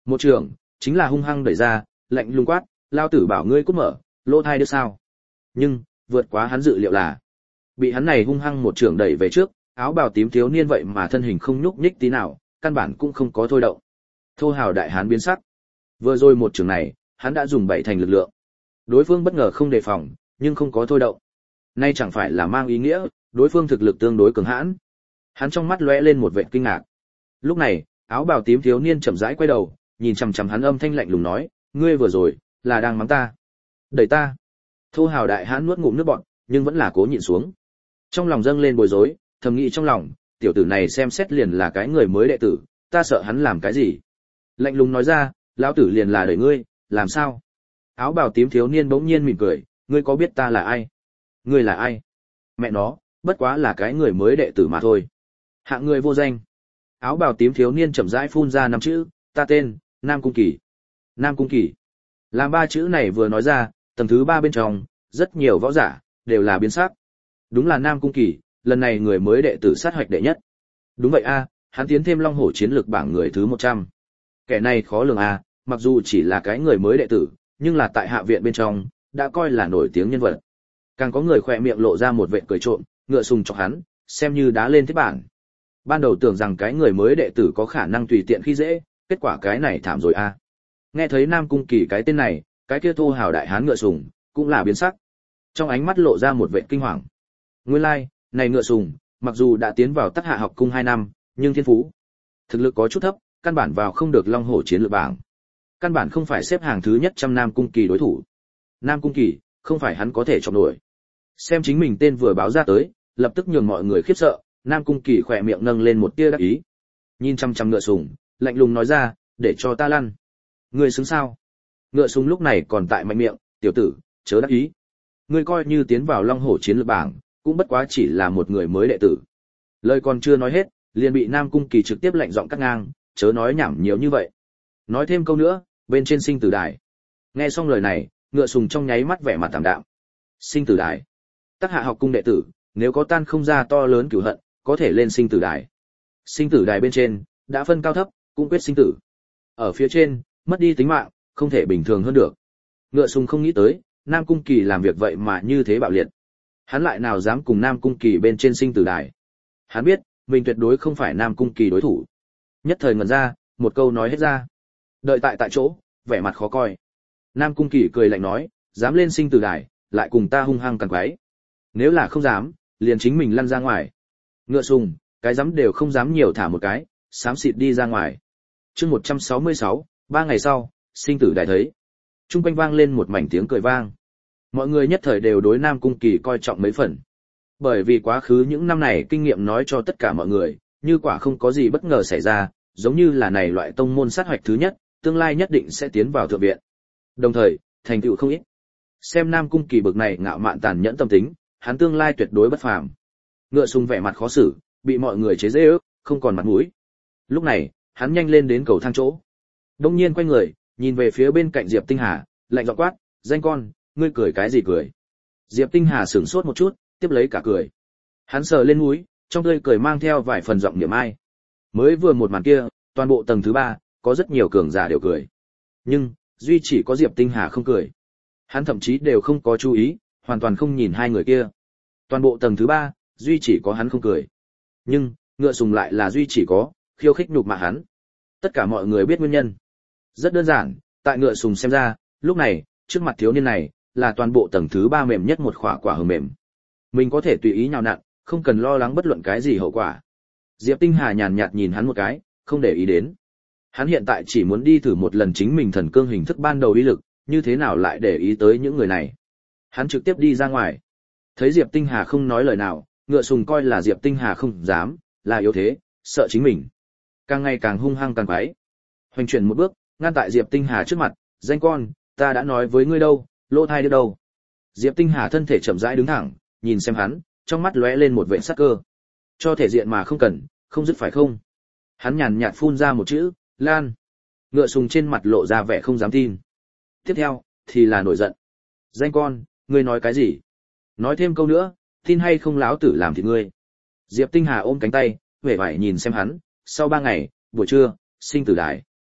Một trưởng chính là hung hăng đẩy ra, lạnh lùng quát, lao tử bảo ngươi cút mở, lỗ thai đứa sao. Nhưng vượt quá hắn dự liệu là, bị hắn này hung hăng một trưởng đẩy về trước, áo bào tím thiếu niên vậy mà thân hình không nhúc nhích tí nào, căn bản cũng không có thôi động. Thô hào đại hán biến sắc. Vừa rồi một trường này, hắn đã dùng 7 thành lực lượng. Đối phương bất ngờ không đề phòng, nhưng không có thôi động. Nay chẳng phải là mang ý nghĩa, đối phương thực lực tương đối cường hãn. Hắn trong mắt lóe lên một vẻ kinh ngạc. Lúc này, áo bào tím thiếu niên chậm rãi quay đầu, nhìn chằm chằm hắn âm thanh lạnh lùng nói, ngươi vừa rồi là đang mắng ta, đẩy ta. Thô hào đại hán nuốt ngụm nước bọt, nhưng vẫn là cố nhịn xuống. Trong lòng dâng lên bối rối, thầm nghĩ trong lòng, tiểu tử này xem xét liền là cái người mới đệ tử, ta sợ hắn làm cái gì. Lạnh lùng nói ra, lão tử liền là đẩy ngươi, làm sao? Áo bào tím thiếu niên bỗng nhiên mỉm cười, ngươi có biết ta là ai? Ngươi là ai? Mẹ nó, bất quá là cái người mới đệ tử mà thôi. Hạng người vô danh. Áo bào tím thiếu niên chậm rãi phun ra 5 chữ, ta tên Nam Cung Kỳ. Nam Cung Kỳ. Làm 3 chữ này vừa nói ra, tầng thứ 3 bên trong, rất nhiều võ giả đều là biến sắc. Đúng là Nam Cung Kỳ, lần này người mới đệ tử sát hoạch đệ nhất. Đúng vậy a, hắn tiến thêm Long Hổ chiến lược bảng người thứ 100. Kẻ này khó lường a, mặc dù chỉ là cái người mới đệ tử, nhưng là tại hạ viện bên trong, đã coi là nổi tiếng nhân vật. Càng có người khỏe miệng lộ ra một vệt cười trộm, ngựa sùng chọc hắn, xem như đá lên thiết bản. Ban đầu tưởng rằng cái người mới đệ tử có khả năng tùy tiện khi dễ, kết quả cái này thảm rồi a. Nghe thấy Nam Cung Kỳ cái tên này, cái kia thô hào đại hán ngựa sùng cũng là biến sắc. Trong ánh mắt lộ ra một vệt kinh hoàng. Nguyên lai, này ngựa sùng, mặc dù đã tiến vào Tắc Hạ học cung 2 năm, nhưng thiên phú, thực lực có chút thấp, căn bản vào không được Long Hổ chiến lược bảng. Căn bản không phải xếp hàng thứ nhất trong Nam Cung Kỳ đối thủ. Nam Cung Kỳ, không phải hắn có thể chọc nổi. Xem chính mình tên vừa báo ra tới, lập tức nhường mọi người khiếp sợ, Nam Cung Kỳ khỏe miệng nâng lên một tia đắc ý. Nhìn chăm chăm ngựa sùng, lạnh lùng nói ra, để cho ta lăn. Ngươi xứng sao? Ngựa sùng lúc này còn tại mạnh miệng, tiểu tử, chớ đắc ý. Ngươi coi như tiến vào Long Hổ chiến lược bảng, cũng bất quá chỉ là một người mới đệ tử. Lời còn chưa nói hết, liền bị Nam Cung Kỳ trực tiếp lạnh giọng cắt ngang, chớ nói nhảm nhiều như vậy. Nói thêm câu nữa, bên trên sinh tử đài. Nghe xong lời này, ngựa sùng trong nháy mắt vẻ mặt tạm đạm. Sinh tử đài. Tắc Hạ học cung đệ tử, nếu có tan không ra to lớn cửu hận, có thể lên sinh tử đài. Sinh tử đài bên trên, đã phân cao thấp, cũng quyết sinh tử. Ở phía trên, mất đi tính mạng, không thể bình thường hơn được. Ngựa sùng không nghĩ tới, Nam Cung Kỳ làm việc vậy mà như thế bạo liệt. Hắn lại nào dám cùng Nam Cung Kỳ bên trên sinh tử đài. Hắn biết, mình tuyệt đối không phải Nam Cung Kỳ đối thủ. Nhất thời ngẩn ra, một câu nói hết ra. Đợi tại chỗ, vẻ mặt khó coi. Nam Cung Kỳ cười lạnh nói, dám lên sinh tử đài, lại cùng ta hung hăng cằn quấy. Nếu là không dám, liền chính mình lăn ra ngoài. Ngựa sùng, cái dám đều không dám nhiều thả một cái, xám xịt đi ra ngoài. Chương 166, 3 ngày sau, sinh tử đài thấy. Trung quanh vang lên một mảnh tiếng cười vang. Mọi người nhất thời đều đối Nam Cung Kỳ coi trọng mấy phần. Bởi vì quá khứ những năm này kinh nghiệm nói cho tất cả mọi người, như quả không có gì bất ngờ xảy ra, giống như là này loại tông môn sát hoạch thứ nhất, tương lai nhất định sẽ tiến vào thượng viện. Đồng thời, thành tựu không ít. Xem Nam Cung Kỳ bực này ngạo mạn tàn nhẫn tâm tính, hắn tương lai tuyệt đối bất phàm. Ngựa sùng vẻ mặt khó xử, bị mọi người chế giễu, không còn mặt mũi. Lúc này, hắn nhanh lên đến cầu thang chỗ. Đông nhiên quay người, nhìn về phía bên cạnh Diệp Tinh Hà, lạnh giọng quát, danh con, ngươi cười cái gì cười? Diệp Tinh Hà sửng sốt một chút, tiếp lấy cả cười. Hắn sờ lên mũi, trong tươi cười mang theo vài phần giọng niệm ai. Mới vừa một màn kia, toàn bộ tầng thứ 3, có rất nhiều cường giả đều cười. Nhưng, duy chỉ có Diệp Tinh Hà không cười. Hắn thậm chí đều không có chú ý, hoàn toàn không nhìn hai người kia. Toàn bộ tầng thứ 3, duy chỉ có hắn không cười. Nhưng, ngựa sùng lại là duy chỉ có, khiêu khích nhục mạ hắn. Tất cả mọi người biết nguyên nhân. Rất đơn giản, tại ngựa sùng xem ra, lúc này, trước mặt thiếu niên này, là toàn bộ tầng thứ 3 mềm nhất một khỏa quả hờ mềm. Mình có thể tùy ý nhào nặn, không cần lo lắng bất luận cái gì hậu quả. Diệp Tinh Hà nhàn nhạt nhìn hắn một cái, không để ý đến. Hắn hiện tại chỉ muốn đi thử một lần chính mình thần cương hình thức ban đầu uy lực, như thế nào lại để ý tới những người này. Hắn trực tiếp đi ra ngoài. Thấy Diệp Tinh Hà không nói lời nào, ngựa sùng coi là Diệp Tinh Hà không dám, là yếu thế, sợ chính mình. Càng ngày càng hung hăng càng quái. Hoành chuyển một bước, ngăn tại Diệp Tinh Hà trước mặt, danh con, ta đã nói với ngươi đâu, lỗ thai đứa đâu. Diệp Tinh Hà thân thể chậm rãi đứng thẳng, nhìn xem hắn, trong mắt lóe lên một vẻ sắc cơ. Cho thể diện mà không cần, không dứt phải không? Hắn nhàn nhạt phun ra một chữ, Lan. Ngựa sùng trên mặt lộ ra vẻ không dám tin. Tiếp theo, thì là nổi giận. Danh con, ngươi nói cái gì? Nói thêm câu nữa, tin hay không láo tử làm thịt ngươi. Diệp Tinh Hà ôm cánh tay, vẻ vải nhìn xem hắn, sau 3 ngày, buổi trưa, sinh tử đài.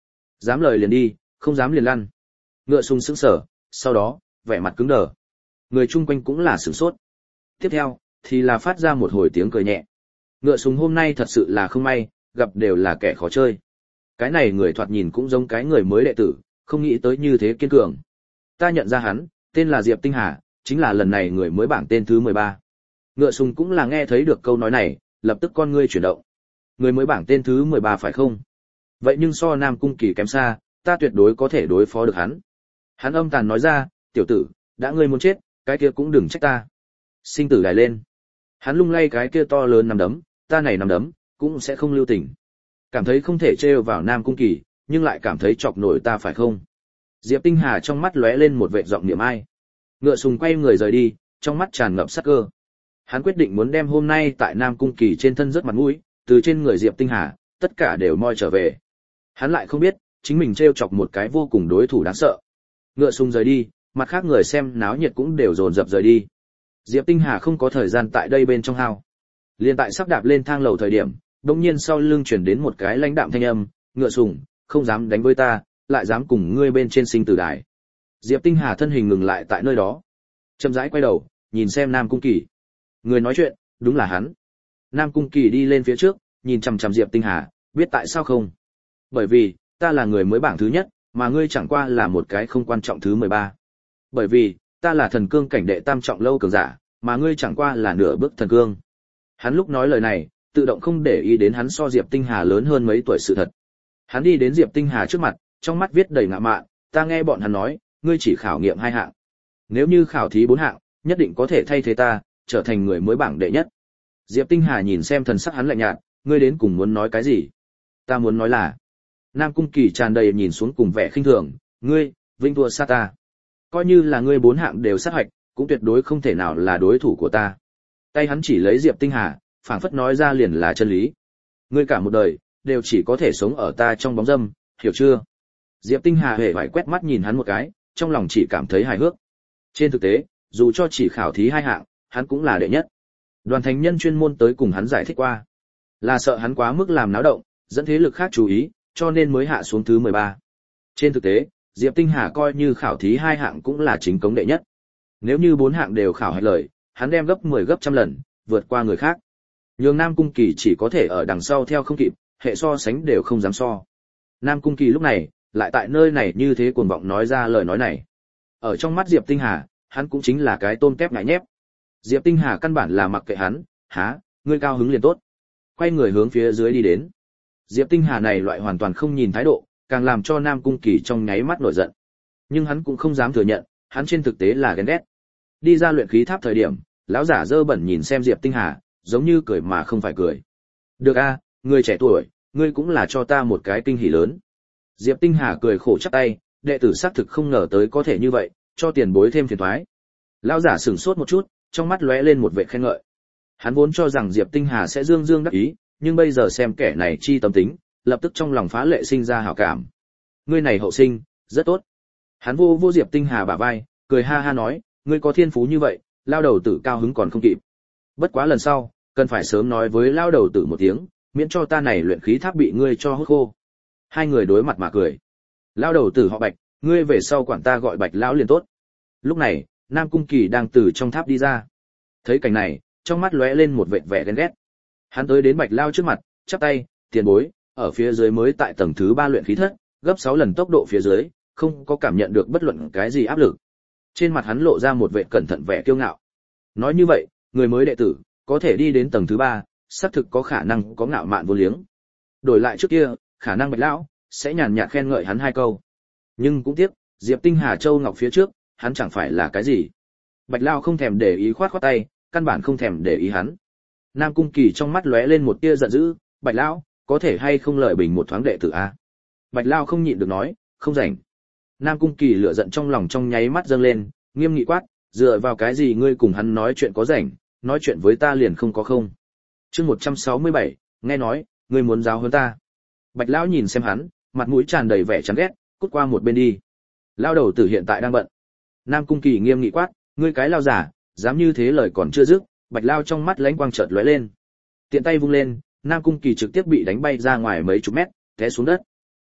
Dám lời liền đi, không dám liền lăn. Ngựa sùng sững sờ, sau đó, vẻ mặt cứng đờ. Người chung quanh cũng là sửng sốt. Tiếp theo, thì là phát ra một hồi tiếng cười nhẹ. Ngựa sùng hôm nay thật sự là không may, gặp đều là kẻ khó chơi. Cái này người thoạt nhìn cũng giống cái người mới đệ tử, không nghĩ tới như thế kiên cường. Ta nhận ra hắn, tên là Diệp Tinh Hà, chính là lần này người mới bảng tên thứ 13. Ngựa sùng cũng là nghe thấy được câu nói này, lập tức con ngươi chuyển động. Người mới bảng tên thứ 13 phải không? Vậy nhưng so Nam Cung Kỳ kém xa, ta tuyệt đối có thể đối phó được hắn. Hắn âm tàn nói ra, tiểu tử, đã ngươi muốn chết, cái kia cũng đừng trách ta. Sinh tử đài lên. Hắn lung lay cái kia to lớn nắm đấm, ta này nắm đấm, cũng sẽ không lưu tình. Cảm thấy không thể trêu vào Nam Cung Kỳ, nhưng lại cảm thấy chọc nổi ta phải không? Diệp Tinh Hà trong mắt lóe lên một vẻ giọng niệm ai. Ngựa sùng quay người rời đi, trong mắt tràn ngập sát cơ. Hắn quyết định muốn đem hôm nay tại Nam Cung Kỳ trên thân rất mặt mũi, từ trên người Diệp Tinh Hà, tất cả đều moi trở về. Hắn lại không biết, chính mình trêu chọc một cái vô cùng đối thủ đáng sợ. Ngựa sùng rời đi, mặt khác người xem náo nhiệt cũng đều dồn dập rời đi. Diệp Tinh Hà không có thời gian tại đây bên trong hao. Liên tại sắp đạp lên thang lầu thời điểm, đột nhiên sau lưng truyền đến một cái lãnh đạm thanh âm, "Ngựa sùng, không dám đánh với ta, lại dám cùng ngươi bên trên sinh tử đài." Diệp Tinh Hà thân hình ngừng lại tại nơi đó, chậm rãi quay đầu, nhìn xem Nam Cung Kỳ. Người nói chuyện, đúng là hắn. Nam Cung Kỳ đi lên phía trước, nhìn chằm chằm Diệp Tinh Hà, biết tại sao không? Bởi vì, ta là người mới bảng thứ nhất, mà ngươi chẳng qua là một cái không quan trọng thứ 13. Bởi vì, ta là thần cương cảnh đệ tam trọng lâu cường giả, mà ngươi chẳng qua là nửa bước thần cương. Hắn lúc nói lời này, tự động không để ý đến hắn so Diệp Tinh Hà lớn hơn mấy tuổi sự thật. Hắn đi đến Diệp Tinh Hà trước mặt, trong mắt viết đầy ngạo mạn, ta nghe bọn hắn nói, ngươi chỉ khảo nghiệm 2 hạng. Nếu như khảo thí 4 hạng, nhất định có thể thay thế ta, trở thành người mới bảng đệ nhất. Diệp Tinh Hà nhìn xem thần sắc hắn lạnh nhạt, ngươi đến cùng muốn nói cái gì? Ta muốn nói là, Nam Cung Kỳ tràn đầy nhìn xuống cùng vẻ khinh thường, ngươi, vinh thua xa ta. Coi như là ngươi 4 hạng đều sát hoạch, cũng tuyệt đối không thể nào là đối thủ của ta. Tay hắn chỉ lấy Diệp Tinh Hà, phảng phất nói ra liền là chân lý. Ngươi cả một đời, đều chỉ có thể sống ở ta trong bóng râm, hiểu chưa? Diệp Tinh Hà hề phải quét mắt nhìn hắn một cái, trong lòng chỉ cảm thấy hài hước. Trên thực tế, dù cho chỉ khảo thí 2 hạng, hắn cũng là đệ nhất. Đoàn thành nhân chuyên môn tới cùng hắn giải thích qua, là sợ hắn quá mức làm náo động, dẫn thế lực khác chú ý, cho nên mới hạ xuống thứ 13. Trên thực tế, Diệp Tinh Hà coi như khảo thí 2 hạng cũng là chính cống đệ nhất. Nếu như 4 hạng đều khảo hết lời, hắn đem gấp 10 gấp trăm lần, vượt qua người khác. Nhưng Nam Cung Kỳ chỉ có thể ở đằng sau theo không kịp, hệ so sánh đều không dám so. Nam Cung Kỳ lúc này, lại tại nơi này như thế cuồng vọng nói ra lời nói này. Ở trong mắt Diệp Tinh Hà, hắn cũng chính là cái tôm tép ngại nhép. Diệp Tinh Hà căn bản là mặc kệ hắn, há, ngươi cao hứng liền tốt. Quay người hướng phía dưới đi đến. Diệp Tinh Hà này loại hoàn toàn không nhìn thái độ, càng làm cho Nam Cung Kỳ trong nháy mắt nổi giận. Nhưng hắn cũng không dám thừa nhận, hắn trên thực tế là ghen ghét. Đi ra luyện khí tháp thời điểm, lão giả dơ bẩn nhìn xem Diệp Tinh Hà, giống như cười mà không phải cười. Được a, người trẻ tuổi, ngươi cũng là cho ta một cái kinh hỉ lớn. Diệp Tinh Hà cười khổ chắp tay, đệ tử xác thực không ngờ tới có thể như vậy, cho tiền bối thêm phiền toái. Lão giả sửng sốt một chút, trong mắt lóe lên một vẻ khen ngợi. Hắn vốn cho rằng Diệp Tinh Hà sẽ dương dương đắc ý, nhưng bây giờ xem kẻ này chi tâm tính, lập tức trong lòng phá lệ sinh ra hảo cảm. Ngươi này hậu sinh, rất tốt. Hắn vô Diệp Tinh Hà bả vai, cười ha ha nói, ngươi có thiên phú như vậy, lao đầu tử cao hứng còn không kịp. Bất quá lần sau, cần phải sớm nói với lao đầu tử một tiếng, miễn cho ta này luyện khí tháp bị ngươi cho hút khô. Hai người đối mặt mà cười. Lao đầu tử họ Bạch, ngươi về sau quản ta gọi Bạch lão liền tốt. Lúc này, Nam Cung Kỳ đang từ trong tháp đi ra. Thấy cảnh này, trong mắt lóe lên một vệt vẻ ghen ghét. Hắn tới đến Bạch Lao trước mặt, chắp tay, tiền bối, ở phía dưới mới tại tầng thứ 3 luyện khí thất, gấp 6 lần tốc độ phía dưới, không có cảm nhận được bất luận cái gì áp lực. Trên mặt hắn lộ ra một vẻ cẩn thận vẻ kiêu ngạo. Nói như vậy, người mới đệ tử, có thể đi đến tầng thứ 3, xác thực có khả năng có ngạo mạn vô liếng. Đổi lại trước kia, khả năng Bạch Lão sẽ nhàn nhạt khen ngợi hắn 2 câu. Nhưng cũng tiếc, Diệp Tinh Hà Châu Ngọc phía trước, hắn chẳng phải là cái gì. Bạch Lão không thèm để ý khoát tay, căn bản không thèm để ý hắn. Nam Cung Kỳ trong mắt lóe lên một tia giận dữ, Bạch Lão, có thể hay không lợi bình một thoáng đệ tử a? Bạch Lão không nhịn được nói, không rảnh. Nam Cung Kỳ lửa giận trong lòng trong nháy mắt dâng lên, nghiêm nghị quát, dựa vào cái gì ngươi cùng hắn nói chuyện có rảnh, nói chuyện với ta liền không có không. Chương 167, nghe nói, ngươi muốn giáo huấn ta. Bạch Lão nhìn xem hắn, mặt mũi tràn đầy vẻ chán ghét, cút qua một bên đi. Lão đầu tử hiện tại đang bận. Nam Cung Kỳ nghiêm nghị quát, ngươi cái lão giả, dám như thế lời còn chưa dứt, Bạch Lão trong mắt lánh quang chợt lóe lên. Tiện tay vung lên, Nam Cung Kỳ trực tiếp bị đánh bay ra ngoài mấy chục mét, té xuống đất.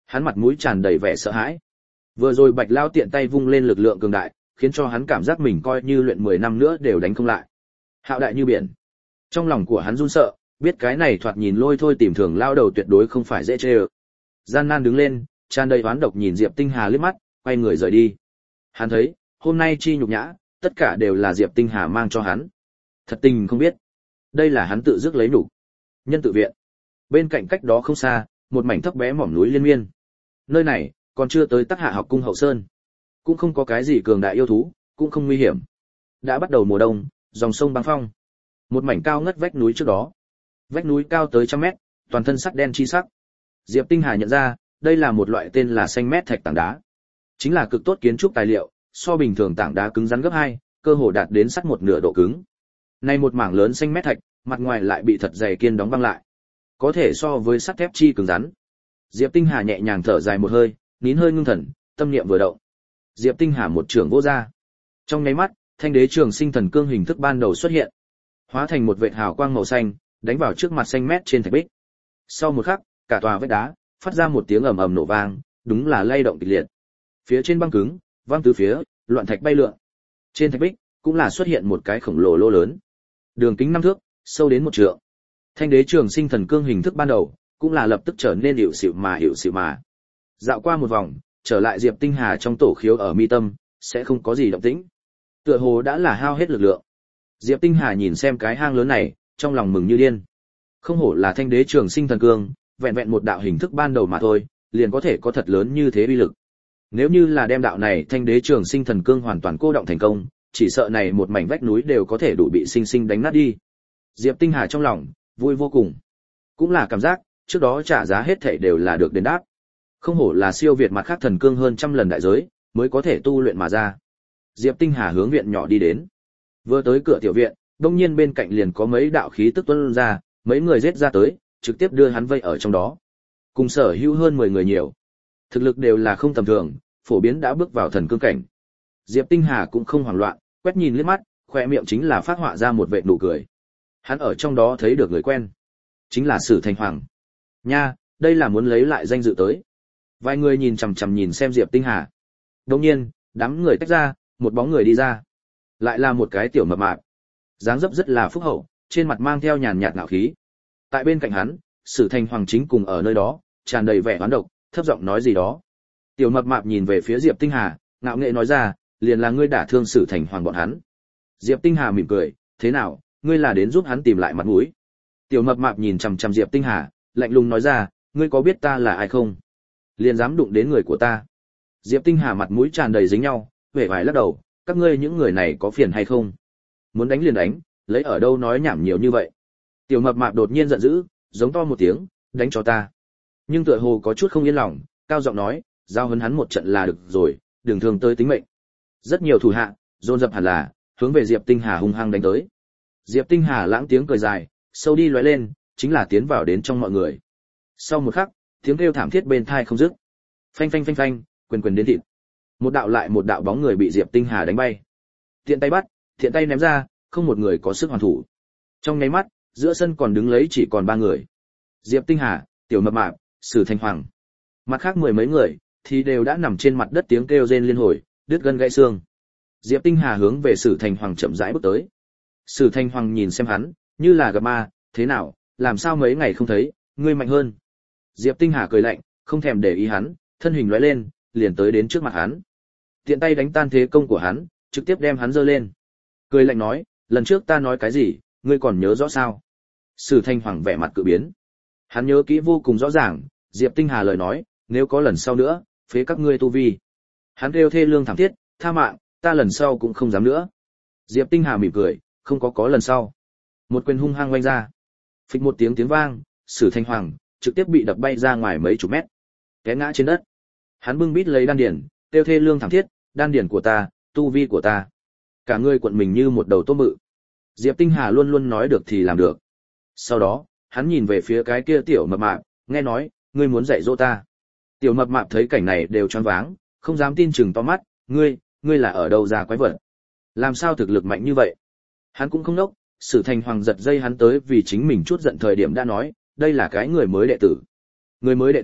Hắn mặt mũi tràn đầy vẻ sợ hãi. Vừa rồi Bạch Lao tiện tay vung lên lực lượng cường đại, khiến cho hắn cảm giác mình coi như luyện 10 năm nữa đều đánh không lại. Hạo đại như biển. Trong lòng của hắn run sợ, biết cái này thoạt nhìn lôi thôi tìm thường lao đầu tuyệt đối không phải dễ chơi. Gian nan đứng lên, tràn đầy oán độc nhìn Diệp Tinh Hà liếc mắt, quay người rời đi. Hắn thấy, hôm nay chi nhục nhã, tất cả đều là Diệp Tinh Hà mang cho hắn. Thật tình không biết, đây là hắn tự dứt lấy nhục. Nhân tự viện. Bên cạnh cách đó không xa, một mảnh thấp bé mỏm núi liên miên. Nơi này còn chưa tới Tắc Hạ học cung hậu sơn, cũng không có cái gì cường đại yêu thú, cũng không nguy hiểm. Đã bắt đầu mùa đông, dòng sông băng phong. Một mảnh cao ngất vách núi trước đó. Vách núi cao tới 100 mét, toàn thân sắt đen chi sắc. Diệp Tinh Hà nhận ra, đây là một loại tên là xanh mét thạch tảng đá. Chính là cực tốt kiến trúc tài liệu, so bình thường tảng đá cứng rắn gấp 2, cơ hồ đạt đến sắt một nửa độ cứng. Này một mảng lớn xanh mét thạch, mặt ngoài lại bị thật dày kiên đóng băng lại. Có thể so với sắt thép chi cứng rắn. Diệp Tinh Hà nhẹ nhàng thở dài một hơi, nín hơi ngưng thần, tâm niệm vừa động. Diệp Tinh Hà một trường vô ra. Trong nháy mắt, Thanh Đế Trường Sinh Thần Cương hình thức ban đầu xuất hiện, hóa thành một vệt hào quang màu xanh, đánh vào trước mặt xanh mét trên thạch bích. Sau một khắc, cả tòa vách đá phát ra một tiếng ầm ầm nổ vang, đúng là lay động kịch liệt. Phía trên băng cứng, vang tứ phía, loạn thạch bay lượn. Trên thạch bích cũng là xuất hiện một cái khổng lồ lô lớn, đường kính 5 thước, sâu đến 1 trượng. Thanh Đế Trường Sinh Thần Cương hình thức ban đầu cũng là lập tức trở nên hiệu xịu mà. Dạo qua một vòng, trở lại Diệp Tinh Hà trong tổ khiếu ở mi tâm, sẽ không có gì động tĩnh. Tựa hồ đã là hao hết lực lượng. Diệp Tinh Hà nhìn xem cái hang lớn này, trong lòng mừng như điên. Không hổ là Thanh Đế Trường Sinh Thần Cương, vẹn vẹn một đạo hình thức ban đầu mà thôi, liền có thể có thật lớn như thế uy lực. Nếu như là đem đạo này Thanh Đế Trường Sinh Thần Cương hoàn toàn cô động thành công, chỉ sợ này một mảnh vách núi đều có thể đủ bị sinh sinh đánh nát đi. Diệp Tinh Hà trong lòng vui vô cùng. Cũng là cảm giác, trước đó trả giá hết thảy đều là được đền đáp. Không hổ là siêu việt mặt khác thần cương hơn 100 lần đại giới, mới có thể tu luyện mà ra. Diệp Tinh Hà hướng viện nhỏ đi đến. Vừa tới cửa tiểu viện, đột nhiên bên cạnh liền có mấy đạo khí tức tuôn ra, mấy người giết ra tới, trực tiếp đưa hắn vây ở trong đó. Cùng sở hữu hơn 10 người nhiều. Thực lực đều là không tầm thường, phổ biến đã bước vào thần cương cảnh. Diệp Tinh Hà cũng không hoảng loạn, quét nhìn liếc mắt, khóe miệng chính là phát họa ra một vệt nụ cười. Hắn ở trong đó thấy được người quen, chính là Sử Thành Hoàng. Nha, đây là muốn lấy lại danh dự tới. Vài người nhìn chằm chằm nhìn xem Diệp Tinh Hà. Đột nhiên, đám người tách ra, một bóng người đi ra. Lại là một cái tiểu mập mạp. Dáng dấp rất là phúc hậu, trên mặt mang theo nhàn nhạt ngạo khí. Tại bên cạnh hắn, Sử Thành Hoàng chính cùng ở nơi đó, tràn đầy vẻ oán độc, thấp giọng nói gì đó. Tiểu mập mạp nhìn về phía Diệp Tinh Hà, ngạo nghễ nói ra, liền là ngươi đả thương Sử Thành Hoàng bọn hắn. Diệp Tinh Hà mỉm cười, thế nào, ngươi là đến giúp hắn tìm lại mặt mũi. Tiểu mập mạp nhìn chằm chằm Diệp Tinh Hà, lạnh lùng nói ra, ngươi có biết ta là ai không? Liền dám đụng đến người của ta. Diệp Tinh Hà mặt mũi tràn đầy dính nhau, vẻ vải lắc đầu, các ngươi những người này có phiền hay không? Muốn đánh liền đánh, lấy ở đâu nói nhảm nhiều như vậy? Tiểu mập mạp đột nhiên giận dữ, giống to một tiếng, đánh cho ta. Nhưng tựa hồ có chút không yên lòng, cao giọng nói, giao huấn hắn một trận là được rồi, đừng thương tới tính mệnh. Rất nhiều thủ hạ dồn dập hẳn là hướng về Diệp Tinh Hà hung hăng đánh tới. Diệp Tinh Hà lãng tiếng cười dài, sâu đi lóe lên, chính là tiến vào đến trong mọi người. Sau một khắc, tiếng kêu thảm thiết bên tai không dứt. Phanh phanh phanh phanh, quyền quyền đến thịt. Một đạo lại một đạo bóng người bị Diệp Tinh Hà đánh bay. Tiện tay bắt, tiện tay ném ra, không một người có sức hoàn thủ. Trong nháy mắt, giữa sân còn đứng lấy chỉ còn 3 người. Diệp Tinh Hà, Tiểu Mập Mạp, Sử Thành Hoàng. Mặt khác 10 mấy người thì đều đã nằm trên mặt đất tiếng kêu rên liên hồi, đứt gân gãy xương. Diệp Tinh Hà hướng về Sử Thành Hoàng chậm rãi bước tới. Sử Thành Hoàng nhìn xem hắn, như là gặp ma, thế nào, làm sao mấy ngày không thấy, ngươi mạnh hơn. Diệp Tinh Hà cười lạnh, không thèm để ý hắn, thân hình lóe lên, liền tới đến trước mặt hắn. Tiện tay đánh tan thế công của hắn, trực tiếp đem hắn giơ lên. Cười lạnh nói, lần trước ta nói cái gì, ngươi còn nhớ rõ sao? Sử Thành Hoàng vẻ mặt cự biến. Hắn nhớ kỹ vô cùng rõ ràng, Diệp Tinh Hà lời nói, nếu có lần sau nữa, phế các ngươi tu vi. Hắn kêu thê lương thảm thiết, tha mạng, ta lần sau cũng không dám nữa. Diệp Tinh Hà mỉm cười, không có lần sau. Một quyền hung hăng oanh ra. Phịch một tiếng vang, Sử Thành Hoàng trực tiếp bị đập bay ra ngoài mấy chục mét, té ngã trên đất. Hắn bưng bít lấy đan điền, kêu thê lương thảm thiết, đan điền của ta, tu vi của ta. Cả người cuộn mình như một đầu tôm bự. Diệp Tinh Hà luôn luôn nói được thì làm được. Sau đó, hắn nhìn về phía cái kia tiểu mập mạp, nghe nói, ngươi muốn dạy dỗ ta. Tiểu mập mạp thấy cảnh này đều choáng váng, không dám tin chừng to mắt, ngươi là ở đâu ra quái vật? Làm sao thực lực mạnh như vậy? Hắn cũng không nốc, Sử Thành Hoàng giật dây hắn tới vì chính mình chút giận thời điểm đã nói, đây là cái người mới đệ tử. Người mới đệ tử,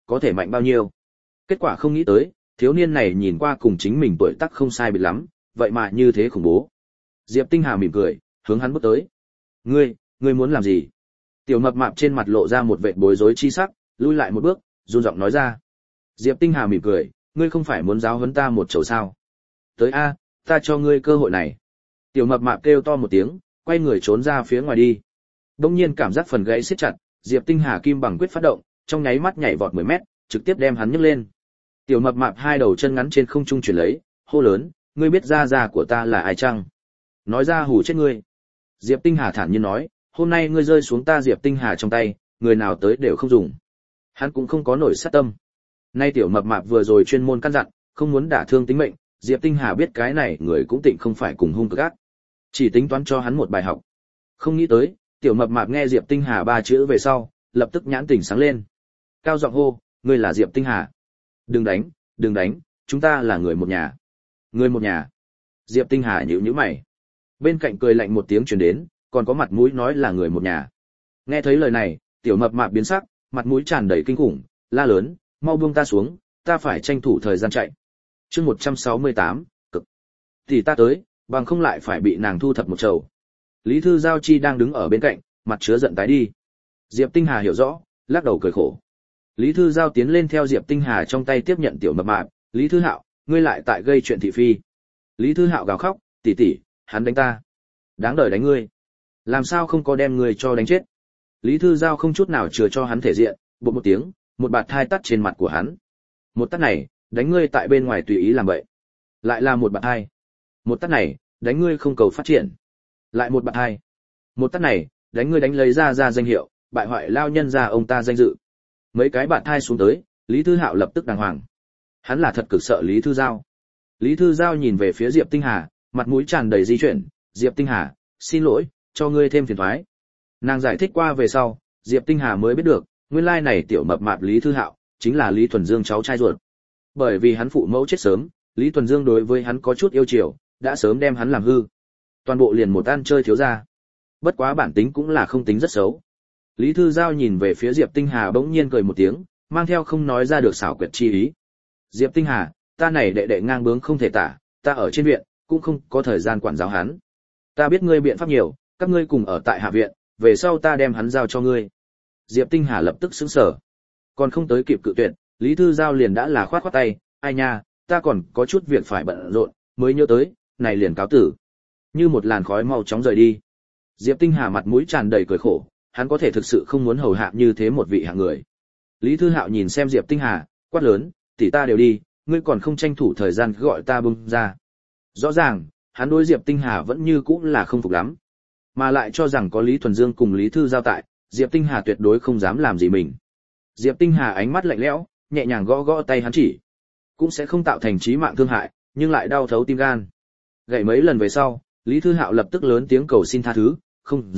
có thể mạnh bao nhiêu. Kết quả không nghĩ tới, thiếu niên này nhìn qua cùng chính mình tuổi tác không sai biệt lắm, vậy mà như thế khủng bố. Diệp Tinh Hà mỉm cười, hướng hắn bước tới. Ngươi muốn làm gì? Tiểu mập mạp trên mặt lộ ra một vệt bối rối chi sắc, lui lại một bước, run giọng nói ra. Diệp Tinh Hà mỉm cười, ngươi không phải muốn giáo huấn ta một chầu sao? Tới a, ta cho ngươi cơ hội này. Tiểu mập mạp kêu to một tiếng, quay người trốn ra phía ngoài đi. Đông nhiên cảm giác phần gãy siết chặt, Diệp Tinh Hà kim bằng quyết phát động, trong nháy mắt nhảy vọt 10 mét, trực tiếp đem hắn nhấc lên. Tiểu mập mạp hai đầu chân ngắn trên không trung chuyển lấy, hô lớn, ngươi biết gia gia của ta là ai chăng? Nói ra hù chết ngươi. Diệp Tinh Hà thản nhiên nói, hôm nay ngươi rơi xuống ta Diệp Tinh Hà trong tay, người nào tới đều không dùng. Hắn cũng không có nổi sát tâm. Nay tiểu mập mạp vừa rồi chuyên môn căn dặn, không muốn đả thương tính mệnh, Diệp Tinh Hà biết cái này người cũng tịnh không phải cùng hung cực ác, chỉ tính toán cho hắn một bài học. Không nghĩ tới, tiểu mập mạp nghe Diệp Tinh Hà ba chữ về sau, lập tức nhãn tỉnh sáng lên. Cao giọng hô, ngươi là Diệp Tinh Hà. Đừng đánh, chúng ta là người một nhà. Người một nhà. Diệp Tinh Hà nhíu nhíu mày. Bên cạnh cười lạnh một tiếng truyền đến, còn có mặt mũi nói là người một nhà. Nghe thấy lời này, tiểu mập mạp biến sắc, mặt mũi tràn đầy kinh khủng, la lớn, mau buông ta xuống, ta phải tranh thủ thời gian chạy. Chương 168, cực. Thì ta tới, bằng không lại phải bị nàng thu thập một chầu. Lý Thư Giao Chi đang đứng ở bên cạnh, mặt chứa giận tái đi. Diệp Tinh Hà hiểu rõ, lắc đầu cười khổ. Lý Thư Giao tiến lên theo Diệp Tinh Hà trong tay tiếp nhận tiểu mập mạp, Lý Thư Hạo, ngươi lại tại gây chuyện thị phi. Lý Thư Hạo gào khóc, tỷ tỷ, hắn đánh ta. Đáng đời đánh ngươi. Làm sao không có đem ngươi cho đánh chết. Lý Thư Giao không chút nào chừa cho hắn thể diện, bụp một tiếng, một bạt thai tắt trên mặt của hắn. Một tát này, đánh ngươi tại bên ngoài tùy ý làm vậy. Lại là một bạt thai. Một tát này, đánh ngươi không cầu phát triển. Lại một bạt thai. Một tát này, đánh ngươi đánh lấy ra danh hiệu, bại hoại lao nhân ra ông ta danh dự. Mấy cái bạt thai xuống tới, Lý Thư Hạo lập tức đàng hoàng. Hắn là thật cực sợ Lý Thư Giao. Lý Thư Giao nhìn về phía Diệp Tinh Hà, mặt mũi tràn đầy di chuyển, Diệp Tinh Hà, xin lỗi, cho ngươi thêm phiền toái. Nàng giải thích qua về sau, Diệp Tinh Hà mới biết được, nguyên lai này tiểu mập mạp Lý Thư Hạo, chính là Lý Thuần Dương cháu trai ruột. Bởi vì hắn phụ mẫu chết sớm, Lý Thuần Dương đối với hắn có chút yêu chiều, đã sớm đem hắn làm hư. Toàn bộ liền một ăn chơi thiếu ra. Bất quá bản tính cũng là không tính rất xấu. Lý Thư Giao nhìn về phía Diệp Tinh Hà bỗng nhiên cười một tiếng, mang theo không nói ra được xảo quyệt chi ý. Diệp Tinh Hà, ta này đệ đệ ngang bướng không thể tả, ta ở trên viện, cũng không có thời gian quản giáo hắn. Ta biết ngươi biện pháp nhiều, các ngươi cùng ở tại hạ viện, về sau ta đem hắn giao cho ngươi. Diệp Tinh Hà lập tức sững sờ. Còn không tới kịp cự tuyệt, Lý Thư Giao liền đã là khoát khoát tay, ai nha, ta còn có chút việc phải bận rộn, mới nhớ tới, này liền cáo tử. Như một làn khói mau chóng rời đi. Diệp Tinh Hà mặt mũi tràn đầy cười khổ, hắn có thể thực sự không muốn hầu hạ như thế một vị hạng người. Lý Thư Hạo nhìn xem Diệp Tinh Hà, quát lớn, tỷ ta đều đi, ngươi còn không tranh thủ thời gian gọi ta bung ra. Rõ ràng, hắn đối Diệp Tinh Hà vẫn như cũ là không phục lắm, mà lại cho rằng có Lý Thuần Dương cùng Lý Thư Giao tại, Diệp Tinh Hà tuyệt đối không dám làm gì mình. Diệp Tinh Hà ánh mắt lạnh lẽo, nhẹ nhàng gõ gõ tay hắn chỉ, cũng sẽ không tạo thành chí mạng thương hại, nhưng lại đau thấu tim gan. Gậy mấy lần về sau, Lý Thư Hạo lập tức lớn tiếng cầu xin tha thứ, không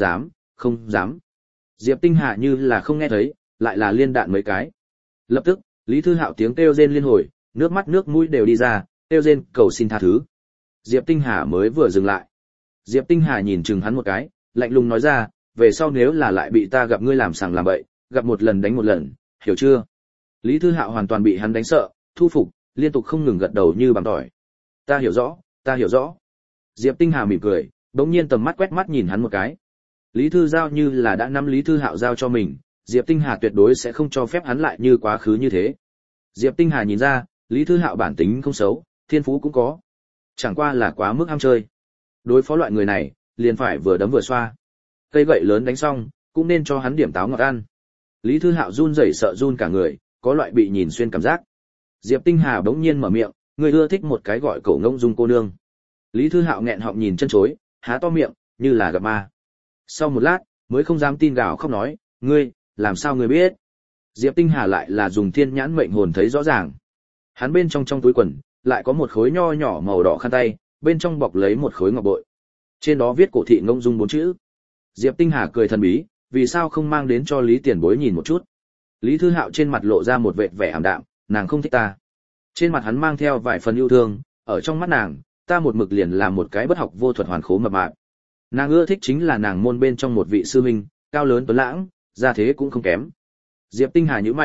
dám. Diệp Tinh Hà như là không nghe thấy, lại là liên đạn mấy cái. Lập tức, Lý Thư Hạo tiếng kêu rên liên hồi, nước mắt nước mũi đều đi ra, kêu rên cầu xin tha thứ. Diệp Tinh Hà mới vừa dừng lại. Diệp Tinh Hà nhìn chừng hắn một cái, lạnh lùng nói ra, về sau nếu là lại bị ta gặp ngươi làm sằng làm bậy, gặp một lần đánh một lần, hiểu chưa? Lý Thư Hạo hoàn toàn bị hắn đánh sợ, thu phục, liên tục không ngừng gật đầu như bằng tỏi. Ta hiểu rõ. Diệp Tinh Hà mỉm cười, bỗng nhiên tầm mắt quét mắt nhìn hắn một cái. Lý Thư Giao như là đã nắm Lý Thư Hạo giao cho mình, Diệp Tinh Hà tuyệt đối sẽ không cho phép hắn lại như quá khứ như thế. Diệp Tinh Hà nhìn ra, Lý Thư Hạo bản tính không xấu, thiên phú cũng có. Chẳng qua là quá mức ham chơi. Đối phó loại người này, liền phải vừa đấm vừa xoa. Cây gậy lớn đánh xong, cũng nên cho hắn điểm táo ngọt ăn. Lý Thư Hạo run rẩy sợ run cả người, có loại bị nhìn xuyên cảm giác. Diệp Tinh Hà bỗng nhiên mở miệng, người ưa thích một cái gọi cậu ngông dung cô nương. Lý Thư Hạo nghẹn họng nhìn chân chối, há to miệng, như là gặp ma. Sau một lát, mới không dám tin gào khóc nói, ngươi, làm sao ngươi biết? Diệp Tinh Hà lại là dùng thiên nhãn mệnh hồn thấy rõ ràng. Hắn bên trong túi quần, lại có một khối nho nhỏ màu đỏ khăn tay, bên trong bọc lấy một khối ngọc bội. Trên đó viết cổ thị ngông dung 4 chữ. Diệp Tinh Hà cười thần bí, vì sao không mang đến cho Lý Tiền Bối nhìn một chút? Lý Thư Hạo trên mặt lộ ra một vệt vẻ ảm đạm, nàng không thích ta. Trên mặt hắn mang theo vài phần yêu thương, ở trong mắt nàng, ta một mực liền làm một cái bất học vô thuật hoàn khố mập mạp. Nàng ưa thích chính là nàng môn bên trong một vị sư huynh, cao lớn tuấn lãng, gia thế cũng không kém. Diệp Tinh Hà nhíu mày,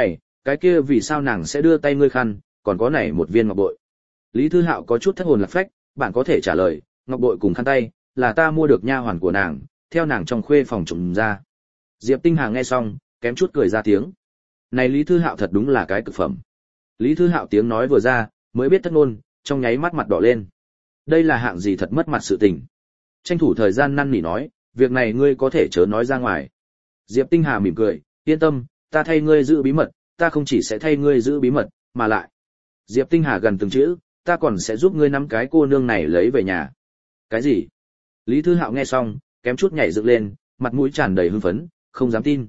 cái kia vì sao nàng sẽ đưa tay ngươi khăn, còn có này một viên ngọc bội. Lý Thư Hạo có chút thất hồn lạc phách, bạn có thể trả lời, ngọc bội cùng khăn tay, là ta mua được nha hoàn của nàng, theo nàng trong khuê phòng trộm ra. Diệp Tinh Hà nghe xong, kém chút cười ra tiếng. Này Lý Thư Hạo thật đúng là cái cực phẩm. Lý Thư Hạo tiếng nói vừa ra, mới biết thất ngôn, trong nháy mắt mặt đỏ lên. Đây là hạng gì thật mất mặt sự tình. Tranh thủ thời gian năn nỉ nói, việc này ngươi có thể chớ nói ra ngoài. Diệp Tinh Hà mỉm cười, yên tâm, ta thay ngươi giữ bí mật, ta không chỉ sẽ thay ngươi giữ bí mật, mà lại. Diệp Tinh Hà gần từng chữ, ta còn sẽ giúp ngươi nắm cái cô nương này lấy về nhà. Cái gì? Lý Thư Hạo nghe xong, kém chút nhảy dựng lên, mặt mũi tràn đầy hưng phấn, không dám tin.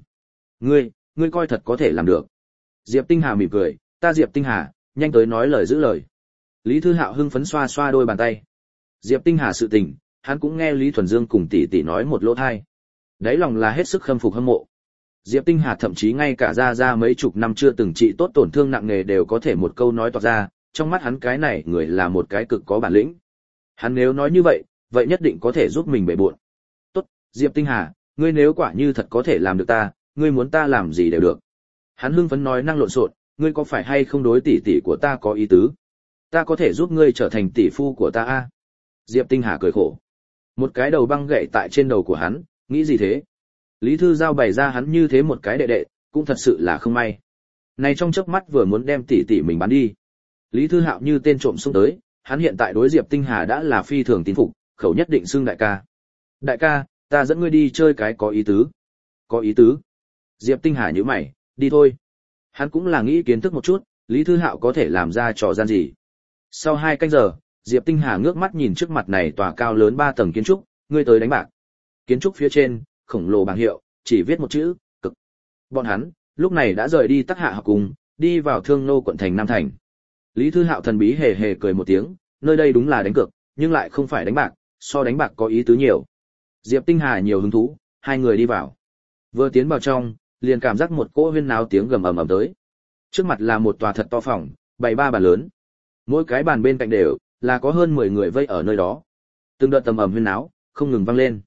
Ngươi coi thật có thể làm được. Diệp Tinh Hà mỉm cười, ta Diệp Tinh Hà, nhanh tới nói lời giữ lời. Lý Thư Hạo hưng phấn xoa xoa đôi bàn tay. Diệp Tinh Hà sự tình, hắn cũng nghe Lý Thuần Dương cùng tỷ tỷ nói một lỗ tai. Đấy lòng là hết sức khâm phục hâm mộ. Diệp Tinh Hà thậm chí ngay cả ra mấy chục năm chưa từng trị tốt tổn thương nặng nề đều có thể một câu nói toạc ra, trong mắt hắn cái này người là một cái cực có bản lĩnh. Hắn nếu nói như vậy nhất định có thể giúp mình bể buộn. Tốt, Diệp Tinh Hà, ngươi nếu quả như thật có thể làm được ta, ngươi muốn ta làm gì đều được. Hắn hưng phấn nói năng lộn xộn, ngươi có phải hay không đối tỷ tỷ của ta có ý tứ? Ta có thể giúp ngươi trở thành tỷ phu của ta a? Diệp Tinh Hà cười khổ. Một cái đầu băng gậy tại trên đầu của hắn, nghĩ gì thế? Lý Thư Giao bày ra hắn như thế một cái đệ đệ, cũng thật sự là không may. Này trong chớp mắt vừa muốn đem tỷ tỷ mình bán đi. Lý Thư Hạo như tên trộm xông tới, hắn hiện tại đối Diệp Tinh Hà đã là phi thường tín phục, khẩu nhất định xưng đại ca. Đại ca, ta dẫn ngươi đi chơi cái có ý tứ. Có ý tứ? Diệp Tinh Hà nhíu mày, đi thôi. Hắn cũng là nghĩ kiến thức một chút, Lý Thư Hạo có thể làm ra trò gian gì. Sau 2 canh giờ, Diệp Tinh Hà ngước mắt nhìn trước mặt này tòa cao lớn 3 tầng kiến trúc, ngươi tới đánh bạc. Kiến trúc phía trên, khổng lồ bảng hiệu, chỉ viết một chữ, cực. Bọn hắn, lúc này đã rời đi Tắc Hạ học cùng, đi vào Thương Nô quận thành Nam Thành. Lý Thư Hạo thần bí hề hề cười một tiếng, nơi đây đúng là đánh cược, nhưng lại không phải đánh bạc, so đánh bạc có ý tứ nhiều. Diệp Tinh Hà nhiều hứng thú, hai người đi vào. Vừa tiến vào trong, liền cảm giác một cỗ huyên náo tiếng gầm ầm ầm tới. Trước mặt là một tòa thật to phòng, bày 3 bàn lớn. Mỗi cái bàn bên cạnh đều là có hơn 10 người vây ở nơi đó. Từng đợt tầm ầm huyên náo không ngừng vang lên.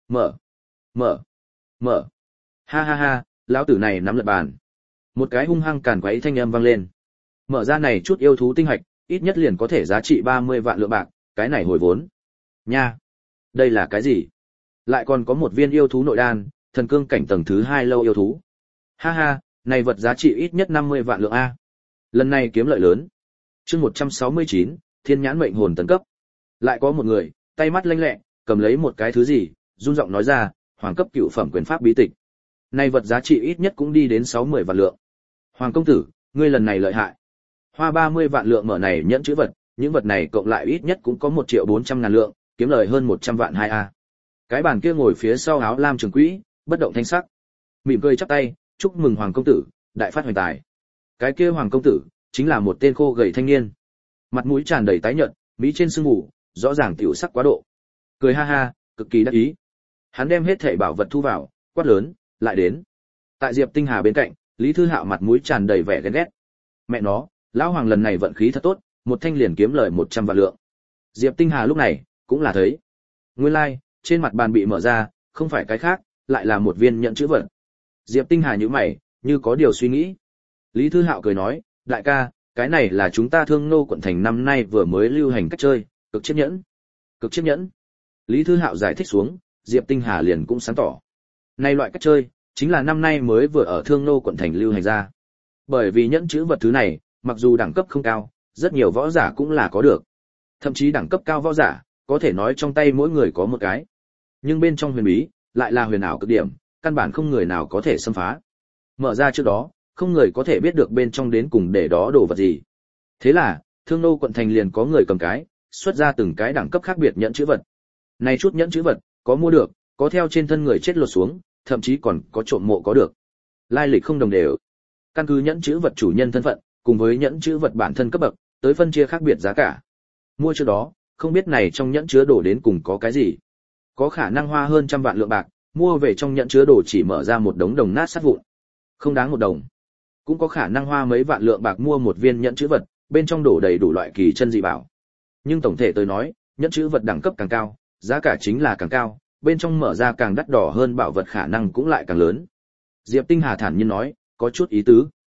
Mở. Ha ha ha, lão tử này nắm lật bàn. Một cái hung hăng càn quấy thanh âm vang lên. Mở ra này chút yêu thú tinh hạch, ít nhất liền có thể giá trị 30 vạn lượng bạc, cái này hồi vốn. Nha, đây là cái gì? Lại còn có một viên yêu thú nội đan, thần cương cảnh tầng thứ 2 lâu yêu thú. Ha ha, này vật giá trị ít nhất 50 vạn lượng a. Lần này kiếm lợi lớn. Chương 169, Thiên nhãn mệnh hồn tấn cấp. Lại có một người, tay mắt lanh lẹ, cầm lấy một cái thứ gì, run giọng nói ra, hoàng cấp cựu phẩm quyền pháp bí tịch. Này vật giá trị ít nhất cũng đi đến 60 vạn lượng. Hoàng công tử, ngươi lần này lợi hại. Hoa 30 vạn lượng mở này nhẫn chữ vật, những vật này cộng lại ít nhất cũng có 1.400.000 lượng, kiếm lời hơn 100 vạn 2A. Cái bàn kia ngồi phía sau áo lam trường quỹ, bất động thanh sắc. Mỉm cười chắp tay, chúc mừng hoàng công tử, đại phát hoành tài. Cái kia hoàng công tử, chính là một tên khô gầy thanh niên. Mặt mũi tràn đầy tái nhợt, mí trên sưng mù, rõ ràng tiểu sắc quá độ. Cười ha ha, cực kỳ đắc ý. Hắn đem hết thảy bảo vật thu vào, quát lớn, lại đến. Tại Diệp Tinh Hà bên cạnh, Lý Thư Hạo mặt mũi tràn đầy vẻ ghen ghét. Mẹ nó, lão hoàng lần này vận khí thật tốt, một thanh liền kiếm lời 100 vạn lượng. Diệp Tinh Hà lúc này cũng là thấy. Nguyên lai, trên mặt bàn bị mở ra, không phải cái khác, lại là một viên nhẫn chữ vật. Diệp Tinh Hà nhíu mày, như có điều suy nghĩ. Lý Thư Hạo cười nói, đại ca, cái này là chúng ta Thương Nô quận thành năm nay vừa mới lưu hành cách chơi, cực chiếc nhẫn. Cực chiếc nhẫn. Lý Thư Hạo giải thích xuống, Diệp Tinh Hà liền cũng sáng tỏ. Này loại cách chơi, chính là năm nay mới vừa ở Thương Nô quận thành lưu hành ra. Bởi vì nhẫn chữ vật thứ này, mặc dù đẳng cấp không cao, rất nhiều võ giả cũng là có được. Thậm chí đẳng cấp cao võ giả, có thể nói trong tay mỗi người có một cái. Nhưng bên trong huyền bí, lại là huyền ảo cực điểm, căn bản không người nào có thể xâm phá. Mở ra trước đó, không người có thể biết được bên trong đến cùng để đó đồ vật gì. Thế là, Thương Nô quận thành liền có người cầm cái, xuất ra từng cái đẳng cấp khác biệt nhẫn chữ vật. Này chút nhẫn chữ vật, có mua được, có theo trên thân người chết lột xuống, thậm chí còn có trộm mộ có được. Lai lịch không đồng đều. Căn cứ nhẫn chữ vật chủ nhân thân phận, cùng với nhẫn chữ vật bản thân cấp bậc, tới phân chia khác biệt giá cả. Mua trước đó, không biết này trong nhẫn chứa đồ đến cùng có cái gì. Có khả năng hoa hơn 100 vạn lượng bạc, mua về trong nhẫn chứa đồ chỉ mở ra một đống đồng nát sắt vụn. Không đáng một đồng. Cũng có khả năng hoa mấy vạn lượng bạc mua một viên nhẫn chữ vật, bên trong đổ đầy đủ loại kỳ chân dị bảo. Nhưng tổng thể tôi nói, nhẫn chữ vật đẳng cấp càng cao, giá cả chính là càng cao, bên trong mở ra càng đắt đỏ hơn bảo vật khả năng cũng lại càng lớn. Diệp Tinh Hà thản nhiên nói, có chút ý tứ.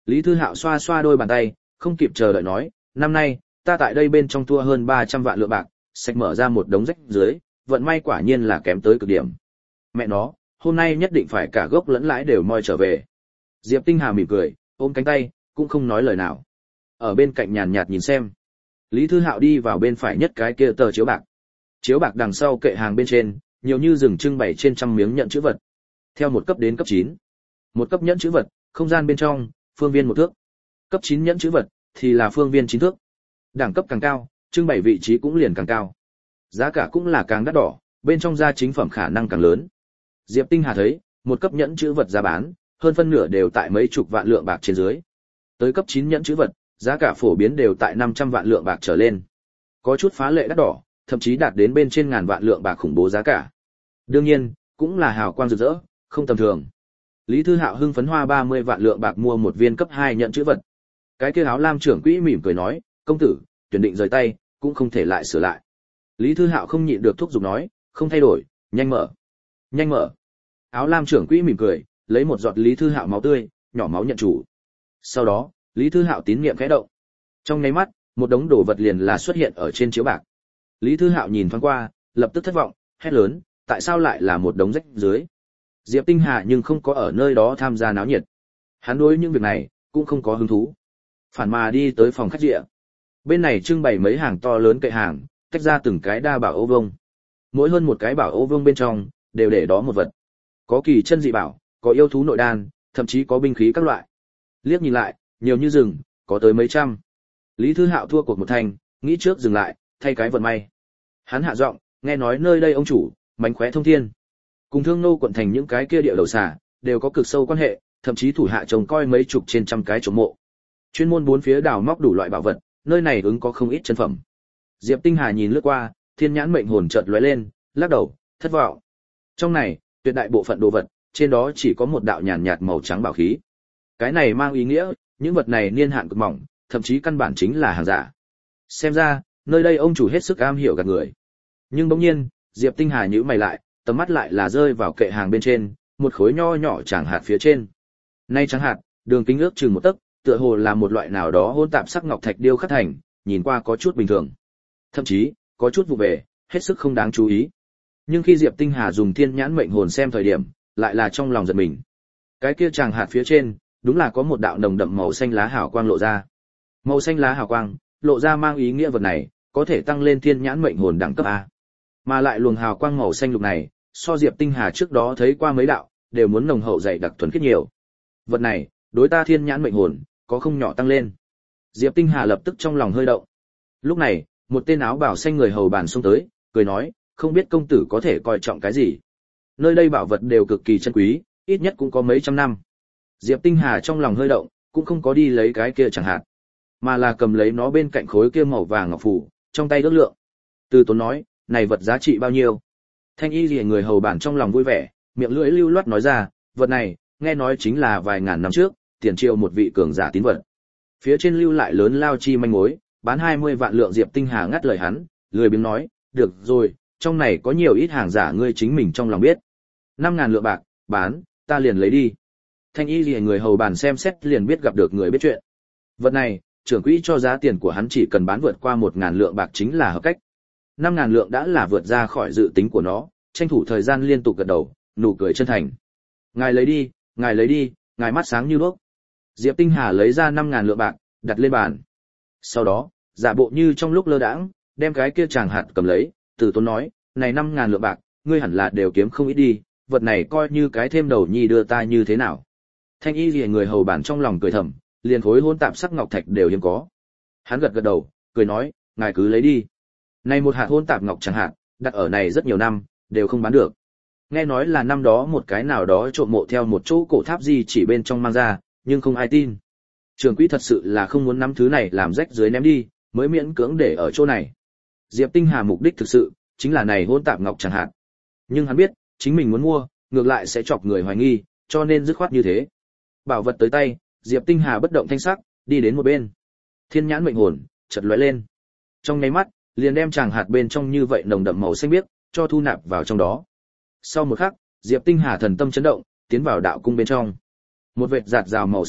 Lý Thư Hạo xoa xoa đôi bàn tay, không kịp chờ đợi nói, năm nay, ta tại đây bên trong thua hơn 300 vạn lượng bạc, sạch mở ra một đống rách dưới, vận may quả nhiên là kém tới cực điểm. Mẹ nó, hôm nay nhất định phải cả gốc lẫn lãi đều moi trở về. Diệp Tinh Hà mỉm cười, ôm cánh tay, cũng không nói lời nào. Ở bên cạnh nhàn nhạt nhìn xem. Lý Thư Hạo đi vào bên phải nhất cái kia tờ chiếu bạc. Chiếu bạc đằng sau kệ hàng bên trên, nhiều như rừng trưng bày trên trăm miếng nhận chữ vật. Theo một cấp đến cấp 9. Một cấp nhẫn chữ vật, không gian bên trong, phương viên 1 thước. Cấp 9 nhẫn chữ vật thì là phương viên 9 thước. Đẳng cấp càng cao, trưng bày vị trí cũng liền càng cao. Giá cả cũng là càng đắt đỏ, bên trong gia chính phẩm khả năng càng lớn. Diệp Tinh Hà thấy, một cấp nhẫn chữ vật giá bán, hơn phân nửa đều tại mấy chục vạn lượng bạc trên dưới. Tới cấp 9 nhẫn chữ vật, giá cả phổ biến đều tại 500 vạn lượng bạc trở lên. Có chút phá lệ đắt đỏ, thậm chí đạt đến bên trên ngàn vạn lượng bạc khủng bố giá cả. Đương nhiên, cũng là hào quang rực rỡ, không tầm thường. Lý Thư Hạo hưng phấn hoa 30 vạn lượng bạc mua một viên cấp 2 nhẫn chữ vật. Cái kia áo lam trưởng quỹ mỉm cười nói, công tử, tuyển định rời tay, cũng không thể lại sửa lại. Lý Thư Hạo không nhịn được thúc giục nói, không thay đổi, nhanh mở. Nhanh mở. Áo lam trưởng quỹ mỉm cười, lấy một giọt Lý Thư Hạo máu tươi, nhỏ máu nhận chủ. Sau đó, Lý Thư Hạo tín niệm khẽ động. Trong nháy mắt, một đống đồ vật liền là xuất hiện ở trên chiếu bạc. Lý Thư Hạo nhìn thoáng qua, lập tức thất vọng, hét lớn, tại sao lại là một đống rách dưới? Diệp Tinh Hà nhưng không có ở nơi đó tham gia náo nhiệt. Hắn đối những việc này cũng không có hứng thú. Phản mà đi tới phòng khách rịa. Bên này trưng bày mấy hàng to lớn kệ hàng, tách ra từng cái đa bảo ô vông. Mỗi hơn một cái bảo ô vông bên trong đều để đó một vật. Có kỳ chân dị bảo, có yêu thú nội đan, thậm chí có binh khí các loại. Liếc nhìn lại, nhiều như rừng, có tới mấy trăm. Lý Thư Hạo thua cuộc một thành, nghĩ trước dừng lại, thay cái vận may. Hắn hạ giọng, nghe nói nơi đây ông chủ, mánh khóe thông thiên. Cùng Thương Nô quận thành những cái kia địa đầu xà, đều có cực sâu quan hệ, thậm chí thủ hạ trông coi mấy chục trên trăm cái trống mộ. Chuyên môn bốn phía đào móc đủ loại bảo vật, nơi này ứng có không ít chân phẩm. Diệp Tinh Hà nhìn lướt qua, thiên nhãn mệnh hồn chợt lóe lên, lắc đầu, thất vọng. Trong này, tuyệt đại bộ phận đồ vật, trên đó chỉ có một đạo nhàn nhạt màu trắng bảo khí. Cái này mang ý nghĩa, những vật này niên hạn cực mỏng, thậm chí căn bản chính là hàng giả. Xem ra, nơi đây ông chủ hết sức am hiểu gạt người. Nhưng bỗng nhiên, Diệp Tinh Hà nhíu mày lại, tầm mắt lại là rơi vào kệ hàng bên trên, một khối nho nhỏ tràng hạt phía trên. Nay tràng hạt, đường kính ước chừng 1 tấc, tựa hồ là một loại nào đó hỗn tạp sắc ngọc thạch điêu khắc thành, nhìn qua có chút bình thường. Thậm chí, có chút vụ về, hết sức không đáng chú ý. Nhưng khi Diệp Tinh Hà dùng thiên nhãn mệnh hồn xem thời điểm, lại là trong lòng giật mình. Cái kia tràng hạt phía trên, đúng là có một đạo nồng đậm màu xanh lá hào quang lộ ra. Màu xanh lá hào quang, lộ ra mang ý nghĩa vật này, có thể tăng lên thiên nhãn mệnh hồn đẳng cấp A. Mà lại luồng hào quang màu xanh lục này, so Diệp Tinh Hà trước đó thấy qua mấy đạo, đều muốn nồng hậu dày đặc thuần khiết nhiều. Vật này, đối ta thiên nhãn mệnh hồn, có không nhỏ tăng lên. Diệp Tinh Hà lập tức trong lòng hơi động. Lúc này, một tên áo bào xanh người hầu bàn xông tới, cười nói, không biết công tử có thể coi trọng cái gì. Nơi đây bảo vật đều cực kỳ chân quý, ít nhất cũng có mấy trăm năm. Diệp Tinh Hà trong lòng hơi động, cũng không có đi lấy cái kia chẳng hạn, mà là cầm lấy nó bên cạnh khối kia màu vàng ngọc phù, trong tay ước lượng. Từ Tốn nói, này vật giá trị bao nhiêu? Thanh y liễu người hầu bản trong lòng vui vẻ, miệng lưỡi lưu loát nói ra, vật này, nghe nói chính là vài ngàn năm trước, tiền triệu một vị cường giả tín vật. Phía trên lưu lại lớn lao chi manh mối, bán 20 vạn lượng. Diệp Tinh Hà ngắt lời hắn, lười biếng nói, được rồi, trong này có nhiều ít hàng giả ngươi chính mình trong lòng biết. 5.000 lượng bạc, bán, ta liền lấy đi. Thanh y liễu người hầu bản xem xét liền biết gặp được người biết chuyện. Vật này, trưởng quỹ cho giá tiền của hắn chỉ cần bán vượt qua 1.000 lượng bạc chính là hợp cách. 5.000 lượng đã là vượt ra khỏi dự tính của nó, tranh thủ thời gian liên tục gật đầu, nụ cười chân thành. Ngài lấy đi, ngài lấy đi, ngài mắt sáng như đuốc. Diệp Tinh Hà lấy ra 5.000 lượng bạc, đặt lên bàn. Sau đó, giả bộ như trong lúc lơ đãng, đem cái kia chàng hạt cầm lấy, Từ Tốn nói, này 5.000 lượng bạc, ngươi hẳn là đều kiếm không ít đi, vật này coi như cái thêm đầu nhi đưa ta như thế nào. Thanh y liễu người hầu bản trong lòng cười thầm, liền khối hỗn tạp sắc ngọc thạch đều hiếm có. Hắn gật gật đầu, cười nói, ngài cứ lấy đi. Này một hạt hỗn tạp ngọc chẳng hạn, đặt ở này rất nhiều năm, đều không bán được. Nghe nói là năm đó một cái nào đó trộm mộ theo một chỗ cổ tháp gì chỉ bên trong mang ra, nhưng không ai tin. Trưởng quỹ thật sự là không muốn nắm thứ này làm rách dưới ném đi, mới miễn cưỡng để ở chỗ này. Diệp Tinh Hà mục đích thực sự chính là này hỗn tạp ngọc chẳng hạn. Nhưng hắn biết, chính mình muốn mua, ngược lại sẽ chọc người hoài nghi, cho nên dứt khoát như thế. Bảo vật tới tay, Diệp Tinh Hà bất động thanh sắc, đi đến một bên. Thiên nhãn mệnh hồn chợt lóe lên. Trong nháy mắt, liền đem chàng hạt bên trong như vậy nồng đậm màu xanh biếc cho thu nạp vào trong đó. Sau một khắc, Diệp Tinh Hà thần tâm chấn động, tiến vào đạo cung bên trong. Một vệt giạt rào màu xanh biếc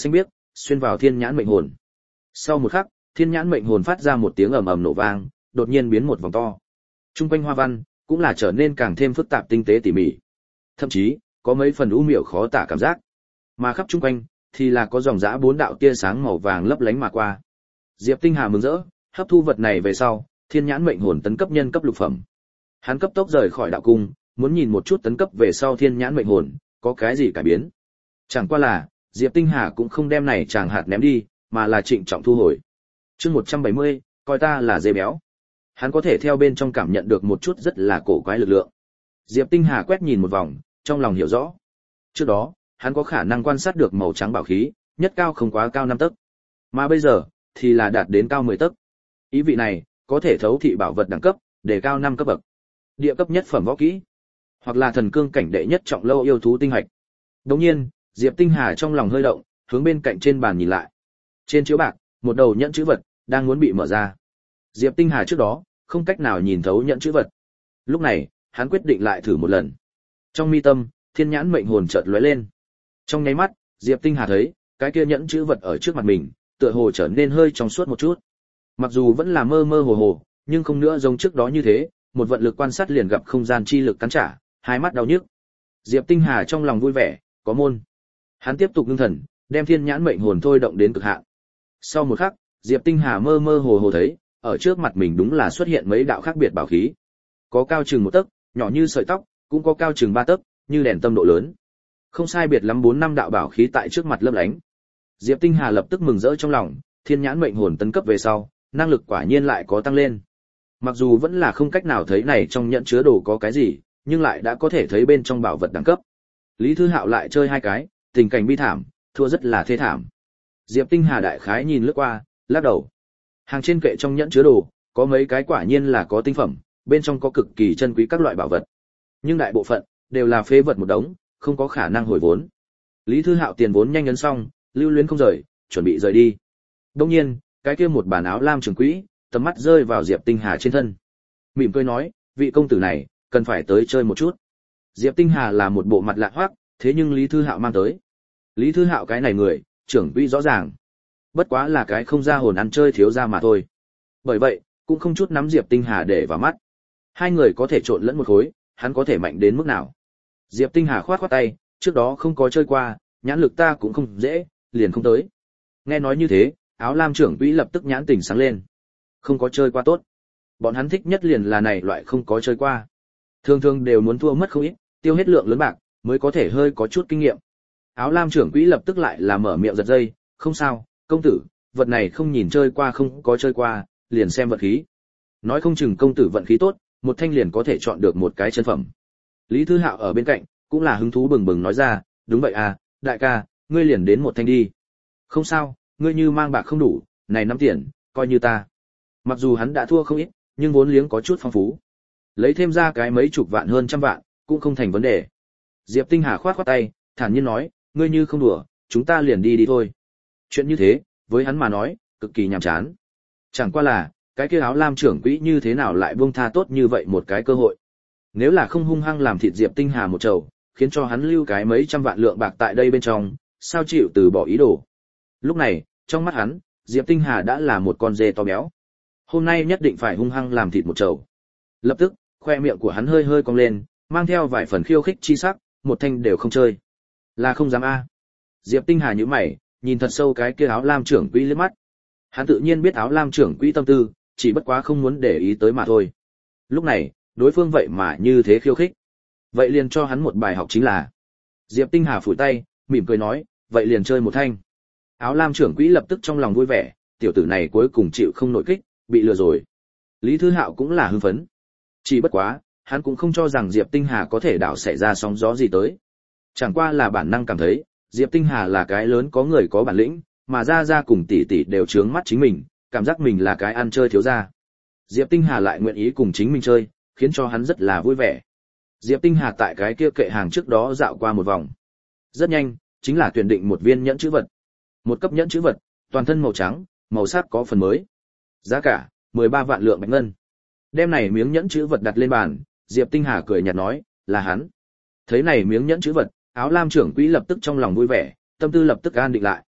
xuyên vào thiên nhãn mệnh hồn. Sau một khắc, thiên nhãn mệnh hồn phát ra một tiếng ầm ầm nổ vang, đột nhiên biến một vòng to. Trung quanh hoa văn cũng là trở nên càng thêm phức tạp tinh tế tỉ mỉ. Thậm chí, có mấy phần u miểu khó tả cảm giác. Mà khắp trung quanh thì là có dòng dã 4 đạo tia sáng màu vàng lấp lánh mà qua. Diệp Tinh Hà mừng rỡ, hấp thu vật này về sau, thiên nhãn mệnh hồn tấn cấp nhân cấp lục phẩm. Hắn cấp tốc rời khỏi đạo cung, muốn nhìn một chút tấn cấp về sau thiên nhãn mệnh hồn có cái gì cải biến. Chẳng qua là, Diệp Tinh Hà cũng không đem này chàng hạt ném đi, mà là trịnh trọng thu hồi. Chương 170, coi ta là dê béo. Hắn có thể theo bên trong cảm nhận được một chút rất là cổ quái lực lượng. Diệp Tinh Hà quét nhìn một vòng, trong lòng hiểu rõ. Trước đó, hắn có khả năng quan sát được màu trắng bảo khí, nhất cao không quá cao 5 tấc. Mà bây giờ, thì là đạt đến cao 10 tấc. Ý vị này, có thể thấu thị bảo vật đẳng cấp, để cao 5 cấp bậc. Địa cấp nhất phẩm võ kỹ, hoặc là thần cương cảnh đệ nhất trọng lâu yêu thú tinh hạch. Đồng nhiên, Diệp Tinh Hà trong lòng hơi động, hướng bên cạnh trên bàn nhìn lại. Trên chiếu bạc, một đầu nhẫn chữ vật đang muốn bị mở ra. Diệp Tinh Hà trước đó không cách nào nhìn thấu nhẫn chữ vật. Lúc này, hắn quyết định lại thử một lần. Trong mi tâm, thiên nhãn mệnh hồn chợt lóe lên. Trong nháy mắt, Diệp Tinh Hà thấy, cái kia nhẫn chữ vật ở trước mặt mình, tựa hồ trở nên hơi trong suốt một chút. Mặc dù vẫn là mơ mơ hồ hồ, nhưng không nữa giống trước đó như thế, một vận lực quan sát liền gặp không gian chi lực cắn trả, hai mắt đau nhức. Diệp Tinh Hà trong lòng vui vẻ, có môn. Hắn tiếp tục ngưng thần, đem thiên nhãn mệnh hồn thôi động đến cực hạn. Sau một khắc, Diệp Tinh Hà mơ mơ hồ hồ thấy, ở trước mặt mình đúng là xuất hiện mấy đạo khác biệt bảo khí. Có cao chừng 1 tấc, nhỏ như sợi tóc, cũng có cao chừng 3 tấc, như đèn tâm độ lớn. Không sai biệt lắm 4-5 đạo bảo khí tại trước mặt lấp lánh. Diệp Tinh Hà lập tức mừng rỡ trong lòng, thiên nhãn mệnh hồn tấn cấp về sau, năng lực quả nhiên lại có tăng lên. Mặc dù vẫn là không cách nào thấy này trong nhẫn chứa đồ có cái gì, nhưng lại đã có thể thấy bên trong bảo vật đẳng cấp. Lý Thư Hạo lại chơi 2 cái, tình cảnh bi thảm, thua rất là thê thảm. Diệp Tinh Hà đại khái nhìn lướt qua, lắc đầu. Hàng trên kệ trong nhẫn chứa đồ, có mấy cái quả nhiên là có tinh phẩm, bên trong có cực kỳ chân quý các loại bảo vật. Nhưng đại bộ phận đều là phế vật một đống, không có khả năng hồi vốn. Lý Thư Hạo tiền vốn nhanh nhấn xong, lưu luyến không rời, chuẩn bị rời đi. Đương nhiên, cái kia một bản áo lam trưởng quỹ, tầm mắt rơi vào Diệp Tinh Hà trên thân. Mỉm cười nói, vị công tử này, cần phải tới chơi một chút. Diệp Tinh Hà là một bộ mặt lạ hoắc, thế nhưng Lý Thư Hạo mang tới. Lý Thư Hạo cái này người, trưởng quỹ rõ ràng. Bất quá là cái không ra hồn ăn chơi thiếu ra mà thôi. Bởi vậy, cũng không chút nắm Diệp Tinh Hà để vào mắt. Hai người có thể trộn lẫn một khối, hắn có thể mạnh đến mức nào. Diệp Tinh Hà khoát khoát tay, trước đó không có chơi qua, nhãn lực ta cũng không dễ, liền không tới. Nghe nói như thế, áo lam trưởng quỹ lập tức nhãn tình sáng lên. Không có chơi qua tốt. Bọn hắn thích nhất liền là này loại không có chơi qua. Thường thường đều muốn thua mất không ít, tiêu hết lượng lớn bạc, mới có thể hơi có chút kinh nghiệm. Áo lam trưởng quỹ lập tức lại là mở miệng giật dây, không sao, công tử, vật này không nhìn chơi qua không có chơi qua, liền xem vận khí. Nói không chừng công tử vận khí tốt, một thanh liền có thể chọn được một cái chân phẩm. Lý Thư Hạo ở bên cạnh, cũng là hứng thú bừng bừng nói ra, đúng vậy à, đại ca, ngươi liền đến một thanh đi. Không sao, ngươi như mang bạc không đủ, này 5 tiền, coi như ta. Mặc dù hắn đã thua không ít, nhưng vốn liếng có chút phong phú. Lấy thêm ra cái mấy chục vạn hơn trăm vạn, cũng không thành vấn đề. Diệp Tinh Hà khoát khoát tay, thản nhiên nói, ngươi như không đùa, chúng ta liền đi thôi. Chuyện như thế, với hắn mà nói, cực kỳ nhàm chán. Chẳng qua là, cái kia áo lam trưởng quỹ như thế nào lại buông tha tốt như vậy một cái cơ hội. Nếu là không hung hăng làm thịt Diệp Tinh Hà một chầu, khiến cho hắn lưu cái mấy trăm vạn lượng bạc tại đây bên trong, sao chịu từ bỏ ý đồ. Lúc này, trong mắt hắn, Diệp Tinh Hà đã là một con dê to béo. Hôm nay nhất định phải hung hăng làm thịt một chầu. Lập tức, khoe miệng của hắn hơi hơi cong lên, mang theo vài phần khiêu khích chi sắc, một thanh đều không chơi. Là không dám a. Diệp Tinh Hà nhíu mày, nhìn thật sâu cái kia áo lam trưởng quỹ liếc mắt. Hắn tự nhiên biết áo lam trưởng quỹ tâm tư, chỉ bất quá không muốn để ý tới mà thôi. Lúc này, đối phương vậy mà như thế khiêu khích. Vậy liền cho hắn một bài học chính là. Diệp Tinh Hà phủi tay, mỉm cười nói, vậy liền chơi một thanh. Áo lam trưởng quỹ lập tức trong lòng vui vẻ, tiểu tử này cuối cùng chịu không nổi kích, bị lừa rồi. Lý Thư Hạo cũng là hưng phấn. Chỉ bất quá, hắn cũng không cho rằng Diệp Tinh Hà có thể đảo xảy ra sóng gió gì tới. Chẳng qua là bản năng cảm thấy, Diệp Tinh Hà là cái lớn có người có bản lĩnh, mà ra cùng tỷ tỷ đều trướng mắt chính mình, cảm giác mình là cái ăn chơi thiếu gia. Diệp Tinh Hà lại nguyện ý cùng chính mình chơi, khiến cho hắn rất là vui vẻ. Diệp Tinh Hà tại cái kia kệ hàng trước đó dạo qua một vòng. Rất nhanh, chính là tuyển định một viên nhẫn chữ vật. Một cấp nhẫn chữ vật, toàn thân màu trắng, màu sắc có phần mới. Giá cả 13 vạn lượng bạch ngân. Đem này miếng nhẫn chữ vật đặt lên bàn, Diệp Tinh Hà cười nhạt nói, là hắn. Thấy này miếng nhẫn chữ vật, áo lam trưởng quỹ lập tức trong lòng vui vẻ, tâm tư lập tức an định lại.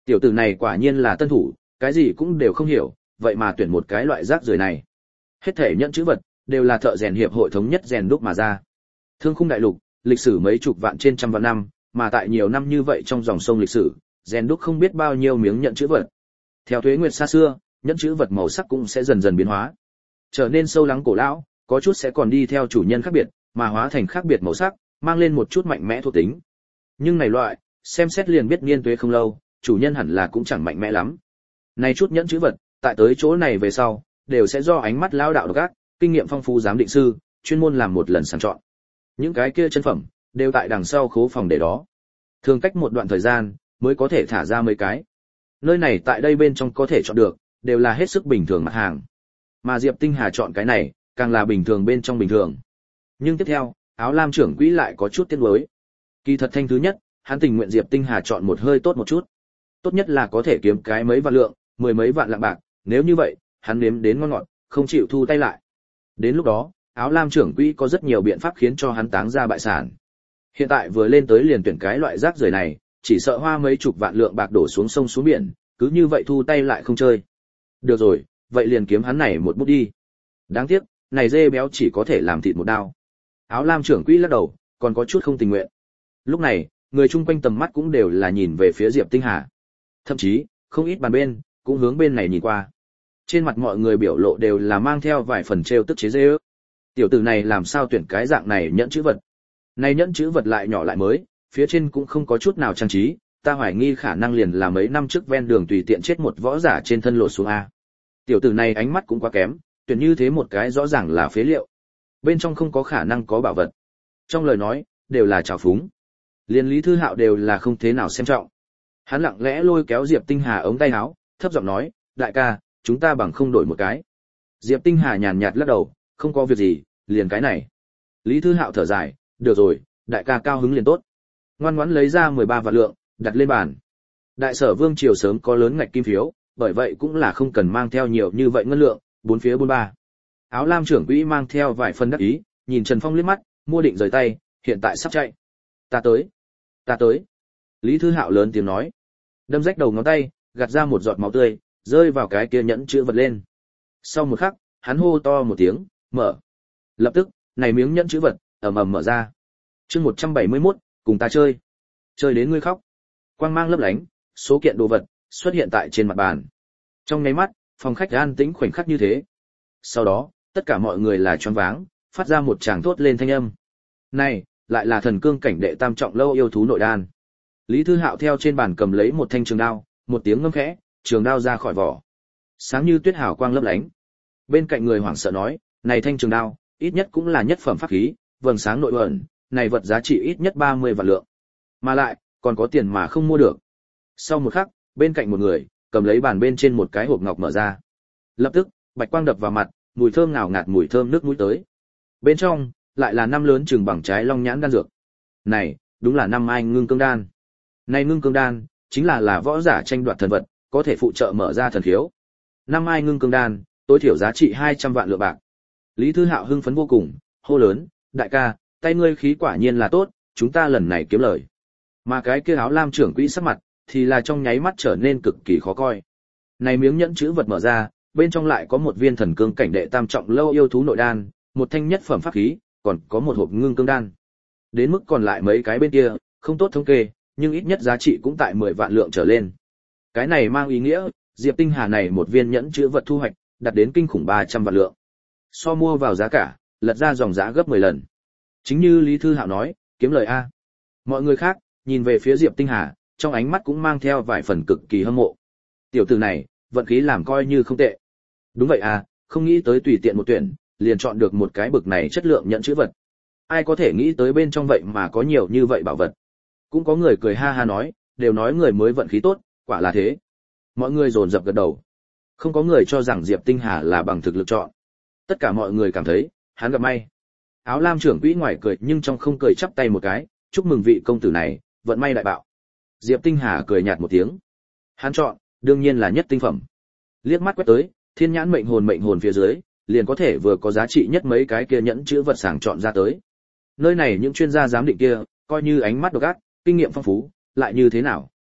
Tiểu tử này quả nhiên là tân thủ, cái gì cũng đều không hiểu, vậy mà tuyển một cái loại rác rưởi này. Hết thể nhẫn chữ vật đều là thợ rèn hiệp hội thống nhất rèn đúc mà ra. Thương khung đại lục, lịch sử mấy chục vạn trên trăm vạn năm, mà tại nhiều năm như vậy trong dòng sông lịch sử, rèn đúc không biết bao nhiêu miếng nhẫn chữ vật. Theo tuế nguyệt xa xưa, nhẫn chữ vật màu sắc cũng sẽ dần dần biến hóa, trở nên sâu lắng cổ lão, có chút sẽ còn đi theo chủ nhân khác biệt, mà hóa thành khác biệt màu sắc, mang lên một chút mạnh mẽ thuộc tính. Nhưng này loại, xem xét liền biết niên tuế không lâu, chủ nhân hẳn là cũng chẳng mạnh mẽ lắm. Này chút nhẫn chữ vật, tại tới chỗ này về sau, đều sẽ do ánh mắt lão đạo độc ác, kinh nghiệm phong phú giám định sư, chuyên môn làm một lần sàng chọn. Những cái kia chân phẩm, đều tại đằng sau khố phòng để đó. Thường cách một đoạn thời gian, mới có thể thả ra mấy cái. Nơi này tại đây bên trong có thể chọn được, đều là hết sức bình thường mặt hàng. Mà Diệp Tinh Hà chọn cái này, càng là bình thường bên trong bình thường. Nhưng tiếp theo, áo lam trưởng quỹ lại có chút tiếc nuối. Kỳ thật thanh thứ nhất, hắn tình nguyện Diệp Tinh Hà chọn một hơi tốt một chút. Tốt nhất là có thể kiếm cái mấy vạn lượng, mười mấy vạn lạng bạc, nếu như vậy, hắn nếm đến ngon ngọt, không chịu thu tay lại. Đến lúc đó, áo lam trưởng quỹ có rất nhiều biện pháp khiến cho hắn táng ra bại sản. Hiện tại vừa lên tới liền tuyển cái loại rác rưởi này, chỉ sợ hoa mấy chục vạn lượng bạc đổ xuống sông xuống biển, cứ như vậy thu tay lại không chơi. Được rồi, vậy liền kiếm hắn này một bút đi. Đáng tiếc, này dê béo chỉ có thể làm thịt một đao. Áo lam trưởng quỹ lắc đầu, còn có chút không tình nguyện. Lúc này, người chung quanh tầm mắt cũng đều là nhìn về phía Diệp Tinh Hà. Thậm chí, không ít bàn bên, cũng hướng bên này nhìn qua. Trên mặt mọi người biểu lộ đều là mang theo vài phần trêu tức chế giễu. Tiểu tử này làm sao tuyển cái dạng này nhẫn chữ vật. Này nhẫn chữ vật lại nhỏ lại mới, phía trên cũng không có chút nào trang trí, ta hoài nghi khả năng liền là mấy năm trước ven đường tùy tiện chết một võ giả trên thân lột xuống a. Tiểu tử này ánh mắt cũng quá kém, tuyển như thế một cái rõ ràng là phế liệu. Bên trong không có khả năng có bảo vật. Trong lời nói, đều là trào phúng. Liên Lý Thư Hạo đều là không thế nào xem trọng. Hắn lặng lẽ lôi kéo Diệp Tinh Hà ống tay áo, thấp giọng nói, đại ca, chúng ta bằng không đổi một cái. Diệp Tinh Hà nhàn nhạt lắc đầu, không có việc gì, liền cái này. Lý Thư Hạo thở dài, được rồi, đại ca cao hứng liền tốt. Ngoan ngoãn lấy ra 13 vạn lượng, đặt lên bàn. Đại sở vương triều sớm có lớn ngạch kim phiếu, bởi vậy cũng là không cần mang theo nhiều như vậy ngân lượng, bốn phía bốn ba. Áo lam trưởng quỹ mang theo vài phần đắc ý, nhìn Trần Phong liếc mắt, mua định rời tay, hiện tại sắp chạy. Ta tới. Lý Thư Hạo lớn tiếng nói. Đâm rách đầu ngón tay, gạt ra một giọt máu tươi, rơi vào cái kia nhẫn chữ vật lên. Sau một khắc, hắn hô to một tiếng, mở. Lập tức, này miếng nhẫn chữ vật, ầm ầm mở ra. Chương 171, cùng ta chơi. Chơi đến ngươi khóc. Quang mang lấp lánh, số kiện đồ vật xuất hiện tại trên mặt bàn. Trong nháy mắt, phòng khách an tĩnh khoảnh khắc như thế. Sau đó, tất cả mọi người là choáng váng, phát ra một tràng thốt lên thanh âm. Này, lại là thần cương cảnh đệ tam trọng lâu yêu thú nội đan. Lý Thư Hạo theo trên bàn cầm lấy một thanh trường đao, một tiếng ngâm khẽ, trường đao ra khỏi vỏ. Sáng như tuyết hào quang lấp lánh. Bên cạnh người hoảng sợ nói, này thanh trường đao, ít nhất cũng là nhất phẩm pháp khí, vầng sáng nội ẩn, này vật giá trị ít nhất 30 vạn lượng. Mà lại, còn có tiền mà không mua được. Sau một khắc, bên cạnh một người, cầm lấy bàn bên trên một cái hộp ngọc mở ra. Lập tức, bạch quang đập vào mặt, mùi thơm ngào ngạt mùi thơm nước mũi tới. Bên trong, lại là năm lớn chừng bằng trái long nhãn đan dược. Này, đúng là năm ai ngưng cương đan. Này ngưng cương đan, chính là võ giả tranh đoạt thần vật, có thể phụ trợ mở ra thần khiếu. Năm ai ngưng cương đan, tối thiểu giá trị 200 vạn lượng bạc. Lý Thư Hạo hưng phấn vô cùng, hô lớn, đại ca, tay ngươi khí quả nhiên là tốt, chúng ta lần này kiếm lời. Mà cái kia áo lam trưởng quỹ sắc mặt, thì là trong nháy mắt trở nên cực kỳ khó coi. Này miếng nhẫn chữ vật mở ra, bên trong lại có một viên thần cương cảnh đệ tam trọng lâu yêu thú nội đan, một thanh nhất phẩm pháp khí, còn có một hộp ngưng cương đan. Đến mức còn lại mấy cái bên kia, không tốt thống kê, nhưng ít nhất giá trị cũng tại 10 vạn lượng trở lên. Cái này mang ý nghĩa, Diệp Tinh Hà này một viên nhẫn chữ vật thu hoạch, đạt đến kinh khủng 300 vạn lượng. So mua vào giá cả, lật ra dòng giá gấp 10 lần. Chính như Lý Thư Hạo nói, kiếm lời a. Mọi người khác nhìn về phía Diệp Tinh Hà, trong ánh mắt cũng mang theo vài phần cực kỳ hâm mộ. Tiểu tử này, vận khí làm coi như không tệ. Đúng vậy à, không nghĩ tới tùy tiện một tuyển, liền chọn được một cái bực này chất lượng nhận chữ vật. Ai có thể nghĩ tới bên trong vậy mà có nhiều như vậy bảo vật. Cũng có người cười ha ha nói, đều nói người mới vận khí tốt, quả là thế. Mọi người dồn dập gật đầu. Không có người cho rằng Diệp Tinh Hà là bằng thực lực chọn. Tất cả mọi người cảm thấy, hắn gặp may. Áo lam trưởng quỹ ngoài cười nhưng trong không cười chắp tay một cái, chúc mừng vị công tử này, vận may đại bạo. Diệp Tinh Hà cười nhạt một tiếng. Hắn chọn, đương nhiên là nhất tinh phẩm. Liếc mắt quét tới, thiên nhãn mệnh hồn phía dưới, liền có thể vừa có giá trị nhất mấy cái kia nhẫn chữ vật sàng chọn ra tới. Nơi này những chuyên gia giám định kia, coi như ánh mắt độc ác, kinh nghiệm phong phú, lại như thế nào?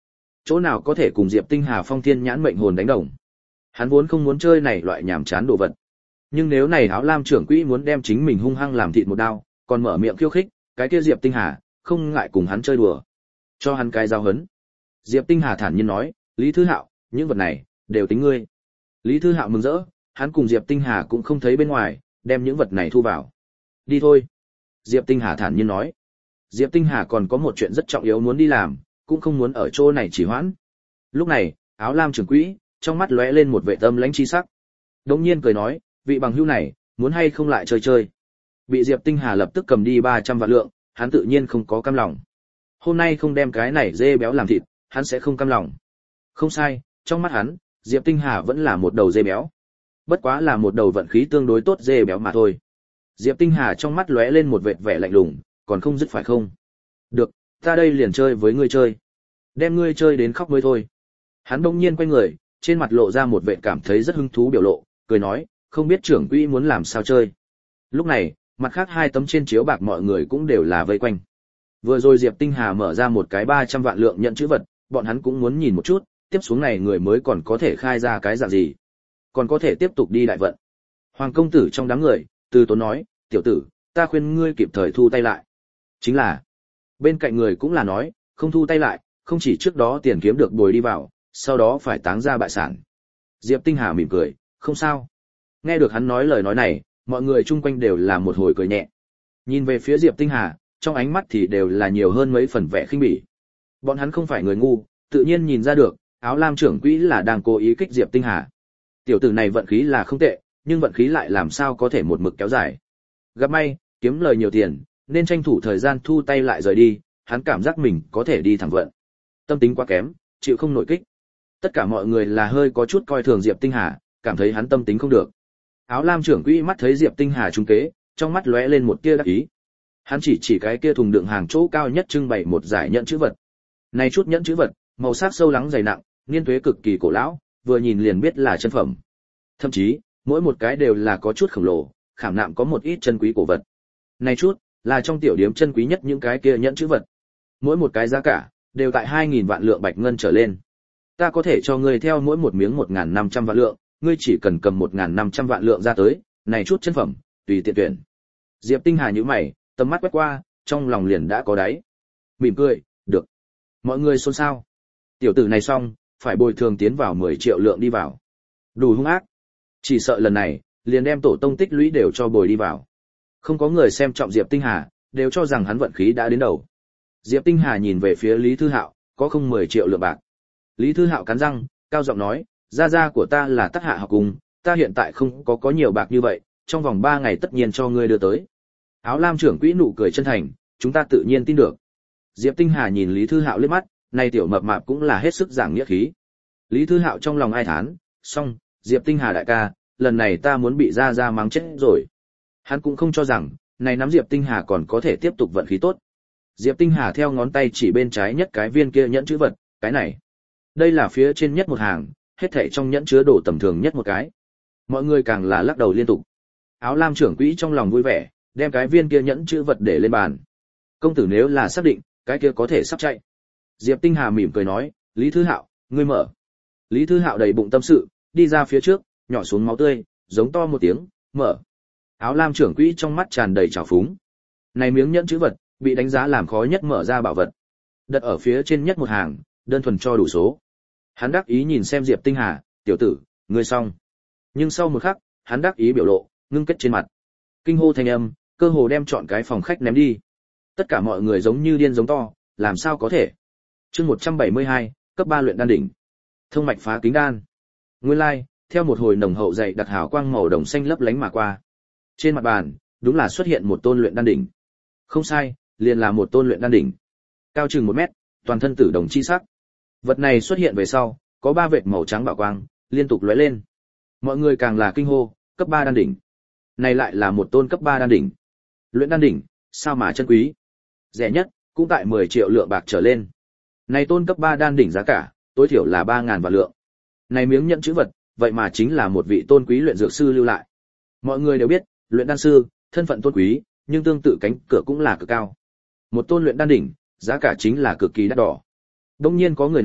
chỗ nào có thể cùng Diệp Tinh Hà phong thiên nhãn mệnh hồn đánh đồng. Hắn vốn không muốn chơi này loại nhảm chán đồ vật. Nhưng nếu này áo lam trưởng quỹ muốn đem chính mình hung hăng làm thịt một đao, còn mở miệng khiêu khích, cái kia Diệp Tinh Hà không ngại cùng hắn chơi đùa, cho hắn cái giao hấn. Diệp Tinh Hà thản nhiên nói, Lý Thư Hạo, những vật này đều tính ngươi. Lý Thư Hạo mừng rỡ, hắn cùng Diệp Tinh Hà cũng không thấy bên ngoài, đem những vật này thu vào. Đi thôi. Diệp Tinh Hà thản nhiên nói. Diệp Tinh Hà còn có một chuyện rất trọng yếu muốn đi làm, cũng không muốn ở chỗ này chỉ hoãn. Lúc này, áo lam trưởng quỹ trong mắt lóe lên một vẻ tâm lãnh chi sắc. Đống nhiên cười nói, vị bằng hữu này, muốn hay không lại chơi chơi. Bị Diệp Tinh Hà lập tức cầm đi 300 vạn lượng, hắn tự nhiên không có cam lòng. Hôm nay không đem cái này dê béo làm thịt, hắn sẽ không cam lòng. Không sai, trong mắt hắn, Diệp Tinh Hà vẫn là một đầu dê béo. Bất quá là một đầu vận khí tương đối tốt dê béo mà thôi. Diệp Tinh Hà trong mắt lóe lên một vệt vẻ lạnh lùng, còn không dứt phải không? Được, ta đây liền chơi với ngươi chơi. Đem ngươi chơi đến khóc mới thôi. Hắn đông nhiên quay người, trên mặt lộ ra một vẻ cảm thấy rất hứng thú biểu lộ, cười nói, không biết trưởng quỹ muốn làm sao chơi. Lúc này, mặt khác hai tấm trên chiếu bạc mọi người cũng đều là vây quanh. Vừa rồi Diệp Tinh Hà mở ra một cái 300 vạn lượng nhận chữ vật, bọn hắn cũng muốn nhìn một chút, tiếp xuống này người mới còn có thể khai ra cái dạng gì. Còn có thể tiếp tục đi đại vận. Hoàng công tử trong đám người, từ tốn nói, tiểu tử, ta khuyên ngươi kịp thời thu tay lại. Chính là, bên cạnh người cũng là nói, không thu tay lại, không chỉ trước đó tiền kiếm được bồi đi vào, sau đó phải táng ra bại sản. Diệp Tinh Hà mỉm cười, không sao. Nghe được hắn nói lời nói này, mọi người chung quanh đều là một hồi cười nhẹ. Nhìn về phía Diệp Tinh Hà, trong ánh mắt thì đều là nhiều hơn mấy phần vẻ khinh bỉ. Bọn hắn không phải người ngu, tự nhiên nhìn ra được, áo lam trưởng quỹ là đang cố ý kích Diệp Tinh Hà. Tiểu tử này vận khí là không tệ, nhưng vận khí lại làm sao có thể một mực kéo dài. Gặp may, kiếm lời nhiều tiền, nên tranh thủ thời gian thu tay lại rời đi, hắn cảm giác mình có thể đi thẳng vận. Tâm tính quá kém, chịu không nổi kích. Tất cả mọi người là hơi có chút coi thường Diệp Tinh Hà, cảm thấy hắn tâm tính không được. Áo lam trưởng quỹ mắt thấy Diệp Tinh Hà trúng kế, trong mắt lóe lên một tia đắc ý. Hắn chỉ cái kia thùng đựng hàng chỗ cao nhất trưng bày một giải nhẫn chữ vật. Này chút nhẫn chữ vật, màu sắc sâu lắng dày nặng, niên tuế cực kỳ cổ lão, vừa nhìn liền biết là chân phẩm. Thậm chí, mỗi một cái đều là có chút khổng lồ, khảm nạm có một ít chân quý cổ vật. Này chút, là trong tiểu điếm chân quý nhất những cái kia nhẫn chữ vật. Mỗi một cái giá cả đều tại 2000 vạn lượng bạch ngân trở lên. Ta có thể cho ngươi theo mỗi một miếng 1500 vạn lượng, ngươi chỉ cần cầm 1500 vạn lượng ra tới, này chút chân phẩm, tùy tiện tuyển. Diệp Tinh Hà nhíu mày, tầm mắt quét qua, trong lòng liền đã có đáy. Mỉm cười, được. Mọi người xôn xao. Tiểu tử này xong, phải bồi thường tiến vào 10 triệu lượng đi vào. Đủ hung ác. Chỉ sợ lần này, liền đem tổ tông tích lũy đều cho bồi đi vào. Không có người xem trọng Diệp Tinh Hà, đều cho rằng hắn vận khí đã đến đầu. Diệp Tinh Hà nhìn về phía Lý Thư Hạo, có không 10 triệu lượng bạc. Lý Thư Hạo cắn răng, cao giọng nói, gia gia của ta là Tắc Hạ học cùng, ta hiện tại không có nhiều bạc như vậy, trong vòng 3 ngày tất nhiên cho ngươi đưa tới. Áo lam trưởng quỹ nụ cười chân thành, chúng ta tự nhiên tin được. Diệp Tinh Hà nhìn Lý Thư Hạo liếc mắt, này tiểu mập mạp cũng là hết sức giảng nghĩa khí. Lý Thư Hạo trong lòng ai thán, xong, Diệp Tinh Hà đại ca, lần này ta muốn bị gia gia mắng chết rồi. Hắn cũng không cho rằng, này nắm Diệp Tinh Hà còn có thể tiếp tục vận khí tốt. Diệp Tinh Hà theo ngón tay chỉ bên trái nhất cái viên kia nhẫn chữ vật, cái này. Đây là phía trên nhất một hàng, hết thảy trong nhẫn chứa đồ tầm thường nhất một cái. Mọi người càng là lắc đầu liên tục. Áo lam trưởng quỹ trong lòng vui vẻ, đem cái viên kia nhẫn chữ vật để lên bàn. Công tử nếu là xác định, cái kia có thể sắp chạy. Diệp Tinh Hà mỉm cười nói, Lý Thư Hạo, ngươi mở. Lý Thư Hạo đầy bụng tâm sự, đi ra phía trước, nhỏ xuống máu tươi, giống to một tiếng, mở. Áo lam trưởng quỹ trong mắt tràn đầy trào phúng. Này miếng nhẫn chữ vật, bị đánh giá làm khó nhất mở ra bảo vật. Đặt ở phía trên nhất một hàng, đơn thuần cho đủ số. Hắn đắc ý nhìn xem Diệp Tinh Hà, tiểu tử, ngươi xong. Nhưng sau một khắc, hắn đắc ý biểu lộ, ngưng kết trên mặt. Kinh hô thanh âm, cơ hồ đem trọn cái phòng khách ném đi. Tất cả mọi người giống như điên giống to, làm sao có thể. Chương 172, cấp 3 luyện đan đỉnh. Thông mạch phá kính đan. Nguyên lai, theo một hồi nồng hậu dày đặc hào quang màu đồng xanh lấp lánh mà qua. Trên mặt bàn, đúng là xuất hiện một tôn luyện đan đỉnh. Không sai, liền là một tôn luyện đan đỉnh. Cao chừng 1 mét, toàn thân tử đồng chi sắc. Vật này xuất hiện về sau, có 3 vệt màu trắng bảo quang, liên tục lóe lên. Mọi người càng là kinh hô, cấp 3 đan đỉnh. Này lại là một tôn cấp 3 đan đỉnh. Luyện đan đỉnh, sao mà chân quý. Rẻ nhất, cũng tại 10 triệu lượng bạc trở lên. Này tôn cấp 3 đan đỉnh giá cả, tối thiểu là 3000 vạn lượng. Này miếng nhận chữ vật, vậy mà chính là một vị tôn quý luyện dược sư lưu lại. Mọi người đều biết, luyện đan sư, thân phận tôn quý, nhưng tương tự cánh cửa cũng là cực cao. Một tôn luyện đan đỉnh, giá cả chính là cực kỳ đắt đỏ. Đông nhiên có người nói,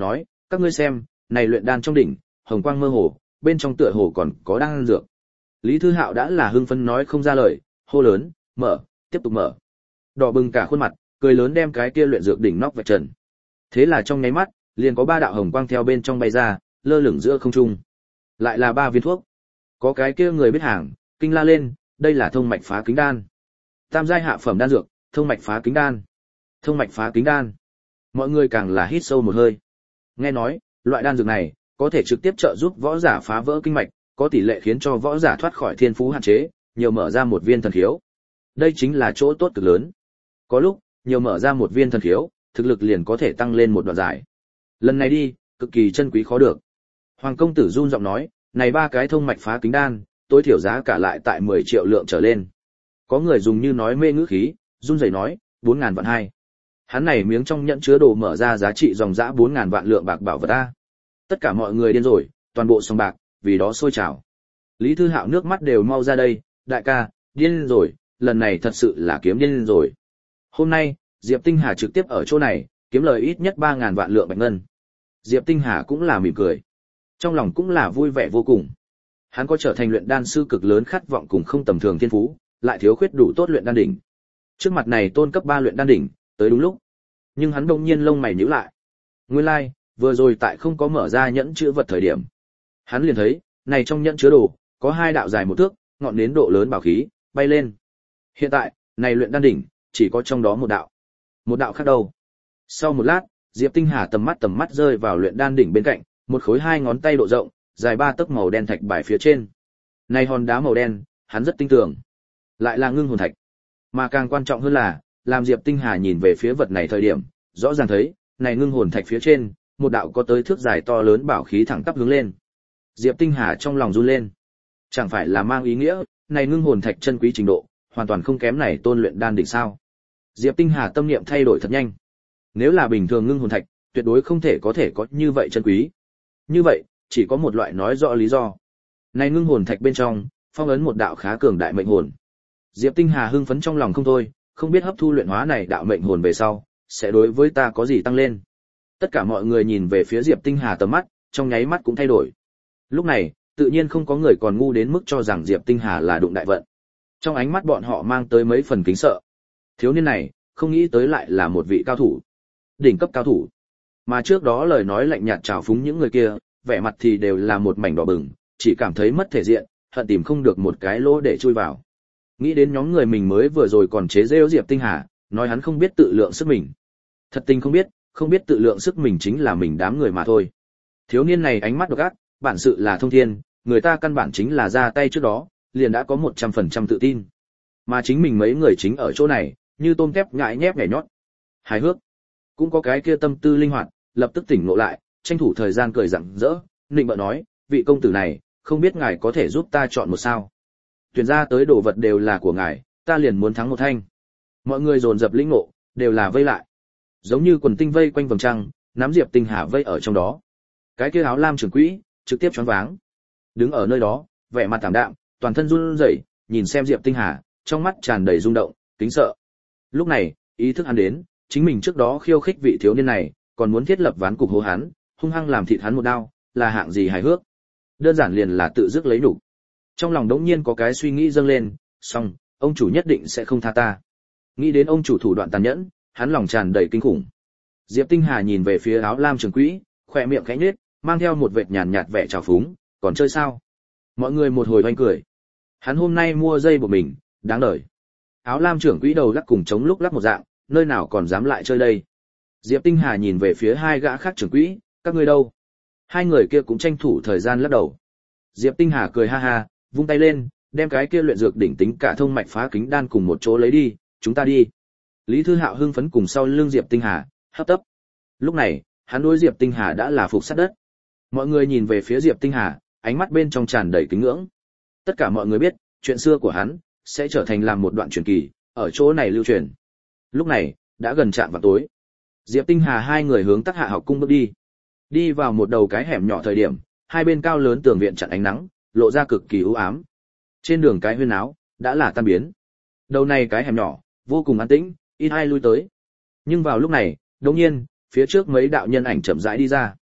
Các ngươi xem, này luyện đan trong đỉnh, hồng quang mơ hồ, bên trong tựa hồ còn có đan dược. Lý Thư Hạo đã là hưng phấn nói không ra lời, hô lớn, mở, tiếp tục mở. Đỏ bừng cả khuôn mặt, cười lớn đem cái kia luyện dược đỉnh nóc vạch trần. Thế là trong nháy mắt, liền có 3 đạo hồng quang theo bên trong bay ra, lơ lửng giữa không trung. Lại là 3 viên thuốc. Có cái kia người biết hàng, kinh la lên, đây là thông mạch phá kính đan. Tam giai hạ phẩm đan dược, thông mạch phá kính đan. Thông mạch phá kính đan. Mọi người càng là hít sâu một hơi. Nghe nói, loại đan dược này có thể trực tiếp trợ giúp võ giả phá vỡ kinh mạch, có tỷ lệ khiến cho võ giả thoát khỏi thiên phú hạn chế, nhiều mở ra một viên thần khiếu. Đây chính là chỗ tốt cực lớn. Có lúc, nhiều mở ra một viên thần khiếu, thực lực liền có thể tăng lên một đoạn giải. Lần này đi, cực kỳ chân quý khó được. Hoàng công tử run giọng nói, này 3 cái thông mạch phá kính đan, tối thiểu giá cả lại tại 10 triệu lượng trở lên. Có người dùng như nói mê ngữ khí, run rẩy nói, 4.000 vạn hai. Hắn này miếng trong nhẫn chứa đồ mở ra giá trị dòng dã 4.000 vạn lượng bạc bảo vật a. Tất cả mọi người điên rồi, toàn bộ sòng bạc, vì đó sôi trào. Lý Thư Hạo nước mắt đều mau ra đây, đại ca, điên rồi, lần này thật sự là kiếm điên rồi. Hôm nay, Diệp Tinh Hà trực tiếp ở chỗ này, kiếm lời ít nhất 3.000 vạn lượng bạch ngân. Diệp Tinh Hà cũng là mỉm cười. Trong lòng cũng là vui vẻ vô cùng. Hắn có trở thành luyện đan sư cực lớn khát vọng cùng không tầm thường thiên phú, lại thiếu khuyết đủ tốt luyện đan đỉnh. Trước mặt này tôn cấp 3 luyện đan đỉnh, tới đúng lúc. Nhưng hắn đông nhiên lông mày nhíu lại. Nguyên lai, like, vừa rồi tại không có mở ra nhẫn chứa vật thời điểm. Hắn liền thấy, này trong nhẫn chứa đồ, có 2 đạo dài 1 thước, ngọn nến độ lớn bảo khí, bay lên. Hiện tại, này luyện đan đỉnh, chỉ có trong đó 1 đạo. 1 đạo khác đâu? Sau một lát, Diệp Tinh Hà tầm mắt rơi vào luyện đan đỉnh bên cạnh, một khối 2 ngón tay độ rộng, dài 3 tấc màu đen thạch bài phía trên. Này hòn đá màu đen, hắn rất tin tưởng. Lại là ngưng hồn thạch. Mà càng quan trọng hơn là, làm Diệp Tinh Hà nhìn về phía vật này thời điểm, rõ ràng thấy, này ngưng hồn thạch phía trên, một đạo có tới thước dài to lớn bảo khí thẳng tắp hướng lên. Diệp Tinh Hà trong lòng run lên. Chẳng phải là mang ý nghĩa, này ngưng hồn thạch chân quý trình độ, hoàn toàn không kém này tôn luyện đan đỉnh sao? Diệp Tinh Hà tâm niệm thay đổi thật nhanh. Nếu là bình thường ngưng hồn thạch, tuyệt đối không thể có như vậy chân quý. Như vậy, chỉ có một loại nói rõ lý do. Này ngưng hồn thạch bên trong, phong ấn một đạo khá cường đại mệnh hồn. Diệp Tinh Hà hưng phấn trong lòng không thôi, không biết hấp thu luyện hóa này đạo mệnh hồn về sau, sẽ đối với ta có gì tăng lên. Tất cả mọi người nhìn về phía Diệp Tinh Hà tầm mắt, trong nháy mắt cũng thay đổi. Lúc này, tự nhiên không có người còn ngu đến mức cho rằng Diệp Tinh Hà là đụng đại vận. Trong ánh mắt bọn họ mang tới mấy phần kính sợ. Thiếu niên này, không nghĩ tới lại là một vị cao thủ. Đỉnh cấp cao thủ. Mà trước đó lời nói lạnh nhạt trào phúng những người kia, vẻ mặt thì đều là một mảnh đỏ bừng, chỉ cảm thấy mất thể diện, hận tìm không được một cái lỗ để chui vào. Nghĩ đến nhóm người mình mới vừa rồi còn chế giễu Diệp Tinh Hà, nói hắn không biết tự lượng sức mình. Thật tình không biết tự lượng sức mình chính là mình đám người mà thôi. Thiếu niên này ánh mắt độc ác, bản sự là thông thiên, người ta căn bản chính là ra tay trước đó, liền đã có 100% tự tin. Mà chính mình mấy người chính ở chỗ này, như tôm tép nhại nhép nhảy nhót. Hài hước. Cũng có cái kia tâm tư linh hoạt, lập tức tỉnh ngộ lại, tranh thủ thời gian cười rạng rỡ, nịnh bợ nói, vị công tử này, không biết ngài có thể giúp ta chọn một sao. Tuyển ra tới đồ vật đều là của ngài, ta liền muốn thắng một thanh. Mọi người dồn dập lĩnh ngộ, đều là vây lại. Giống như quần tinh vây quanh vầng trăng, nắm Diệp Tinh Hà vây ở trong đó. Cái kia áo lam trưởng quỹ, trực tiếp choáng váng. Đứng ở nơi đó, vẻ mặt tảm đạm, toàn thân run rẩy, nhìn xem Diệp Tinh Hà, trong mắt tràn đầy rung động, kính sợ. Lúc này, ý thức hắn đến, chính mình trước đó khiêu khích vị thiếu niên này, còn muốn thiết lập ván cục hố hắn, hung hăng làm thịt hắn một đao, là hạng gì hài hước. Đơn giản liền là tự dứt lấy nhục. Trong lòng đống nhiên có cái suy nghĩ dâng lên, xong, ông chủ nhất định sẽ không tha ta. Nghĩ đến ông chủ thủ đoạn tàn nhẫn, hắn lòng tràn đầy kinh khủng. Diệp Tinh Hà nhìn về phía áo lam trưởng quỹ, khỏe miệng khẽ nhếch, mang theo một vệt nhàn nhạt vẻ trào phúng, còn chơi sao? Mọi người một hồi oanh cười. Hắn hôm nay mua dây của mình, đáng đời. Áo lam trưởng quỹ đầu lắc cùng chống lúc lắc một dạng, nơi nào còn dám lại chơi đây. Diệp Tinh Hà nhìn về phía 2 gã khác trưởng quỹ, các ngươi đâu? 2 người kia cũng tranh thủ thời gian lắc đầu. Diệp Tinh Hà cười ha ha, vung tay lên, đem cái kia luyện dược đỉnh tính cả thông mạch phá kính đan cùng một chỗ lấy đi, chúng ta đi. Lý Thư Hạo hưng phấn cùng sau lưng Diệp Tinh Hà, hấp tấp. Lúc này, hắn đối Diệp Tinh Hà đã là phục sát đất. Mọi người nhìn về phía Diệp Tinh Hà, ánh mắt bên trong tràn đầy kính ngưỡng. Tất cả mọi người biết, chuyện xưa của hắn sẽ trở thành làm một đoạn truyền kỳ, ở chỗ này lưu truyền. Lúc này, đã gần chạm vào tối. Diệp Tinh Hà 2 người hướng Tắc Hạ học cung bước đi. Đi vào một đầu cái hẻm nhỏ thời điểm, 2 bên cao lớn tường viện chặn ánh nắng, lộ ra cực kỳ u ám. Trên đường cái huyên áo đã là tan biến. Đầu này cái hẻm nhỏ, vô cùng an tĩnh, ít ai lui tới. Nhưng vào lúc này, đột nhiên, phía trước mấy đạo nhân ảnh chậm rãi đi ra.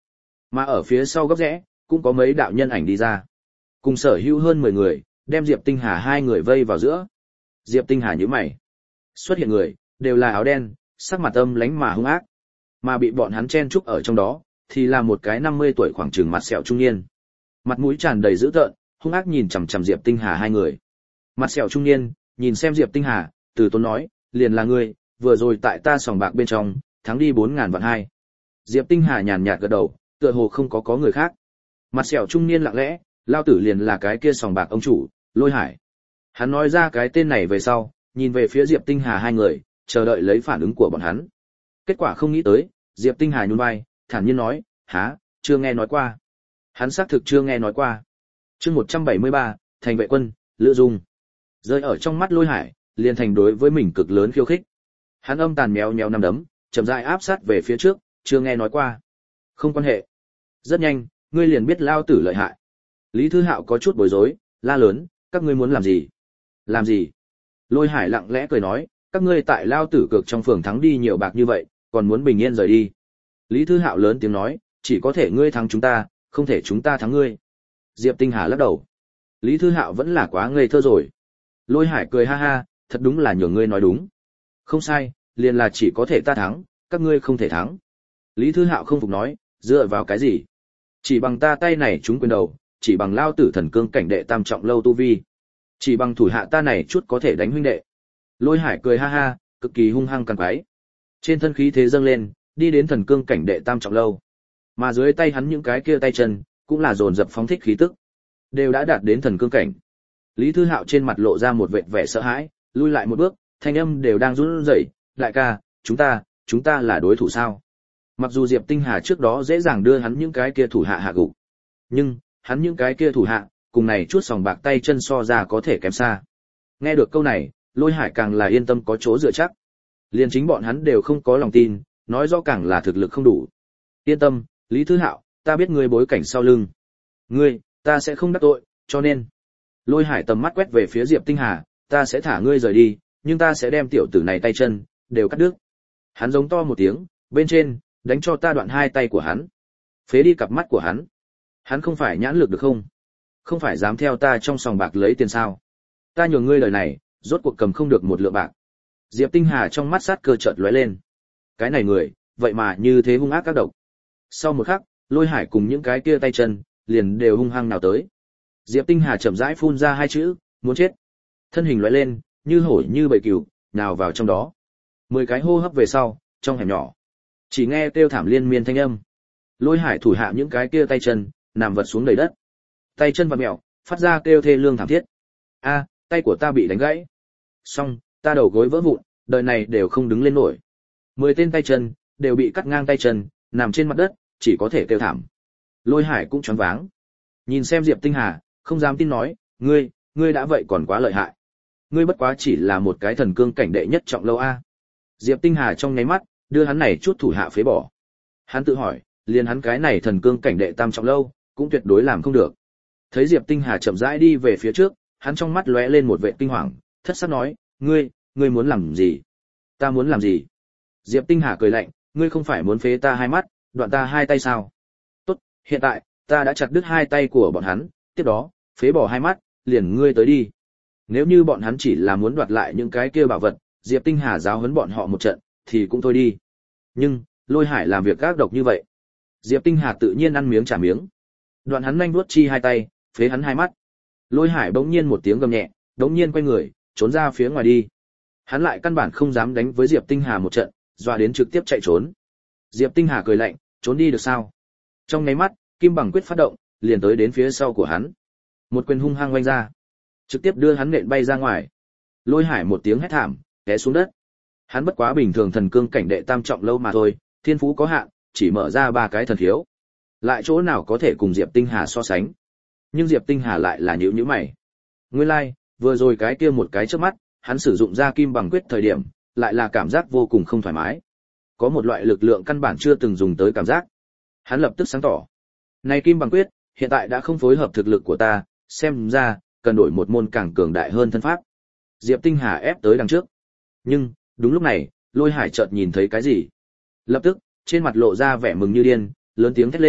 Mà ở phía sau góc rẽ, cũng có mấy đạo nhân ảnh đi ra. Cùng sở hữu hơn 10 người, đem Diệp Tinh Hà hai người vây vào giữa. Diệp Tinh Hà nhíu mày. Xuất hiện người, đều là áo đen, sắc mặt âm lãnh mà hung ác. Mà bị bọn hắn chen chúc ở trong đó, thì là một cái 50 tuổi khoảng chừng mặt sẹo trung niên. Mặt mũi tràn đầy dữ tợn, hung ác nhìn chằm chằm Diệp Tinh Hà hai người. Mặt sẹo trung niên, nhìn xem Diệp Tinh Hà, từ tốn nói, liền là ngươi, vừa rồi tại ta sòng bạc bên trong, thắng đi 4.000 vạn hai. Diệp Tinh Hà nhàn nhạt gật đầu, tựa hồ không có người khác. Mặt sẹo trung niên lặng lẽ, lao tử liền là cái kia sòng bạc ông chủ, Lôi Hải. Hắn nói ra cái tên này về sau, nhìn về phía Diệp Tinh Hà hai người, chờ đợi lấy phản ứng của bọn hắn. Kết quả không nghĩ tới, Diệp Tinh Hà nhún vai, thản nhiên nói, há, chưa nghe nói qua. Hắn xác thực chưa nghe nói qua. Chương 173, thành vệ quân, Lữ Dung. Rơi ở trong mắt Lôi Hải, liền thành đối với mình cực lớn khiêu khích. Hắn âm tàn méo méo nắm đấm, chậm rãi áp sát về phía trước, chưa nghe nói qua. Không quan hệ. Rất nhanh, ngươi liền biết lao tử lợi hại. Lý Thư Hạo có chút bối rối, la lớn, các ngươi muốn làm gì? Làm gì? Lôi Hải lặng lẽ cười nói, các ngươi tại lao tử cược trong phường thắng đi nhiều bạc như vậy, còn muốn bình yên rời đi. Lý Thư Hạo lớn tiếng nói, chỉ có thể ngươi thắng chúng ta, không thể chúng ta thắng ngươi. Diệp Tinh Hà lắc đầu. Lý Thư Hạo vẫn là quá ngây thơ rồi. Lôi Hải cười ha ha, thật đúng là nhường ngươi nói đúng. Không sai, liền là chỉ có thể ta thắng, các ngươi không thể thắng. Lý Thư Hạo không phục nói, dựa vào cái gì? Chỉ bằng ta tay này trúng quyền đầu, chỉ bằng lao tử thần cương cảnh đệ tam trọng lâu tu vi. Chỉ bằng thủ hạ ta này chút có thể đánh huynh đệ. Lôi Hải cười ha ha, cực kỳ hung hăng càng quái. Trên thân khí thế dâng lên, đi đến thần cương cảnh đệ tam trọng lâu. Mà dưới tay hắn những cái kia tay chân, cũng là dồn dập phóng thích khí tức. Đều đã đạt đến thần cương cảnh. Lý Thư Hạo trên mặt lộ ra một vệt vẻ sợ hãi, lui lại một bước, thanh âm đều đang run rẩy, đại ca, chúng ta là đối thủ sao? Mặc dù Diệp Tinh Hà trước đó dễ dàng đưa hắn những cái kia thủ hạ hạ gục, nhưng hắn những cái kia thủ hạ, cùng này chút sòng bạc tay chân so ra có thể kém xa. Nghe được câu này, Lôi Hải càng là yên tâm có chỗ dựa chắc. Liền chính bọn hắn đều không có lòng tin, nói rõ càng là thực lực không đủ. Yên tâm, Lý Thư Hạo, ta biết ngươi bối cảnh sau lưng. Ngươi, ta sẽ không đắc tội, cho nên. Lôi Hải tầm mắt quét về phía Diệp Tinh Hà, ta sẽ thả ngươi rời đi, nhưng ta sẽ đem tiểu tử này tay chân, đều cắt đứt. Hắn giống to một tiếng, bên trên, đánh cho ta đoạn hai tay của hắn. Phế đi cặp mắt của hắn. Hắn không phải nhãn lực được không? Không phải dám theo ta trong sòng bạc lấy tiền sao? Ta nhường ngươi lời này, rốt cuộc cầm không được một lượng bạc. Diệp Tinh Hà trong mắt sát cơ chợt lóe lên. Cái này người, vậy mà như thế hung ác các độc. Sau một khắc, Lôi Hải cùng những cái kia tay chân, liền đều hung hăng nào tới. Diệp Tinh Hà chậm rãi phun ra hai chữ, muốn chết. Thân hình lóe lên, như hổ như bầy cừu, nào vào trong đó. 10 cái hô hấp về sau, trong hẻm nhỏ, chỉ nghe kêu thảm liên miên thanh âm. Lôi Hải thủ hạ những cái kia tay chân, nằm vật xuống đầy đất. Tay chân vặn mèo, phát ra kêu thê lương thảm thiết. A, tay của ta bị đánh gãy. Xong, ta đầu gối vỡ vụn, đời này đều không đứng lên nổi. 10 tên tay chân, đều bị cắt ngang tay chân, nằm trên mặt đất, chỉ có thể kêu thảm. Lôi Hải cũng choáng váng. Nhìn xem Diệp Tinh Hà, không dám tin nói, ngươi đã vậy còn quá lợi hại. Ngươi bất quá chỉ là một cái thần cương cảnh đệ nhất trọng lâu a. Diệp Tinh Hà trong nháy mắt, đưa hắn này chút thủ hạ phế bỏ. Hắn tự hỏi, liền hắn cái này thần cương cảnh đệ tam trọng lâu, cũng tuyệt đối làm không được. Thấy Diệp Tinh Hà chậm rãi đi về phía trước, hắn trong mắt lóe lên một vẻ kinh hoàng, thất sắc nói, ngươi muốn làm gì? Ta muốn làm gì? Diệp Tinh Hà cười lạnh, ngươi không phải muốn phế ta hai mắt, đoạn ta hai tay sao? Tốt, hiện tại, ta đã chặt đứt hai tay của bọn hắn, tiếp đó, phế bỏ hai mắt, liền ngươi tới đi. Nếu như bọn hắn chỉ là muốn đoạt lại những cái kia bảo vật, Diệp Tinh Hà giáo huấn bọn họ một trận, thì cũng thôi đi. Nhưng, Lôi Hải làm việc gác độc như vậy. Diệp Tinh Hà tự nhiên ăn miếng trả miếng. Đoạn hắn nhanh vuốt chi hai tay, phế hắn hai mắt. Lôi Hải bỗng nhiên một tiếng gầm nhẹ, bỗng nhiên quay người, trốn ra phía ngoài đi. Hắn lại căn bản không dám đánh với Diệp Tinh Hà một trận, dọa đến trực tiếp chạy trốn. Diệp Tinh Hà cười lạnh, trốn đi được sao? Trong nháy mắt, Kim Bằng quyết phát động, liền tới đến phía sau của hắn. Một quyền hung hăng oanh ra, trực tiếp đưa hắn nện bay ra ngoài. Lôi Hải một tiếng hét thảm, té xuống đất. Hắn bất quá bình thường thần cương cảnh đệ tam trọng lâu mà thôi, thiên phú có hạn, chỉ mở ra 3 cái thần khiếu. Lại chỗ nào có thể cùng Diệp Tinh Hà so sánh. Nhưng Diệp Tinh Hà lại là nhíu nhíu mày. Nguyên lai, vừa rồi cái kia một cái chớp mắt, hắn sử dụng ra Kim Bằng quyết thời điểm, lại là cảm giác vô cùng không thoải mái. Có một loại lực lượng căn bản chưa từng dùng tới cảm giác. Hắn lập tức sáng tỏ. Này Kim Bằng quyết, hiện tại đã không phối hợp thực lực của ta, xem ra, cần đổi một môn càng cường đại hơn thân pháp. Diệp Tinh Hà ép tới đằng trước. Nhưng, đúng lúc này, Lôi Hải chợt nhìn thấy cái gì. Lập tức, trên mặt lộ ra vẻ mừng như điên, lớn tiếng thét lên,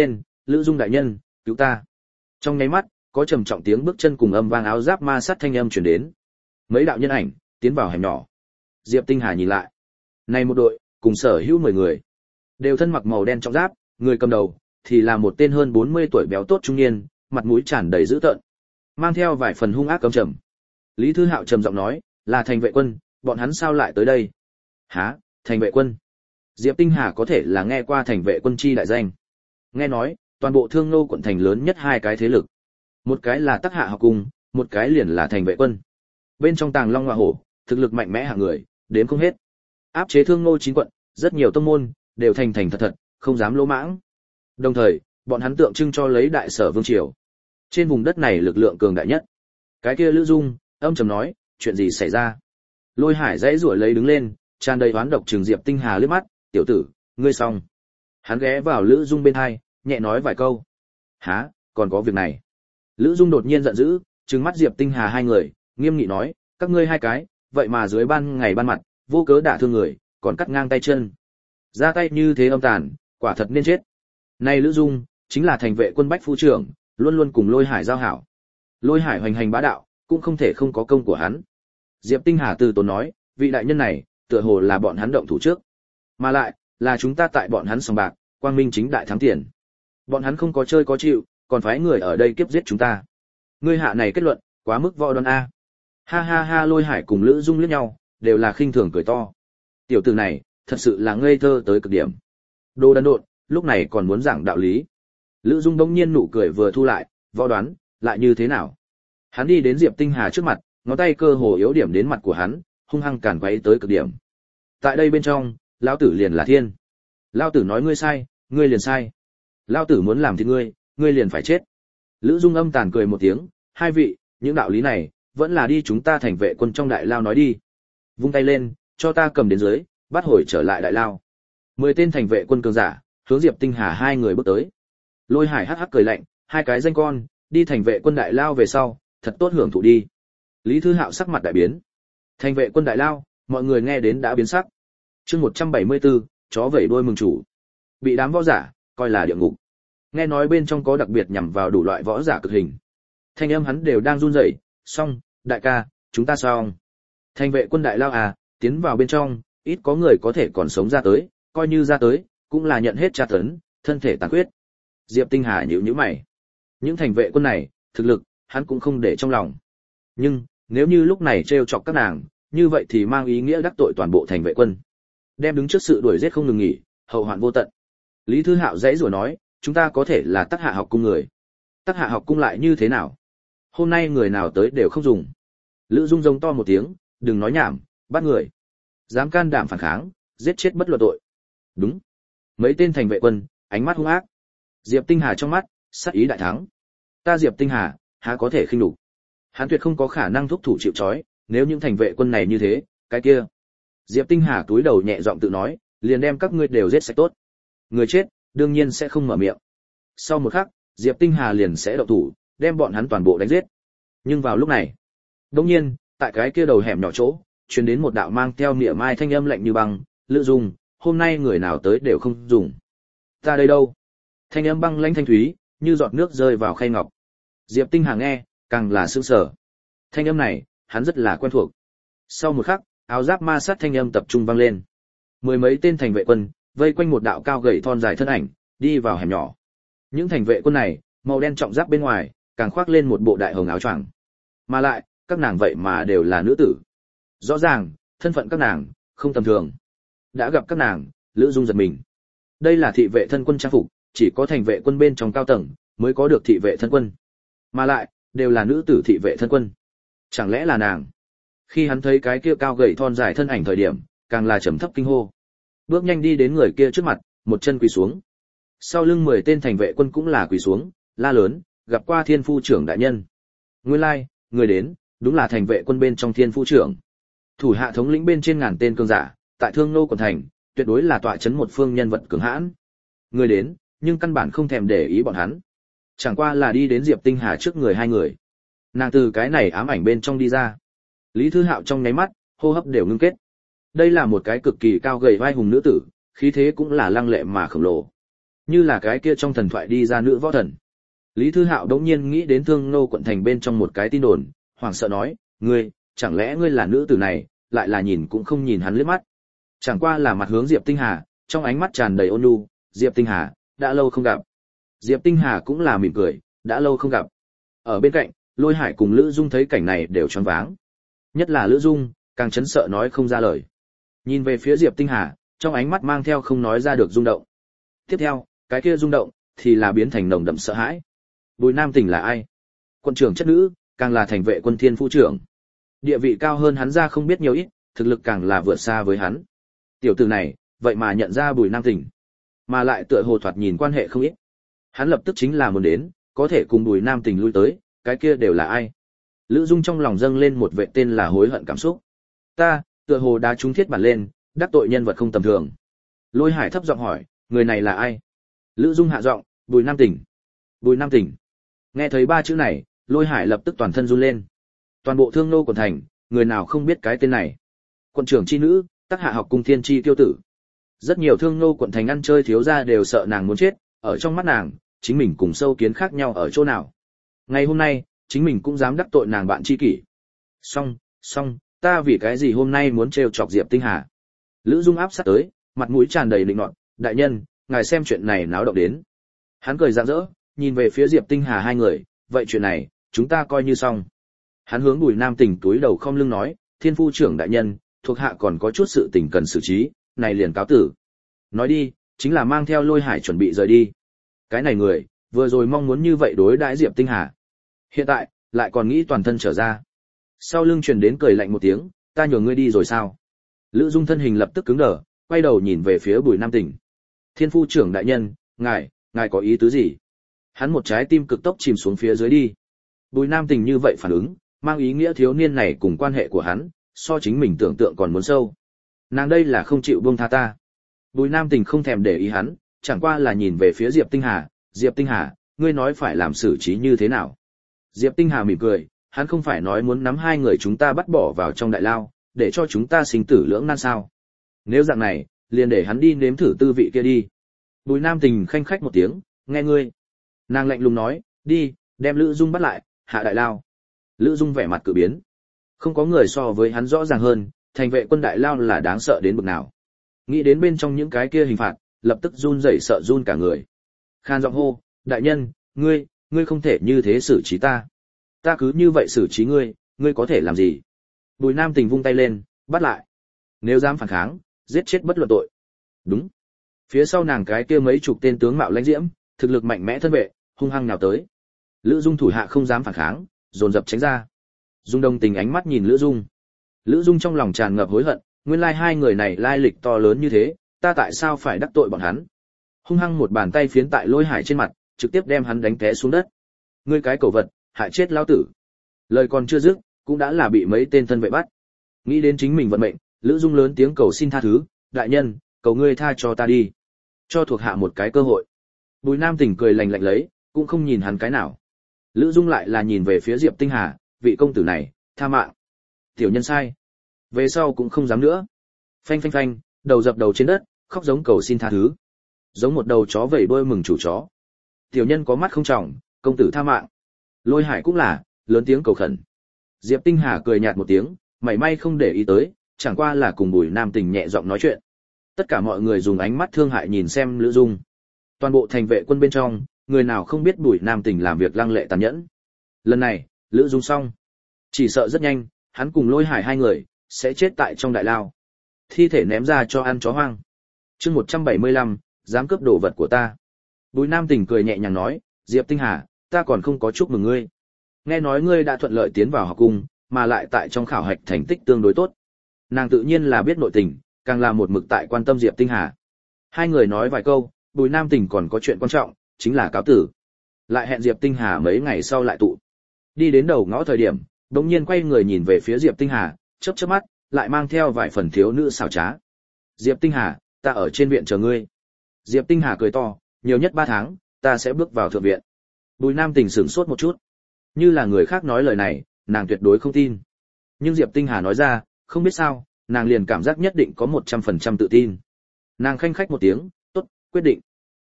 Lữ Dung đại nhân, cứu ta. Trong nháy mắt, có trầm trọng tiếng bước chân cùng âm vang áo giáp ma sát thanh âm truyền đến. Mấy đạo nhân ảnh tiến vào hẻm nhỏ. Diệp Tinh Hà nhìn lại. Này một đội, cùng sở hữu 10 người, đều thân mặc màu đen trọng giáp, người cầm đầu thì là một tên hơn 40 tuổi béo tốt trung niên, mặt mũi tràn đầy dữ tợn, mang theo vài phần hung ác cấm trầm. Lý Thư Hạo trầm giọng nói, là thành vệ quân, bọn hắn sao lại tới đây? Hả, thành vệ quân? Diệp Tinh Hà có thể là nghe qua thành vệ quân chi đại danh. Nghe nói, toàn bộ Thương Nô quận thành lớn nhất hai cái thế lực. Một cái là Tắc Hạ học cung, một cái liền là thành vệ quân. Bên trong Tàng Long Ngọa Hổ, thực lực mạnh mẽ hạng người, đếm không hết. Áp chế Thương Nô 9 quận, rất nhiều tông môn đều thành thật thật, không dám lỗ mãng. Đồng thời, bọn hắn tượng trưng cho lấy đại sở vương triều. Trên vùng đất này lực lượng cường đại nhất. Cái kia Lữ Dung, âm trầm nói, chuyện gì xảy ra? Lôi Hải dãy rủa lấy đứng lên, tràn đầy oán độc trừng Diệp Tinh Hà liếc mắt, tiểu tử, ngươi xong. Hắn ghé vào Lữ Dung bên hai, nhẹ nói vài câu. Hả, còn có việc này. Lữ Dung đột nhiên giận dữ, trừng mắt Diệp Tinh Hà hai người, nghiêm nghị nói, các ngươi hai cái, vậy mà dưới ban ngày ban mặt, vô cớ đả thương người, còn cắt ngang tay chân. Ra tay như thế âm tàn, quả thật nên chết. Này Lữ Dung, chính là thành vệ quân bách phu trưởng, luôn luôn cùng Lôi Hải giao hảo. Lôi Hải hoành hành bá đạo, cũng không thể không có công của hắn. Diệp Tinh Hà từ tốn nói, vị đại nhân này, tựa hồ là bọn hắn động thủ trước. Mà lại, là chúng ta tại bọn hắn sòng bạc, quang minh chính đại thắng tiền. Bọn hắn không có chơi có chịu, còn phái người ở đây kiếp giết chúng ta. Ngươi hạ này kết luận, quá mức võ đoan a. Ha ha ha, Lôi Hải cùng Lữ Dung liếc nhau, đều là khinh thường cười to. Tiểu tử này, thật sự là ngây thơ tới cực điểm. Đồ đần độn, lúc này còn muốn giảng đạo lý. Lữ Dung bỗng nhiên nụ cười vừa thu lại, võ đoán, lại như thế nào? Hắn đi đến Diệp Tinh Hà trước mặt, ngón tay cơ hồ yếu điểm đến mặt của hắn, hung hăng càn quấy tới cực điểm. Tại đây bên trong, lão tử liền là thiên. Lão tử nói ngươi sai, ngươi liền sai. Lão tử muốn làm thì ngươi liền phải chết. Lữ Dung âm tàn cười một tiếng, hai vị, những đạo lý này, vẫn là đi chúng ta thành vệ quân trong đại lao nói đi. Vung tay lên, cho ta cầm đến dưới, bắt hồi trở lại đại lao. 10 tên thành vệ quân cường giả, hướng Diệp Tinh Hà hai người bước tới. Lôi Hải hắc hắc cười lạnh, hai cái danh con, đi thành vệ quân đại lao về sau, thật tốt hưởng thụ đi. Lý Thư Hạo sắc mặt đại biến. Thành vệ quân đại lao, mọi người nghe đến đã biến sắc. Chương 174, chó vẩy đuôi mừng chủ. Bị đám võ giả coi là địa ngục. Nghe nói bên trong có đặc biệt nhằm vào đủ loại võ giả cực hình. Thanh âm hắn đều đang run rẩy, "Xong, đại ca, chúng ta xong." Thành vệ quân đại lao à, tiến vào bên trong, ít có người có thể còn sống ra tới, coi như ra tới, cũng là nhận hết tra tấn, thân thể tàn khuyết. Diệp Tinh Hà nhíu nhíu mày. Những thành vệ quân này, thực lực, hắn cũng không để trong lòng. Nhưng, nếu như lúc này trêu chọc các nàng, như vậy thì mang ý nghĩa đắc tội toàn bộ thành vệ quân. Đem đứng trước sự đuổi giết không ngừng nghỉ, hậu hoạn vô tận. Lý Thư Hạo dãy rủa nói, chúng ta có thể là Tắc Hạ học cung người. Tắc Hạ học cung lại như thế nào? Hôm nay người nào tới đều không dùng. Lữ Dung giống to một tiếng, đừng nói nhảm, bắt người. Dám can đảm phản kháng, giết chết bất luận tội. Đúng. Mấy tên thành vệ quân, ánh mắt hung ác. Diệp Tinh Hà trong mắt, sát ý đại thắng. Ta Diệp Tinh Hà, há có thể khinh nhục. Hắn tuyệt không có khả năng thúc thủ chịu trói, nếu những thành vệ quân này như thế, cái kia. Diệp Tinh Hà túi đầu nhẹ giọng tự nói, liền đem các ngươi đều giết sạch tốt. Người chết, đương nhiên sẽ không mở miệng. Sau một khắc, Diệp Tinh Hà liền sẽ động thủ, đem bọn hắn toàn bộ đánh giết. Nhưng vào lúc này, đột nhiên, tại cái kia đầu hẻm nhỏ chỗ, truyền đến một đạo mang theo niệm mai thanh âm lạnh như băng, Lữ Dung, hôm nay người nào tới đều không dùng. Ta đây đâu? Thanh âm băng lãnh thanh thúy, như giọt nước rơi vào khay ngọc. Diệp Tinh Hà nghe, càng là sững sờ. Thanh âm này, hắn rất là quen thuộc. Sau một khắc, áo giáp ma sát thanh âm tập trung vang lên. 10 mấy tên thành vệ quân, vây quanh một đạo cao gầy thon dài thân ảnh, đi vào hẻm nhỏ. Những thành vệ quân này, màu đen trọng giáp bên ngoài, càng khoác lên một bộ đại hồng áo choàng. Mà lại, các nàng vậy mà đều là nữ tử. Rõ ràng, thân phận các nàng không tầm thường. Đã gặp các nàng, Lữ Dung giật mình. Đây là thị vệ thân quân trang phục, chỉ có thành vệ quân bên trong cao tầng mới có được thị vệ thân quân. Mà lại, đều là nữ tử thị vệ thân quân. Chẳng lẽ là nàng? Khi hắn thấy cái kia cao gầy thon dài thân ảnh thời điểm, càng là trầm thấp kinh hô. Bước nhanh đi đến người kia trước mặt, một chân quỳ xuống. Sau lưng 10 tên thành vệ quân cũng là quỳ xuống, la lớn, gặp qua Thiên Phu trưởng đại nhân. Nguyên lai, người đến, đúng là thành vệ quân bên trong Thiên Phu trưởng. Thủ hạ thống lĩnh bên trên ngàn tên cường giả, tại Thương Nô quận thành, tuyệt đối là tọa chấn một phương nhân vật cường hãn. Người đến, nhưng căn bản không thèm để ý bọn hắn. Chẳng qua là đi đến Diệp Tinh Hà trước người hai người. Nàng từ cái này ám ảnh bên trong đi ra. Lý Thư Hạo trong nháy mắt, hô hấp đều ngưng kết. Đây là một cái cực kỳ cao gầy vai hùng nữ tử, khí thế cũng là lăng lệ mà khổng lồ. như là cái kia trong thần thoại đi ra nữ võ thần. Lý Thư Hạo đống nhiên nghĩ đến Thương Nô quận thành bên trong một cái tin đồn, hoảng sợ nói, ngươi, chẳng lẽ ngươi là nữ tử này, lại là nhìn cũng không nhìn hắn liếc mắt. Chẳng qua là mặt hướng Diệp Tinh Hà, trong ánh mắt tràn đầy ôn nhu, Diệp Tinh Hà, đã lâu không gặp. Diệp Tinh Hà cũng là mỉm cười, đã lâu không gặp. Ở bên cạnh, Lôi Hải cùng Lữ Dung thấy cảnh này đều choáng váng. Nhất là Lữ Dung, càng chấn sợ nói không ra lời. Nhìn về phía Diệp Tinh Hà, trong ánh mắt mang theo không nói ra được rung động. Tiếp theo, cái kia rung động thì là biến thành nồng đậm sợ hãi. Bùi Nam Tình là ai? Quân trưởng chất nữ, càng là thành vệ quân thiên phu trưởng. Địa vị cao hơn hắn ra không biết nhiều ít, thực lực càng là vượt xa với hắn. Tiểu tử này, vậy mà nhận ra Bùi Nam Tình, mà lại tựa hồ thoạt nhìn quan hệ không ít. Hắn lập tức chính là muốn đến, có thể cùng Bùi Nam Tình lui tới, cái kia đều là ai? Lữ Dung trong lòng dâng lên một vệ tên là hối hận cảm xúc. Ta, tựa hồ đá trúng thiết bản lên, đắc tội nhân vật không tầm thường. Lôi Hải thấp giọng hỏi, người này là ai? Lữ Dung hạ giọng, Bùi Nam Tình. Bùi Nam Tình. Nghe thấy ba chữ này, Lôi Hải lập tức toàn thân run lên. Toàn bộ Thương Nô quận thành, người nào không biết cái tên này? Quận trưởng chi nữ, Tắc Hạ học cung thiên chi tiêu tử. Rất nhiều Thương Nô quận thành ăn chơi thiếu gia đều sợ nàng muốn chết, ở trong mắt nàng, chính mình cùng sâu kiến khác nhau ở chỗ nào? Ngày hôm nay, chính mình cũng dám đắc tội nàng bạn tri kỷ. Xong, ta vì cái gì hôm nay muốn trêu chọc Diệp Tinh Hà? Lữ Dung áp sát tới, mặt mũi tràn đầy định nọt, đại nhân, ngài xem chuyện này náo động đến. Hắn cười rạng rỡ, nhìn về phía Diệp Tinh Hà hai người, vậy chuyện này, chúng ta coi như xong. Hắn hướng Bùi Nam Tình túi đầu không lưng nói, thiên phu trưởng đại nhân, thuộc hạ còn có chút sự tình cần xử trí, này liền cáo tử. Nói đi, chính là mang theo Lôi Hải chuẩn bị rời đi. Cái này người, vừa rồi mong muốn như vậy đối đãi Diệp Tinh Hà. Hiện tại, lại còn nghĩ toàn thân trở ra. Sau lưng truyền đến cười lạnh một tiếng, ta nhường ngươi đi rồi sao? Lữ Dung thân hình lập tức cứng đờ, quay đầu nhìn về phía Bùi Nam Tình. Thiên phu trưởng đại nhân, ngài có ý tứ gì? Hắn một trái tim cực tốc chìm xuống phía dưới đi. Bùi Nam Tình như vậy phản ứng, mang ý nghĩa thiếu niên này cùng quan hệ của hắn, so chính mình tưởng tượng còn muốn sâu. Nàng đây là không chịu buông tha ta. Bùi Nam Tình không thèm để ý hắn, chẳng qua là nhìn về phía Diệp Tinh Hà, Diệp Tinh Hà, ngươi nói phải làm xử trí như thế nào? Diệp Tinh Hà mỉm cười, hắn không phải nói muốn nắm hai người chúng ta bắt bỏ vào trong đại lao, để cho chúng ta sinh tử lưỡng nan sao? Nếu dạng này, liền để hắn đi nếm thử tư vị kia đi. Bùi Nam Tình khanh khách một tiếng, nghe ngươi. Nàng lạnh lùng nói, đi, đem Lữ Dung bắt lại, hạ đại lao. Lữ Dung vẻ mặt cử biến. Không có người so với hắn rõ ràng hơn, thành vệ quân đại lao là đáng sợ đến bực nào. Nghĩ đến bên trong những cái kia hình phạt, lập tức run rẩy sợ run cả người. Khan giọng hô, đại nhân, ngươi không thể như thế xử trí ta. Ta cứ như vậy xử trí ngươi có thể làm gì? Bùi Nam Tình vung tay lên, bắt lại. Nếu dám phản kháng, giết chết bất luận tội. Đúng. Phía sau nàng cái kia mấy chục tên tướng mạo lãnh diễm, thực lực mạnh mẽ thân vệ, hung hăng nhào tới. Lữ Dung thủ hạ không dám phản kháng, dồn dập tránh ra. Dung Đông Tình ánh mắt nhìn Lữ Dung. Lữ Dung trong lòng tràn ngập hối hận, nguyên lai hai người này lai lịch to lớn như thế, ta tại sao phải đắc tội bọn hắn? Hung hăng một bàn tay phiến tại Lôi Hải trên mặt, trực tiếp đem hắn đánh té xuống đất. Ngươi cái cẩu vật, hại chết lão tử. Lời còn chưa dứt, cũng đã là bị mấy tên thân vệ bắt. Nghĩ đến chính mình vận mệnh, Lữ Dung lớn tiếng cầu xin tha thứ, đại nhân, cầu ngươi tha cho ta đi, cho thuộc hạ một cái cơ hội. Bùi Nam Tình cười lạnh lạnh lấy, cũng không nhìn hắn cái nào. Lữ Dung lại là nhìn về phía Diệp Tinh Hà, vị công tử này, tha mạng. Tiểu nhân sai, về sau cũng không dám nữa. Phanh phanh phanh, đầu dập đầu trên đất, khóc giống cầu xin tha thứ, giống một đầu chó vẩy đuôi mừng chủ chó. Tiểu nhân có mắt không tròng, công tử tha mạng. Lôi Hải cũng là lớn tiếng cầu khẩn. Diệp Tinh Hà cười nhạt một tiếng, mảy may không để ý tới, chẳng qua là cùng Bùi Nam Tình nhẹ giọng nói chuyện. Tất cả mọi người dùng ánh mắt thương hại nhìn xem Lữ Dung. Toàn bộ thành vệ quân bên trong, người nào không biết Bùi Nam Tình làm việc lăng lệ tàn nhẫn. Lần này, Lữ Dung xong, chỉ sợ rất nhanh, hắn cùng Lôi Hải hai người sẽ chết tại trong đại lao. Thi thể ném ra cho ăn chó hoang. Chương 175, dám cướp đồ vật của ta. Bùi Nam Tình cười nhẹ nhàng nói, Diệp Tinh Hà, ta còn không có chúc mừng ngươi. Nghe nói ngươi đã thuận lợi tiến vào học cung, mà lại tại trong khảo hạch thành tích tương đối tốt. Nàng tự nhiên là biết nội tình, càng là một mực tại quan tâm Diệp Tinh Hà. Hai người nói vài câu, Bùi Nam Tình còn có chuyện quan trọng, chính là cáo tử. Lại hẹn Diệp Tinh Hà mấy ngày sau lại tụ. Đi đến đầu ngõ thời điểm, đột nhiên quay người nhìn về phía Diệp Tinh Hà, chớp chớp mắt, lại mang theo vài phần thiếu nữ xảo trá. Diệp Tinh Hà, ta ở trên viện chờ ngươi. Diệp Tinh Hà cười to, nhiều nhất 3 tháng, ta sẽ bước vào thượng viện. Bùi Nam Tình sửng sốt một chút. Như là người khác nói lời này, nàng tuyệt đối không tin. Nhưng Diệp Tinh Hà nói ra, không biết sao, nàng liền cảm giác nhất định có 100% tự tin. Nàng khanh khách một tiếng, tốt, quyết định.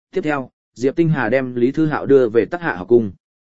Tiếp theo, Diệp Tinh Hà đem Lý Thư Hạo đưa về Tắc Hạ học cung.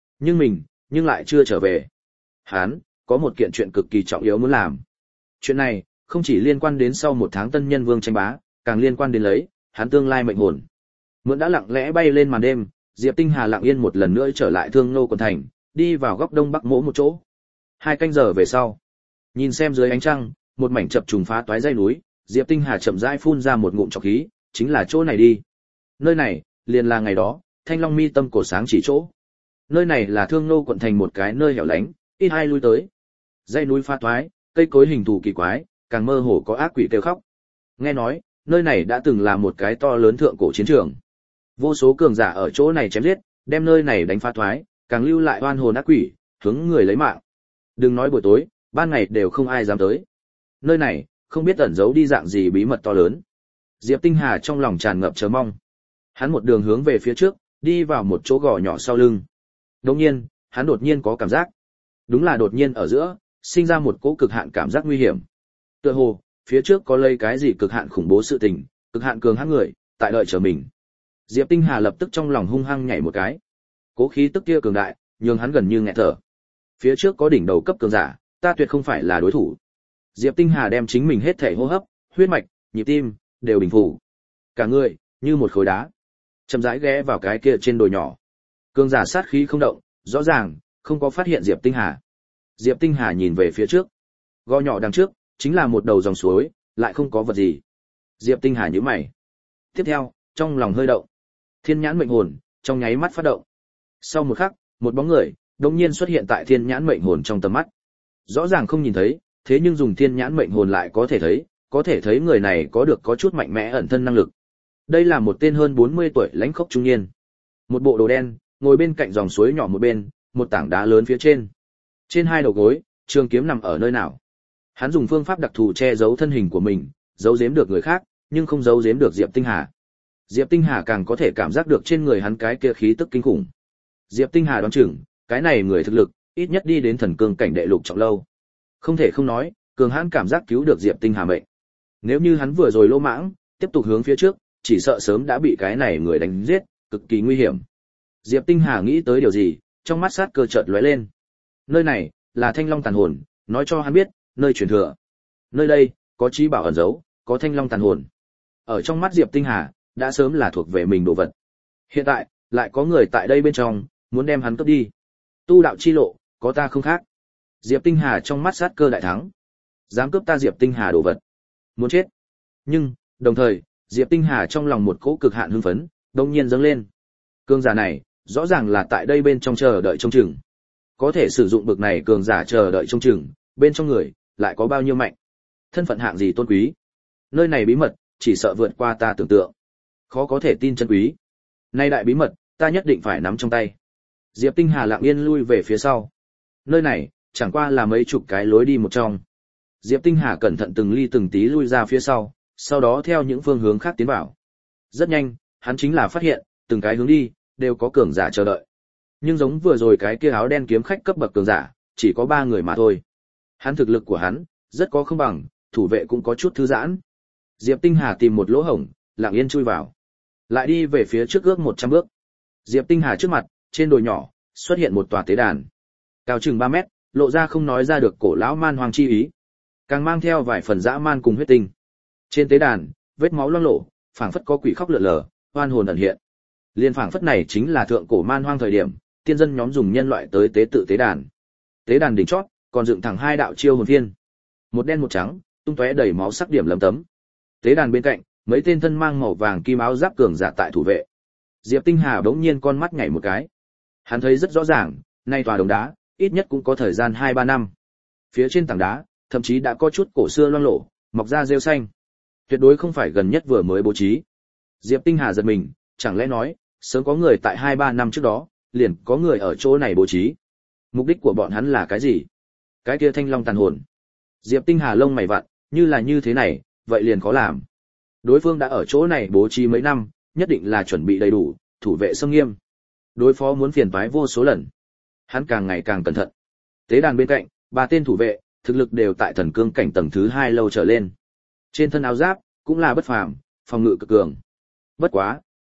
Nhưng lại chưa trở về. Hắn có một kiện chuyện cực kỳ trọng yếu muốn làm. Chuyện này không chỉ liên quan đến sau 1 tháng Tân Nhân Vương tranh bá, càng liên quan đến lấy hắn tương lai mệnh hồn. Mượn đã lặng lẽ bay lên màn đêm, Diệp Tinh Hà lặng yên một lần nữa trở lại Thương Nô quận thành, đi vào góc đông bắc mỗ một chỗ. 2 canh giờ về sau, nhìn xem dưới ánh trăng, một mảnh chập trùng phá toái dãy núi, Diệp Tinh Hà chậm rãi phun ra một ngụm trọc khí, chính là chỗ này đi. Nơi này, liền là ngày đó, Thanh Long Mi tâm cổ sáng chỉ chỗ. Nơi này là Thương Nô quận thành một cái nơi hẻo lánh, ít ai lui tới. Dãy núi phá toái, cây cối hình thù kỳ quái, càng mơ hồ có ác quỷ kêu khóc. Nghe nói, nơi này đã từng là một cái to lớn thượng cổ chiến trường. Vô số cường giả ở chỗ này chém giết, đem nơi này đánh phá thoái, càng lưu lại oan hồn ác quỷ, hướng người lấy mạng. Đừng nói buổi tối, ban ngày đều không ai dám tới. Nơi này, không biết ẩn giấu đi dạng gì bí mật to lớn. Diệp Tinh Hà trong lòng tràn ngập chờ mong. Hắn một đường hướng về phía trước, đi vào một chỗ gò nhỏ sau lưng. Đột nhiên, hắn đột nhiên có cảm giác. Đúng là đột nhiên ở giữa, sinh ra một cỗ cực hạn cảm giác nguy hiểm. Tựa hồ, phía trước có lấy cái gì cực hạn khủng bố sự tình, cực hạn cường hãn người, tại đợi chờ mình. Diệp Tinh Hà lập tức trong lòng hung hăng nhảy một cái. Cố khí tức kia cường đại, nhường hắn gần như nghẹt thở. Phía trước có đỉnh đầu cấp cường giả, ta tuyệt không phải là đối thủ. Diệp Tinh Hà đem chính mình hết thể hô hấp, huyết mạch, nhịp tim đều bình phục. Cả người như một khối đá, chậm rãi ghé vào cái kia trên đồi nhỏ. Cường giả sát khí không động, rõ ràng không có phát hiện Diệp Tinh Hà. Diệp Tinh Hà nhìn về phía trước. Gò nhỏ đằng trước chính là một đầu dòng suối, lại không có vật gì. Diệp Tinh Hà nhíu mày. Tiếp theo, trong lòng hơi động. Thiên nhãn mệnh hồn trong nháy mắt phát động. Sau một khắc, một bóng người đột nhiên xuất hiện tại thiên nhãn mệnh hồn trong tầm mắt. Rõ ràng không nhìn thấy, thế nhưng dùng thiên nhãn mệnh hồn lại có thể thấy người này có chút mạnh mẽ ẩn thân năng lực. Đây là một tên hơn 40 tuổi lãnh khốc trung niên. Một bộ đồ đen, ngồi bên cạnh dòng suối nhỏ một bên, một tảng đá lớn phía trên. Trên 2 đầu gối, trường kiếm nằm ở nơi nào. Hắn dùng phương pháp đặc thù che giấu thân hình của mình, giấu giếm được người khác, nhưng không giấu giếm được Diệp Tinh Hà. Diệp Tinh Hà càng có thể cảm giác được trên người hắn cái kia khí tức kinh khủng. Diệp Tinh Hà đoán chừng, cái này người thực lực, ít nhất đi đến thần cương cảnh đệ lục trọng lâu. Không thể không nói, cường hãn cảm giác cứu được Diệp Tinh Hà mệnh. Nếu như hắn vừa rồi lỗ mãng, tiếp tục hướng phía trước, chỉ sợ sớm đã bị cái này người đánh giết, cực kỳ nguy hiểm. Diệp Tinh Hà nghĩ tới điều gì, trong mắt sát cơ chợt lóe lên. Nơi này là Thanh Long tàn hồn, nói cho hắn biết, nơi truyền thừa. Nơi đây có trí bảo ẩn giấu, có Thanh Long tàn hồn. Ở trong mắt Diệp Tinh Hà, đã sớm là thuộc về mình đồ vật. Hiện tại, lại có người tại đây bên trong, muốn đem hắn cướp đi. Tu đạo chi lộ, có ta không khác. Diệp Tinh Hà trong mắt sát cơ đại thắng. Dám cướp ta Diệp Tinh Hà đồ vật. Muốn chết. Nhưng, đồng thời, Diệp Tinh Hà trong lòng một cỗ cực hạn hưng phấn, đột nhiên dâng lên. Cường giả này, rõ ràng là tại đây bên trong chờ đợi trông chừng. Có thể sử dụng bực này cường giả chờ đợi trông chừng, bên trong người, lại có bao nhiêu mạnh. Thân phận hạng gì tôn quý. Nơi này bí mật, chỉ sợ vượt qua ta tưởng tượng. Khó có thể tin chân quý. Nay đại bí mật, ta nhất định phải nắm trong tay. Diệp Tinh Hà lặng yên lui về phía sau. Nơi này, chẳng qua là mấy chục cái lối đi một trong. Diệp Tinh Hà cẩn thận từng ly từng tí lui ra phía sau đó theo những phương hướng khác tiến vào. Rất nhanh, hắn chính là phát hiện, từng cái hướng đi, đều có cường giả chờ đợi. Nhưng giống vừa rồi cái kia áo đen kiếm khách cấp bậc cường giả, chỉ có 3 người mà thôi. Hắn thực lực của hắn, rất có không bằng, thủ vệ cũng có chút thư giãn. Diệp Tinh Hà tìm một lỗ hổng, lặng yên chui vào. Lại đi về phía trước ước 100 bước. Diệp Tinh Hà trước mặt, trên đồi nhỏ, xuất hiện một tòa tế đàn. Cao chừng 3 mét, lộ ra không nói ra được cổ lão man hoàng chi ý. Càng mang theo vài phần dã man cùng huyết tinh. Trên tế đàn, vết máu loang lổ, phảng phất có quỷ khóc lượn lờ, oan hồn ẩn hiện. Liên phảng phất này chính là thượng cổ man hoang thời điểm, tiên dân nhóm dùng nhân loại tới tế tự tế đàn. Tế đàn đỉnh chót, còn dựng thẳng 2 đạo chiêu hồn viên. Một đen một trắng, tung tóe đầy máu sắc điểm lấm tấm. Tế đàn bên cạnh, mấy tên thân mang màu vàng kim áo giáp cường giả tại thủ vệ. Diệp Tinh Hà bỗng nhiên con mắt nhảy một cái. Hắn thấy rất rõ ràng, nay tòa đống đá, ít nhất cũng có thời gian 2-3 năm. Phía trên tảng đá, thậm chí đã có chút cổ xưa loang lổ, mọc ra rêu xanh. Tuyệt đối không phải gần nhất vừa mới bố trí. Diệp Tinh Hà giật mình, chẳng lẽ nói, sớm có người tại 2-3 năm trước đó, liền có người ở chỗ này bố trí. Mục đích của bọn hắn là cái gì? Cái kia Thanh Long tàn hồn. Diệp Tinh Hà lông mày vặn, như là như thế này, vậy liền khó làm. Đối phương đã ở chỗ này bố trí mấy năm, nhất định là chuẩn bị đầy đủ, thủ vệ xâm nghiêm. Đối phó muốn phiền toái vô số lần. Hắn càng ngày càng cẩn thận. Tế đàn bên cạnh, 3 tên thủ vệ, thực lực đều tại thần cương cảnh tầng thứ 2 lâu trở lên. Trên thân áo giáp, cũng là bất phàm, phòng ngự cực cường. Bất quá,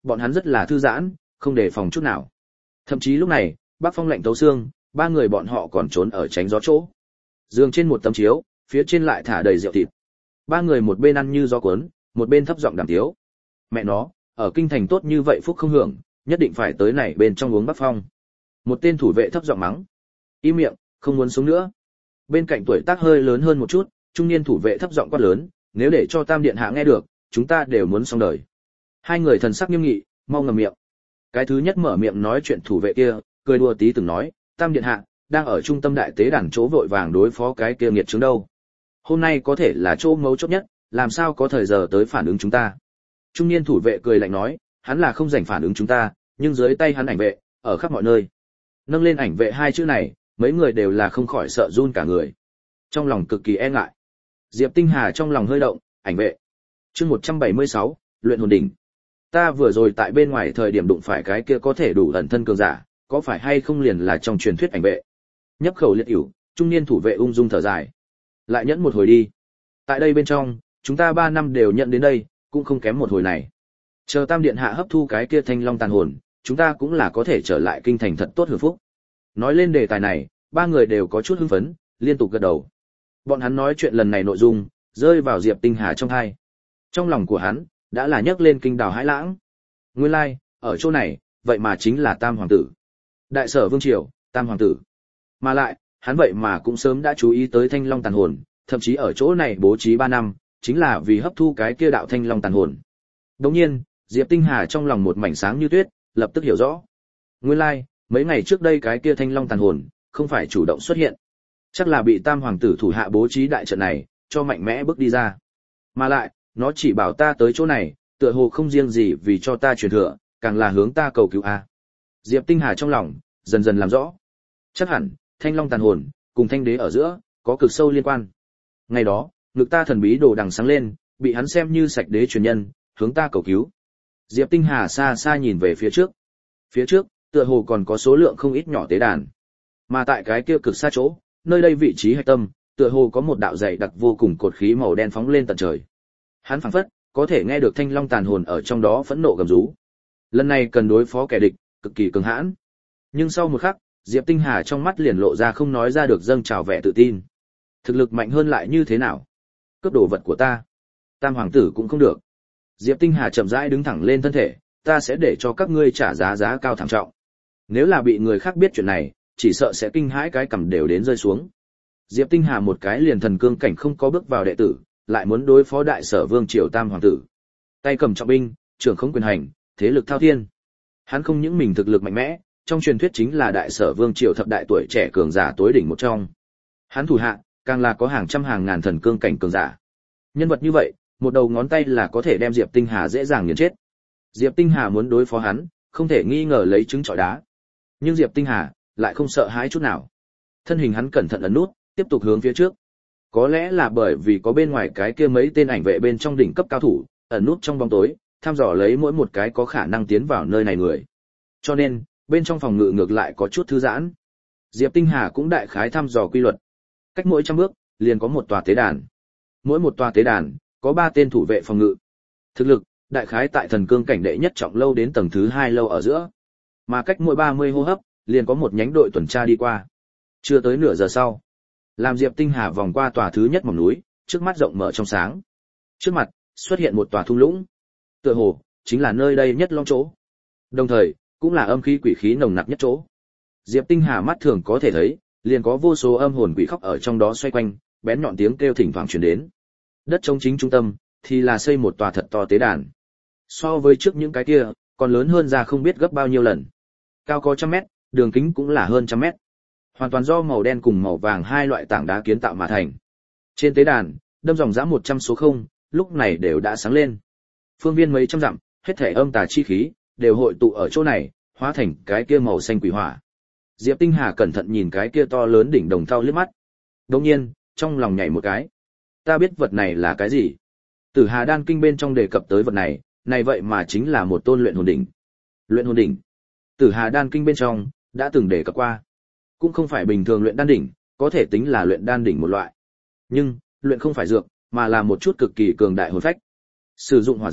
bọn hắn rất là thư giãn, không đề phòng chút nào. Thậm chí lúc này, Bắc Phong lạnh tấu xương, ba người bọn họ còn trốn ở tránh gió chỗ. Giường trên một tấm chiếu, phía trên lại thả đầy rượu thịt. Ba người một bên ăn như gió cuốn, một bên thấp giọng đàm tiếu. Mẹ nó, ở kinh thành tốt như vậy phúc không hưởng, nhất định phải tới này bên trong uống Bắc Phong. Một tên thủ vệ thấp giọng mắng. Im miệng, không muốn sống nữa. Bên cạnh tuổi tác hơi lớn hơn một chút, trung niên thủ vệ thấp giọng quát lớn, nếu để cho Tam điện hạ nghe được, chúng ta đều muốn xong đời. Hai người thần sắc nghiêm nghị, mau ngậm miệng. Cái thứ nhất mở miệng nói chuyện thủ vệ kia, cười đùa tí từng nói, Tam điện hạ đang ở trung tâm đại tế đàn chỗ vội vàng đối phó cái kia nghiệt chứng đâu. Hôm nay có thể là chỗ mấu chốt nhất, làm sao có thời giờ tới phản ứng chúng ta. Trung niên thủ vệ cười lạnh nói, hắn là không rảnh phản ứng chúng ta, nhưng dưới tay hắn ảnh vệ, ở khắp mọi nơi. Nâng lên ảnh vệ hai chữ này, mấy người đều là không khỏi sợ run cả người. Trong lòng cực kỳ e ngại. Diệp Tinh Hà trong lòng hơi động, ảnh vệ. Chương 176, luyện hồn đỉnh. Ta vừa rồi tại bên ngoài thời điểm đụng phải cái kia có thể đủ ẩn thân cường giả, có phải hay không liền là trong truyền thuyết ảnh vệ. Nhấp khẩu liệt ỉu, trung niên thủ vệ ung dung thở dài. Lại nhẫn một hồi đi. Tại đây bên trong, chúng ta 3 năm đều nhận đến đây, cũng không kém một hồi này. Chờ Tam điện hạ hấp thu cái kia thanh long tàn hồn, chúng ta cũng là có thể trở lại kinh thành thật tốt hưởng phúc. Nói lên đề tài này, ba người đều có chút hưng phấn, liên tục gật đầu. Bọn hắn nói chuyện lần này nội dung, rơi vào Diệp Tinh Hà trong tai. Trong lòng của hắn, đã là nhấc lên kinh đào hãi lãng. Nguyên lai, ở chỗ này, vậy mà chính là Tam hoàng tử. Đại sở vương triều, Tam hoàng tử. Mà lại, hắn vậy mà cũng sớm đã chú ý tới thanh long tàn hồn, thậm chí ở chỗ này bố trí 3 năm, chính là vì hấp thu cái kia đạo thanh long tàn hồn. Đồng nhiên, Diệp Tinh Hà trong lòng một mảnh sáng như tuyết, lập tức hiểu rõ. Nguyên lai, mấy ngày trước đây cái kia thanh long tàn hồn, không phải chủ động xuất hiện. Chắc là bị Tam hoàng tử thủ hạ bố trí đại trận này, cho mạnh mẽ bước đi ra. Mà lại, nó chỉ bảo ta tới chỗ này, tựa hồ không riêng gì vì cho ta truyền thừa, càng là hướng ta cầu cứu a. Diệp Tinh Hà trong lòng, dần dần làm rõ. Chắc hẳn, thanh long tàn hồn, cùng thanh đế ở giữa, có cực sâu liên quan. Ngày đó, ngực ta thần bí đồ đằng sáng lên, bị hắn xem như sạch đế truyền nhân, hướng ta cầu cứu. Diệp Tinh Hà xa xa nhìn về phía trước. Phía trước, tựa hồ còn có số lượng không ít nhỏ tế đàn. Mà tại cái kia cực xa chỗ, nơi đây vị trí hạch tâm, tựa hồ có một đạo dày đặc vô cùng cột khí màu đen phóng lên tận trời. Hắn phảng phất có thể nghe được thanh long tàn hồn ở trong đó phẫn nộ gầm rú. Lần này cần đối phó kẻ địch, cực kỳ cường hãn. Nhưng sau một khắc, Diệp Tinh Hà trong mắt liền lộ ra không nói ra được dâng trào vẻ tự tin. Thực lực mạnh hơn lại như thế nào? Cướp đồ vật của ta, Tam hoàng tử cũng không được. Diệp Tinh Hà chậm rãi đứng thẳng lên thân thể, ta sẽ để cho các ngươi trả giá cao thảm trọng. Nếu là bị người khác biết chuyện này, chỉ sợ sẽ kinh hãi cái cằm đều đến rơi xuống. Diệp Tinh Hà một cái liền thần cương cảnh không có bước vào đệ tử, lại muốn đối phó đại sở vương triều Tam hoàng tử. Tay cầm trọng binh, trưởng không quyền hành, thế lực thao thiên. Hắn không những mình thực lực mạnh mẽ, trong truyền thuyết chính là đại sở vương triều thập đại tuổi trẻ cường giả tối đỉnh một trong. Hắn thủ hạ, càng là có hàng trăm hàng ngàn thần cương cảnh cường giả. Nhân vật như vậy, một đầu ngón tay là có thể đem Diệp Tinh Hà dễ dàng nghiền chết. Diệp Tinh Hà muốn đối phó hắn, không thể nghi ngờ lấy trứng trọi đá. Nhưng Diệp Tinh Hà lại không sợ hãi chút nào. Thân hình hắn cẩn thận ấn nút, tiếp tục hướng phía trước. Có lẽ là bởi vì có bên ngoài cái kia mấy tên ảnh vệ bên trong đỉnh cấp cao thủ, ẩn nút trong bóng tối, thăm dò lấy mỗi một cái có khả năng tiến vào nơi này người. Cho nên, bên trong phòng ngự ngược lại có chút thư giãn. Diệp Tinh Hà cũng đại khái thăm dò quy luật. Cách mỗi 100 bước, liền có một tòa tế đàn. Mỗi một tòa tế đàn, có 3 tên thủ vệ phòng ngự. Thực lực, đại khái tại thần cương cảnh đệ nhất trọng lâu đến tầng thứ 2 lâu ở giữa. Mà cách mỗi 30 hô hấp, liền có một nhánh đội tuần tra đi qua. Chưa tới nửa giờ sau, làm Diệp Tinh Hà vòng qua tòa thứ nhất mỏm núi, trước mắt rộng mở trong sáng. Trước mặt, xuất hiện một tòa thung lũng. Tựa hồ, chính là nơi đây nhất long chỗ. Đồng thời, cũng là âm khí quỷ khí nồng nặc nhất chỗ. Diệp Tinh Hà mắt thường có thể thấy, liền có vô số âm hồn quỷ khóc ở trong đó xoay quanh, bén nhọn tiếng kêu thỉnh thoảng truyền đến. Đất trống chính trung tâm thì là xây một tòa thật to tế đàn. So với trước những cái kia, còn lớn hơn ra không biết gấp bao nhiêu lần. Cao có 100 mét, đường kính cũng là hơn 100 mét. Hoàn toàn do màu đen cùng màu vàng hai loại tảng đá kiến tạo mà thành. Trên tế đàn, đâm dòng dã 100 số 0, lúc này đều đã sáng lên. Phương viên mấy trăm dặm, hết thảy âm tà chi khí đều hội tụ ở chỗ này, hóa thành cái kia màu xanh quỷ hỏa. Diệp Tinh Hà cẩn thận nhìn cái kia to lớn đỉnh đồng thau liếc mắt. Đột nhiên, trong lòng nhảy một cái. Ta biết vật này là cái gì. Tử Hà Đan Kinh bên trong đề cập tới vật này, này vậy mà chính là một tôn luyện hồn đỉnh. Luyện hồn đỉnh. Tử Hà Đan Kinh bên trong đã từng đề cập qua. Cũng không phải bình thường luyện đan đỉnh, có thể tính là luyện đan đỉnh một loại. Nhưng, luyện không phải dược, mà là một chút cực kỳ cường đại hồn phách. Sử dụng hỏa diễm,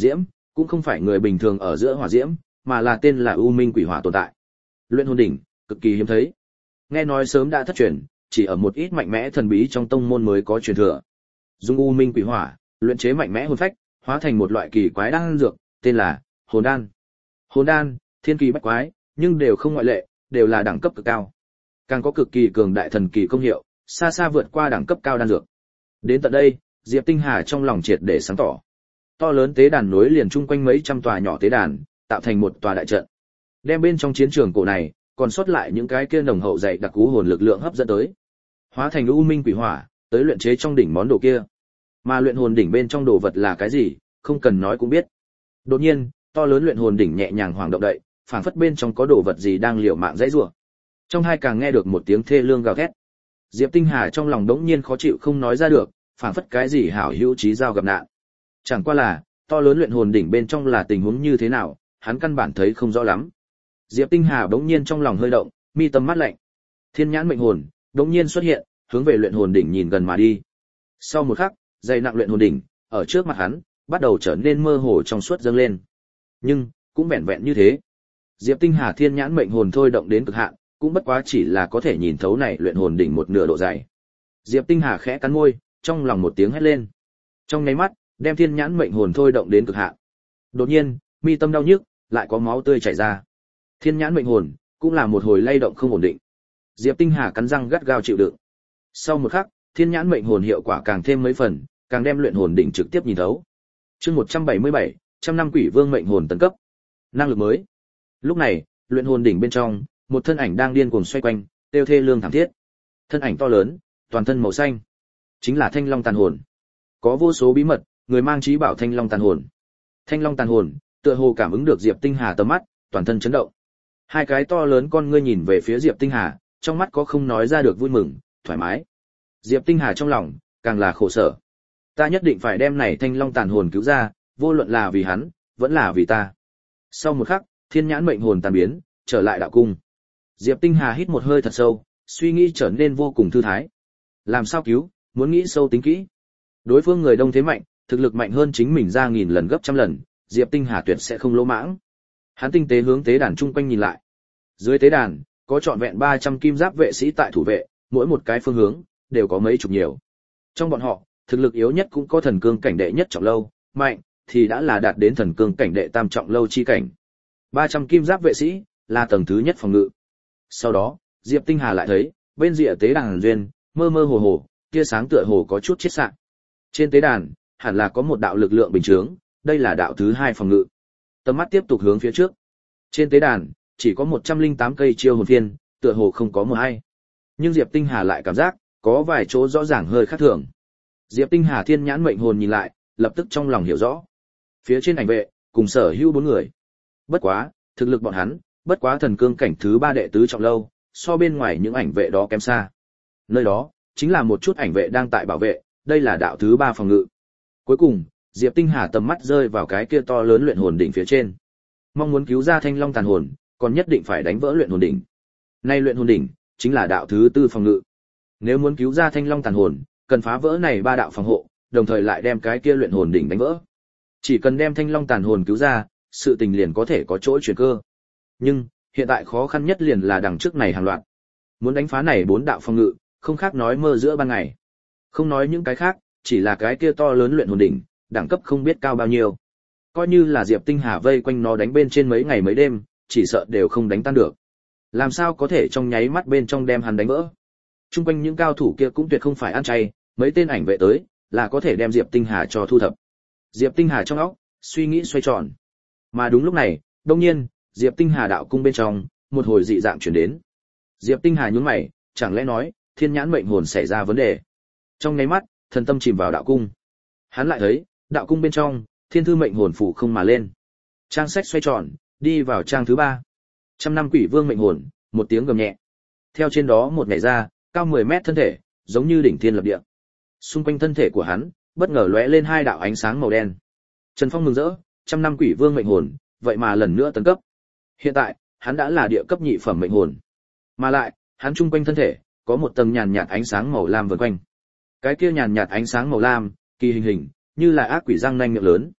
cũng không phải người bình thường ở giữa hỏa diễm, mà là tên là U Minh Quỷ Hỏa tồn tại. Luyện hồn đỉnh, cực kỳ hiếm thấy. Nghe nói sớm đã thất truyền, chỉ ở một ít mạnh mẽ thần bí trong tông môn mới có truyền thừa. Dùng U Minh Quỷ Hỏa, luyện chế mạnh mẽ hồn phách, hóa thành một loại kỳ quái đan dược, tên là Hồn đan. Hồn đan, thiên kỳ bách quái, nhưng đều không ngoại lệ, đều là đẳng cấp cực cao. Càng có cực kỳ cường đại thần kỳ công hiệu, xa xa vượt qua đẳng cấp cao đan dược. Đến tận đây, Diệp Tinh Hà trong lòng triệt để sáng tỏ. To lớn tế đàn nối liền chung quanh mấy trăm tòa nhỏ tế đàn, tạo thành một tòa đại trận. Đem bên trong chiến trường cổ này, còn sót lại những cái kia nồng hậu dày đặc cú hồn lực lượng hấp dẫn tới. Hóa thành U Minh Quỷ Hỏa, tới luyện chế trong đỉnh món đồ kia. Mà luyện hồn đỉnh bên trong đồ vật là cái gì, không cần nói cũng biết. Đột nhiên, to lớn luyện hồn đỉnh nhẹ nhàng hoảng động đậy, phảng phất bên trong có đồ vật gì đang liều mạng dãy rủa. Trong hai càng nghe được một tiếng thê lương gào thét. Diệp Tinh Hà trong lòng đống nhiên khó chịu không nói ra được, phảng phất cái gì hảo hữu chí giao gặp nạn. Chẳng qua là, to lớn luyện hồn đỉnh bên trong là tình huống như thế nào, hắn căn bản thấy không rõ lắm. Diệp Tinh Hà đống nhiên trong lòng hơi động, mi tâm mắt lạnh. Thiên nhãn mệnh hồn đống nhiên xuất hiện, hướng về luyện hồn đỉnh nhìn gần mà đi. Sau một khắc, dày nặng luyện hồn đỉnh ở trước mặt hắn bắt đầu trở nên mơ hồ trong suốt dâng lên. Nhưng cũng vẹn vẹn như thế. Diệp Tinh Hà thiên nhãn mệnh hồn thôi động đến cực hạn, cũng bất quá chỉ là có thể nhìn thấu này luyện hồn đỉnh một nửa độ dày. Diệp Tinh Hà khẽ cắn môi, trong lòng một tiếng hét lên. Trong nháy mắt, đem thiên nhãn mệnh hồn thôi động đến cực hạn. Đột nhiên, mi tâm đau nhức, lại có máu tươi chảy ra. Thiên nhãn mệnh hồn cũng là một hồi lay động không ổn định. Diệp Tinh Hà cắn răng gắt gao chịu đựng. Sau một khắc, thiên nhãn mệnh hồn hiệu quả càng thêm mấy phần, càng đem luyện hồn đỉnh trực tiếp nhìn thấu. Chương 177, trăm năm quỷ vương mệnh hồn tấn cấp. Năng lực mới. Lúc này, luyện hồn đỉnh bên trong, một thân ảnh đang điên cuồng xoay quanh, tiêu thê lương thảm thiết. Thân ảnh to lớn, toàn thân màu xanh, chính là Thanh Long tàn hồn. Có vô số bí mật, người mang trí bảo Thanh Long tàn hồn. Thanh Long tàn hồn, tựa hồ cảm ứng được Diệp Tinh Hà tầm mắt, toàn thân chấn động. Hai cái to lớn con ngươi nhìn về phía Diệp Tinh Hà, trong mắt có không nói ra được vui mừng, thoải mái. Diệp Tinh Hà trong lòng càng là khổ sở. Ta nhất định phải đem này Thanh Long tàn hồn cứu ra, vô luận là vì hắn, vẫn là vì ta. Sau một khắc, thiên nhãn mệnh hồn tan biến, trở lại đạo cung. Diệp Tinh Hà hít một hơi thật sâu, suy nghĩ trở nên vô cùng thư thái. Làm sao cứu, muốn nghĩ sâu tính kỹ. Đối phương người đông thế mạnh, thực lực mạnh hơn chính mình ra nghìn lần gấp trăm lần, Diệp Tinh Hà tuyệt sẽ không lỗ mãng. Hắn tinh tế hướng tế đàn chung quanh nhìn lại. Dưới tế đàn, có trọn vẹn 300 kim giáp vệ sĩ tại thủ vệ, mỗi một cái phương hướng đều có mấy chục nhiều. Trong bọn họ, thực lực yếu nhất cũng có thần cương cảnh đệ nhất trọng lâu, mạnh thì đã là đạt đến thần cương cảnh đệ tam trọng lâu chi cảnh. 300 kim giáp vệ sĩ là tầng thứ nhất phòng ngự. Sau đó, Diệp Tinh Hà lại thấy, bên rìa tế đàn duyên, mơ mơ hồ hồ, tia sáng tựa hồ có chút chiết xạ. Trên tế đàn, hẳn là có một đạo lực lượng bình chướng, đây là đạo thứ hai phòng ngự. Tầm mắt tiếp tục hướng phía trước. Trên tế đàn, chỉ có 108 cây chiêu hồn phiên, tựa hồ không có một ai. Nhưng Diệp Tinh Hà lại cảm giác, có vài chỗ rõ ràng hơi khác thường. Diệp Tinh Hà thiên nhãn mệnh hồn nhìn lại, lập tức trong lòng hiểu rõ. Phía trên ảnh vệ, cùng sở hữu 4 người. Bất quá, thực lực bọn hắn, bất quá thần cương cảnh thứ 3 đệ tứ trọng lâu, so bên ngoài những ảnh vệ đó kém xa. Nơi đó, chính là một chút ảnh vệ đang tại bảo vệ, đây là đạo thứ 3 phòng ngự. Cuối cùng, Diệp Tinh Hà tầm mắt rơi vào cái kia to lớn luyện hồn đỉnh phía trên. Mong muốn cứu ra Thanh Long tàn hồn, còn nhất định phải đánh vỡ luyện hồn đỉnh. Nay luyện hồn đỉnh chính là đạo thứ 4 phòng ngự. Nếu muốn cứu ra Thanh Long tàn hồn, cần phá vỡ này 3 đạo phòng hộ, đồng thời lại đem cái kia luyện hồn đỉnh đánh vỡ. Chỉ cần đem Thanh Long tàn hồn cứu ra, sự tình liền có thể có chỗ chuyển cơ. Nhưng, hiện tại khó khăn nhất liền là đằng trước này hàng loạt. Muốn đánh phá này 4 đạo phòng ngự, không khác nói mơ giữa ban ngày. Không nói những cái khác, chỉ là cái kia to lớn luyện hồn đỉnh, đẳng cấp không biết cao bao nhiêu. Coi như là Diệp Tinh Hà vây quanh nó đánh bên trên mấy ngày mấy đêm, chỉ sợ đều không đánh tan được. Làm sao có thể trong nháy mắt bên trong đem hắn đánh vỡ? Trung quanh những cao thủ kia cũng tuyệt không phải ăn chay, mấy tên ảnh vệ tới, là có thể đem Diệp Tinh Hà cho thu thập. Diệp Tinh Hà trong óc, suy nghĩ xoay tròn. Mà đúng lúc này, đột nhiên, Diệp Tinh Hà đạo cung bên trong, một hồi dị dạng chuyển đến. Diệp Tinh Hà nhướng mày, chẳng lẽ nói, thiên nhãn mệnh hồn xảy ra vấn đề. Trong nháy mắt, thần tâm chìm vào đạo cung. Hắn lại thấy, đạo cung bên trong, thiên thư mệnh hồn phủ không mà lên. Trang sách xoay tròn, đi vào trang thứ 3. Trăm năm quỷ vương mệnh hồn, một tiếng gầm nhẹ. Theo trên đó một nhảy ra, cao 10 mét thân thể, giống như đỉnh thiên lập địa. Xung quanh thân thể của hắn, bất ngờ lóe lên 2 đạo ánh sáng màu đen. Trần Phong mừng rỡ, trăm năm quỷ vương mệnh hồn, vậy mà lần nữa tấn cấp. Hiện tại, hắn đã là địa cấp nhị phẩm mệnh hồn. Mà lại, hắn chung quanh thân thể, có một tầng nhàn nhạt ánh sáng màu lam vần quanh. Cái kia nhàn nhạt ánh sáng màu lam, kỳ hình hình, như là ác quỷ răng nanh miệng lớn.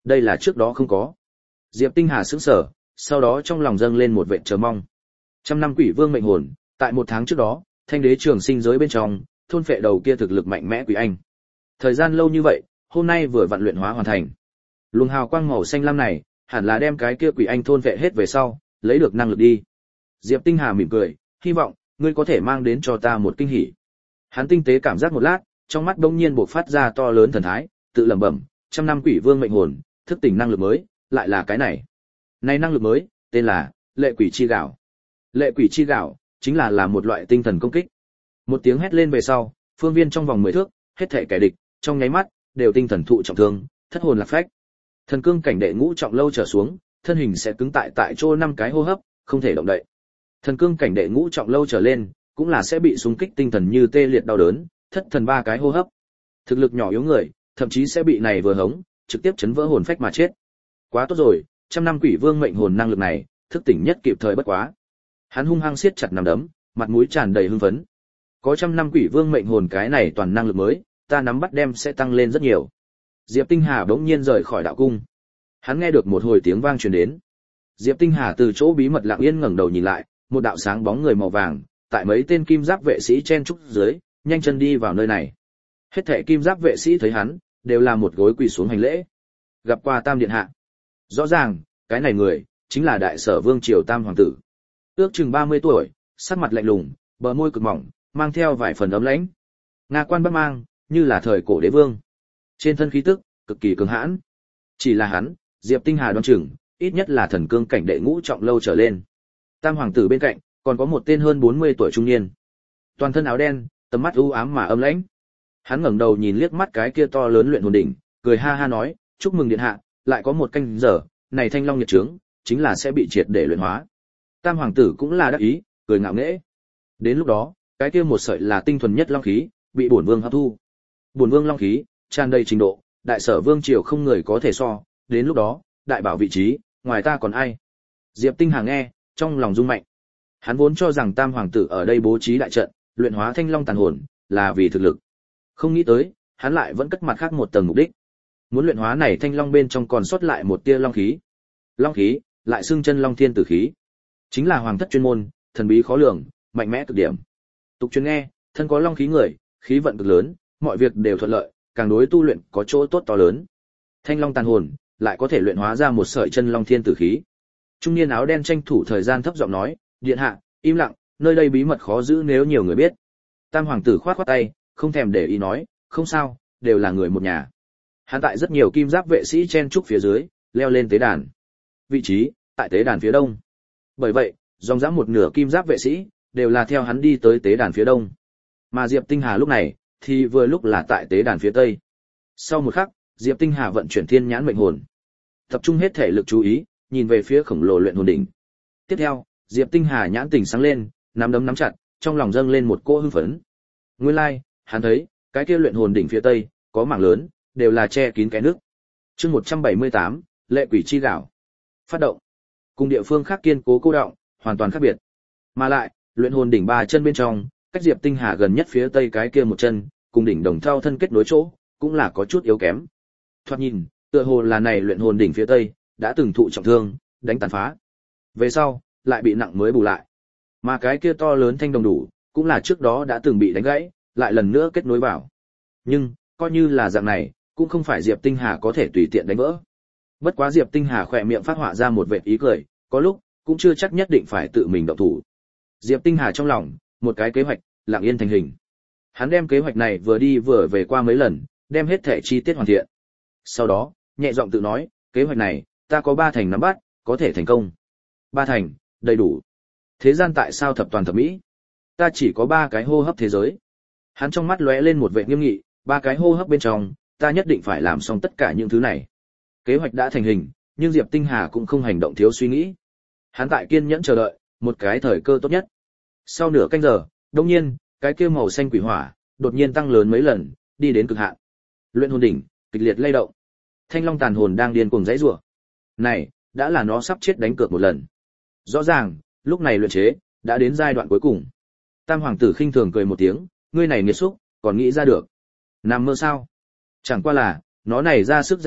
Đây là trước đó không có. Diệp Tinh Hà sững sờ, sau đó trong lòng dâng lên một vệt chờ mong. Trăm năm quỷ vương mệnh hồn, tại 1 tháng trước đó, thanh đế trường sinh giới bên trong, thôn phệ đầu kia thực lực mạnh mẽ quỷ anh. Thời gian lâu như vậy, hôm nay vừa vặn luyện hóa hoàn thành. Luồng hào quang màu xanh lam này, hẳn là đem cái kia quỷ anh thôn phệ hết về sau, lấy được năng lực đi. Diệp Tinh Hà mỉm cười, hy vọng ngươi có thể mang đến cho ta một kinh hỉ. Hắn tinh tế cảm giác một lát, trong mắt bỗng nhiên bộc phát ra to lớn thần thái, tự lẩm bẩm, trăm năm quỷ vương mệnh hồn, thức tỉnh năng lực mới, lại là cái này. Này năng lực mới, tên là Lệ Quỷ Chi Gạo. Lệ Quỷ Chi Gạo chính là một loại tinh thần công kích. Một tiếng hét lên về sau, phương viên trong vòng 10 thước, hết thảy kẻ địch, trong nháy mắt đều tinh thần thụ trọng thương, thất hồn lạc phách. Thần cương cảnh đệ ngũ trọng lâu trở xuống, thân hình sẽ cứng tại chỗ 5 cái hô hấp, không thể động đậy. Thần cương cảnh đệ ngũ trọng lâu trở lên, cũng là sẽ bị xung kích tinh thần như tê liệt đau đớn, thất thần 3 cái hô hấp. Thực lực nhỏ yếu người, thậm chí sẽ bị này vừa hống, trực tiếp chấn vỡ hồn phách mà chết. Quá tốt rồi, trăm năm quỷ vương mệnh hồn năng lực này, thức tỉnh nhất kịp thời bất quá. Hắn hung hăng siết chặt nắm đấm, mặt mũi tràn đầy hưng phấn. Có trăm năm quỷ vương mệnh hồn cái này toàn năng lực mới, ta nắm bắt đem sẽ tăng lên rất nhiều. Diệp Tinh Hà bỗng nhiên rời khỏi đạo cung. Hắn nghe được một hồi tiếng vang truyền đến. Diệp Tinh Hà từ chỗ bí mật lặng yên ngẩng đầu nhìn lại, một đạo sáng bóng người màu vàng, tại mấy tên kim giáp vệ sĩ chen trúc dưới, nhanh chân đi vào nơi này. Hết thảy kim giáp vệ sĩ thấy hắn, đều là một gối quỳ xuống hành lễ. Gặp qua Tam điện hạ. Rõ ràng, cái này người chính là đại sở vương triều Tam hoàng tử. Ước chừng 30 tuổi, sắc mặt lạnh lùng, bờ môi cực mỏng, mang theo vài phần ấm lãnh. Nga quan bắc mang, như là thời cổ đế vương. Trên thân khí tức cực kỳ cường hãn. Chỉ là hắn, Diệp Tinh Hà đoán chừng, ít nhất là thần cương cảnh đệ ngũ trọng lâu trở lên. Tam hoàng tử bên cạnh, còn có một tên hơn 40 tuổi trung niên. Toàn thân áo đen, tầm mắt u ám mà âm lãnh. Hắn ngẩng đầu nhìn liếc mắt cái kia to lớn luyện hồn đỉnh, cười ha ha nói, chúc mừng điện hạ, lại có một canh giờ, này thanh long nhiệt trướng, chính là sẽ bị triệt để luyện hóa. Tam hoàng tử cũng là đắc ý, cười ngạo nghễ. Đến lúc đó, cái kia một sợi là tinh thuần nhất long khí, bị bổn vương hấp thu. Bổn vương long khí, tràn đầy trình độ, đại sở vương triều không người có thể so, đến lúc đó, đại bảo vị trí, ngoài ta còn ai? Diệp Tinh Hà nghe, trong lòng rung mạnh. Hắn vốn cho rằng Tam hoàng tử ở đây bố trí đại trận, luyện hóa thanh long tàn hồn, là vì thực lực. Không nghĩ tới, hắn lại vẫn cất mặt khác một tầng mục đích. Muốn luyện hóa này thanh long bên trong còn sót lại một tia long khí. Long khí, lại xưng chân long thiên tử khí. Chính là hoàng thất chuyên môn, thần bí khó lường, mạnh mẽ cực điểm. Tục truyền nghe, thân có long khí người, khí vận cực lớn, mọi việc đều thuận lợi, càng đối tu luyện có chỗ tốt to lớn. Thanh long tàn hồn, lại có thể luyện hóa ra một sợi chân long thiên tử khí. Trung niên áo đen tranh thủ thời gian thấp giọng nói, điện hạ, im lặng, nơi đây bí mật khó giữ nếu nhiều người biết. Tam hoàng tử khoát khoát tay, không thèm để ý nói, không sao, đều là người một nhà. Hắn tại rất nhiều kim giáp vệ sĩ chen trúc phía dưới, leo lên tế đàn. Vị trí, tại tế đàn phía đông. Bởi vậy, dòng dã một nửa kim giáp vệ sĩ, đều là theo hắn đi tới tế đàn phía đông. Mà Diệp Tinh Hà lúc này, thì vừa lúc là tại tế đàn phía tây. Sau một khắc, Diệp Tinh Hà vận chuyển thiên nhãn mệnh hồn. Tập trung hết thể lực chú ý, nhìn về phía khổng lồ luyện hồn đỉnh. Tiếp theo, Diệp Tinh Hà nhãn tình sáng lên, nắm đấm nắm chặt, trong lòng dâng lên một cỗ hưng phấn. Nguyên lai, hắn thấy, cái kia luyện hồn đỉnh phía tây, có mảng lớn, đều là che kín cái nước. Chương 178, Lệ Quỷ Chi Gạo. Phát động. Cùng địa phương khác kiên cố cô động, hoàn toàn khác biệt. Mà lại, luyện hồn đỉnh 3 chân bên trong, cách Diệp Tinh Hà gần nhất phía tây cái kia một chân, cùng đỉnh đồng thau thân kết nối chỗ, cũng là có chút yếu kém. Thoạt nhìn, tựa hồ là này luyện hồn đỉnh phía tây, đã từng thụ trọng thương, đánh tàn phá. Về sau, lại bị nặng mới bù lại. Mà cái kia to lớn thanh đồng đủ, cũng là trước đó đã từng bị đánh gãy, lại lần nữa kết nối vào. Nhưng, coi như là dạng này, cũng không phải Diệp Tinh Hà có thể tùy tiện đánh vỡ. Bất quá Diệp Tinh Hà khỏe miệng phát họa ra một vệt ý cười, có lúc, cũng chưa chắc nhất định phải tự mình động thủ. Diệp Tinh Hà trong lòng, một cái kế hoạch, lặng yên thành hình. Hắn đem kế hoạch này vừa đi vừa về qua mấy lần, đem hết thể chi tiết hoàn thiện. Sau đó, nhẹ giọng tự nói, kế hoạch này, ta có 3 thành nắm bắt, có thể thành công. 3 thành, đầy đủ. Thế gian tại sao thập toàn thập mỹ? Ta chỉ có 3 cái hô hấp thế giới. Hắn trong mắt lóe lên một vẻ nghiêm nghị, 3 cái hô hấp bên trong, ta nhất định phải làm xong tất cả những thứ này. Kế hoạch đã thành hình, nhưng Diệp Tinh Hà cũng không hành động thiếu suy nghĩ. Hắn tại kiên nhẫn chờ đợi, một cái thời cơ tốt nhất. Sau nửa canh giờ, đột nhiên, cái kia màu xanh quỷ hỏa đột nhiên tăng lớn mấy lần, đi đến cực hạn. Luyện hồn đỉnh kịch liệt lay động. Thanh long tàn hồn đang điên cuồng giãy giụa. Này, đã là nó sắp chết đánh cược một lần. Rõ ràng, lúc này luyện chế đã đến giai đoạn cuối cùng. Tam hoàng tử khinh thường cười một tiếng, ngươi này nghiệt xúc, còn nghĩ ra được? Nằm mơ sao? Chẳng qua là, nó này ra sức giãy giụa,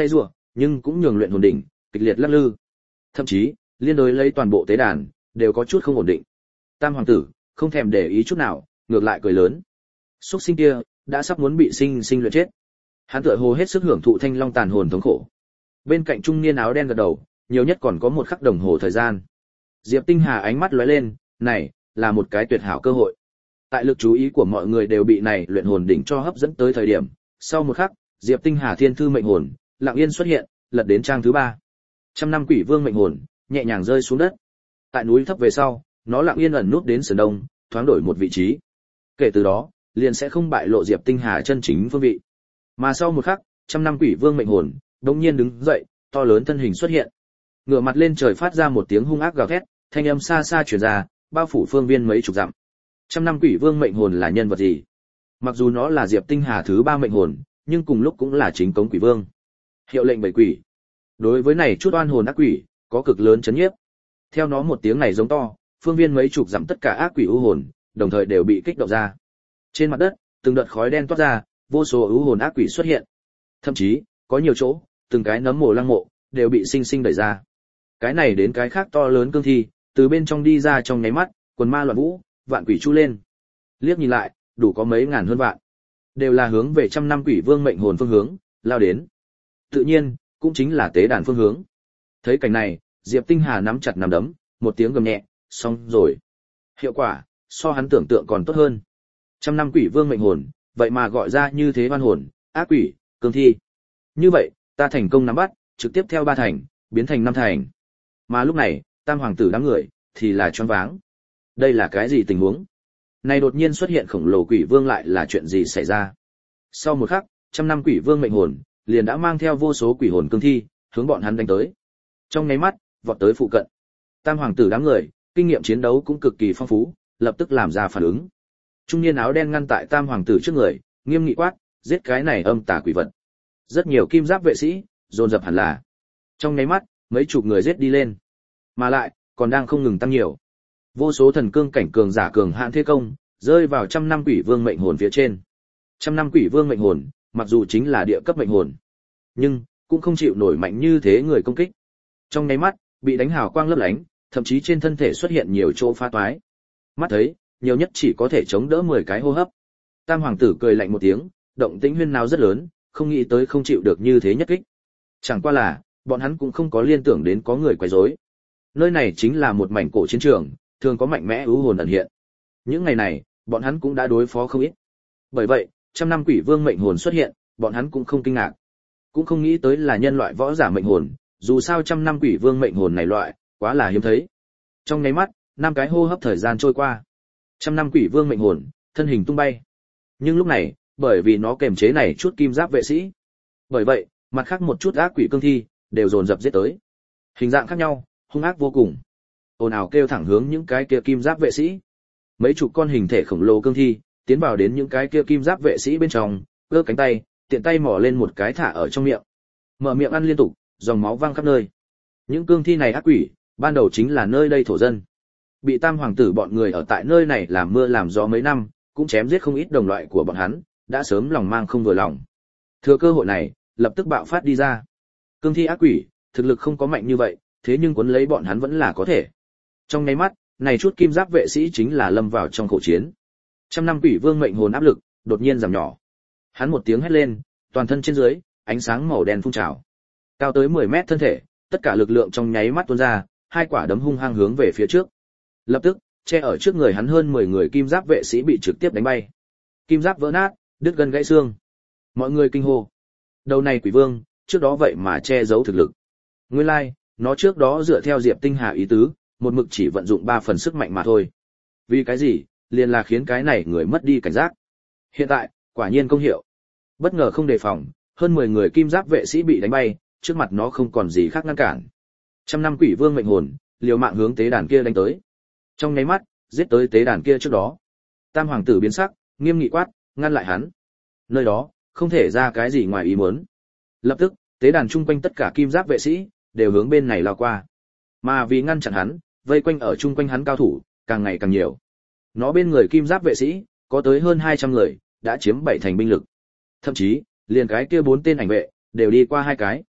nhưng cũng nhường luyện hồn đỉnh kịch liệt lắc lư. Thậm chí, liên đối lấy toàn bộ tế đàn đều có chút không ổn định. Tam hoàng tử không thèm để ý chút nào, ngược lại cười lớn. Súc sinh kia đã sắp muốn bị sinh sinh luyện chết. Hắn tựa hồ hết sức hưởng thụ thanh long tàn hồn thống khổ. Bên cạnh trung niên áo đen gật đầu, nhiều nhất còn có một khắc đồng hồ thời gian. Diệp Tinh Hà ánh mắt lóe lên, này là một cái tuyệt hảo cơ hội. Tại lực chú ý của mọi người đều bị này luyện hồn đỉnh cho hấp dẫn tới thời điểm, sau một khắc, Diệp Tinh Hà thiên thư mệnh hồn lặng yên xuất hiện, lật đến trang thứ 3. Trăm năm quỷ vương mệnh hồn nhẹ nhàng rơi xuống đất. Tại núi thấp về sau, nó lặng yên ẩn nút đến sườn đông, thoáng đổi một vị trí. Kể từ đó, liền sẽ không bại lộ Diệp Tinh Hà chân chính phương vị. Mà sau một khắc, trăm năm quỷ vương mệnh hồn đống nhiên đứng dậy, to lớn thân hình xuất hiện. Ngửa mặt lên trời phát ra một tiếng hung ác gào thét, thanh âm xa xa truyền ra, bao phủ phương viên mấy chục dặm. Trăm năm quỷ vương mệnh hồn là nhân vật gì? Mặc dù nó là Diệp Tinh Hà thứ 3 mệnh hồn, nhưng cùng lúc cũng là chính cống quỷ vương. Hiệu lệnh bảy quỷ. Đối với này chút oan hồn ác quỷ, có cực lớn chấn nhiếp. Theo nó một tiếng này giống to, phương viên mấy chục dặm tất cả ác quỷ u hồn, đồng thời đều bị kích động ra. Trên mặt đất, từng đợt khói đen toát ra, vô số u hồn ác quỷ xuất hiện. Thậm chí, có nhiều chỗ, từng cái nấm mồ lăng mộ đều bị sinh sinh đẩy ra. Cái này đến cái khác to lớn cương thi, từ bên trong đi ra trong nháy mắt, quần ma loạn vũ, vạn quỷ chu lên. Liếc nhìn lại, đủ có mấy ngàn hơn vạn, đều là hướng về trăm năm quỷ vương mệnh hồn phương hướng lao đến. Tự nhiên, cũng chính là tế đàn phương hướng. Thấy cảnh này, Diệp Tinh Hà nắm chặt nắm đấm, một tiếng gầm nhẹ, xong rồi. Hiệu quả, so hắn tưởng tượng còn tốt hơn. Trăm năm quỷ vương mệnh hồn, vậy mà gọi ra như thế oan hồn, ác quỷ, cương thi. Như vậy, ta thành công nắm bắt, trực tiếp theo 3 thành, biến thành 5 thành. Mà lúc này, tam hoàng tử đám người, thì là choáng váng. Đây là cái gì tình huống? Này đột nhiên xuất hiện khổng lồ quỷ vương lại là chuyện gì xảy ra? Sau một khắc, trăm năm quỷ vương mệnh hồn, liền đã mang theo vô số quỷ hồn cương thi, hướng bọn hắn đánh tới. Trong nháy mắt, vọt tới phụ cận. Tam hoàng tử đám người, kinh nghiệm chiến đấu cũng cực kỳ phong phú, lập tức làm ra phản ứng. Trung niên áo đen ngăn tại tam hoàng tử trước người, nghiêm nghị quát, giết cái này âm tà quỷ vật. Rất nhiều kim giáp vệ sĩ, dồn dập hẳn là. Trong nháy mắt, mấy chục người giết đi lên. Mà lại, còn đang không ngừng tăng nhiều. Vô số thần cương cảnh cường giả cường hạn thế công, rơi vào trăm năm quỷ vương mệnh hồn phía trên. Trăm năm quỷ vương mệnh hồn, mặc dù chính là địa cấp mệnh hồn, nhưng cũng không chịu nổi mạnh như thế người công kích. Trong nháy mắt, bị đánh hào quang lấp lánh, thậm chí trên thân thể xuất hiện nhiều chỗ phá toái. Mắt thấy, nhiều nhất chỉ có thể chống đỡ 10 cái hô hấp. Tam hoàng tử cười lạnh một tiếng, động tĩnh huyên náo rất lớn, không nghĩ tới không chịu được như thế nhất kích. Chẳng qua là, bọn hắn cũng không có liên tưởng đến có người quấy rối. Nơi này chính là một mảnh cổ chiến trường, thường có mạnh mẽ ưu hồn ẩn hiện. Những ngày này, bọn hắn cũng đã đối phó không ít. Bởi vậy, trăm năm quỷ vương mệnh hồn xuất hiện, bọn hắn cũng không kinh ngạc. Cũng không nghĩ tới là nhân loại võ giả mệnh hồn, dù sao trăm năm quỷ vương mệnh hồn này loại, quá là hiếm thấy. Trong nháy mắt, 5 cái hô hấp thời gian trôi qua. Trăm năm quỷ vương mệnh hồn, thân hình tung bay. Nhưng lúc này, bởi vì nó kềm chế này chút kim giáp vệ sĩ. Bởi vậy, mặt khác một chút ác quỷ cương thi, đều dồn dập giết tới. Hình dạng khác nhau, hung ác vô cùng. Ồn ào kêu thẳng hướng những cái kia kim giáp vệ sĩ. Mấy chục con hình thể khổng lồ cương thi, tiến vào đến những cái kia kim giáp vệ sĩ bên trong, giơ cánh tay, tiện tay mò lên một cái thả ở trong miệng. Mở miệng ăn liên tục, dòng máu văng khắp nơi. Những cương thi này ác quỷ, ban đầu chính là nơi đây thổ dân. Bị tam hoàng tử bọn người ở tại nơi này làm mưa làm gió mấy năm, cũng chém giết không ít đồng loại của bọn hắn, đã sớm lòng mang không vừa lòng. Thừa cơ hội này, lập tức bạo phát đi ra. Cương thi ác quỷ, thực lực không có mạnh như vậy, thế nhưng cuốn lấy bọn hắn vẫn là có thể. Trong nháy mắt, này chút kim giáp vệ sĩ chính là lâm vào trong khổ chiến. Trăm năm quỷ vương mệnh hồn áp lực đột nhiên giảm nhỏ. Hắn một tiếng hét lên, toàn thân trên dưới, ánh sáng màu đen phun trào. Cao tới 10 mét thân thể, tất cả lực lượng trong nháy mắt tuôn ra, 2 quả đấm hung hăng hướng về phía trước. Lập tức, che ở trước người hắn hơn 10 người kim giáp vệ sĩ bị trực tiếp đánh bay. Kim giáp vỡ nát, đứt gân gãy xương. Mọi người kinh hô. Đầu này quỷ vương, trước đó vậy mà che giấu thực lực. Nguyên lai, nó trước đó dựa theo Diệp Tinh Hà ý tứ, một mực chỉ vận dụng 3 phần sức mạnh mà thôi. Vì cái gì, liền là khiến cái này người mất đi cảnh giác. Hiện tại, quả nhiên công hiệu. Bất ngờ không đề phòng, hơn 10 người kim giáp vệ sĩ bị đánh bay, trước mặt nó không còn gì khác ngăn cản. Trăm năm quỷ vương mệnh hồn, liều mạng hướng tế đàn kia đánh tới. Trong nháy mắt, giết tới tế đàn kia trước đó. Tam hoàng tử biến sắc, nghiêm nghị quát, ngăn lại hắn. Nơi đó, không thể ra cái gì ngoài ý muốn. Lập tức, tế đàn chung quanh tất cả kim giáp vệ sĩ, đều hướng bên này lao qua. Mà vì ngăn chặn hắn, vây quanh ở chung quanh hắn cao thủ, càng ngày càng nhiều. Nó bên người kim giáp vệ sĩ, có tới hơn 200 người, đã chiếm 7 thành binh lực. Thậm chí, liền cái kia 4 tên ảnh vệ, đều đi qua 2 cái.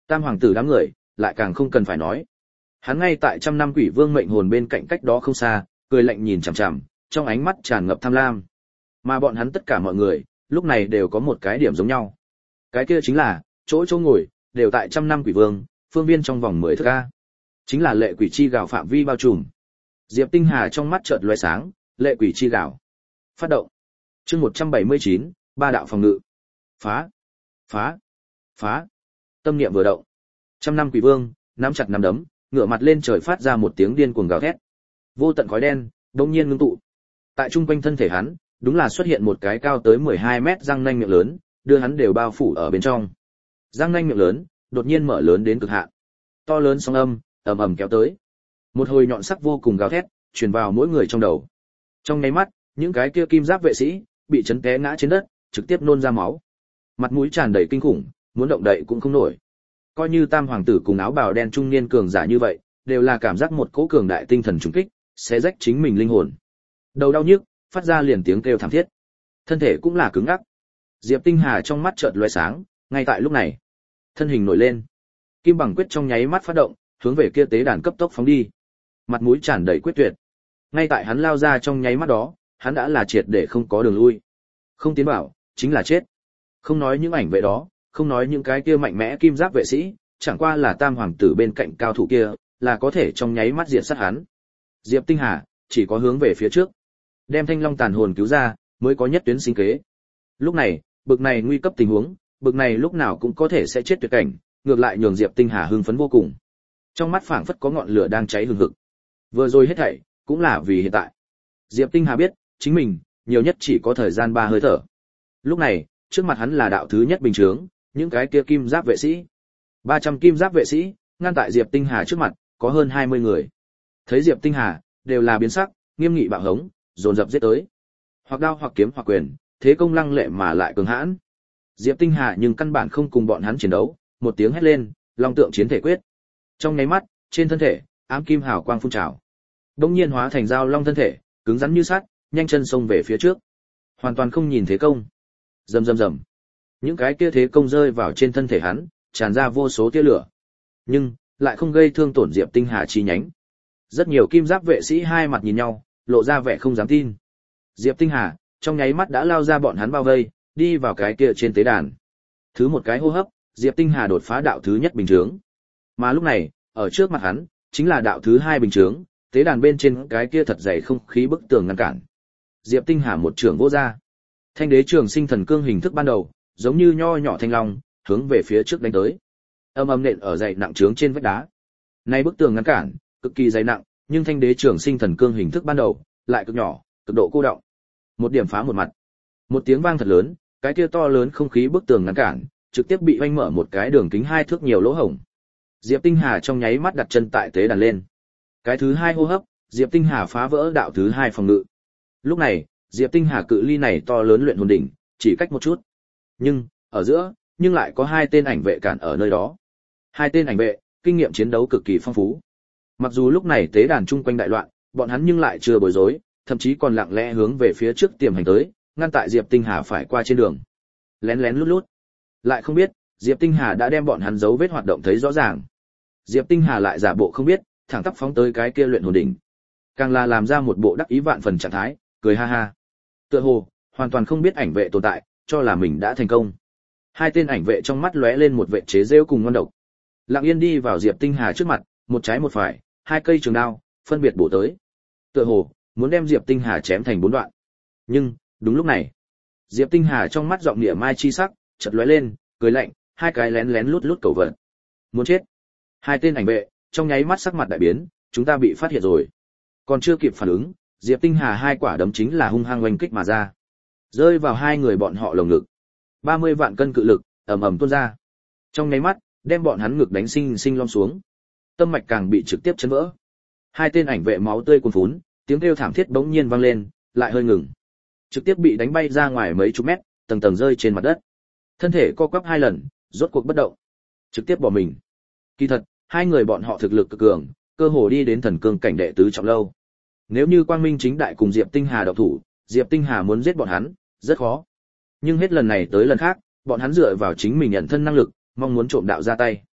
Tam hoàng tử đám người lại càng không cần phải nói. Hắn ngay tại trăm năm quỷ vương mệnh hồn bên cạnh cách đó không xa, cười lạnh nhìn chằm chằm, trong ánh mắt tràn ngập tham lam. Mà bọn hắn tất cả mọi người, lúc này đều có một cái điểm giống nhau. Cái kia chính là, chỗ chỗ ngồi, đều tại trăm năm quỷ vương, phương viên trong vòng 10 thước a. Chính là lệ quỷ chi gào phạm vi bao trùm. Diệp Tinh Hà trong mắt chợt lóe sáng, lệ quỷ chi gào. Phát động. Chương 179, ba đạo phòng ngự. Phá, phá, phá. Tâm niệm vừa động. Trăm năm quỷ vương, nắm chặt nắm đấm, ngửa mặt lên trời phát ra một tiếng điên cuồng gào thét. Vô tận khói đen đột nhiên ngưng tụ. Tại trung quanh thân thể hắn, đúng là xuất hiện một cái cao tới 12 mét răng nanh miệng lớn, đưa hắn đều bao phủ ở bên trong. Răng nanh miệng lớn, đột nhiên mở lớn đến cực hạn. To lớn sóng âm, ầm ầm kéo tới. Một hồi nhọn sắc vô cùng gào thét, truyền vào mỗi người trong đầu. Trong nháy mắt, những cái kia kim giáp vệ sĩ bị chấn té ngã trên đất, trực tiếp nôn ra máu. Mặt mũi tràn đầy kinh khủng, muốn động đậy cũng không nổi. Coi như Tam hoàng tử cùng áo bào đen trung niên cường giả như vậy, đều là cảm giác một cỗ cường đại tinh thần trùng kích, xé rách chính mình linh hồn. Đầu đau nhức, phát ra liền tiếng kêu thảm thiết. Thân thể cũng là cứng ngắc. Diệp Tinh Hà trong mắt chợt lóe sáng, ngay tại lúc này, thân hình nổi lên. Kim bằng quyết trong nháy mắt phát động, hướng về kia tế đàn cấp tốc phóng đi. Mặt mũi tràn đầy quyết tuyệt. Ngay tại hắn lao ra trong nháy mắt đó, hắn đã là triệt để không có đường lui. Không tiến bảo, chính là chết. Không nói những ảnh vệ đó, không nói những cái kia mạnh mẽ kim giáp vệ sĩ, chẳng qua là Tam hoàng tử bên cạnh cao thủ kia, là có thể trong nháy mắt diệt sát hắn. Diệp Tinh Hà chỉ có hướng về phía trước, đem Thanh Long tàn hồn cứu ra, mới có nhất tuyến sinh kế. Lúc này, bực này nguy cấp tình huống, bực này lúc nào cũng có thể sẽ chết tuyệt cảnh, ngược lại nhường Diệp Tinh Hà hưng phấn vô cùng. Trong mắt phảng phất có ngọn lửa đang cháy hừng hực. Vừa rồi hết thảy, cũng là vì hiện tại. Diệp Tinh Hà biết, chính mình, nhiều nhất chỉ có thời gian 3 hơi thở. Lúc này, trước mặt hắn là đạo thứ nhất bình chướng, những cái kia kim giáp vệ sĩ. 300 kim giáp vệ sĩ, ngăn tại Diệp Tinh Hà trước mặt, có hơn 20 người. Thấy Diệp Tinh Hà, đều là biến sắc, nghiêm nghị bạo hống, dồn dập giết tới. Hoặc đao hoặc kiếm hoặc quyền, thế công lăng lệ mà lại cường hãn. Diệp Tinh Hà nhưng căn bản không cùng bọn hắn chiến đấu, một tiếng hét lên, long tượng chiến thể quyết. Trong nháy mắt, trên thân thể, ám kim hào quang phun trào. Đống nhiên hóa thành dao long thân thể, cứng rắn như sắt, nhanh chân xông về phía trước. Hoàn toàn không nhìn thế công. Rầm rầm rầm. Những cái kia thế công rơi vào trên thân thể hắn, tràn ra vô số tia lửa. Nhưng lại không gây thương tổn Diệp Tinh Hà chi nhánh. Rất nhiều kim giáp vệ sĩ hai mặt nhìn nhau, lộ ra vẻ không dám tin. Diệp Tinh Hà trong nháy mắt đã lao ra bọn hắn bao vây, đi vào cái kia trên tế đàn. Thứ một cái hô hấp, Diệp Tinh Hà đột phá đạo thứ nhất bình chướng. Mà lúc này, ở trước mặt hắn, chính là đạo thứ hai bình chướng, tế đàn bên trên cái kia thật dày không khí bức tường ngăn cản. Diệp Tinh Hà một trường vô ra. Thanh đế trường sinh thần cương hình thức ban đầu, giống như nho nhỏ thanh long, hướng về phía trước đánh tới. Âm âm nện ở dày nặng trướng trên vách đá. Nay bức tường ngăn cản, cực kỳ dày nặng, nhưng thanh đế trường sinh thần cương hình thức ban đầu, lại cực nhỏ, cực độ cô đọng. Một điểm phá một mặt. Một tiếng vang thật lớn, cái kia to lớn không khí bức tường ngăn cản, trực tiếp bị oanh mở một cái đường kính 2 thước nhiều lỗ hổng. Diệp Tinh Hà trong nháy mắt đặt chân tại tế đàn lên. Cái thứ hai hô hấp, Diệp Tinh Hà phá vỡ đạo thứ hai phòng ngự. Lúc này, Diệp Tinh Hà cự ly này to lớn luyện hồn đỉnh, chỉ cách một chút. Nhưng, ở giữa, nhưng lại có 2 tên ảnh vệ cản ở nơi đó. 2 tên ảnh vệ, kinh nghiệm chiến đấu cực kỳ phong phú. Mặc dù lúc này tế đàn chung quanh đại loạn, bọn hắn nhưng lại chưa bối rối, thậm chí còn lặng lẽ hướng về phía trước tiềm hành tới, ngăn tại Diệp Tinh Hà phải qua trên đường. Lén lén lút lút. Lại không biết, Diệp Tinh Hà đã đem bọn hắn dấu vết hoạt động thấy rõ ràng. Diệp Tinh Hà lại giả bộ không biết, thẳng tắp phóng tới cái kia luyện hồn đỉnh. Càng là làm ra một bộ đắc ý vạn phần trạng thái, cười ha ha. Tựa hồ, hoàn toàn không biết ảnh vệ tồn tại, cho là mình đã thành công. 2 tên ảnh vệ trong mắt lóe lên một vệ chế giễu cùng ngon độc. Lặng yên đi vào Diệp Tinh Hà trước mặt, một trái một phải, 2 cây trường đao, phân biệt bổ tới. Tựa hồ, muốn đem Diệp Tinh Hà chém thành 4 đoạn. Nhưng, đúng lúc này, Diệp Tinh Hà trong mắt giọng nghĩa mai chi sắc, chợt lóe lên, cười lạnh, 2 cái lén lén lút lút cầu vận. Muốn chết. 2 tên ảnh vệ, trong nháy mắt sắc mặt đại biến, chúng ta bị phát hiện rồi. Còn chưa kịp phản ứng, Diệp Tinh Hà 2 quả đấm chính là hung hăng oanh kích mà ra. Rơi vào 2 người bọn họ lồng ngực. 30 vạn cân cự lực, ầm ầm tuôn ra. Trong nháy mắt, đem bọn hắn ngực đánh sinh sinh lom xuống. Tâm mạch càng bị trực tiếp chấn vỡ. 2 tên ảnh vệ máu tươi cuồn phún, tiếng kêu thảm thiết bỗng nhiên vang lên, lại hơi ngừng. Trực tiếp bị đánh bay ra ngoài mấy chục mét, tầng tầng rơi trên mặt đất. Thân thể co quắp 2 lần, rốt cuộc bất động. Trực tiếp bỏ mình. Kỳ thật, 2 người bọn họ thực lực cực cường, cơ hồ đi đến thần cương cảnh đệ tứ trọng lâu. Nếu như Quang Minh chính đại cùng Diệp Tinh Hà động thủ, Diệp Tinh Hà muốn giết bọn hắn, rất khó. Nhưng hết lần này tới lần khác, bọn hắn dựa vào chính mình nhận thân năng lực, mong muốn trộm đạo ra tay.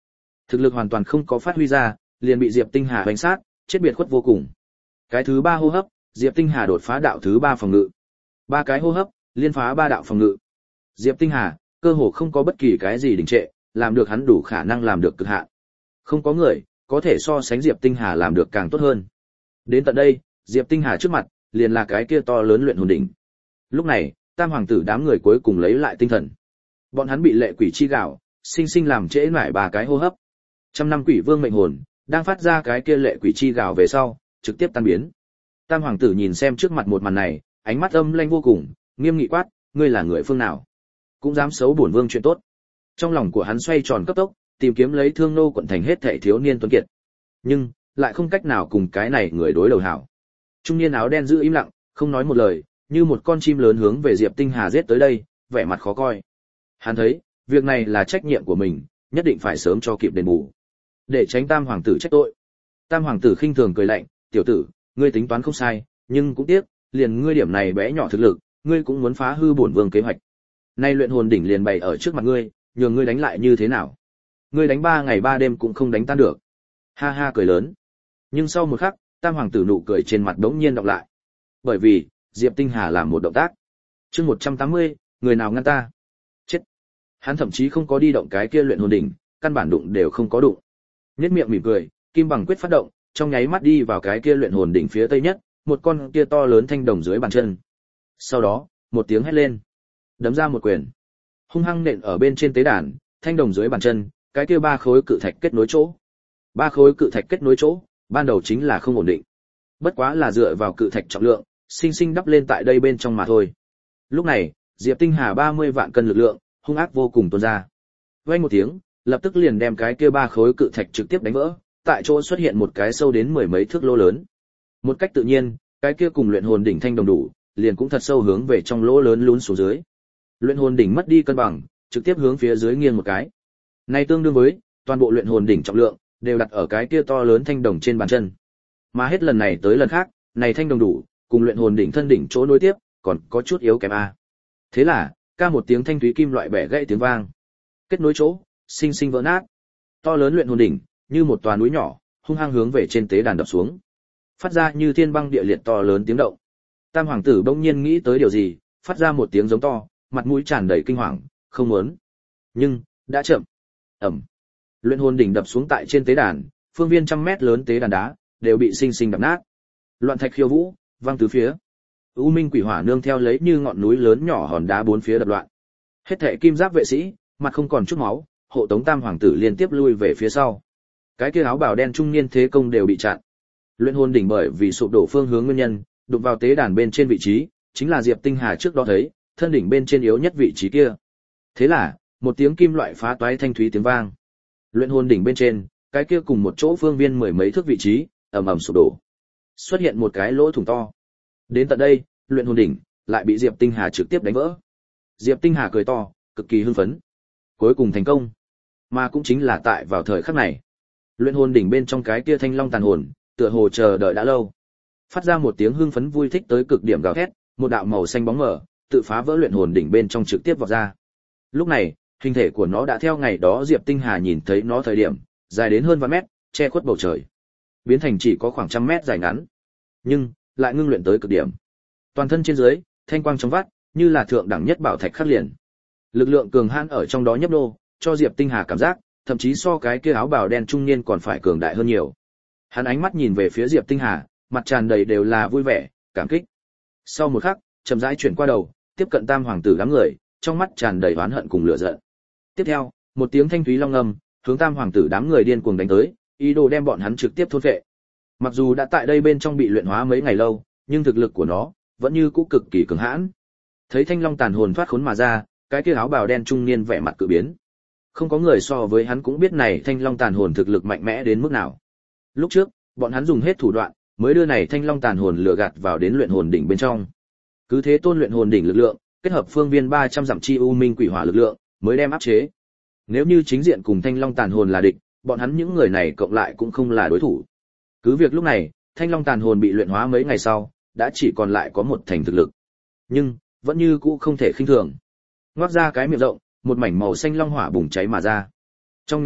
Thực lực hoàn toàn không có phát huy ra, liền bị Diệp Tinh Hà đánh sát, chết biệt khuất vô cùng. Cái thứ 3 hô hấp, Diệp Tinh Hà đột phá đạo thứ 3 phòng ngự. 3 cái hô hấp, liên phá 3 đạo phòng ngự. Diệp Tinh Hà, cơ hồ không có bất kỳ cái gì đình trệ, làm được hắn đủ khả năng làm được cực hạn. Không có người có thể so sánh Diệp Tinh Hà làm được càng tốt hơn. Đến tận đây, Diệp Tinh Hà trước mặt, liền là cái kia to lớn luyện hồn đỉnh. Lúc này, Tam hoàng tử đám người cuối cùng lấy lại tinh thần. Bọn hắn bị lệ quỷ chi gạo, sinh sinh làm trễ nải 3 cái hô hấp. Trăm năm quỷ vương mệnh hồn, đang phát ra cái kia lệ quỷ chi gạo về sau, trực tiếp tan biến. Tam hoàng tử nhìn xem trước mặt một màn này, ánh mắt âm lanh vô cùng, nghiêm nghị quát, ngươi là người phương nào? Cũng dám xấu bổn vương chuyện tốt. Trong lòng của hắn xoay tròn cấp tốc, tìm kiếm lấy Thương Nô quận thành hết thảy thiếu niên tuấn kiệt. Nhưng, lại không cách nào cùng cái này người đối đầu hảo. Trung niên áo đen giữ im lặng, không nói một lời, như một con chim lớn hướng về Diệp Tinh Hà giết tới đây, vẻ mặt khó coi. Hắn thấy, việc này là trách nhiệm của mình, nhất định phải sớm cho kịp đền bù. Để tránh Tam hoàng tử trách tội. Tam hoàng tử khinh thường cười lạnh, tiểu tử, ngươi tính toán không sai, nhưng cũng tiếc, liền ngươi điểm này bé nhỏ thực lực, ngươi cũng muốn phá hư bổn vương kế hoạch. Nay luyện hồn đỉnh liền bày ở trước mặt ngươi, nhường ngươi đánh lại như thế nào? Ngươi đánh 3 ngày 3 đêm cũng không đánh tan được. Ha ha cười lớn. Nhưng sau một khắc, Tam hoàng tử nụ cười trên mặt đống nhiên đọc lại. Bởi vì, Diệp Tinh Hà làm một động tác. Chương 180, người nào ngăn ta? Chết. Hắn thậm chí không có đi động cái kia luyện hồn đỉnh, căn bản đụng đều không có đụng. Nhếch miệng mỉm cười, kim bằng quyết phát động, trong nháy mắt đi vào cái kia luyện hồn đỉnh phía tây nhất, một con kia to lớn thanh đồng dưới bàn chân. Sau đó, một tiếng hét lên, đấm ra một quyền, hung hăng nện ở bên trên tế đàn, thanh đồng dưới bàn chân, cái kia 3 khối cự thạch kết nối chỗ. 3 khối cự thạch kết nối chỗ, ban đầu chính là không ổn định. Bất quá là dựa vào cự thạch trọng lượng, sinh sinh đắp lên tại đây bên trong mà thôi. Lúc này, Diệp Tinh Hà 30 vạn cân lực lượng, hung ác vô cùng tuôn ra. Vang một tiếng, lập tức liền đem cái kia 3 khối cự thạch trực tiếp đánh vỡ, tại chỗ xuất hiện một cái sâu đến 10 mấy thước lỗ lớn. Một cách tự nhiên, cái kia cùng luyện hồn đỉnh thanh đồng đủ, liền cũng thật sâu hướng về trong lỗ lớn lún xuống dưới. Luyện hồn đỉnh mất đi cân bằng, trực tiếp hướng phía dưới nghiêng một cái. Này tương đương với toàn bộ luyện hồn đỉnh trọng lượng đều đặt ở cái kia to lớn thanh đồng trên bàn chân. Mà hết lần này tới lần khác, này thanh đồng đủ, cùng luyện hồn đỉnh thân đỉnh chỗ nối tiếp, còn có chút yếu kém a. Thế là, ca một tiếng thanh thúy kim loại bẻ gãy tiếng vang. Kết nối chỗ, sinh sinh vỡ nát. To lớn luyện hồn đỉnh, như một tòa núi nhỏ, hung hăng hướng về trên tế đàn đập xuống. Phát ra như thiên băng địa liệt to lớn tiếng động. Tam hoàng tử bỗng nhiên nghĩ tới điều gì, phát ra một tiếng giống to, mặt mũi tràn đầy kinh hoàng, không muốn. Nhưng, đã chậm. Ầm. Luyện hồn đỉnh đập xuống tại trên tế đàn, phương viên 100 mét lớn tế đàn đá đều bị sinh sinh đập nát. Loạn thạch khiêu vũ, vang tứ phía. U minh quỷ hỏa nương theo lấy như ngọn núi lớn nhỏ hòn đá bốn phía đập loạn. Hết thảy kim giáp vệ sĩ, mặt không còn chút máu, hộ tống Tam hoàng tử liên tiếp lui về phía sau. Cái kia áo bào đen trung niên thế công đều bị chặn. Luyện hồn đỉnh bởi vì sụp đổ phương hướng nguyên nhân, đụng vào tế đàn bên trên vị trí, chính là Diệp Tinh Hà trước đó thấy, thân đỉnh bên trên yếu nhất vị trí kia. Thế là, một tiếng kim loại phá toái thanh thúy tiếng vang. Luyện hồn đỉnh bên trên, cái kia cùng một chỗ phương viên 10 mấy thước vị trí, ầm ầm sụp đổ. Xuất hiện một cái lỗ thủng to. Đến tận đây, luyện hồn đỉnh lại bị Diệp Tinh Hà trực tiếp đánh vỡ. Diệp Tinh Hà cười to, cực kỳ hưng phấn. Cuối cùng thành công. Mà cũng chính là tại vào thời khắc này, luyện hồn đỉnh bên trong cái kia thanh long tàn hồn, tựa hồ chờ đợi đã lâu. Phát ra một tiếng hưng phấn vui thích tới cực điểm gào thét, một đạo màu xanh bóng mờ, tự phá vỡ luyện hồn đỉnh bên trong trực tiếp vọt ra. Lúc này, hình thể của nó đã theo ngày đó Diệp Tinh Hà nhìn thấy nó thời điểm, dài đến hơn vạn mét, che khuất bầu trời. Biến thành chỉ có khoảng 100 mét dài ngắn, nhưng lại ngưng luyện tới cực điểm. Toàn thân trên dưới, thanh quang trong vắt, như là thượng đẳng nhất bảo thạch khắc liền. Lực lượng cường hãn ở trong đó nhấp nô, cho Diệp Tinh Hà cảm giác, thậm chí so cái kia áo bào đen trung niên còn phải cường đại hơn nhiều. Hắn ánh mắt nhìn về phía Diệp Tinh Hà, mặt tràn đầy đều là vui vẻ, cảm kích. Sau một khắc, chậm rãi chuyển qua đầu, tiếp cận Tam hoàng tử đám người, trong mắt tràn đầy oán hận cùng lửa giận. Tiếp theo, một tiếng thanh thúy long ngâm, hướng Tam hoàng tử đám người điên cuồng đánh tới, ý đồ đem bọn hắn trực tiếp thôn phệ. Mặc dù đã tại đây bên trong bị luyện hóa mấy ngày lâu, nhưng thực lực của nó vẫn như cũ cực kỳ cường hãn. Thấy thanh long tàn hồn thoát khốn mà ra, cái kia áo bào đen trung niên vẻ mặt cự biến. Không có người so với hắn cũng biết này thanh long tàn hồn thực lực mạnh mẽ đến mức nào. Lúc trước, bọn hắn dùng hết thủ đoạn, mới đưa này thanh long tàn hồn lừa gạt vào đến luyện hồn đỉnh bên trong. Cứ thế tôn luyện hồn đỉnh lực lượng, kết hợp phương viên 300 dặm chi u minh quỷ hỏa lực lượng, mới đem áp chế. Nếu như chính diện cùng thanh long tàn hồn là địch, bọn hắn những người này cộng lại cũng không là đối thủ. Cứ việc lúc này, thanh long tàn hồn bị luyện hóa mấy ngày sau, đã chỉ còn lại có một thành thực lực. Nhưng, vẫn như cũ không thể khinh thường. Ngoác ra cái miệng rộng, một mảnh màu xanh long hỏa bùng cháy mà ra. Trong nháy mắt,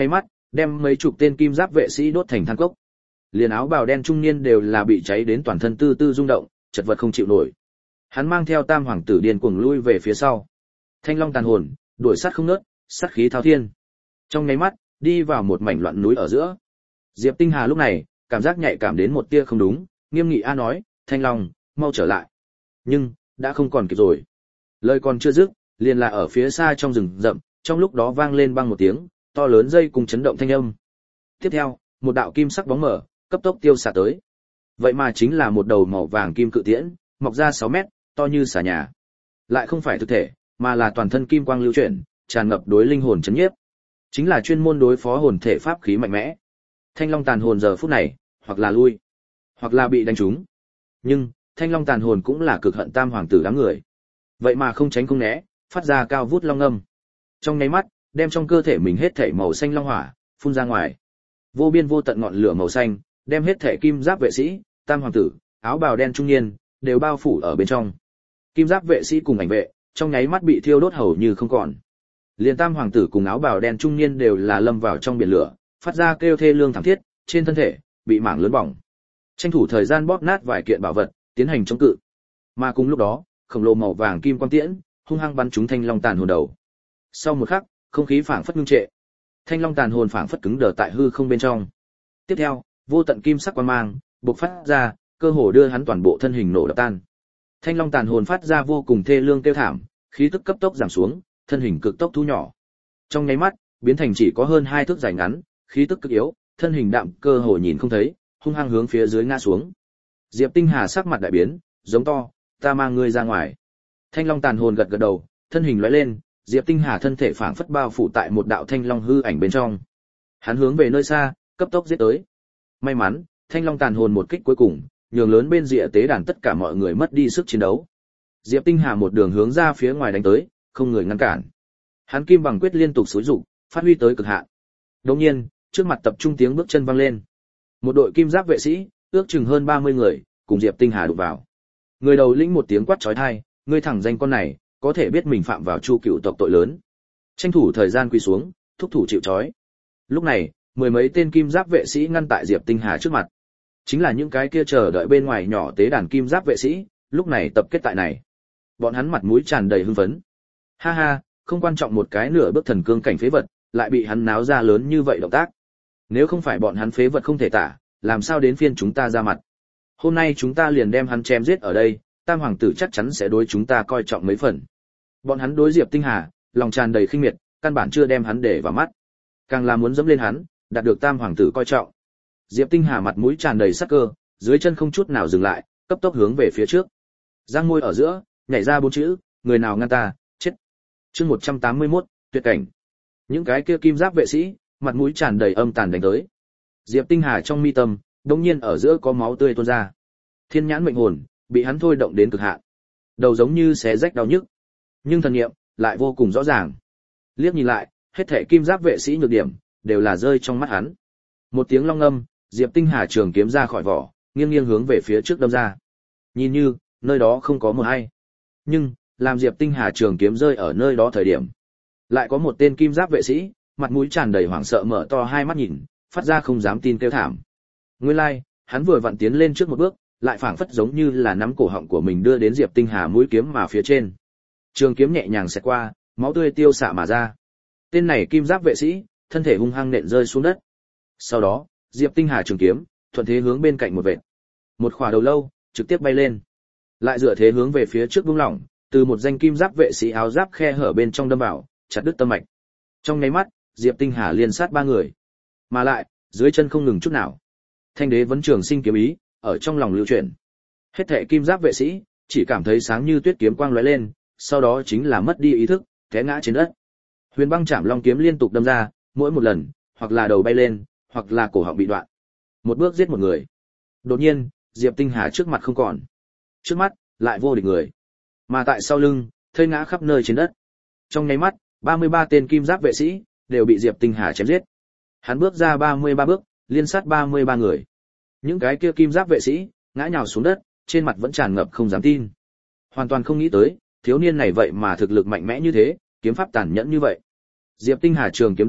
đem mấy chục tên kim giáp vệ sĩ đốt thành than cốc. Liền áo bào đen trung niên đều là bị cháy đến toàn thân tư tư rung động, chật vật không chịu nổi. Hắn mang theo Tam hoàng tử điên cuồng lui về phía sau. Thanh long tàn hồn, đuổi sát không ngớt, sát khí thao thiên. Trong nháy mắt, đi vào một mảnh loạn núi ở giữa. Diệp Tinh Hà lúc này, cảm giác nhạy cảm đến một tia không đúng, nghiêm nghị nói, Thanh long, mau trở lại. Nhưng, đã không còn kịp rồi. Lời còn chưa dứt, liền là ở phía xa trong rừng rậm, trong lúc đó vang lên băng một tiếng, to lớn dây cùng chấn động thanh âm. Tiếp theo, một đạo kim sắc bóng mở, cấp tốc tiêu xạ tới. Vậy mà chính là một đầu màu vàng kim cự tiễn, mọc ra 6 mét, to như xà nhà. Lại không phải thực thể, mà là toàn thân kim quang lưu chuyển, tràn ngập đối linh hồn chấn nhiếp. Chính là chuyên môn đối phó hồn thể pháp khí mạnh mẽ. Thanh long tàn hồn giờ phút này, hoặc là lui, hoặc là bị đánh trúng. Nhưng, Thanh long tàn hồn cũng là cực hận Tam hoàng tử đám người. Vậy mà không tránh không né, phát ra cao vút long âm. Trong nháy mắt, đem trong cơ thể mình hết thảy màu xanh long hỏa phun ra ngoài. Vô biên vô tận ngọn lửa màu xanh, đem hết thảy kim giáp vệ sĩ, Tam hoàng tử, áo bào đen trung niên đều bao phủ ở bên trong. Kim giáp vệ sĩ cùng ảnh vệ, trong nháy mắt bị thiêu đốt hầu như không còn. Liền Tam hoàng tử cùng áo bào đen trung niên đều là lâm vào trong biển lửa, phát ra kêu thê lương thảm thiết, trên thân thể bị mảng lớn bỏng. Tranh thủ thời gian bóp nát vài kiện bảo vật, tiến hành chống cự. Mà cùng lúc đó, khổng lồ màu vàng kim quang tiễn hung hăng bắn trúng Thanh long tàn hồn đầu. Sau một khắc, không khí phảng phất ngưng trệ. Thanh long tàn hồn phảng phất cứng đờ tại hư không bên trong. Tiếp theo, vô tận kim sắc quang mang bộc phát ra, cơ hồ đưa hắn toàn bộ thân hình nổ đập tan. Thanh long tàn hồn phát ra vô cùng thê lương kêu thảm, khí tức cấp tốc giảm xuống, thân hình cực tốc thu nhỏ. Trong nháy mắt, biến thành chỉ có hơn 2 thước dài ngắn, khí tức cực yếu, thân hình đạm cơ hồ nhìn không thấy, hung hăng hướng phía dưới ngã xuống. Diệp Tinh Hà sắc mặt đại biến, giống to, ta mang ngươi ra ngoài. Thanh long tàn hồn gật gật đầu, thân hình lóe lên, Diệp Tinh Hà thân thể phảng phất bao phủ tại một đạo thanh long hư ảnh bên trong. Hắn hướng về nơi xa, cấp tốc giết tới. May mắn, thanh long tàn hồn một kích cuối cùng, nhường lớn bên rìa tế đàn tất cả mọi người mất đi sức chiến đấu. Diệp Tinh Hà một đường hướng ra phía ngoài đánh tới, không người ngăn cản. Hắn kim bằng quyết liên tục xúi dục, phát huy tới cực hạn. Đột nhiên, trước mặt tập trung tiếng bước chân vang lên. Một đội kim giáp vệ sĩ, ước chừng hơn 30 người, cùng Diệp Tinh Hà đụng vào. Người đầu lĩnh một tiếng quát chói tai, ngươi thẳng danh con này, có thể biết mình phạm vào Chu Cựu tộc tội lớn. Tranh thủ thời gian quỳ xuống, thúc thủ chịu trói. Lúc này, 10 mấy tên kim giáp vệ sĩ ngăn tại Diệp Tinh Hà trước mặt. Chính là những cái kia chờ đợi bên ngoài nhỏ tế đàn kim giáp vệ sĩ, lúc này tập kết tại này. Bọn hắn mặt mũi tràn đầy hưng phấn. Ha ha, không quan trọng một cái nửa bước thần cương cảnh phế vật, lại bị hắn náo ra lớn như vậy động tác. Nếu không phải bọn hắn phế vật không thể tả, làm sao đến phiên chúng ta ra mặt. Hôm nay chúng ta liền đem hắn chém giết ở đây, Tam hoàng tử chắc chắn sẽ đối chúng ta coi trọng mấy phần. Bọn hắn đối Diệp Tinh Hà, lòng tràn đầy khinh miệt, căn bản chưa đem hắn để vào mắt. Càng là muốn dẫm lên hắn, đạt được Tam hoàng tử coi trọng. Diệp Tinh Hà mặt mũi tràn đầy sắc cơ, dưới chân không chút nào dừng lại, cấp tốc hướng về phía trước. Giang môi ở giữa, nhảy ra 4 chữ, người nào ngăn ta, chết. Chương 181, tuyệt cảnh. Những cái kia kim giáp vệ sĩ, mặt mũi tràn đầy âm tàn đánh tới. Diệp Tinh Hà trong mi tâm, đột nhiên ở giữa có máu tươi tuôn ra. Thiên nhãn mệnh hồn bị hắn thôi động đến cực hạn. Đầu giống như xé rách đau nhức, nhưng thần niệm lại vô cùng rõ ràng. Liếc nhìn lại, hết thảy kim giáp vệ sĩ nhược điểm đều là rơi trong mắt hắn. Một tiếng long ngâm, Diệp Tinh Hà trường kiếm ra khỏi vỏ, nghiêng nghiêng hướng về phía trước đâm ra. Nhìn như nơi đó không có một ai, nhưng làm Diệp Tinh Hà trường kiếm rơi ở nơi đó thời điểm, lại có một tên kim giáp vệ sĩ, mặt mũi tràn đầy hoảng sợ mở to hai mắt nhìn, phát ra không dám tin kêu thảm. Nguyên lai, hắn vừa vặn tiến lên trước một bước, lại phảng phất giống như là nắm cổ họng của mình đưa đến Diệp Tinh Hà mũi kiếm mà phía trên. Trường kiếm nhẹ nhàng xẹt qua, máu tươi tiêu xạ mà ra. Tên này kim giáp vệ sĩ, thân thể hung hăng nện rơi xuống đất. Sau đó, Diệp Tinh Hà trường kiếm thuận thế hướng bên cạnh một vệt. Một khỏa đầu lâu trực tiếp bay lên. Lại dựa thế hướng về phía trước buông lỏng, từ một danh kim giáp vệ sĩ áo giáp khe hở bên trong đâm vào, chặt đứt tâm mạch. Trong nháy mắt, Diệp Tinh Hà liên sát 3 người. Mà lại, dưới chân không ngừng chút nào. Thanh đế vấn trường sinh kiếm ý ở trong lòng lưu chuyển. Hết thảy kim giáp vệ sĩ chỉ cảm thấy sáng như tuyết kiếm quang lóe lên, sau đó chính là mất đi ý thức, té ngã trên đất. Huyền băng chạm long kiếm liên tục đâm ra, mỗi một lần, hoặc là đầu bay lên, hoặc là cổ họng bị đoạn. Một bước giết một người. Đột nhiên, Diệp Tinh Hà trước mặt không còn. Trước mắt, lại vô địch người. Mà tại sau lưng, thây ngã khắp nơi trên đất. Trong nháy mắt, 33 tên kim giáp vệ sĩ đều bị Diệp Tinh Hà chém giết. Hắn bước ra 33 bước, liên sát 33 người. Những cái kia kim giáp vệ sĩ ngã nhào xuống đất, trên mặt vẫn tràn ngập không dám tin. Hoàn toàn không nghĩ tới, thiếu niên này vậy mà thực lực mạnh mẽ như thế, kiếm pháp tàn nhẫn như vậy. Diệp Tinh Hà trường kiếm đâm,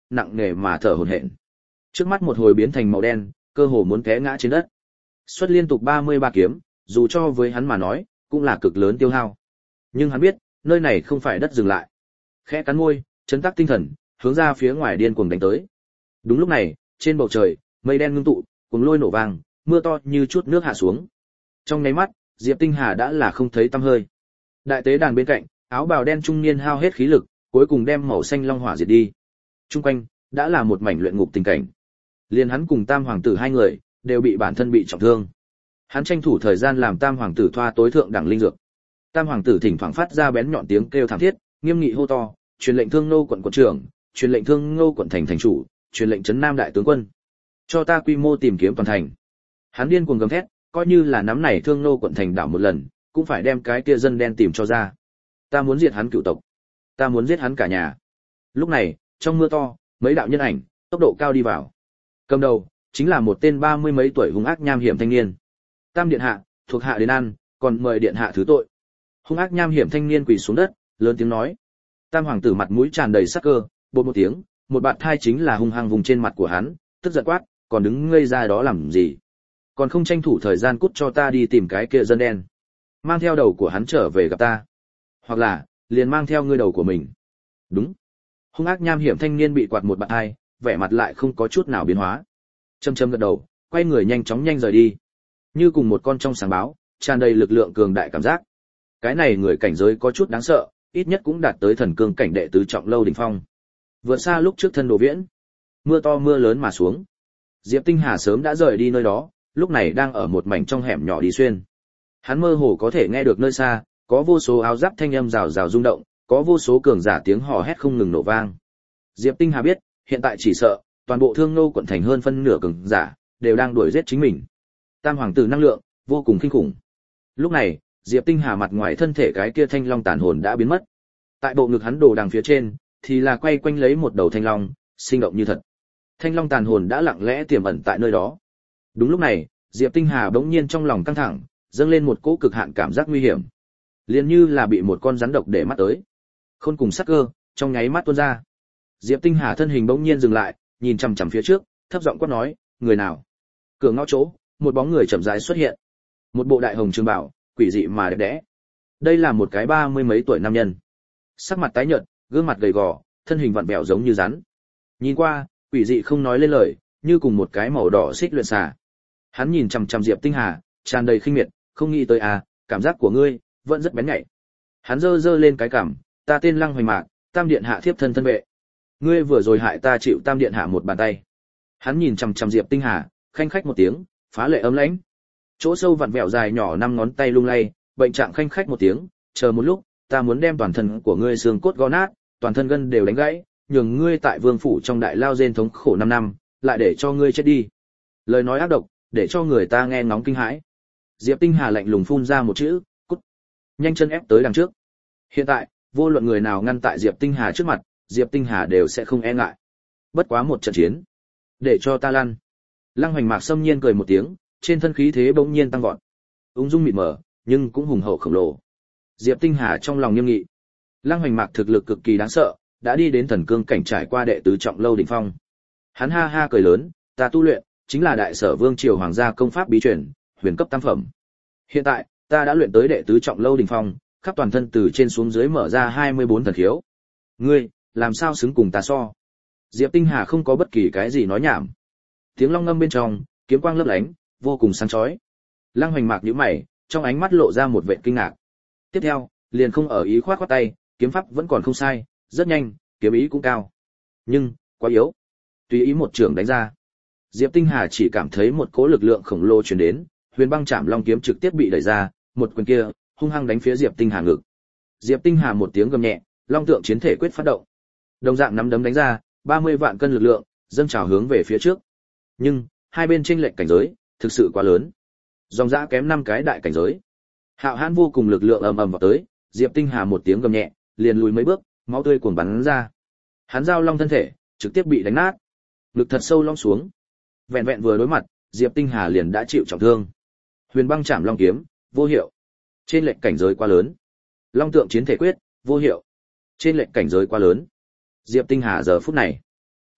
nặng nề mà thở hổn hển. Trước mắt một hồi biến thành màu đen, cơ hồ muốn té ngã trên đất. Xuất liên tục 33 kiếm, dù cho với hắn mà nói, cũng là cực lớn tiêu hao. Nhưng hắn biết, nơi này không phải đất dừng lại. Khẽ cắn môi, chấn tác tinh thần, hướng ra phía ngoài điên cuồng đánh tới. Đúng lúc này, trên bầu trời, mây đen ngưng tụ, cuồng lôi nổ vang, mưa to như chút nước hạ xuống. Trong nháy mắt, Diệp Tinh Hà đã là không thấy tăm hơi. Đại tế đàn bên cạnh, áo bào đen trung niên hao hết khí lực, cuối cùng đem màu xanh long hỏa diệt đi. Trung quanh đã là một mảnh luyện ngục tình cảnh. Liền hắn cùng Tam hoàng tử hai người đều bị bản thân bị trọng thương. Hắn tranh thủ thời gian làm Tam hoàng tử thoa tối thượng đẳng linh dược. Tam hoàng tử thỉnh thoảng phát ra bén nhọn tiếng kêu thảm thiết, nghiêm nghị hô to, truyền lệnh Thương Nô quận quận trưởng, truyền lệnh Thương Nô quận thành thành chủ, truyền lệnh trấn Nam đại tướng quân, cho ta quy mô tìm kiếm toàn thành. Hắn điên cuồng gầm thét, coi như là nắm này Thương Nô quận thành đảo một lần, cũng phải đem cái kia dân đen tìm cho ra. Ta muốn diệt hắn cửu tộc, ta muốn giết hắn cả nhà. Lúc này, trong mưa to, mấy đạo nhân ảnh, tốc độ cao đi vào. Cầm đầu chính là một tên 30 mấy tuổi hung ác nham hiểm thanh niên. Tam điện hạ, thuộc hạ đến ăn, còn mời điện hạ thứ tội. Hung ác nham hiểm thanh niên quỳ xuống đất, lớn tiếng nói. Tam hoàng tử mặt mũi tràn đầy sắc cơ, bột một tiếng, một bạt thai chính là hung hăng vùng trên mặt của hắn, tức giận quát, còn đứng ngây ra đó làm gì? Còn không tranh thủ thời gian cút cho ta đi tìm cái kia dân đen. Mang theo đầu của hắn trở về gặp ta. Hoặc là, liền mang theo ngươi đầu của mình. Đúng. Hung ác nham hiểm thanh niên bị quạt một bạt thai, vẻ mặt lại không có chút nào biến hóa. Châm châm gật đầu, quay người nhanh chóng nhanh rời đi. Như cùng một con trong sáng báo, tràn đầy lực lượng cường đại cảm giác. Cái này người cảnh giới có chút đáng sợ, ít nhất cũng đạt tới thần cương cảnh đệ tứ trọng lâu đỉnh phong. Vượt xa lúc trước thân Đồ Viễn. Mưa to mưa lớn mà xuống. Diệp Tinh Hà sớm đã rời đi nơi đó, lúc này đang ở một mảnh trong hẻm nhỏ đi xuyên. Hắn mơ hồ có thể nghe được nơi xa, có vô số áo giáp thanh âm rào rào rung động, có vô số cường giả tiếng hò hét không ngừng nổ vang. Diệp Tinh Hà biết, hiện tại chỉ sợ, toàn bộ Thương Nô quận thành hơn phân nửa cường giả đều đang đuổi giết chính mình. Tam hoàng tử năng lượng vô cùng kinh khủng. Lúc này, Diệp Tinh Hà mặt ngoài thân thể cái kia thanh long tàn hồn đã biến mất. Tại bộ ngực hắn đồ đằng phía trên, thì là quay quanh lấy một đầu thanh long, sinh động như thật. Thanh long tàn hồn đã lặng lẽ tiềm ẩn tại nơi đó. Đúng lúc này, Diệp Tinh Hà bỗng nhiên trong lòng căng thẳng, dâng lên một cỗ cực hạn cảm giác nguy hiểm. Liền như là bị một con rắn độc để mắt tới. Khôn cùng sắc cơ, trong nháy mắt tuôn ra. Diệp Tinh Hà thân hình bỗng nhiên dừng lại, nhìn chằm chằm phía trước, thấp giọng quát nói, người nào? Cửa ngõ chỗ, một bóng người chậm rãi xuất hiện. Một bộ đại hồng trường bào, quỷ dị mà đẹp đẽ. Đây là một cái 30 mấy tuổi nam nhân. Sắc mặt tái nhợt, gương mặt gầy gò, thân hình vặn vẹo giống như rắn. Nhìn qua, quỷ dị không nói lên lời, như cùng một cái màu đỏ xích luyện xà. Hắn nhìn chằm chằm Diệp Tinh Hà, tràn đầy khinh miệt, không nghĩ tới à, cảm giác của ngươi vẫn rất bén nhạy. Hắn giơ giơ lên cái cằm, ta tên Lăng Hoành Mạc, Tam điện hạ thiếp thân thân vệ. Ngươi vừa rồi hại ta chịu Tam điện hạ một bàn tay. Hắn nhìn chằm chằm Diệp Tinh Hà, khanh khách một tiếng, phá lệ ấm lãnh. Chỗ sâu vặn vẹo dài nhỏ 5 ngón tay lung lay, bệnh trạng khanh khách một tiếng, chờ một lúc, ta muốn đem toàn thân của ngươi xương cốt gõ nát, toàn thân gân đều đánh gãy, nhường ngươi tại vương phủ trong đại lao rên thống khổ 5 năm, lại để cho ngươi chết đi. Lời nói ác độc, để cho người ta nghe ngóng kinh hãi. Diệp Tinh Hà lạnh lùng phun ra một chữ, cút. Nhanh chân ép tới đằng trước. Hiện tại, vô luận người nào ngăn tại Diệp Tinh Hà trước mặt, Diệp Tinh Hà đều sẽ không e ngại. Bất quá một trận chiến, để cho ta lăn. Lăng Hoành Mạc xâm nhiên cười một tiếng, trên thân khí thế bỗng nhiên tăng vọt. Ung dung mịt mờ, nhưng cũng hùng hậu khổng lồ. Diệp Tinh Hà trong lòng nghiêm nghị. Lăng Hoành Mạc thực lực cực kỳ đáng sợ, đã đi đến thần cương cảnh trải qua đệ tứ trọng lâu đỉnh phong. Hắn ha ha cười lớn, ta tu luyện chính là đại sở vương triều hoàng gia công pháp bí truyền, huyền cấp tam phẩm. Hiện tại, ta đã luyện tới đệ tứ trọng lâu đỉnh phong, khắp toàn thân từ trên xuống dưới mở ra 24 thần khiếu. Ngươi, làm sao xứng cùng ta so? Diệp Tinh Hà không có bất kỳ cái gì nói nhảm. Tiếng long ngâm bên trong, kiếm quang lấp lánh, vô cùng sáng chói. Lăng Hoành Mạc nhíu mày, trong ánh mắt lộ ra một vẻ kinh ngạc. Tiếp theo, liền không ở ý khoát khoát tay, kiếm pháp vẫn còn không sai, rất nhanh, kiếm ý cũng cao. Nhưng, quá yếu. Tùy ý một trường đánh ra. Diệp Tinh Hà chỉ cảm thấy một cỗ lực lượng khổng lồ truyền đến, Huyền Băng Trảm Long kiếm trực tiếp bị đẩy ra, một quyền kia hung hăng đánh phía Diệp Tinh Hà ngực. Diệp Tinh Hà một tiếng gầm nhẹ, Long Tượng Chiến Thể quyết phát động. Đồng dạng nắm đấm đánh ra, 30 vạn cân lực lượng, dâng trào hướng về phía trước. Nhưng, hai bên chênh lệch cảnh giới, thực sự quá lớn. Dòng dã kém 5 cái đại cảnh giới. Hạo hãn vô cùng lực lượng ầm ầm vào tới, Diệp Tinh Hà một tiếng gầm nhẹ, liền lùi mấy bước, máu tươi cuồn bắn ra. Hắn giao long thân thể, trực tiếp bị đánh nát. Lực thật sâu long xuống. Vẹn vẹn vừa đối mặt, Diệp Tinh Hà liền đã chịu trọng thương. Huyền Băng Trảm Long kiếm, vô hiệu. Trên lệch cảnh giới quá lớn. Long Tượng Chiến Thể quyết, vô hiệu. Trên lệch cảnh giới quá lớn. Diệp Tinh Hà giờ phút này,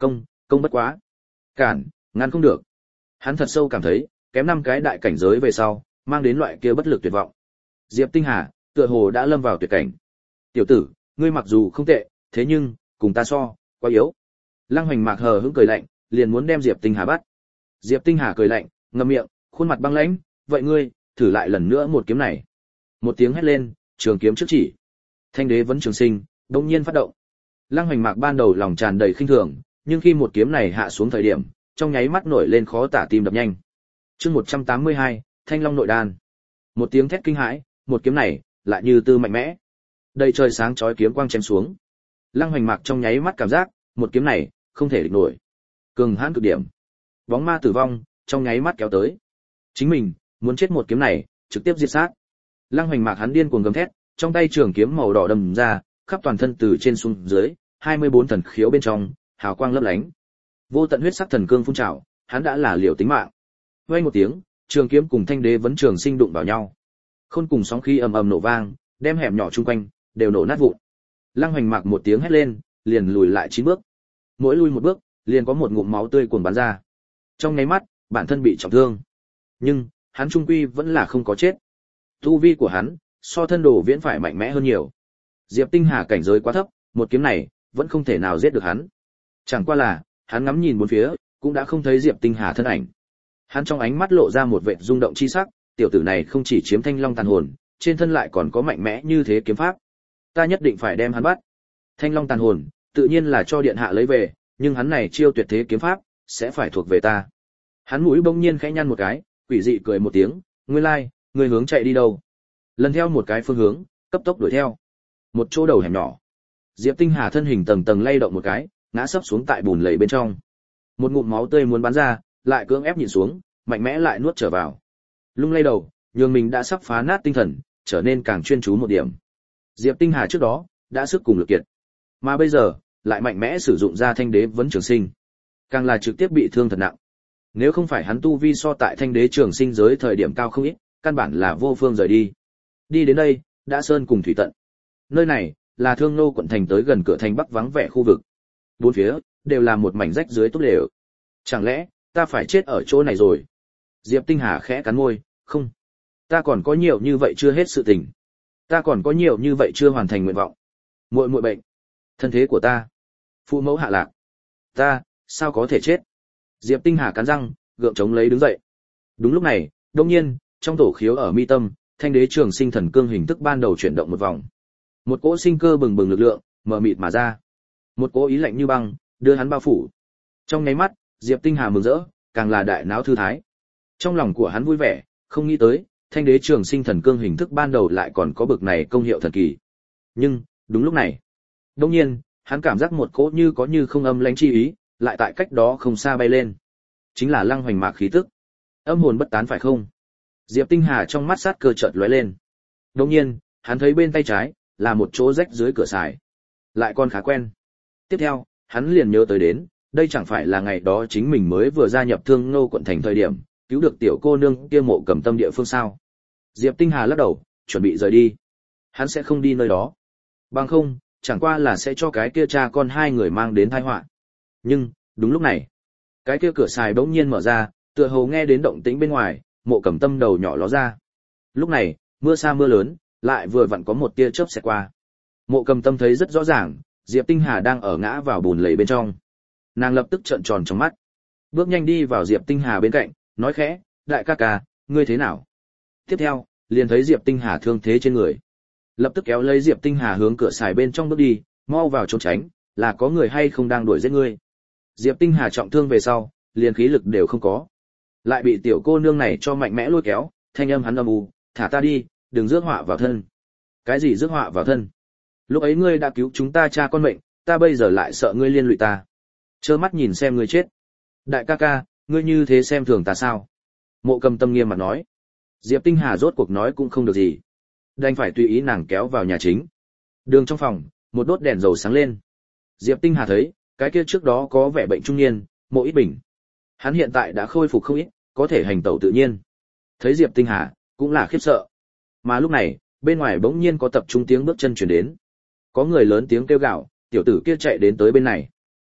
Công bất quá. Cản, ngăn không được. Hắn thật sâu cảm thấy, kém 5 cái đại cảnh giới về sau, mang đến loại kia bất lực tuyệt vọng. Diệp Tinh Hà, tựa hồ đã lâm vào tuyệt cảnh. Tiểu tử, ngươi mặc dù không tệ, thế nhưng, cùng ta so, quá yếu. Lăng Hoành Mạc hờ hững cười lạnh, liền muốn đem Diệp Tinh Hà bắt. Diệp Tinh Hà cười lạnh, ngậm miệng, khuôn mặt băng lãnh, vậy ngươi, thử lại lần nữa một kiếm này. Một tiếng hét lên, trường kiếm trước chỉ. Thanh đế vẫn trường sinh, đột nhiên phát động. Lăng Hoành Mạc ban đầu lòng tràn đầy khinh thường, nhưng khi một kiếm này hạ xuống thời điểm, trong nháy mắt nổi lên khó tả tim đập nhanh. Chương 182, Thanh Long nội đan. Một tiếng thét kinh hãi, một kiếm này lại như tư mạnh mẽ. Đầy trời sáng chói kiếm quang chém xuống. Lăng Hoành Mạc trong nháy mắt cảm giác, một kiếm này không thể địch nổi. Cường hãn cực điểm. Bóng ma tử vong trong nháy mắt kéo tới. Chính mình muốn chết một kiếm này, trực tiếp diệt sát. Lăng Hoành Mạc hắn điên cuồng gầm thét, trong tay trường kiếm màu đỏ đầm ra, khắp toàn thân từ trên xuống dưới, 24 thần khiếu bên trong, hào quang lấp lánh. Vô tận huyết sắc thần cương phun trào, hắn đã là liều tính mạng. Vang một tiếng, trường kiếm cùng thanh đế vấn trường sinh đụng vào nhau. Khôn cùng sóng khí ầm ầm nổ vang, đem hẻm nhỏ chung quanh đều nổ nát vụn. Lăng Hoành Mạc một tiếng hét lên, liền lùi lại 9 bước. Mỗi lùi một bước, liền có một ngụm máu tươi cuồn bắn ra. Trong nháy mắt, bản thân bị trọng thương. Nhưng, hắn trung quy vẫn là không có chết. Tu vi của hắn, so thân đồ viễn phải mạnh mẽ hơn nhiều. Diệp Tinh Hà cảnh giới quá thấp, một kiếm này vẫn không thể nào giết được hắn. Chẳng qua là, hắn ngắm nhìn bốn phía, cũng đã không thấy Diệp Tinh Hà thân ảnh. Hắn trong ánh mắt lộ ra một vẻ rung động chi sắc, tiểu tử này không chỉ chiếm Thanh Long tàn hồn, trên thân lại còn có mạnh mẽ như thế kiếm pháp. Ta nhất định phải đem hắn bắt. Thanh Long tàn hồn, tự nhiên là cho điện hạ lấy về, nhưng hắn này chiêu tuyệt thế kiếm pháp, sẽ phải thuộc về ta. Hắn mũi bỗng nhiên khẽ nhăn một cái, quỷ dị cười một tiếng, nguyên lai, người hướng chạy đi đâu? Lần theo một cái phương hướng, cấp tốc đuổi theo. Một chỗ đầu hẻm nhỏ. Diệp Tinh Hà thân hình tầng tầng lay động một cái, ngã sấp xuống tại bùn lầy bên trong. Một ngụm máu tươi muốn bắn ra, lại cưỡng ép nhịn xuống, mạnh mẽ lại nuốt trở vào. Lung lay đầu, nhường mình đã sắp phá nát tinh thần, trở nên càng chuyên chú một điểm. Diệp Tinh Hà trước đó đã sức cùng lực kiệt, mà bây giờ lại mạnh mẽ sử dụng ra thanh đế vấn trường sinh, càng là trực tiếp bị thương thật nặng. Nếu không phải hắn tu vi so tại thanh đế trường sinh giới thời điểm cao không ít, căn bản là vô phương rời đi. Đi đến đây, đã sơn cùng thủy tận. Nơi này là Thương Nô quận thành tới gần cửa thành Bắc vắng vẻ khu vực. Bốn phía đều là một mảnh rách dưới tốt đều. Chẳng lẽ ta phải chết ở chỗ này rồi? Diệp Tinh Hà khẽ cắn môi, không, ta còn có nhiều như vậy chưa hết sự tình. Ta còn có nhiều như vậy chưa hoàn thành nguyện vọng. Muội muội bệnh, thân thế của ta, phụ mẫu hạ lạc, ta sao có thể chết? Diệp Tinh Hà cắn răng, gượng chống lấy đứng dậy. Đúng lúc này, đột nhiên, trong tổ khiếu ở mi tâm, thanh đế trường sinh thần cương hình thức ban đầu chuyển động một vòng. Một cỗ sinh cơ bừng bừng lực lượng, mờ mịt mà ra. Một cỗ ý lạnh như băng, đưa hắn bao phủ. Trong nháy mắt, Diệp Tinh Hà mừng rỡ, càng là đại náo thư thái. Trong lòng của hắn vui vẻ, không nghĩ tới, thanh đế trường sinh thần cương hình thức ban đầu lại còn có bực này công hiệu thần kỳ. Nhưng, đúng lúc này, đột nhiên, hắn cảm giác một cỗ như có như không âm lãnh chi ý, lại tại cách đó không xa bay lên. Chính là Lăng Hoành Mạc khí tức. Âm hồn bất tán phải không? Diệp Tinh Hà trong mắt sát cơ chợt lóe lên. Đột nhiên, hắn thấy bên tay trái là một chỗ rách dưới cửa sải, lại còn khá quen. Tiếp theo, hắn liền nhớ tới đến, đây chẳng phải là ngày đó chính mình mới vừa gia nhập Thương Nô quận thành thời điểm, cứu được tiểu cô nương kia Mộ Cầm Tâm địa phương sao? Diệp Tinh Hà lắc đầu, chuẩn bị rời đi. Hắn sẽ không đi nơi đó. Bằng không, chẳng qua là sẽ cho cái kia cha con hai người mang đến tai họa. Nhưng, đúng lúc này, cái kia cửa sài bỗng nhiên mở ra, tựa hồ nghe đến động tĩnh bên ngoài, Mộ Cẩm Tâm đầu nhỏ ló ra. Lúc này, mưa xa mưa lớn, lại vừa vặn có một tia chớp xẹt qua. Mộ Cẩm Tâm thấy rất rõ ràng, Diệp Tinh Hà đang ở ngã vào bùn lầy bên trong. Nàng lập tức trợn tròn trong mắt, bước nhanh đi vào Diệp Tinh Hà bên cạnh, nói khẽ, đại ca ca, ngươi thế nào? Tiếp theo, liền thấy Diệp Tinh Hà thương thế trên người. Lập tức kéo lấy Diệp Tinh Hà hướng cửa sài bên trong bước đi, mau vào trốn tránh, là có người hay không đang đuổi giết ngươi. Diệp Tinh Hà trọng thương về sau, liền khí lực đều không có. Lại bị tiểu cô nương này cho mạnh mẽ lôi kéo, thanh âm hắn âm u, thả ta đi, đừng rước họa vào thân. Cái gì rước họa vào thân? Lúc ấy ngươi đã cứu chúng ta cha con mệnh, ta bây giờ lại sợ ngươi liên lụy ta. Trơ mắt nhìn xem ngươi chết. Đại ca ca, ngươi như thế xem thường ta sao? Mộ Cầm Tâm nghiêm mặt nói. Diệp Tinh Hà rốt cuộc nói cũng không được gì, đành phải tùy ý nàng kéo vào nhà chính. Đường trong phòng, một đốt đèn dầu sáng lên. Diệp Tinh Hà thấy, cái kia trước đó có vẻ bệnh trung niên, Mộ Ít Bình. Hắn hiện tại đã khôi phục không ít, có thể hành tẩu tự nhiên. Thấy Diệp Tinh Hà, cũng là khiếp sợ. Mà lúc này, bên ngoài bỗng nhiên có tập trung tiếng bước chân truyền đến. Có người lớn tiếng kêu gào, tiểu tử kia chạy đến tới bên này.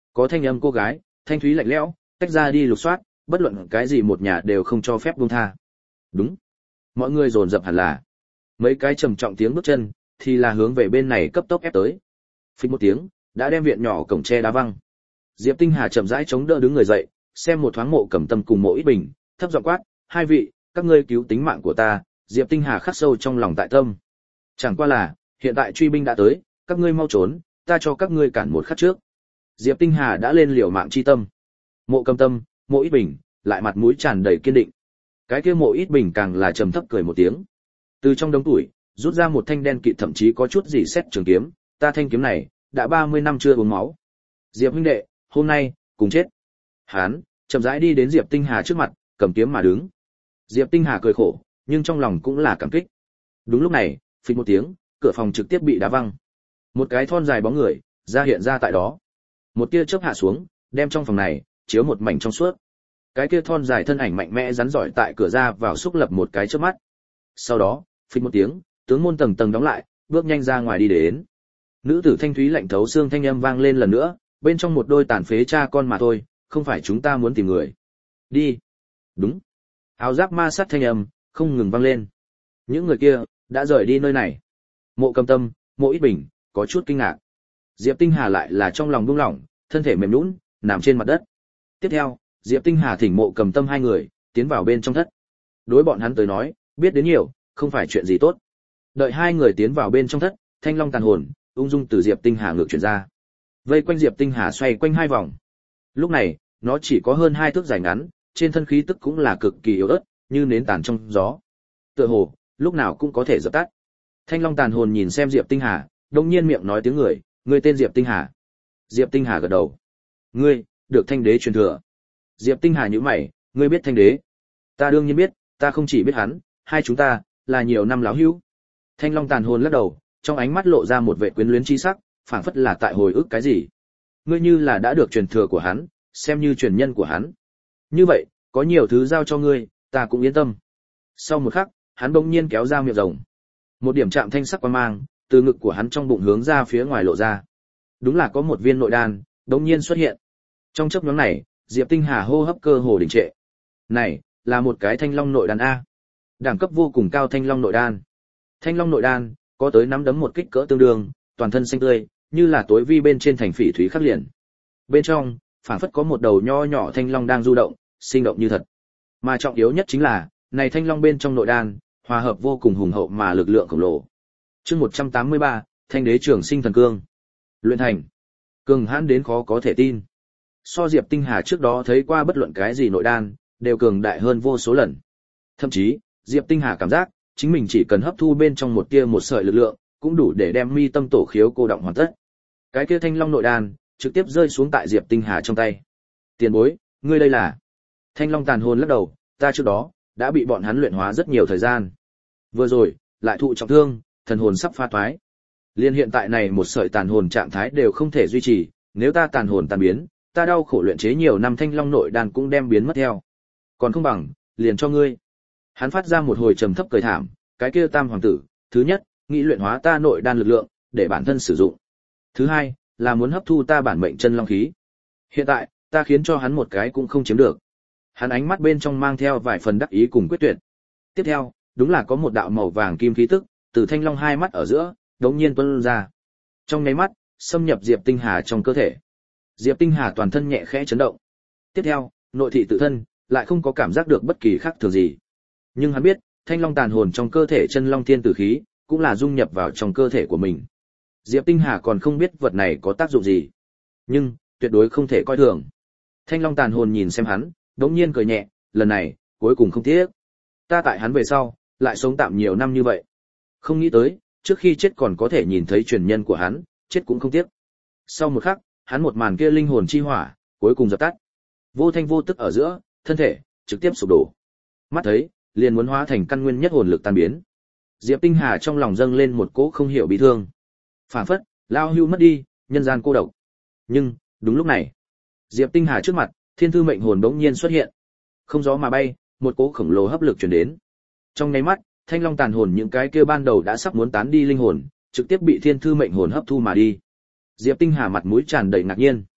Có thanh âm cô gái, thanh thúy lạnh lẽo, tách ra đi lục soát, bất luận cái gì một nhà đều không cho phép buông tha. Đúng. Mọi người dồn dập hẳn là. Mấy cái trầm trọng tiếng bước chân, thì là hướng về bên này cấp tốc ép tới. Phích một tiếng, đã đem viện nhỏ cổng tre đá văng. Diệp Tinh Hà chậm rãi chống đỡ đứng người dậy, xem một thoáng Mộ Cẩm Tâm cùng Mộ Ít Bình, thấp giọng quát, hai vị, các ngươi cứu tính mạng của ta. Diệp Tinh Hà khắc sâu trong lòng tại tâm. Chẳng qua là, hiện tại truy binh đã tới, các ngươi mau trốn, ta cho các ngươi cản một khắc trước. Diệp Tinh Hà đã lên liều mạng chi tâm. Mộ Cẩm Tâm, Mộ Ít Bình, lại mặt mũi tràn đầy kiên định. Cái kia Mộ Ít Bình càng là trầm thấp cười một tiếng. Từ trong đống tuổi, rút ra một thanh đen kịt thậm chí có chút gì xét trường kiếm, ta thanh kiếm này, đã 30 năm chưa uống máu. Diệp huynh đệ, hôm nay, cùng chết. Hán, chậm rãi đi đến Diệp Tinh Hà trước mặt, cầm kiếm mà đứng. Diệp Tinh Hà cười khổ, nhưng trong lòng cũng là cảm kích. Đúng lúc này, phịch một tiếng, cửa phòng trực tiếp bị đá văng. Một cái thon dài bóng người ra hiện ra tại đó. Một tia chớp hạ xuống, đem trong phòng này chiếu một mảnh trong suốt. Cái kia thon dài thân ảnh mạnh mẽ rắn giỏi tại cửa ra vào xúc lập một cái chớp mắt. Sau đó, phịch một tiếng, tướng môn tầng tầng đóng lại, bước nhanh ra ngoài đi đến. Nữ tử thanh thúy lạnh thấu xương thanh âm vang lên lần nữa, bên trong một đôi tàn phế cha con mà thôi, không phải chúng ta muốn tìm người. Đi. Đúng. Áo giáp ma sát thanh âm không ngừng vang lên. Những người kia đã rời đi nơi này. Mộ Cẩm Tâm, Mộ Ít Bình có chút kinh ngạc. Diệp Tinh Hà lại là trong lòng buông lỏng, thân thể mềm nhũn, nằm trên mặt đất. Tiếp theo, Diệp Tinh Hà thỉnh Mộ Cẩm Tâm hai người tiến vào bên trong thất. Đối bọn hắn tới nói, biết đến nhiều, không phải chuyện gì tốt. Đợi hai người tiến vào bên trong thất, thanh long tàn hồn ung dung từ Diệp Tinh Hà ngược chuyển ra. Vây quanh Diệp Tinh Hà xoay quanh hai vòng. Lúc này, nó chỉ có hơn 2 thước dài ngắn, trên thân khí tức cũng là cực kỳ yếu ớt, như nến tàn trong gió. Tựa hồ, lúc nào cũng có thể dập tắt. Thanh long tàn hồn nhìn xem Diệp Tinh Hà, đột nhiên miệng nói tiếng người, ngươi tên Diệp Tinh Hà. Diệp Tinh Hà gật đầu. Ngươi, được Thanh Đế truyền thừa. Diệp Tinh Hà nhíu mày, ngươi biết Thanh Đế? Ta đương nhiên biết, ta không chỉ biết hắn, hai chúng ta là nhiều năm láo hữu. Thanh long tàn hồn lắc đầu, trong ánh mắt lộ ra một vẻ quyến luyến chi sắc, phảng phất là tại hồi ức cái gì. Ngươi như là đã được truyền thừa của hắn, xem như truyền nhân của hắn. Như vậy, có nhiều thứ giao cho ngươi, ta cũng yên tâm. Sau một khắc, hắn bỗng nhiên kéo ra miệng rồng. Một điểm chạm thanh sắc quang mang, từ ngực của hắn trong bụng hướng ra phía ngoài lộ ra. Đúng là có một viên nội đan, bỗng nhiên xuất hiện. Trong chớp nhoáng này, Diệp Tinh Hà hô hấp cơ hồ đình trệ. Này, là một cái thanh long nội đan a. Đẳng cấp vô cùng cao thanh long nội đan. Thanh long nội đan, có tới nắm đấm một kích cỡ tương đương, toàn thân xanh tươi, như là tối vi bên trên thành phỉ thúy khắc liền. Bên trong, phảng phất có một đầu nho nhỏ thanh long đang du động, sinh động như thật. Mà trọng yếu nhất chính là, này thanh long bên trong nội đan, hòa hợp vô cùng hùng hậu mà lực lượng khổng lồ. Chương 183, Thanh Đế Trường Sinh Thần Cương. Luyện thành. Cường hãn đến khó có thể tin. So Diệp Tinh Hà trước đó thấy qua bất luận cái gì nội đan, đều cường đại hơn vô số lần. Thậm chí, Diệp Tinh Hà cảm giác, chính mình chỉ cần hấp thu bên trong một tia một sợi lực lượng, cũng đủ để đem mi tâm tổ khiếu cô động hoàn tất. Cái kia thanh long nội đan, trực tiếp rơi xuống tại Diệp Tinh Hà trong tay. Tiền bối, ngươi đây là? Thanh long tàn hồn lắc đầu, ta trước đó đã bị bọn hắn luyện hóa rất nhiều thời gian. Vừa rồi, lại thụ trọng thương, thần hồn sắp pha toái. Liên hiện tại này một sợi tàn hồn trạng thái đều không thể duy trì, nếu ta tàn hồn tan biến, ta đau khổ luyện chế nhiều năm thanh long nội đan cũng đem biến mất theo. Còn không bằng, liền cho ngươi. Hắn phát ra một hồi trầm thấp cười thảm, cái kia tam hoàng tử, thứ nhất, nghĩ luyện hóa ta nội đan lực lượng, để bản thân sử dụng. Thứ hai, là muốn hấp thu ta bản mệnh chân long khí. Hiện tại, ta khiến cho hắn một cái cũng không chiếm được. Hắn ánh mắt bên trong mang theo vài phần đắc ý cùng quyết tuyệt. Tiếp theo, đúng là có một đạo màu vàng kim khí tức, từ thanh long hai mắt ở giữa, đống nhiên tuôn ra. Trong nháy mắt, xâm nhập Diệp Tinh Hà trong cơ thể. Diệp Tinh Hà toàn thân nhẹ khẽ chấn động. Tiếp theo, nội thị tự thân, lại không có cảm giác được bất kỳ khác thường gì. Nhưng hắn biết, thanh long tàn hồn trong cơ thể chân long thiên tử khí, cũng là dung nhập vào trong cơ thể của mình. Diệp Tinh Hà còn không biết vật này có tác dụng gì, nhưng tuyệt đối không thể coi thường. Thanh long tàn hồn nhìn xem hắn, đống nhiên cười nhẹ, lần này, cuối cùng không tiếc. Ta tại hắn về sau, lại sống tạm nhiều năm như vậy. Không nghĩ tới, trước khi chết còn có thể nhìn thấy truyền nhân của hắn, chết cũng không tiếc. Sau một khắc, hắn một màn kia linh hồn chi hỏa, cuối cùng dập tắt. Vô thanh vô tức ở giữa, thân thể trực tiếp sụp đổ. Mắt thấy, liền muốn hóa thành căn nguyên nhất hồn lực tan biến. Diệp Tinh Hà trong lòng dâng lên một cỗ không hiểu bị thương. Phản phất, lao hưu mất đi, nhân gian cô độc. Nhưng, đúng lúc này, Diệp Tinh Hà trước mặt, thiên thư mệnh hồn bỗng nhiên xuất hiện. Không gió mà bay, một cỗ khổng lồ hấp lực truyền đến. Trong nháy mắt, thanh long tàn hồn những cái kia ban đầu đã sắp muốn tán đi linh hồn, trực tiếp bị thiên thư mệnh hồn hấp thu mà đi. Diệp Tinh Hà mặt mũi tràn đầy ngạc nhiên.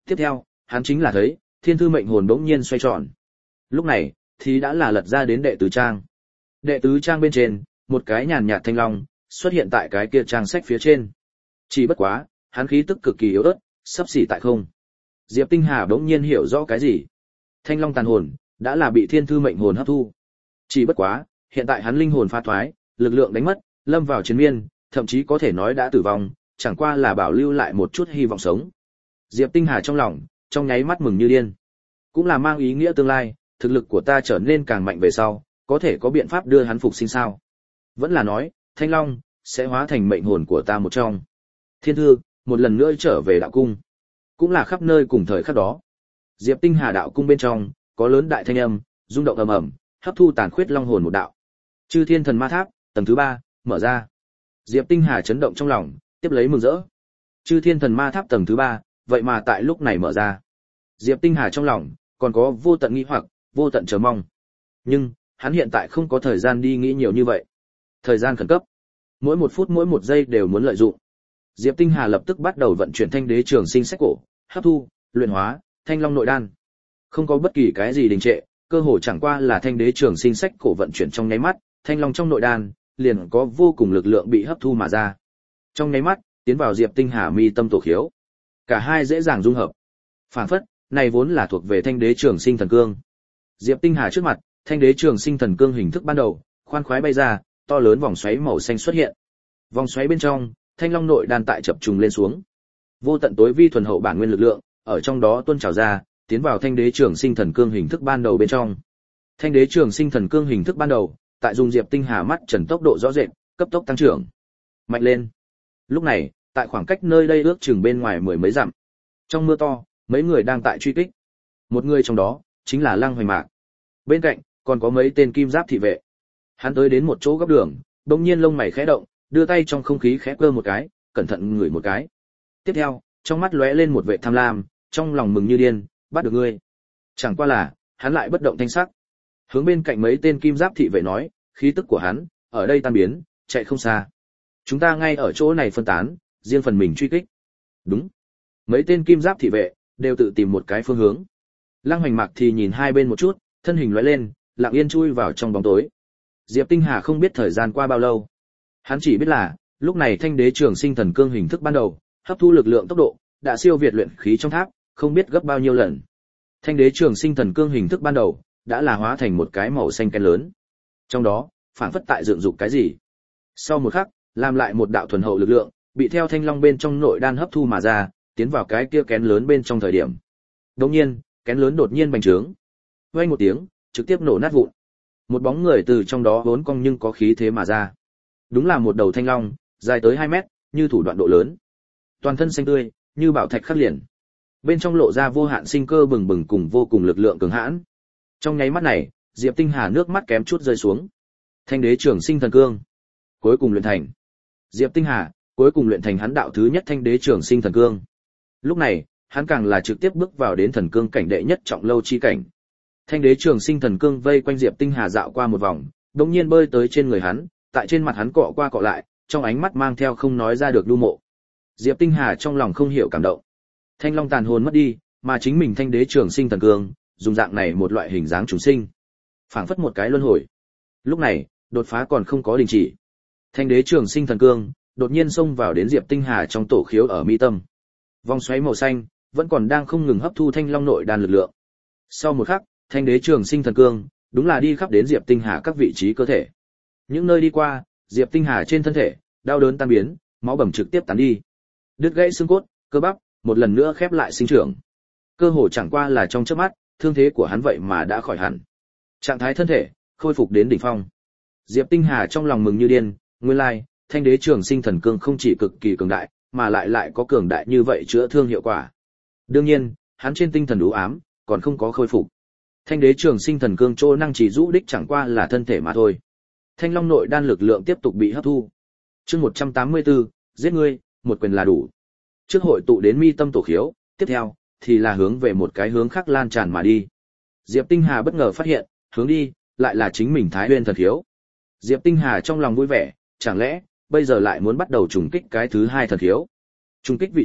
Tiếp theo, hắn chính là thấy, thiên thư mệnh hồn bỗng nhiên xoay tròn. Lúc này, thì đã là lật ra đến đệ tứ trang. Đệ tứ trang bên trên, một cái nhàn nhạt thanh long, xuất hiện tại cái kia trang sách phía trên. Chỉ bất quá, hắn khí tức cực kỳ yếu ớt, sắp xỉ tại không. Diệp Tinh Hà bỗng nhiên hiểu rõ cái gì. Thanh long tàn hồn, đã là bị thiên thư mệnh hồn hấp thu. Chỉ bất quá, hiện tại hắn linh hồn pha thoái, lực lượng đánh mất, lâm vào chiến miên, thậm chí có thể nói đã tử vong, chẳng qua là bảo lưu lại một chút hy vọng sống. Diệp Tinh Hà trong lòng, trong nháy mắt mừng như điên. Cũng là mang ý nghĩa tương lai, thực lực của ta trở nên càng mạnh về sau, có thể có biện pháp đưa hắn phục sinh sao? Vẫn là nói, Thanh Long sẽ hóa thành mệnh hồn của ta một trong. Thiên thư, một lần nữa trở về đạo cung. Cũng là khắp nơi cùng thời khắc đó. Diệp Tinh Hà đạo cung bên trong, có lớn đại thanh âm, rung động ầm ầm, hấp thu tàn khuyết long hồn một đạo. Chư Thiên Thần Ma Tháp, tầng thứ 3, mở ra. Diệp Tinh Hà chấn động trong lòng, tiếp lấy mừng rỡ. Chư Thiên Thần Ma Tháp tầng thứ 3, vậy mà tại lúc này mở ra. Diệp Tinh Hà trong lòng còn có vô tận nghi hoặc, vô tận chờ mong. Nhưng, hắn hiện tại không có thời gian đi nghĩ nhiều như vậy. Thời gian khẩn cấp. Mỗi một phút mỗi một giây đều muốn lợi dụng. Diệp Tinh Hà lập tức bắt đầu vận chuyển Thanh Đế Trường Sinh sách cổ, hấp thu, luyện hóa, Thanh Long nội đan. Không có bất kỳ cái gì đình trệ, cơ hồ chẳng qua là Thanh Đế Trường Sinh sách cổ vận chuyển trong nháy mắt, Thanh Long trong nội đan liền có vô cùng lực lượng bị hấp thu mà ra. Trong nháy mắt, tiến vào Diệp Tinh Hà mi tâm tổ khiếu. Cả hai dễ dàng dung hợp. Phản phất, này vốn là thuộc về Thanh Đế Trường Sinh thần cương. Diệp Tinh Hà trước mặt, Thanh Đế Trường Sinh thần cương hình thức ban đầu, khoan khoái bay ra, to lớn vòng xoáy màu xanh xuất hiện. Vòng xoáy bên trong, Thanh Long nội đan tại chập trùng lên xuống. Vô tận tối vi thuần hậu bản nguyên lực lượng, ở trong đó tuôn trào ra, tiến vào Thanh Đế Trường Sinh thần cương hình thức ban đầu bên trong. Thanh Đế Trường Sinh thần cương hình thức ban đầu, tại dùng Diệp Tinh Hà mắt trần tốc độ rõ rệt, cấp tốc tăng trưởng. Mạnh lên. Lúc này, tại khoảng cách nơi đây ước chừng bên ngoài mười mấy dặm. Trong mưa to, mấy người đang tại truy kích. Một người trong đó chính là Lăng Hoành Mạc. Bên cạnh còn có mấy tên kim giáp thị vệ. Hắn tới đến một chỗ góc đường, đột nhiên lông mày khẽ động, đưa tay trong không khí khẽ cơ một cái, cẩn thận ngửi một cái. Tiếp theo, trong mắt lóe lên một vẻ tham lam, trong lòng mừng như điên, bắt được ngươi. Chẳng qua là, hắn lại bất động thanh sắc. Hướng bên cạnh mấy tên kim giáp thị vệ nói, khí tức của hắn ở đây tan biến, chạy không xa. Chúng ta ngay ở chỗ này phân tán, riêng phần mình truy kích. Đúng. Mấy tên kim giáp thị vệ đều tự tìm một cái phương hướng. Lăng Hoành Mạc thì nhìn hai bên một chút, thân hình lóe lên, lặng yên chui vào trong bóng tối. Diệp Tinh Hà không biết thời gian qua bao lâu. Hắn chỉ biết là, lúc này Thanh Đế Trường Sinh thần cương hình thức ban đầu, hấp thu lực lượng tốc độ đã siêu việt luyện khí trong tháp, không biết gấp bao nhiêu lần. Thanh Đế Trường Sinh thần cương hình thức ban đầu đã là hóa thành một cái màu xanh kén lớn. Trong đó, phảng phất tại dựng dục cái gì. Sau một khắc, làm lại một đạo thuần hậu lực lượng, bị theo Thanh Long bên trong nội đan hấp thu mà ra, tiến vào cái kia kén lớn bên trong thời điểm. Đột nhiên, kén lớn đột nhiên bành trướng. Vang một tiếng, trực tiếp nổ nát vụn. Một bóng người từ trong đó vốn cong nhưng có khí thế mà ra. Đúng là một đầu thanh long, dài tới 2 mét, như thủ đoạn độ lớn. Toàn thân xanh tươi, như bảo thạch khắc liền. Bên trong lộ ra vô hạn sinh cơ bừng bừng cùng vô cùng lực lượng cường hãn. Trong nháy mắt này, Diệp Tinh Hà nước mắt kém chút rơi xuống. Thanh Đế Trường Sinh thần cương, cuối cùng luyện thành. Diệp Tinh Hà cuối cùng luyện thành hắn đạo thứ nhất Thanh Đế Trường Sinh thần cương. Lúc này, hắn càng là trực tiếp bước vào đến thần cương cảnh đệ nhất trọng lâu chi cảnh. Thanh Đế Trường Sinh thần cương vây quanh Diệp Tinh Hà dạo qua một vòng, đột nhiên bơi tới trên người hắn, tại trên mặt hắn cọ qua cọ lại, trong ánh mắt mang theo không nói ra được lưu mộ. Diệp Tinh Hà trong lòng không hiểu cảm động. Thanh Long tàn hồn mất đi, mà chính mình Thanh Đế Trường Sinh thần cương, dùng dạng này một loại hình dáng trùng sinh, phảng phất một cái luân hồi. Lúc này, đột phá còn không có đình chỉ. Thanh Đế Trường Sinh thần cương đột nhiên xông vào đến Diệp Tinh Hà trong tổ khiếu ở mi tâm. Vòng xoáy màu xanh vẫn còn đang không ngừng hấp thu Thanh Long nội đan lực lượng. Sau một khắc, Thanh Đế Trường Sinh thần cương đúng là đi khắp đến Diệp Tinh Hà các vị trí cơ thể. Những nơi đi qua, Diệp Tinh Hà trên thân thể đau đớn tan biến, máu bầm trực tiếp tán đi. Đứt gãy xương cốt, cơ bắp một lần nữa khép lại sinh trưởng. Cơ hồ chẳng qua là trong chớp mắt, thương thế của hắn vậy mà đã khỏi hẳn. Trạng thái thân thể khôi phục đến đỉnh phong. Diệp Tinh Hà trong lòng mừng như điên, nguyên lai, Thanh Đế Trường Sinh thần cương không chỉ cực kỳ cường đại, mà lại có cường đại như vậy chữa thương hiệu quả. Đương nhiên, hắn trên tinh thần u ám, còn không có khôi phục. Thanh Đế Trường Sinh thần cương chỗ năng chỉ rũ đích chẳng qua là thân thể mà thôi. Thanh Long nội đan lực lượng tiếp tục bị hấp thu. Chương 184, giết ngươi, một quyền là đủ. Trước hội tụ đến mi tâm tổ khiếu, tiếp theo thì là hướng về một cái hướng khác lan tràn mà đi. Diệp Tinh Hà bất ngờ phát hiện, hướng đi lại là chính mình Thái Nguyên thần khiếu. Diệp Tinh Hà trong lòng vui vẻ, chẳng lẽ bây giờ lại muốn bắt đầu trùng kích cái thứ hai thần khiếu? Trùng kích vị trí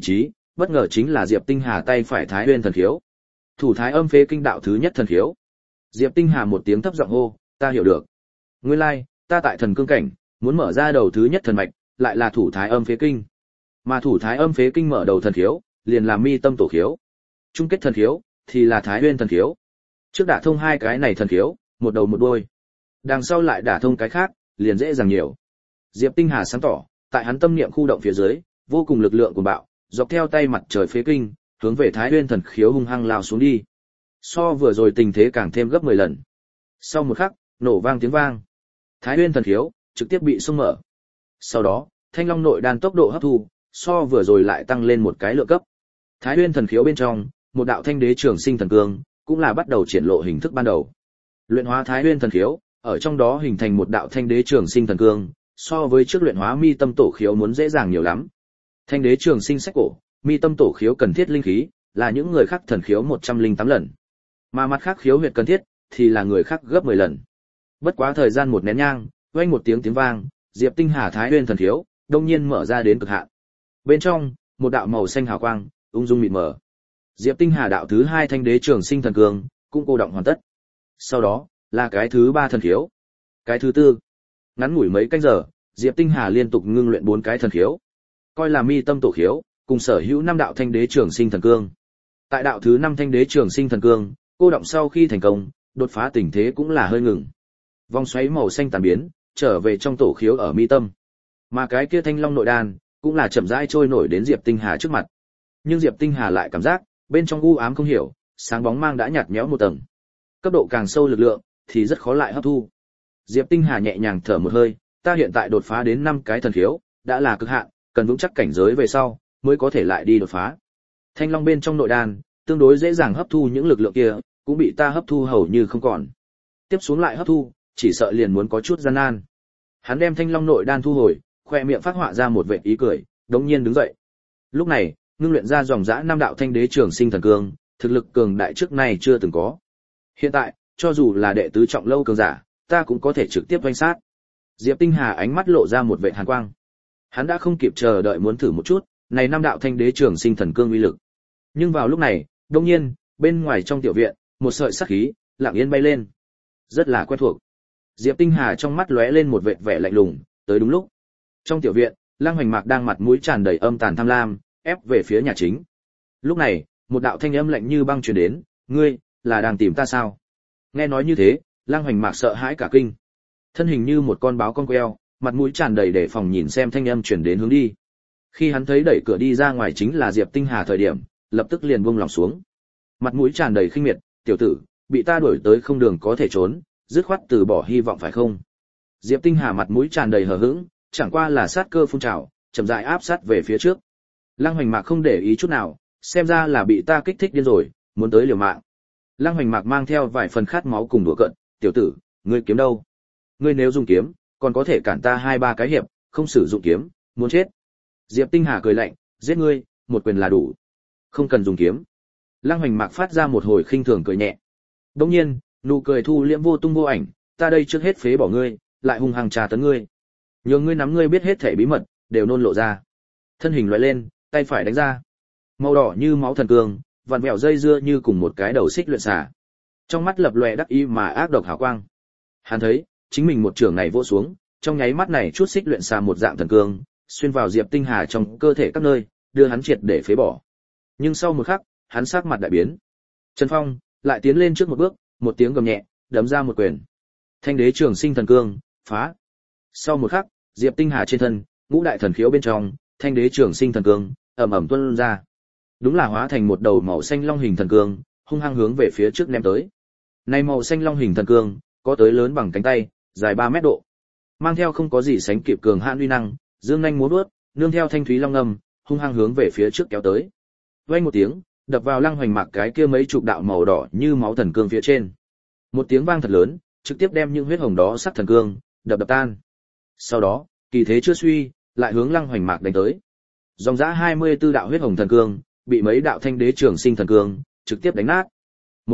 bất ngờ chính là Diệp Tinh Hà tay phải Thái Nguyên thần khiếu. Thủ Thái Âm Phế Kinh đạo thứ nhất thần khiếu. Diệp Tinh Hà một tiếng thấp giọng hô, ta hiểu được. Nguyên lai, ta tại thần cương cảnh, muốn mở ra đầu thứ nhất thần mạch, lại là Thủ Thái Âm Phế Kinh. Mà Thủ Thái Âm Phế Kinh mở đầu thần khiếu, liền là Mi Tâm Tổ khiếu. Chung kết thần khiếu thì là Thái Nguyên thần khiếu. Trước đả thông hai cái này thần khiếu, một đầu một đuôi. Đằng sau lại đả thông cái khác, liền dễ dàng nhiều. Diệp Tinh Hà sáng tỏ, tại hắn tâm niệm khu động phía dưới, vô cùng lực lượng của bạo, dọc theo tay mặt trời phế kinh, hướng về Thái Nguyên thần khiếu hung hăng lao xuống đi. So vừa rồi tình thế càng thêm gấp 10 lần. Sau một khắc, nổ vang tiếng vang. Thái Nguyên thần khiếu trực tiếp bị xung mở. Sau đó, Thanh Long nội đan tốc độ hấp thu, so vừa rồi lại tăng lên một cái lượng cấp. Thái Nguyên thần khiếu bên trong, một đạo thanh đế trường sinh thần cương, cũng là bắt đầu triển lộ hình thức ban đầu. Luyện hóa Thái Nguyên thần khiếu, ở trong đó hình thành một đạo thanh đế trường sinh thần cương, so với trước luyện hóa mi tâm tổ khiếu muốn dễ dàng nhiều lắm. Thanh đế trường sinh sách cổ, mi tâm tổ khiếu cần thiết linh khí, là những người khác thần khiếu 108 lần. Mà mặt khác khiếu huyệt cần thiết, thì là người khác gấp 10 lần. Bất quá thời gian một nén nhang, vang một tiếng vang, Diệp Tinh Hà Thái Nguyên thần khiếu, đông nhiên mở ra đến cực hạn. Bên trong, một đạo màu xanh hào quang, ung dung mịt mờ. Diệp Tinh Hà đạo thứ hai thanh đế trường sinh thần cương, cũng cô động hoàn tất. Sau đó, là cái thứ ba thần khiếu. Cái thứ tư. Ngắn ngủi mấy canh giờ, Diệp Tinh Hà liên tục ngưng luyện 4 cái thần khiếu. Coi là mi tâm tổ khiếu, cùng sở hữu 5 đạo thanh đế trường sinh thần cương. Tại đạo thứ 5 thanh đế trường sinh thần cương, cô động sau khi thành công, đột phá tình thế cũng là hơi ngừng. Vòng xoáy màu xanh tàn biến, trở về trong tổ khiếu ở mi tâm. Mà cái kia thanh long nội đan, cũng là chậm rãi trôi nổi đến Diệp Tinh Hà trước mặt. Nhưng Diệp Tinh Hà lại cảm giác, bên trong u ám không hiểu, sáng bóng mang đã nhạt nhẽo một tầng. Cấp độ càng sâu lực lượng, thì rất khó lại hấp thu. Diệp Tinh Hà nhẹ nhàng thở một hơi, ta hiện tại đột phá đến 5 cái thần khiếu, đã là cực hạn, cần vững chắc cảnh giới về sau, mới có thể lại đi đột phá. Thanh long bên trong nội đan, tương đối dễ dàng hấp thu những lực lượng kia, cũng bị ta hấp thu hầu như không còn. Tiếp xuống lại hấp thu, chỉ sợ liền muốn có chút gian nan. Hắn đem thanh long nội đan thu hồi, khoe miệng phát họa ra một vệt ý cười, đống nhiên đứng dậy. Lúc này, ngưng luyện ra dòng dã 5 đạo thanh đế trường sinh thần cương, thực lực cường đại trước nay chưa từng có. Hiện tại, cho dù là đệ tứ trọng lâu cường giả, ta cũng có thể trực tiếp vây sát. Diệp Tinh Hà ánh mắt lộ ra một vệt hàn quang. Hắn đã không kịp chờ đợi muốn thử một chút, này 5 đạo thanh đế trường sinh thần cương uy lực. Nhưng vào lúc này, đột nhiên, bên ngoài trong tiểu viện, một sợi sắc khí lặng yên bay lên. Rất là quen thuộc. Diệp Tinh Hà trong mắt lóe lên một vệt vẻ lạnh lùng, tới đúng lúc. Trong tiểu viện, Lăng Hoành Mạc đang mặt mũi tràn đầy âm tàn tham lam, ép về phía nhà chính. Lúc này, một đạo thanh âm lạnh như băng truyền đến, "Ngươi là đang tìm ta sao?" Nghe nói như thế, Lăng Hoành Mạc sợ hãi cả kinh. Thân hình như một con báo con queo, mặt mũi tràn đầy để phòng nhìn xem thanh âm truyền đến hướng đi. Khi hắn thấy đẩy cửa đi ra ngoài chính là Diệp Tinh Hà thời điểm, lập tức liền buông lòng xuống. Mặt mũi tràn đầy khinh miệt, "Tiểu tử, bị ta đuổi tới không đường có thể trốn, dứt khoát từ bỏ hy vọng phải không?" Diệp Tinh Hà mặt mũi tràn đầy hờ hững, chẳng qua là sát cơ phun trào, chậm rãi áp sát về phía trước. Lăng Hoành Mạc không để ý chút nào, xem ra là bị ta kích thích điên rồi, muốn tới liều mạng. Lăng Hoành Mạc mang theo vài phần khát máu cùng đùa cợt, "Tiểu tử, ngươi kiếm đâu? Ngươi nếu dùng kiếm, còn có thể cản ta 2-3 cái hiệp, không sử dụng kiếm, muốn chết." Diệp Tinh Hà cười lạnh, "Giết ngươi, một quyền là đủ, không cần dùng kiếm." Lăng Hoành Mạc phát ra một hồi khinh thường cười nhẹ. Đương nhiên, nụ cười thu liễm vô tung vô ảnh, "Ta đây trước hết phế bỏ ngươi, lại hung hăng trà tấn ngươi. Nhường ngươi nắm ngươi biết hết thể bí mật, đều nôn lộ ra." Thân hình lóe lên, tay phải đánh ra. Màu đỏ như máu thần cương, vặn vẹo dây dưa như cùng một cái đầu xích luyện xà. Trong mắt lập lòe đắc ý mà ác độc hào quang. Hắn thấy, chính mình một trường này vỗ xuống, trong nháy mắt này chút xích luyện xà một dạng thần cương, xuyên vào Diệp Tinh Hà trong cơ thể các nơi, đưa hắn triệt để phế bỏ. Nhưng sau một khắc, hắn sắc mặt đại biến. Trần Phong lại tiến lên trước một bước, một tiếng gầm nhẹ, đấm ra một quyền. Thanh đế trường sinh thần cương, phá. Sau một khắc, Diệp Tinh Hà trên thân, ngũ đại thần khiếu bên trong, thanh đế trường sinh thần cương ầm ầm tuôn ra. Đúng là hóa thành một đầu màu xanh long hình thần cương, hung hăng hướng về phía trước ném tới. Này màu xanh long hình thần cương, có tới lớn bằng cánh tay, dài 3 mét độ. Mang theo không có gì sánh kịp cường hãn uy năng, dương nhanh múa vuốt, nương theo thanh thúy long ngâm, hung hăng hướng về phía trước kéo tới. Vang một tiếng, đập vào Lăng Hoành Mạc cái kia mấy chục đạo màu đỏ như máu thần cương phía trên. Một tiếng vang thật lớn, trực tiếp đem những huyết hồng đó sắc thần cương đập tan. Sau đó, kỳ thế chưa suy, lại hướng Lăng Hoành Mạc đánh tới. Dòng dã 24 đạo huyết hồng thần cương, bị mấy đạo thanh đế trường sinh thần cương trực tiếp đánh nát. Một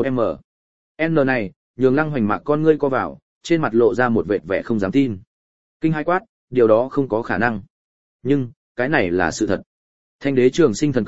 N này, nhường Lăng Hoành Mạc con ngươi co vào, trên mặt lộ ra một vệt vẻ không dám tin. Kinh hai quát, điều đó không có khả năng. Nhưng, cái này là sự thật. Thanh đế trường sinh thần cương,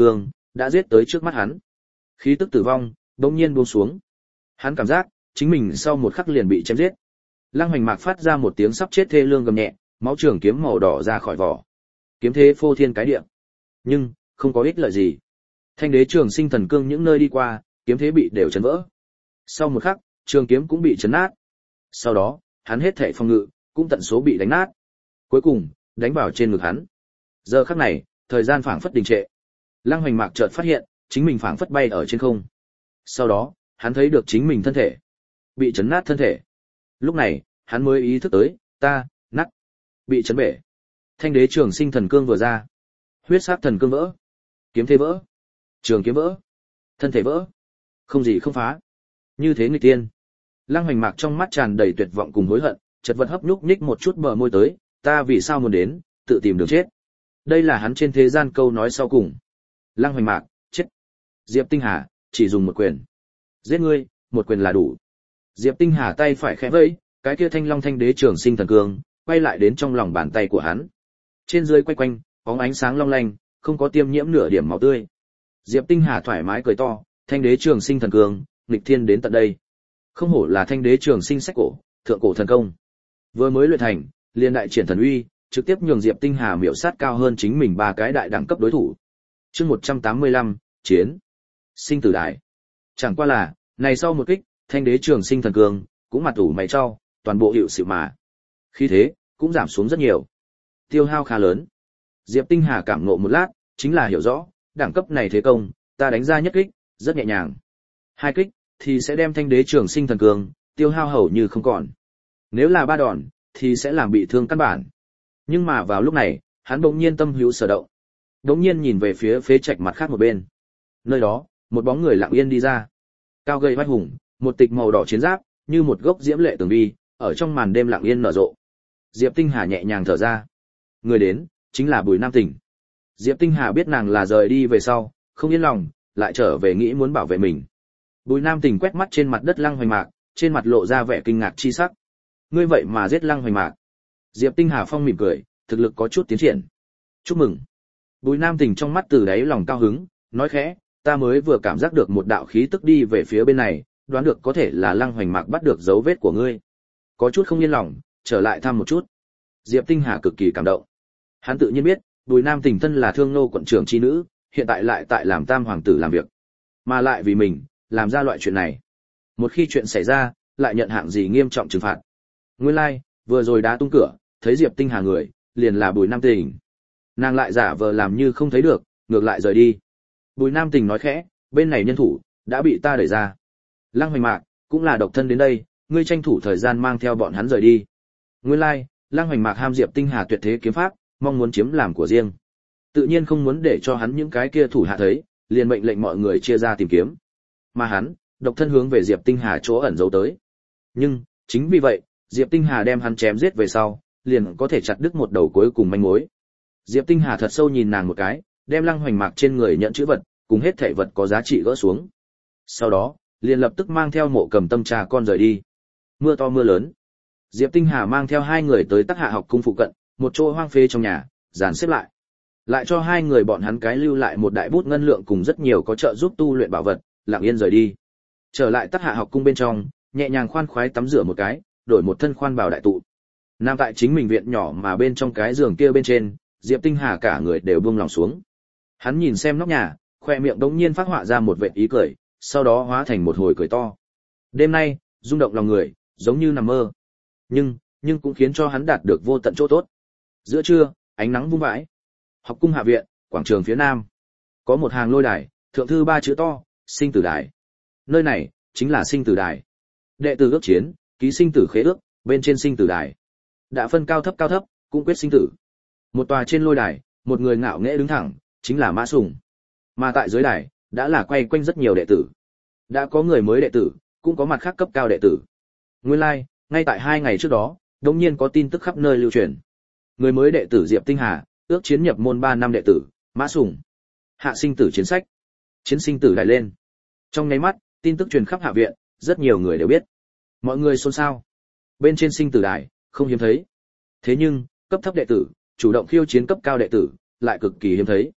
đã giết tới trước mắt hắn. Khí tức tử vong bỗng nhiên buông xuống. Hắn cảm giác chính mình sau một khắc liền bị chém giết. Lăng Hoành Mạc phát ra một tiếng sắp chết thê lương gầm nhẹ, máu trường kiếm màu đỏ ra khỏi vỏ. Kiếm thế phô thiên cái địa, nhưng không có ích lợi gì. Thanh đế trường sinh thần cương những nơi đi qua, kiếm thế bị đều chấn vỡ. Sau một khắc, trường kiếm cũng bị chấn nát. Sau đó, hắn hết thảy phòng ngự cũng tận số bị đánh nát. Cuối cùng, đánh vào trên ngực hắn. Giờ khắc này, thời gian phảng phất đình trệ. Lăng Hoành Mạc chợt phát hiện, chính mình phảng phất bay ở trên không. Sau đó, hắn thấy được chính mình thân thể bị chấn nát thân thể. Lúc này, hắn mới ý thức tới, nát, bị chấn bể. Thanh đế trường sinh thần cương vừa ra, huyết sát thần cương vỡ, kiếm thế vỡ, trường kiếm vỡ, thân thể vỡ, không gì không phá. Như thế nghịch tiên. Lăng Hoành Mạc trong mắt tràn đầy tuyệt vọng cùng hối hận, chật vật hấp nhúc nhích một chút bờ môi tới, ta vì sao muốn đến, tự tìm đường chết. Đây là hắn trên thế gian câu nói sau cùng. Lăng Hoành Mạc, chết. Diệp Tinh Hà, chỉ dùng một quyền. Giết ngươi, một quyền là đủ. Diệp Tinh Hà tay phải khẽ vẫy, cái kia thanh long thanh đế trường sinh thần cương, quay lại đến trong lòng bàn tay của hắn. Trên dưới quay quanh, bóng ánh sáng long lanh, không có tiêm nhiễm nửa điểm máu tươi. Diệp Tinh Hà thoải mái cười to, thanh đế trường sinh thần cương, nghịch thiên đến tận đây. Không hổ là thanh đế trường sinh sách cổ, thượng cổ thần công. Vừa mới luyện thành, liền đại triển thần uy, trực tiếp nhường Diệp Tinh Hà miểu sát cao hơn chính mình ba cái đại đẳng cấp đối thủ. Chương 185, chiến. Sinh tử đại. Chẳng qua là, này sau một kích, thanh đế trường sinh thần cương, cũng mặt ủ mày cho, toàn bộ hiệu xịu mà. Khí thế, cũng giảm xuống rất nhiều. Tiêu hao khá lớn. Diệp Tinh Hà cảm ngộ một lát, chính là hiểu rõ, đẳng cấp này thế công, ta đánh ra nhất kích, rất nhẹ nhàng. Hai kích, thì sẽ đem thanh đế trường sinh thần cương, tiêu hao hầu như không còn. Nếu là ba đòn, thì sẽ làm bị thương căn bản. Nhưng mà vào lúc này, hắn bỗng nhiên tâm hữu sở động. Bỗng nhiên nhìn về phía phế trạch mặt khác một bên. Nơi đó, một bóng người lặng yên đi ra. Cao gầy vách hùng, một tịch màu đỏ chiến giáp, như một gốc diễm lệ tường vi, ở trong màn đêm lặng yên nở rộ. Diệp Tinh Hà nhẹ nhàng thở ra. Người đến, chính là Bùi Nam Tỉnh. Diệp Tinh Hà biết nàng là rời đi về sau, không yên lòng, lại trở về nghĩ muốn bảo vệ mình. Bùi Nam Tỉnh quét mắt trên mặt đất Lăng Hoành Mạc, trên mặt lộ ra vẻ kinh ngạc chi sắc. Ngươi vậy mà giết Lăng Hoành Mạc? Diệp Tinh Hà phong mỉm cười, thực lực có chút tiến triển. Chúc mừng. Bùi Nam Tỉnh trong mắt từ đáy lòng cao hứng, nói khẽ, ta mới vừa cảm giác được một đạo khí tức đi về phía bên này, đoán được có thể là Lăng Hoành Mạc bắt được dấu vết của ngươi. Có chút không yên lòng, trở lại thăm một chút. Diệp Tinh Hà cực kỳ cảm động. Hắn tự nhiên biết, Bùi Nam Tỉnh thân là Thương Nô quận trưởng chi nữ, hiện tại lại tại làm Tam hoàng tử làm việc, mà lại vì mình làm ra loại chuyện này. Một khi chuyện xảy ra, lại nhận hạng gì nghiêm trọng trừng phạt. Nguyên lai, vừa rồi đá tung cửa, thấy Diệp Tinh Hà người, liền là Bùi Nam Tỉnh. Nàng lại giả vờ làm như không thấy được, ngược lại rời đi. Bùi Nam Tỉnh nói khẽ, bên này nhân thủ đã bị ta đẩy ra. Lăng Hoành Mạc cũng là độc thân đến đây, ngươi tranh thủ thời gian mang theo bọn hắn rời đi. Nguyên lai, Lăng Hoành Mạc ham Diệp Tinh Hà tuyệt thế kiếm pháp, mong muốn chiếm làm của riêng. Tự nhiên không muốn để cho hắn những cái kia thủ hạ thấy, liền mệnh lệnh mọi người chia ra tìm kiếm. Mà hắn, độc thân hướng về Diệp Tinh Hà chỗ ẩn giấu tới. Nhưng, chính vì vậy, Diệp Tinh Hà đem hắn chém giết về sau, liền có thể chặt đứt một đầu cuối cùng manh mối. Diệp Tinh Hà thật sâu nhìn nàng một cái, đem Lăng Hoành Mạc trên người nhận chữ vật, cùng hết thảy vật có giá trị gỡ xuống. Sau đó, liền lập tức mang theo Mộ Cầm Tâm trà con rời đi. Mưa to mưa lớn. Diệp Tinh Hà mang theo hai người tới Tắc Hạ học cung phụ cận, một chỗ hoang phế trong nhà, dàn xếp lại. Lại cho hai người bọn hắn cái lưu lại một đại bút ngân lượng cùng rất nhiều có trợ giúp tu luyện bảo vật, lặng yên rời đi. Trở lại Tắc Hạ học cung bên trong, nhẹ nhàng khoan khoái tắm rửa một cái, đổi một thân khoan bào đại tụ. Nam tại chính mình viện nhỏ mà bên trong cái giường kia bên trên, Diệp Tinh Hà cả người đều buông lòng xuống. Hắn nhìn xem nóc nhà, khoe miệng đống nhiên phát họa ra một vệt ý cười, sau đó hóa thành một hồi cười to. Đêm nay, rung động lòng người, giống như nằm mơ. Nhưng cũng khiến cho hắn đạt được vô tận chỗ tốt. Giữa trưa, ánh nắng vung vãi. Học cung hạ viện, quảng trường phía nam. Có một hàng lôi đài, thượng thư ba chữ to, sinh tử đài. Nơi này, chính là sinh tử đài. Đệ tử ước chiến, ký sinh tử khế ước, bên trên sinh tử đài. Đã phân cao thấp, cũng quyết sinh tử. Một tòa trên lôi đài, một người ngạo nghễ đứng thẳng, chính là Mã Sùng. Mà tại dưới đài, đã là quay quanh rất nhiều đệ tử. Đã có người mới đệ tử, cũng có mặt khác cấp cao đệ tử. Nguyên lai, ngay tại 2 ngày trước đó, đột nhiên có tin tức khắp nơi lưu truyền. Người mới đệ tử Diệp Tinh Hà, ước chiến nhập môn 3 năm đệ tử, Mã Sùng. Hạ sinh tử chiến sách. Chiến sinh tử đại lên. Trong nháy mắt, tin tức truyền khắp hạ viện, rất nhiều người đều biết. Mọi người xôn xao. Bên trên sinh tử đài, không hiếm thấy. Thế nhưng, cấp thấp đệ tử, chủ động khiêu chiến cấp cao đệ tử, lại cực kỳ hiếm thấy.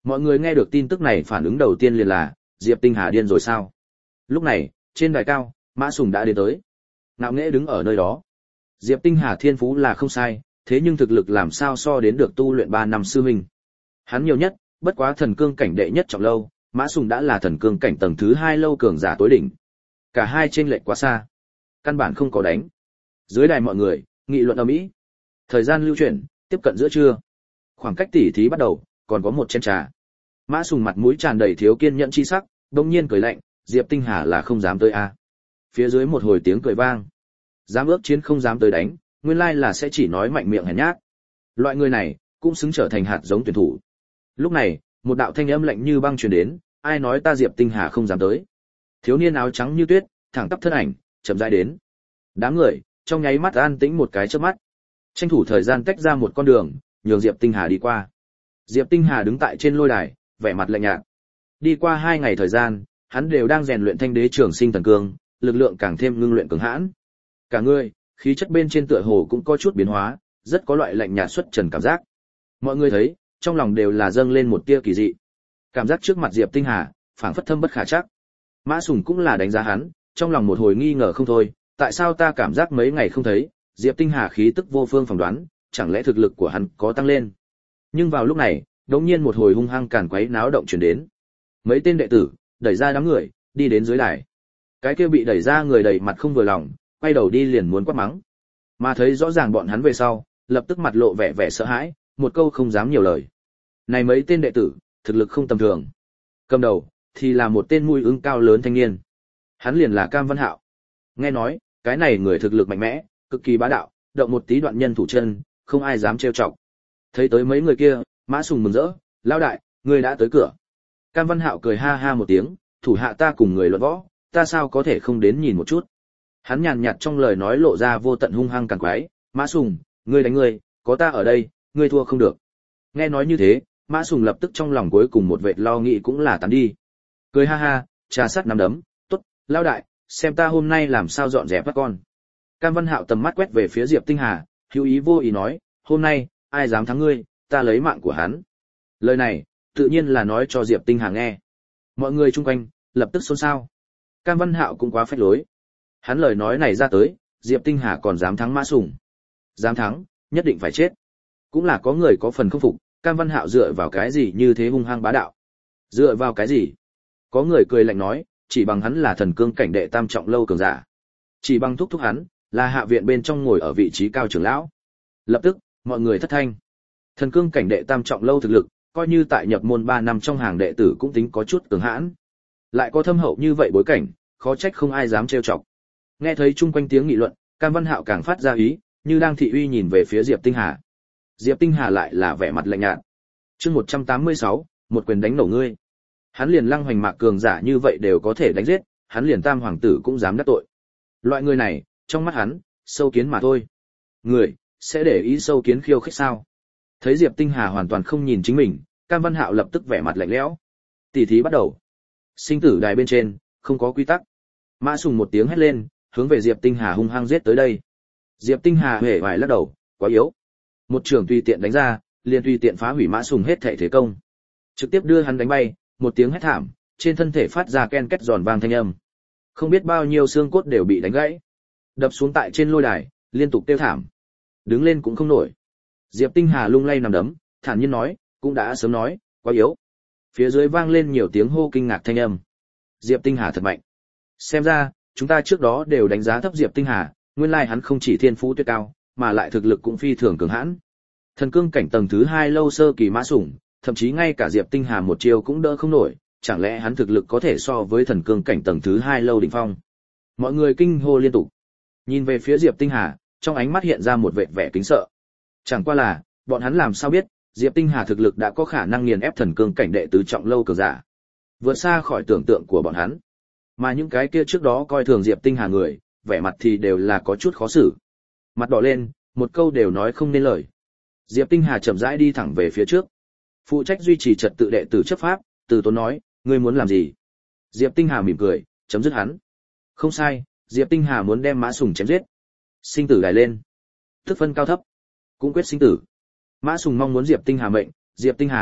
Mọi người nghe được tin tức này phản ứng đầu tiên liền là, Diệp Tinh Hà điên rồi sao? Lúc này, trên đài cao, Mã Sùng đã đến tới. Ngạo nghễ đứng ở nơi đó. Diệp Tinh Hà thiên phú là không sai, thế nhưng thực lực làm sao so đến được tu luyện 3 năm sư huynh. Hắn nhiều nhất, bất quá thần cương cảnh đệ nhất trọng lâu, Mã Sùng đã là thần cương cảnh tầng thứ 2 lâu cường giả tối đỉnh. Cả hai chênh lệch quá xa, căn bản không có đánh. Dưới đài mọi người nghị luận ầm ĩ. Thời gian lưu chuyển, tiếp cận giữa trưa. Khoảng cách tỉ thí bắt đầu, còn có một chén trà. Mã Sùng mặt mũi tràn đầy thiếu kiên nhẫn chi sắc, đột nhiên cười lạnh, Diệp Tinh Hà là không dám tới a. Phía dưới một hồi tiếng cười vang. Dám ước chiến không dám tới đánh, nguyên lai là sẽ chỉ nói mạnh miệng hèn nhát. Loại người này cũng xứng trở thành hạt giống tuyển thủ. Lúc này, một đạo thanh âm lạnh như băng truyền đến, ai nói ta Diệp Tinh Hà không dám tới. Thiếu niên áo trắng như tuyết, thẳng tắp thân ảnh, chậm rãi đến. Đám người trong nháy mắt an tĩnh một cái chớp mắt. Tranh thủ thời gian tách ra một con đường, nhường Diệp Tinh Hà đi qua. Diệp Tinh Hà đứng tại trên lôi đài, vẻ mặt lạnh nhạt. Đi qua 2 ngày thời gian, hắn đều đang rèn luyện Thanh Đế Trường Sinh Thần Cương, lực lượng càng thêm ngưng luyện cường hãn. Cả người, khí chất bên trên tựa hồ cũng có chút biến hóa, rất có loại lạnh nhạt xuất trần cảm giác. Mọi người thấy, trong lòng đều là dâng lên một tia kỳ dị. Cảm giác trước mặt Diệp Tinh Hà, phảng phất thâm bất khả trắc. Mã Sùng cũng là đánh giá hắn, trong lòng một hồi nghi ngờ không thôi, tại sao ta cảm giác mấy ngày không thấy, Diệp Tinh Hà khí tức vô phương phỏng đoán, chẳng lẽ thực lực của hắn có tăng lên. Nhưng vào lúc này, đống nhiên một hồi hung hăng càn quấy náo động truyền đến. Mấy tên đệ tử đẩy ra đám người, đi đến dưới đài. Cái kia bị đẩy ra người đầy mặt không vừa lòng, quay đầu đi liền muốn quát mắng. Mà thấy rõ ràng bọn hắn về sau, lập tức mặt lộ vẻ vẻ sợ hãi, một câu không dám nhiều lời. Này mấy tên đệ tử, thực lực không tầm thường. Cầm đầu thì là một tên mũi ưng cao lớn thanh niên. Hắn liền là Cam Văn Hạo. Nghe nói, cái này người thực lực mạnh mẽ, cực kỳ bá đạo, động một tí đoạn nhân thủ chân, không ai dám trêu chọc. Thấy tới mấy người kia, Mã Sùng mừng rỡ, lão đại, ngươi đã tới cửa. Cam Văn Hạo cười ha ha một tiếng, thủ hạ ta cùng người luận võ, ta sao có thể không đến nhìn một chút. Hắn nhàn nhạt trong lời nói lộ ra vô tận hung hăng càng quái, Mã Sùng, ngươi đánh ngươi, có ta ở đây, ngươi thua không được. Nghe nói như thế, Mã Sùng lập tức trong lòng cuối cùng một vệt lo nghĩ cũng là tán đi. Cười ha ha, trà sắt nắm đấm, tốt, lão đại, xem ta hôm nay làm sao dọn dẹp các con. Cam Văn Hạo tầm mắt quét về phía Diệp Tinh Hà, hữu ý vô ý nói, hôm nay, ai dám thắng ngươi, ta lấy mạng của hắn. Lời này, tự nhiên là nói cho Diệp Tinh Hà nghe. Mọi người chung quanh, lập tức xôn xao. Cam Văn Hạo cũng quá phách lối. Hắn lời nói này ra tới, Diệp Tinh Hà còn dám thắng Mã Sùng. Dám thắng, nhất định phải chết. Cũng là có người có phần không phục, Cam Văn Hạo dựa vào cái gì như thế hung hăng bá đạo. Dựa vào cái gì? Có người cười lạnh nói, chỉ bằng hắn là thần cương cảnh đệ tam trọng lâu cường giả. Chỉ bằng thúc hắn, là hạ viện bên trong ngồi ở vị trí cao trưởng lão. Lập tức, mọi người thất thanh. Thần cương cảnh đệ tam trọng lâu thực lực, coi như tại nhập môn 3 năm trong hàng đệ tử cũng tính có chút cường hãn. Lại có thâm hậu như vậy bối cảnh, khó trách không ai dám trêu chọc. Nghe thấy chung quanh tiếng nghị luận, Cam Văn Hạo càng phát ra ý, như đang thị uy nhìn về phía Diệp Tinh Hà. Diệp Tinh Hà lại là vẻ mặt lạnh nhạt. Chương 186, một quyền đánh nổ ngươi. Hắn liền Lăng Hoành Mạc cường giả như vậy đều có thể đánh giết, hắn liền Tam hoàng tử cũng dám đắc tội. Loại người này, trong mắt hắn, sâu kiến mà thôi. Người sẽ để ý sâu kiến khiêu khích sao? Thấy Diệp Tinh Hà hoàn toàn không nhìn chính mình, Cam Văn Hạo lập tức vẻ mặt lạnh lẽo. Tỷ thí bắt đầu. Sinh tử đài bên trên, không có quy tắc. Mã Sùng một tiếng hét lên, hướng về Diệp Tinh Hà hung hăng giết tới đây. Diệp Tinh Hà hề vài lắc đầu, quá yếu. Một trường tùy tiện đánh ra, liền tùy tiện phá hủy Mã Sùng hết thảy thế công. Trực tiếp đưa hắn đánh bay, một tiếng hét thảm, trên thân thể phát ra ken két giòn vang thanh âm. Không biết bao nhiêu xương cốt đều bị đánh gãy. Đập xuống tại trên lôi đài, liên tục kêu thảm. Đứng lên cũng không nổi. Diệp Tinh Hà lung lay nằm đấm, thản nhiên nói, cũng đã sớm nói, quá yếu. Phía dưới vang lên nhiều tiếng hô kinh ngạc thanh âm. Diệp Tinh Hà thật mạnh. Xem ra, chúng ta trước đó đều đánh giá thấp Diệp Tinh Hà, nguyên lai hắn không chỉ thiên phú tuyệt cao, mà lại thực lực cũng phi thường cường hãn. Thần cương cảnh tầng thứ 2 lâu sơ kỳ Mã Sủng, thậm chí ngay cả Diệp Tinh Hà một chiêu cũng đỡ không nổi, chẳng lẽ hắn thực lực có thể so với thần cương cảnh tầng thứ 2 lâu đỉnh phong. Mọi người kinh hô liên tục. Nhìn về phía Diệp Tinh Hà, trong ánh mắt hiện ra một vẻ vẻ kính sợ. Chẳng qua là, bọn hắn làm sao biết, Diệp Tinh Hà thực lực đã có khả năng nghiền ép thần cương cảnh đệ tứ trọng lâu cường giả. Vượt xa khỏi tưởng tượng của bọn hắn. Mà những cái kia trước đó coi thường Diệp Tinh Hà người, vẻ mặt thì đều là có chút khó xử. Mặt đỏ lên, một câu đều nói không nên lời. Diệp Tinh Hà chậm rãi đi thẳng về phía trước. Phụ trách duy trì trật tự đệ tử chấp pháp, Từ Tốn nói, ngươi muốn làm gì? Diệp Tinh Hà mỉm cười, chấm dứt hắn. Không sai, Diệp Tinh Hà muốn đem Mã Sùng chém giết. Sinh tử đài lên. Thức phân cao thấp. Cũng quyết sinh tử. Mã Sùng mong muốn Diệp Tinh Hà mệnh, Diệp Tinh Hà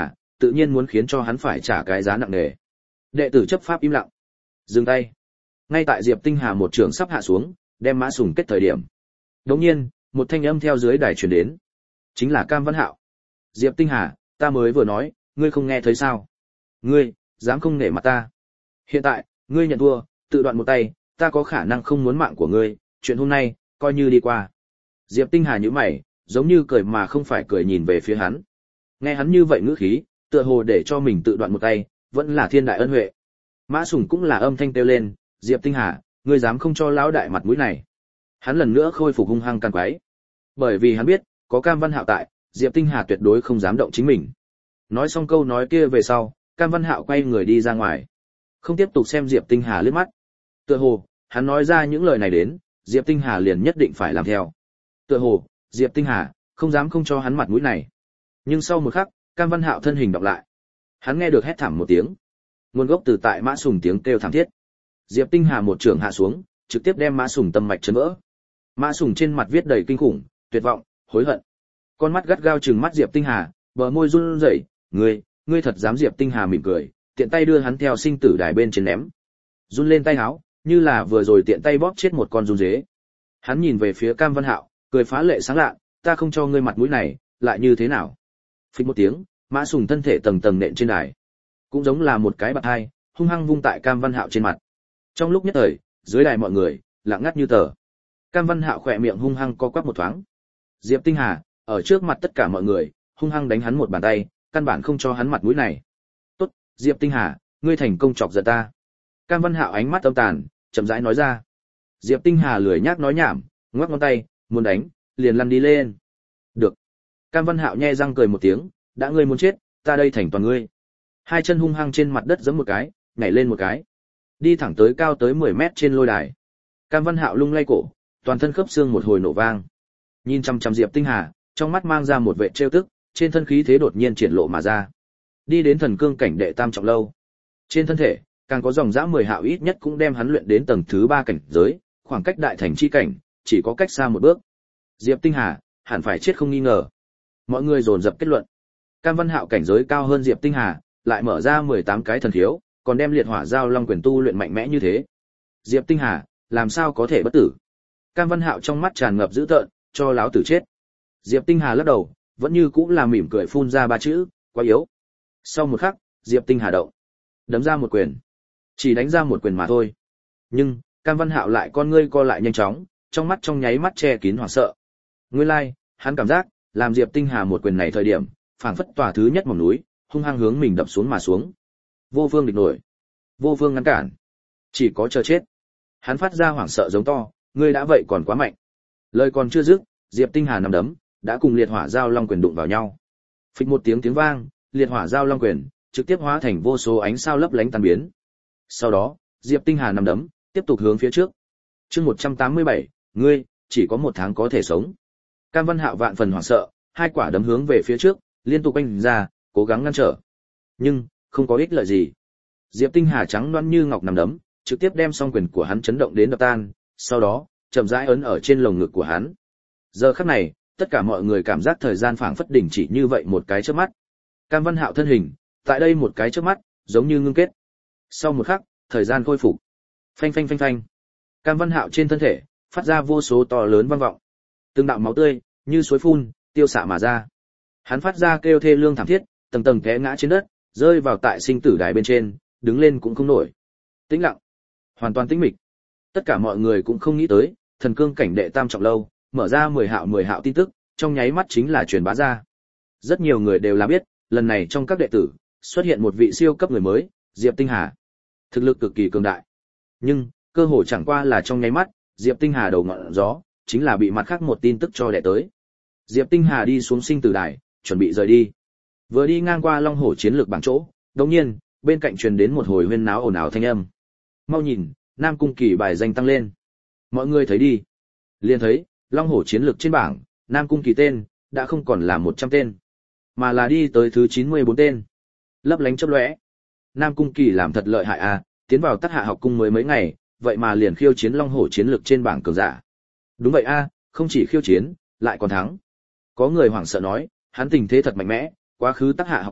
tự nhiên muốn khiến cho hắn phải trả cái giá nặng nề. Đệ tử chấp pháp im lặng. Dừng tay. Ngay tại Diệp Tinh Hà một trường sắp hạ xuống, đem Mã Sùng kết thời điểm. Đột nhiên, một thanh âm theo dưới đài truyền đến. Chính là Cam Văn Hạo. Diệp Tinh Hà, ta mới vừa nói, ngươi không nghe thấy sao? Ngươi, dám không nể mặt ta? Hiện tại, ngươi nhận thua, tự đoạn một tay, ta có khả năng không muốn mạng của ngươi, chuyện hôm nay, coi như đi qua. Diệp Tinh Hà nhíu mày, giống như cười mà không phải cười nhìn về phía hắn. Nghe hắn như vậy ngữ khí, tựa hồ để cho mình tự đoạn một tay, vẫn là thiên đại ân huệ. Mã Sùng cũng là âm thanh kêu lên, Diệp Tinh Hà, ngươi dám không cho lão đại mặt mũi này? Hắn lần nữa khôi phục hung hăng can quái. Bởi vì hắn biết, có Cam Văn Hạo tại, Diệp Tinh Hà tuyệt đối không dám động chính mình. Nói xong câu nói kia về sau, Cam Văn Hạo quay người đi ra ngoài, không tiếp tục xem Diệp Tinh Hà liếc mắt. Tựa hồ, hắn nói ra những lời này đến, Diệp Tinh Hà liền nhất định phải làm theo. Tựa hồ, Diệp Tinh Hà không dám không cho hắn mặt mũi này. Nhưng sau một khắc, Cam Văn Hạo thân hình đọc lại. Hắn nghe được hét thảm một tiếng, nguồn gốc từ tại Mã Sùng tiếng kêu thảm thiết. Diệp Tinh Hà một trường hạ xuống, trực tiếp đem Mã Sùng tâm mạch chấn vỡ. Mã Sùng trên mặt viết đầy kinh khủng, tuyệt vọng, hối hận. Con mắt gắt gao trừng mắt Diệp Tinh Hà, bờ môi run rẩy, ngươi thật dám? Diệp Tinh Hà mỉm cười, tiện tay đưa hắn theo sinh tử đài bên trên ném. Run lên tay áo, như là vừa rồi tiện tay bóp chết một con run dế. Hắn nhìn về phía Cam Văn Hạo, cười phá lệ sáng lạ, ta không cho ngươi mặt mũi này, lại như thế nào? Phịch một tiếng, Mã Sùng thân thể tầng tầng nện trên đài, cũng giống là một cái bạt hai, hung hăng vung tại Cam Văn Hạo trên mặt. Trong lúc nhất thời, dưới đài mọi người lặng ngắt như tờ. Cam Văn Hạo khỏe miệng hung hăng co quắp một thoáng. Diệp Tinh Hà ở trước mặt tất cả mọi người, hung hăng đánh hắn một bàn tay, căn bản không cho hắn mặt mũi này. Tốt, Diệp Tinh Hà, ngươi thành công chọc giận ta. Cam Văn Hạo ánh mắt âm tàn, chậm rãi nói ra. Diệp Tinh Hà lười nhác nói nhảm, ngoắc ngón tay, muốn đánh, liền lăn đi lên. Được. Cam Văn Hạo nhe răng cười một tiếng, đã ngươi muốn chết, ta đây thành toàn ngươi. Hai chân hung hăng trên mặt đất giẫm một cái, nhảy lên một cái, đi thẳng tới cao tới 10 mét trên lôi đài. Cam Văn Hạo lung lay cổ, toàn thân khớp xương một hồi nổ vang. Nhìn chăm chăm Diệp Tinh Hà, trong mắt mang ra một vẻ trêu tức, trên thân khí thế đột nhiên triển lộ mà ra. Đi đến thần cương cảnh đệ tam trọng lâu. Trên thân thể, càng có dòng dã 10 hạo ít nhất cũng đem hắn luyện đến tầng thứ 3 cảnh giới, khoảng cách đại thành chi cảnh chỉ có cách xa một bước. Diệp Tinh Hà hẳn phải chết không nghi ngờ. Mọi người dồn dập kết luận. Cam Văn Hạo cảnh giới cao hơn Diệp Tinh Hà, lại mở ra 18 cái thần khiếu, còn đem liệt hỏa giao long quyền tu luyện mạnh mẽ như thế. Diệp Tinh Hà làm sao có thể bất tử? Cam Văn Hạo trong mắt tràn ngập dữ tợn, cho láo tử chết. Diệp Tinh Hà lắc đầu, vẫn như cũng là mỉm cười phun ra ba chữ, quá yếu. Sau một khắc, Diệp Tinh Hà động, đấm ra một quyền. Chỉ đánh ra một quyền mà thôi. Nhưng, Cam Văn Hạo lại con ngươi co lại nhanh chóng, trong mắt trong nháy mắt che kín hoảng sợ. Nguyên lai, hắn cảm giác, làm Diệp Tinh Hà một quyền này thời điểm, phảng phất tòa thứ nhất mỏm núi, hung hăng hướng mình đập xuống mà xuống. Vô phương địch nổi, vô phương ngăn cản, chỉ có chờ chết. Hắn phát ra hoảng sợ giống to, ngươi đã vậy còn quá mạnh. Lời còn chưa dứt, Diệp Tinh Hà nắm đấm đã cùng liệt hỏa giao long quyền đụng vào nhau. Phịch một tiếng vang, liệt hỏa giao long quyền trực tiếp hóa thành vô số ánh sao lấp lánh tan biến. Sau đó, Diệp Tinh Hà nắm đấm tiếp tục hướng phía trước. Chương 187, ngươi chỉ có 1 tháng có thể sống. Cam Văn Hạo vạn phần hoảng sợ, hai quả đấm hướng về phía trước, liên tục oanh ra, cố gắng ngăn trở. Nhưng, không có ích lợi gì. Diệp Tinh Hà trắng loáng như ngọc nắm đấm, trực tiếp đem song quyền của hắn chấn động đến đập tan, sau đó, chậm rãi ấn ở trên lồng ngực của hắn. Giờ khắc này, tất cả mọi người cảm giác thời gian phảng phất đình chỉ như vậy một cái chớp mắt. Cam Văn Hạo thân hình, tại đây một cái chớp mắt, giống như ngưng kết. Sau một khắc, thời gian khôi phục. Phanh phanh phanh phanh. Cam Văn Hạo trên thân thể, phát ra vô số to lớn vang vọng. Từng đạo máu tươi, như suối phun, tiêu xạ mà ra. Hắn phát ra kêu thê lương thảm thiết, tầng tầng té ngã trên đất, rơi vào tại sinh tử đài bên trên, đứng lên cũng không nổi. Tĩnh lặng, hoàn toàn tĩnh mịch. Tất cả mọi người cũng không nghĩ tới, thần cương cảnh đệ tam trọng lâu, mở ra 10 hạo tin tức, trong nháy mắt chính là truyền bá ra. Rất nhiều người đều là biết, lần này trong các đệ tử, xuất hiện một vị siêu cấp người mới, Diệp Tinh Hà. Thực lực cực kỳ cường đại. Nhưng, cơ hội chẳng qua là trong nháy mắt, Diệp Tinh Hà đầu ngọn gió, chính là bị mặt khác một tin tức cho đè tới. Diệp Tinh Hà đi xuống sinh tử đài, chuẩn bị rời đi. Vừa đi ngang qua Long Hổ chiến lược bảng chỗ, đột nhiên, bên cạnh truyền đến một hồi huyên náo ồn ào thanh âm. Mau nhìn, Nam Cung Kỳ bài danh tăng lên. Mọi người thấy đi. Liền thấy, Long Hổ chiến lược trên bảng, Nam Cung Kỳ tên, đã không còn là 100 tên, mà là đi tới thứ 94 tên. Lấp lánh chớp lóe. Nam Cung Kỳ làm thật lợi hại à, tiến vào Tắc Hạ học cung mới mấy ngày, vậy mà liền khiêu chiến Long Hổ chiến lược trên bảng cường giả. Đúng vậy a, không chỉ khiêu chiến, lại còn thắng. Có người hoảng sợ nói, hắn tình thế thật mạnh mẽ, quá khứ Tắc Hạ học cung,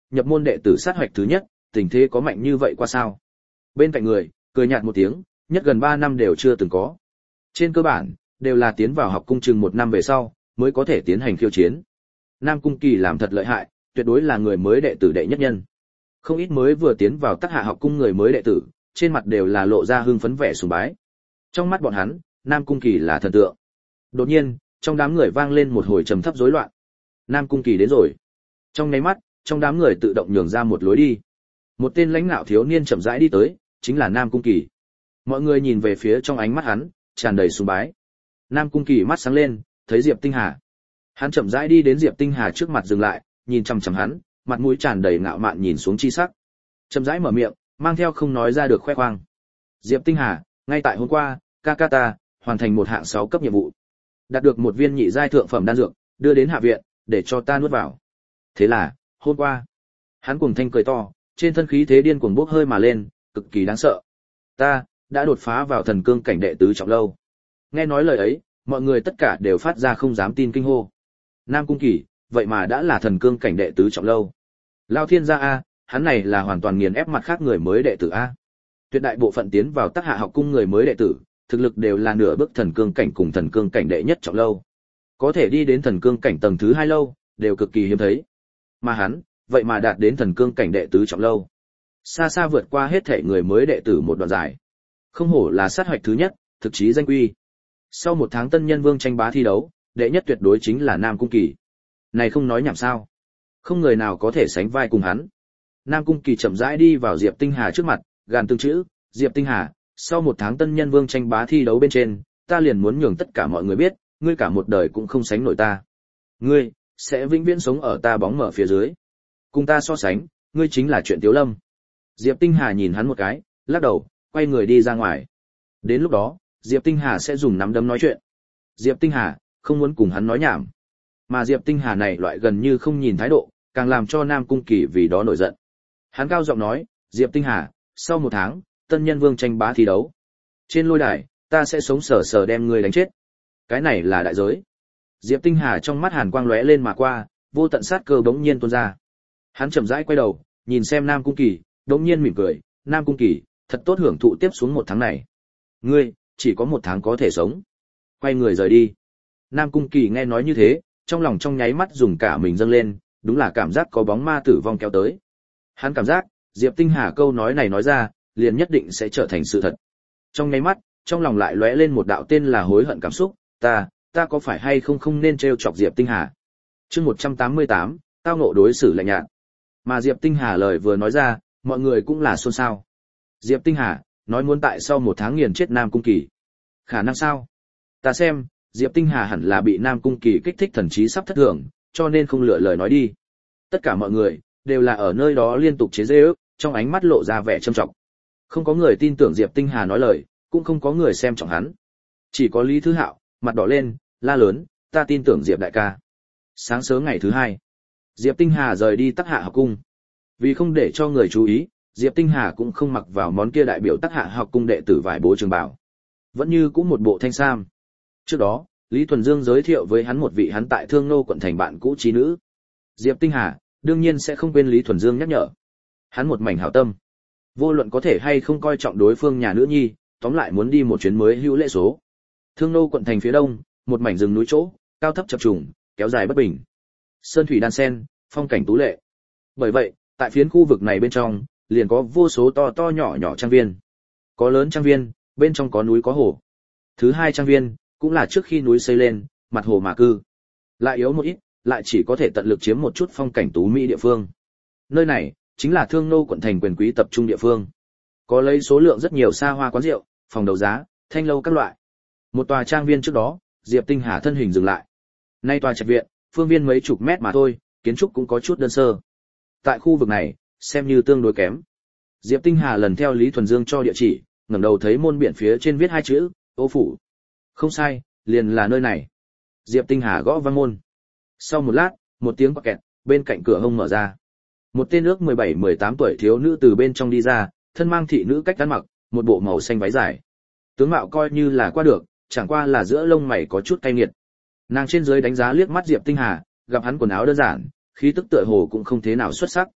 nhập môn đệ tử sát hoạch thứ nhất, tình thế có mạnh như vậy qua sao? Bên cạnh người, cười nhạt một tiếng, nhất gần 3 năm đều chưa từng có. Trên cơ bản, đều là tiến vào học cung chừng 1 năm về sau, mới có thể tiến hành khiêu chiến. Nam Cung Kỳ làm thật lợi hại, tuyệt đối là người mới đệ tử đệ nhất nhân. Không ít mới vừa tiến vào Tắc Hạ học cung người mới đệ tử, trên mặt đều là lộ ra hưng phấn vẻ sùng bái. Trong mắt bọn hắn, Nam Cung Kỳ là thần tượng. Đột nhiên, trong đám người vang lên một hồi trầm thấp rối loạn. Nam Cung Kỳ đến rồi. Trong nháy mắt, trong đám người tự động nhường ra một lối đi. Một tên lãnh đạo thiếu niên chậm rãi đi tới, chính là Nam Cung Kỳ. Mọi người nhìn về phía trong ánh mắt hắn, tràn đầy sùng bái. Nam Cung Kỳ mắt sáng lên, thấy Diệp Tinh Hà. Hắn chậm rãi đi đến Diệp Tinh Hà trước mặt dừng lại, nhìn chằm chằm hắn, mặt mũi tràn đầy ngạo mạn nhìn xuống chi sắc. Chậm rãi mở miệng, mang theo không nói ra được khoe khoang. Diệp Tinh Hà, ngay tại hôm qua, ca ca ta hoàn thành một hạng 6 cấp nhiệm vụ, đạt được một viên nhị giai thượng phẩm đan dược, đưa đến hạ viện, để cho ta nuốt vào. Thế là, hôm qua, hắn cuồng thanh cười to, trên thân khí thế điên cuồng bốc hơi mà lên, cực kỳ đáng sợ. Ta đã đột phá vào thần cương cảnh đệ tứ trọng lâu. Nghe nói lời ấy, mọi người tất cả đều phát ra không dám tin kinh hô. Nam Cung Kỳ, vậy mà đã là thần cương cảnh đệ tứ trọng lâu. Lao thiên gia a, hắn này là hoàn toàn nghiền ép mặt khác người mới đệ tử a. Tuyệt đại bộ phận tiến vào Tắc Hạ học cung người mới đệ tử, thực lực đều là nửa bước thần cương cảnh cùng thần cương cảnh đệ nhất trọng lâu. Có thể đi đến thần cương cảnh tầng thứ 2 lâu, đều cực kỳ hiếm thấy. Mà hắn, vậy mà đạt đến thần cương cảnh đệ tứ trọng lâu. Xa xa vượt qua hết thể người mới đệ tử một đoạn dài. Không hổ là sát hoạch thứ nhất, thực chí danh quy. Sau 1 tháng tân nhân vương tranh bá thi đấu, đệ nhất tuyệt đối chính là Nam Cung Kỳ. Này không nói nhảm sao? Không người nào có thể sánh vai cùng hắn. Nam Cung Kỳ chậm rãi đi vào Diệp Tinh Hà trước mặt, gàn từng chữ, Diệp Tinh Hà, sau 1 tháng tân nhân vương tranh bá thi đấu bên trên, ta liền muốn nhường tất cả mọi người biết, ngươi cả một đời cũng không sánh nổi ta. Ngươi sẽ vĩnh viễn sống ở ta bóng mở phía dưới. Cùng ta so sánh, ngươi chính là chuyện Tiếu Lâm. Diệp Tinh Hà nhìn hắn một cái, lắc đầu, quay người đi ra ngoài. Đến lúc đó, Diệp Tinh Hà sẽ dùng nắm đấm nói chuyện. Diệp Tinh Hà không muốn cùng hắn nói nhảm. Mà Diệp Tinh Hà này loại gần như không nhìn thái độ, càng làm cho Nam Cung Kỳ vì đó nổi giận. Hắn cao giọng nói, Diệp Tinh Hà, sau 1 tháng, tân nhân vương tranh bá thi đấu. Trên lôi đài, ta sẽ sống sờ sờ đem ngươi đánh chết. Cái này là đại giới. Diệp Tinh Hà trong mắt hàn quang lóe lên mà qua, vô tận sát cơ bỗng nhiên tuôn ra. Hắn chậm rãi quay đầu, nhìn xem Nam Cung Kỳ, bỗng nhiên mỉm cười, Nam Cung Kỳ, thật tốt hưởng thụ tiếp xuống 1 tháng này. Ngươi, chỉ có 1 tháng có thể sống. Quay người rời đi. Nam Cung Kỳ nghe nói như thế, trong lòng trong nháy mắt dùng cả mình dâng lên, đúng là cảm giác có bóng ma tử vong kéo tới. Hắn cảm giác, Diệp Tinh Hà câu nói này nói ra, liền nhất định sẽ trở thành sự thật. Trong nháy mắt, trong lòng lại lóe lên một đạo tên là hối hận cảm xúc, ta có phải hay không nên trêu chọc Diệp Tinh Hà. Chương 188, tao ngộ đối xử lạnh nhạt. Mà Diệp Tinh Hà lời vừa nói ra, mọi người cũng là xôn xao. Diệp Tinh Hà nói muốn tại sau 1 tháng nghiền chết Nam Cung Kỳ. Khả năng sao? Ta xem, Diệp Tinh Hà hẳn là bị Nam Cung Kỳ kích thích thần trí sắp thất thường, cho nên không lựa lời nói đi. Tất cả mọi người đều là ở nơi đó liên tục chế giễu, trong ánh mắt lộ ra vẻ trầm trọng. Không có người tin tưởng Diệp Tinh Hà nói lời, cũng không có người xem trọng hắn. Chỉ có Lý Thứ Hạo, mặt đỏ lên, la lớn, ta tin tưởng Diệp đại ca. Sáng sớm ngày thứ 2, Diệp Tinh Hà rời đi Tắc Hạ học cung. Vì không để cho người chú ý, Diệp Tinh Hà cũng không mặc vào món kia đại biểu Tắc Hạ học cung đệ tử vải bố trường bào, vẫn như cũng một bộ thanh sam. Trước đó, Lý Thuần Dương giới thiệu với hắn một vị hắn tại Thương Nô quận thành bạn cũ trí nữ. Diệp Tinh Hà đương nhiên sẽ không quên Lý Thuần Dương nhắc nhở. Hắn một mảnh hảo tâm, vô luận có thể hay không coi trọng đối phương nhà nữ nhi, tóm lại muốn đi một chuyến mới hữu lễ số. Thương Nô quận thành phía đông, một mảnh rừng núi chỗ, cao thấp chập trùng, kéo dài bất bình. Sơn thủy đan sen, phong cảnh tú lệ. Bởi vậy, tại phiến khu vực này bên trong, liền có vô số to to nhỏ nhỏ trang viên. Có lớn trang viên, bên trong có núi có hồ. Thứ hai trang viên, cũng là trước khi núi xây lên, mặt hồ mà cư. Lại yếu một ít, lại chỉ có thể tận lực chiếm một chút phong cảnh tú mỹ địa phương. Nơi này, chính là Thương Nô quận thành quyền quý tập trung địa phương. Có lấy số lượng rất nhiều xa hoa quán rượu, phòng đấu giá, thanh lâu các loại. Một tòa trang viên trước đó, Diệp Tinh Hà thân hình dừng lại. Nay tòa trạch viện, phương viên mấy chục mét mà thôi, kiến trúc cũng có chút đơn sơ. Tại khu vực này, xem như tương đối kém. Diệp Tinh Hà lần theo Lý Thuần Dương cho địa chỉ, ngẩng đầu thấy môn biển phía trên viết 2 chữ, Ô phủ. Không sai, liền là nơi này. Diệp Tinh Hà gõ vang môn. Sau một lát, một tiếng quạt kẹt, bên cạnh cửa hông mở ra. Một tên ước 17-18 tuổi thiếu nữ từ bên trong đi ra, thân mang thị nữ cách ăn mặc, một bộ màu xanh váy dài. Tướng mạo coi như là qua được, chẳng qua là giữa lông mày có chút cay nghiệt. Nàng trên dưới đánh giá liếc mắt Diệp Tinh Hà, gặp hắn quần áo đơn giản, khí tức tựa hồ cũng không thế nào xuất sắc.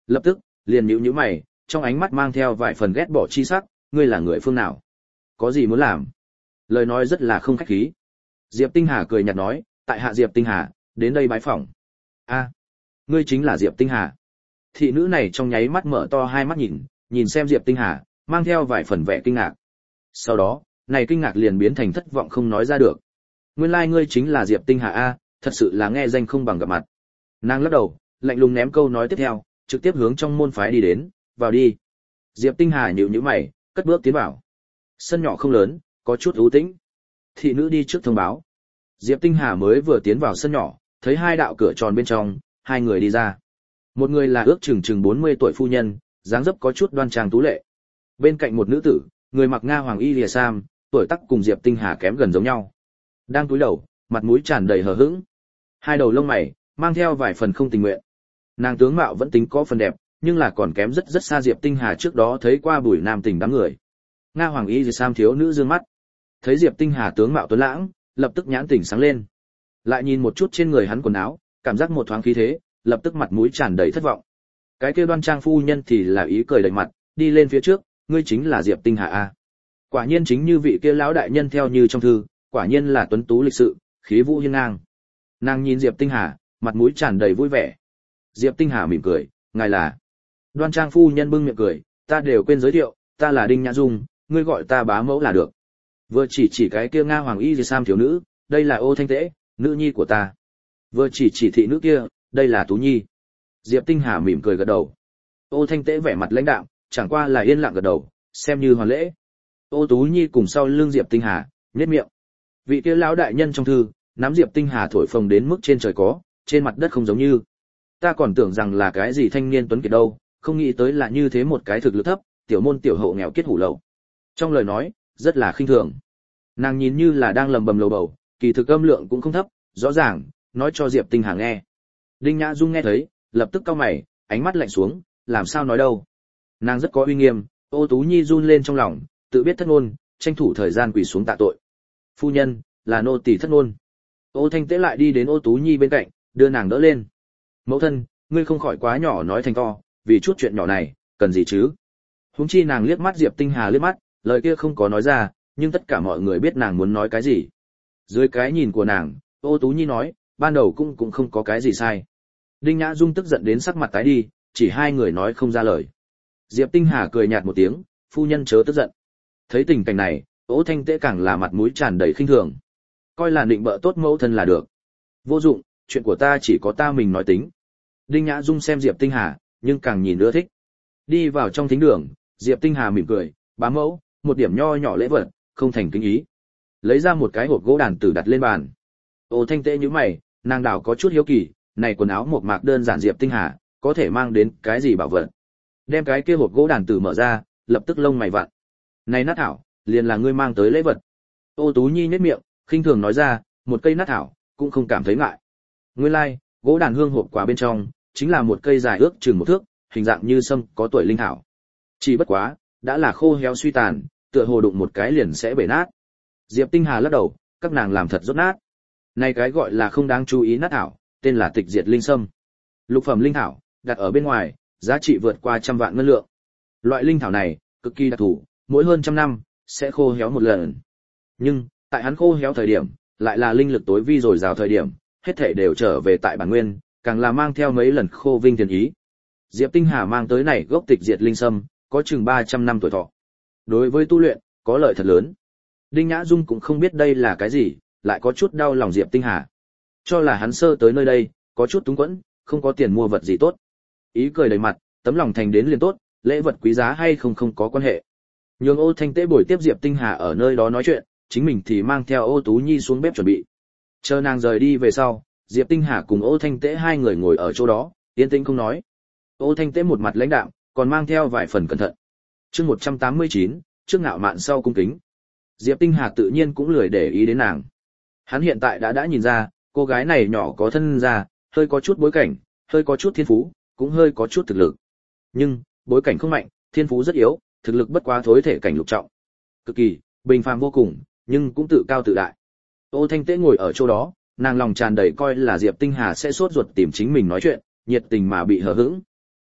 Lập tức, liền nhíu nhíu mày, trong ánh mắt mang theo vài phần ghét bỏ chi sắc, ngươi là người phương nào? Có gì muốn làm? Lời nói rất là không khách khí. Diệp Tinh Hà cười nhạt nói, tại hạ Diệp Tinh Hà, đến đây bái phỏng. A, ngươi chính là Diệp Tinh Hà. Thị nữ này trong nháy mắt mở to hai mắt nhìn xem Diệp Tinh Hà, mang theo vài phần vẻ kinh ngạc. Sau đó, này kinh ngạc liền biến thành thất vọng không nói ra được. Nguyên lai ngươi chính là Diệp Tinh Hà a, thật sự là nghe danh không bằng gặp mặt. Nàng lắc đầu, lạnh lùng ném câu nói tiếp theo, trực tiếp hướng trong môn phái đi đến, vào đi. Diệp Tinh Hà nhíu nhíu mày, cất bước tiến vào. Sân nhỏ không lớn, có chút u tĩnh. Thị nữ đi trước thông báo. Diệp Tinh Hà mới vừa tiến vào sân nhỏ, thấy hai đạo cửa tròn bên trong, hai người đi ra. Một người là ước chừng 40 tuổi phu nhân, dáng dấp có chút đoan trang tú lệ. Bên cạnh một nữ tử, người mặc nga hoàng y lìa sam, tuổi tác cùng Diệp Tinh Hà kém gần giống nhau. Đang cúi đầu, mặt mũi tràn đầy hờ hững. Hai đầu lông mày mang theo vài phần không tình nguyện. Nàng tướng mạo vẫn tính có phần đẹp, nhưng là còn kém rất rất xa Diệp Tinh Hà trước đó thấy qua buổi nam tình đám người. Nga hoàng y lìa sam thiếu nữ dương mắt, thấy Diệp Tinh Hà tướng mạo tuấn lãng, lập tức nhãn tỉnh sáng lên. Lại nhìn một chút trên người hắn quần áo, cảm giác một thoáng khí thế, lập tức mặt mũi tràn đầy thất vọng. Cái kia đoan trang phu nhân thì là ý cười đầy mặt, đi lên phía trước, ngươi chính là Diệp Tinh Hà a. Quả nhiên chính như vị kia lão đại nhân theo như trong thư, quả nhiên là tuấn tú lịch sự, khí vũ hiên ngang. Nàng nhìn Diệp Tinh Hà, mặt mũi tràn đầy vui vẻ. Diệp Tinh Hà mỉm cười, ngài là? Đoan trang phu nhân bưng miệng cười, ta đều quên giới thiệu, ta là Đinh Nhã Dung, ngươi gọi ta bá mẫu là được. Vừa chỉ cái kia Nga hoàng y sam thiếu nữ, đây là Ô Thanh Tễ, nữ nhi của ta. Vừa chỉ thị nữ kia, đây là Tú Nhi. Diệp Tinh Hà mỉm cười gật đầu. Ô Thanh Tễ vẻ mặt lãnh đạm, chẳng qua là yên lặng gật đầu, xem như hoàn lễ. Ô Tú Nhi cùng sau lưng Diệp Tinh Hà, nhếch miệng. Vị kia lão đại nhân trong thư, nắm Diệp Tinh Hà thổi phồng đến mức trên trời có, trên mặt đất không giống như. Ta còn tưởng rằng là cái gì thanh niên tuấn kiệt đâu, không nghĩ tới là như thế một cái thực lực thấp, tiểu môn tiểu hậu nghèo kiết hủ lậu. Trong lời nói, rất là khinh thường. Nàng nhìn như là đang lầm bầm lầu bầu, kỳ thực âm lượng cũng không thấp, rõ ràng, nói cho Diệp Tinh Hà nghe. Đinh Nhã Dung nghe thấy, lập tức cau mày, ánh mắt lạnh xuống, làm sao nói đâu. Nàng rất có uy nghiêm, Ô Tú Nhi run lên trong lòng, tự biết thất ngôn, tranh thủ thời gian quỳ xuống tạ tội. Phu nhân, là nô tỳ thất ngôn. Ô Thanh Tế lại đi đến Ô Tú Nhi bên cạnh, đưa nàng đỡ lên. Mẫu thân, ngươi không khỏi quá nhỏ nói thành to, vì chút chuyện nhỏ này, cần gì chứ? Huống chi nàng liếc mắt Diệp Tinh Hà liếc mắt, lời kia không có nói ra, nhưng tất cả mọi người biết nàng muốn nói cái gì. Dưới cái nhìn của nàng, Ô Tú Nhi nói, ban đầu cũng không có cái gì sai. Đinh Nhã Dung tức giận đến sắc mặt tái đi, chỉ hai người nói không ra lời. Diệp Tinh Hà cười nhạt một tiếng, phu nhân chớ tức giận. Thấy tình cảnh này, Ô Thanh Tế càng là mặt mũi tràn đầy khinh thường. Coi là định bợ tốt mẫu thân là được. Vô dụng, chuyện của ta chỉ có ta mình nói tính. Đinh Nhã Dung xem Diệp Tinh Hà, nhưng càng nhìn ưa thích. Đi vào trong thính đường, Diệp Tinh Hà mỉm cười, bá mẫu, một điểm nho nhỏ lễ vật, không thành kính ý. Lấy ra một cái hộp gỗ đàn tử đặt lên bàn. Ô Thanh Tế nhíu mày, nàng đảo có chút hiếu kỳ, này quần áo một mạc đơn giản Diệp Tinh Hà, có thể mang đến cái gì bảo vật. Đem cái kia hộp gỗ đàn tử mở ra, lập tức lông mày vặn. Này nát thảo, liền là ngươi mang tới lễ vật. Ô Tú Nhi nhếch miệng, khinh thường nói ra, một cây nát thảo, cũng không cảm thấy ngại. Nguyên lai, gỗ đàn hương hộp quà bên trong, chính là một cây dài ước chừng 1 thước, hình dạng như sâm, có tuổi linh thảo. Chỉ bất quá, đã là khô héo suy tàn, tựa hồ đụng một cái liền sẽ bể nát. Diệp Tinh Hà lắc đầu, các nàng làm thật rốt nát. Này cái gọi là không đáng chú ý nát thảo, tên là tịch diệt linh sâm. Lục phẩm linh thảo, đặt ở bên ngoài, giá trị vượt qua 100 vạn ngân lượng. Loại linh thảo này, cực kỳ đặc thù, mỗi hơn 100 năm, sẽ khô héo một lần. Nhưng, tại hắn khô héo thời điểm, lại là linh lực tối vi rồi rào thời điểm, hết thảy đều trở về tại bản nguyên, càng là mang theo mấy lần khô vinh tiền ý. Diệp Tinh Hà mang tới này gốc tịch diệt linh sâm, có chừng 300 năm tuổi thọ. Đối với tu luyện, có lợi thật lớn. Đinh Nhã Dung cũng không biết đây là cái gì, lại có chút đau lòng Diệp Tinh Hà. Cho là hắn sơ tới nơi đây, có chút túng quẫn, không có tiền mua vật gì tốt. Ý cười đầy mặt, tấm lòng thành đến liền tốt, lễ vật quý giá hay không có quan hệ. Nhường Ô Thanh Tế buổi tiếp Diệp Tinh Hà ở nơi đó nói chuyện, chính mình thì mang theo Ô Tú Nhi xuống bếp chuẩn bị. Chờ nàng rời đi về sau, Diệp Tinh Hà cùng Ô Thanh Tế hai người ngồi ở chỗ đó, yên tĩnh không nói. Ô Thanh Tế một mặt lãnh đạm, còn mang theo vài phần cẩn thận. Chương 189, trước ngạo mạn sau cung kính. Diệp Tinh Hà tự nhiên cũng lười để ý đến nàng. Hắn hiện tại đã nhìn ra, cô gái này nhỏ có thân ra, hơi có chút bối cảnh, hơi có chút thiên phú, cũng hơi có chút thực lực. Nhưng, bối cảnh không mạnh, thiên phú rất yếu, thực lực bất quá thối thể cảnh lục trọng. Cực kỳ bình phàm vô cùng, nhưng cũng tự cao tự đại. Ô Thanh Tế ngồi ở chỗ đó, nàng lòng tràn đầy coi là Diệp Tinh Hà sẽ sốt ruột tìm chính mình nói chuyện, nhiệt tình mà bị hờ hững.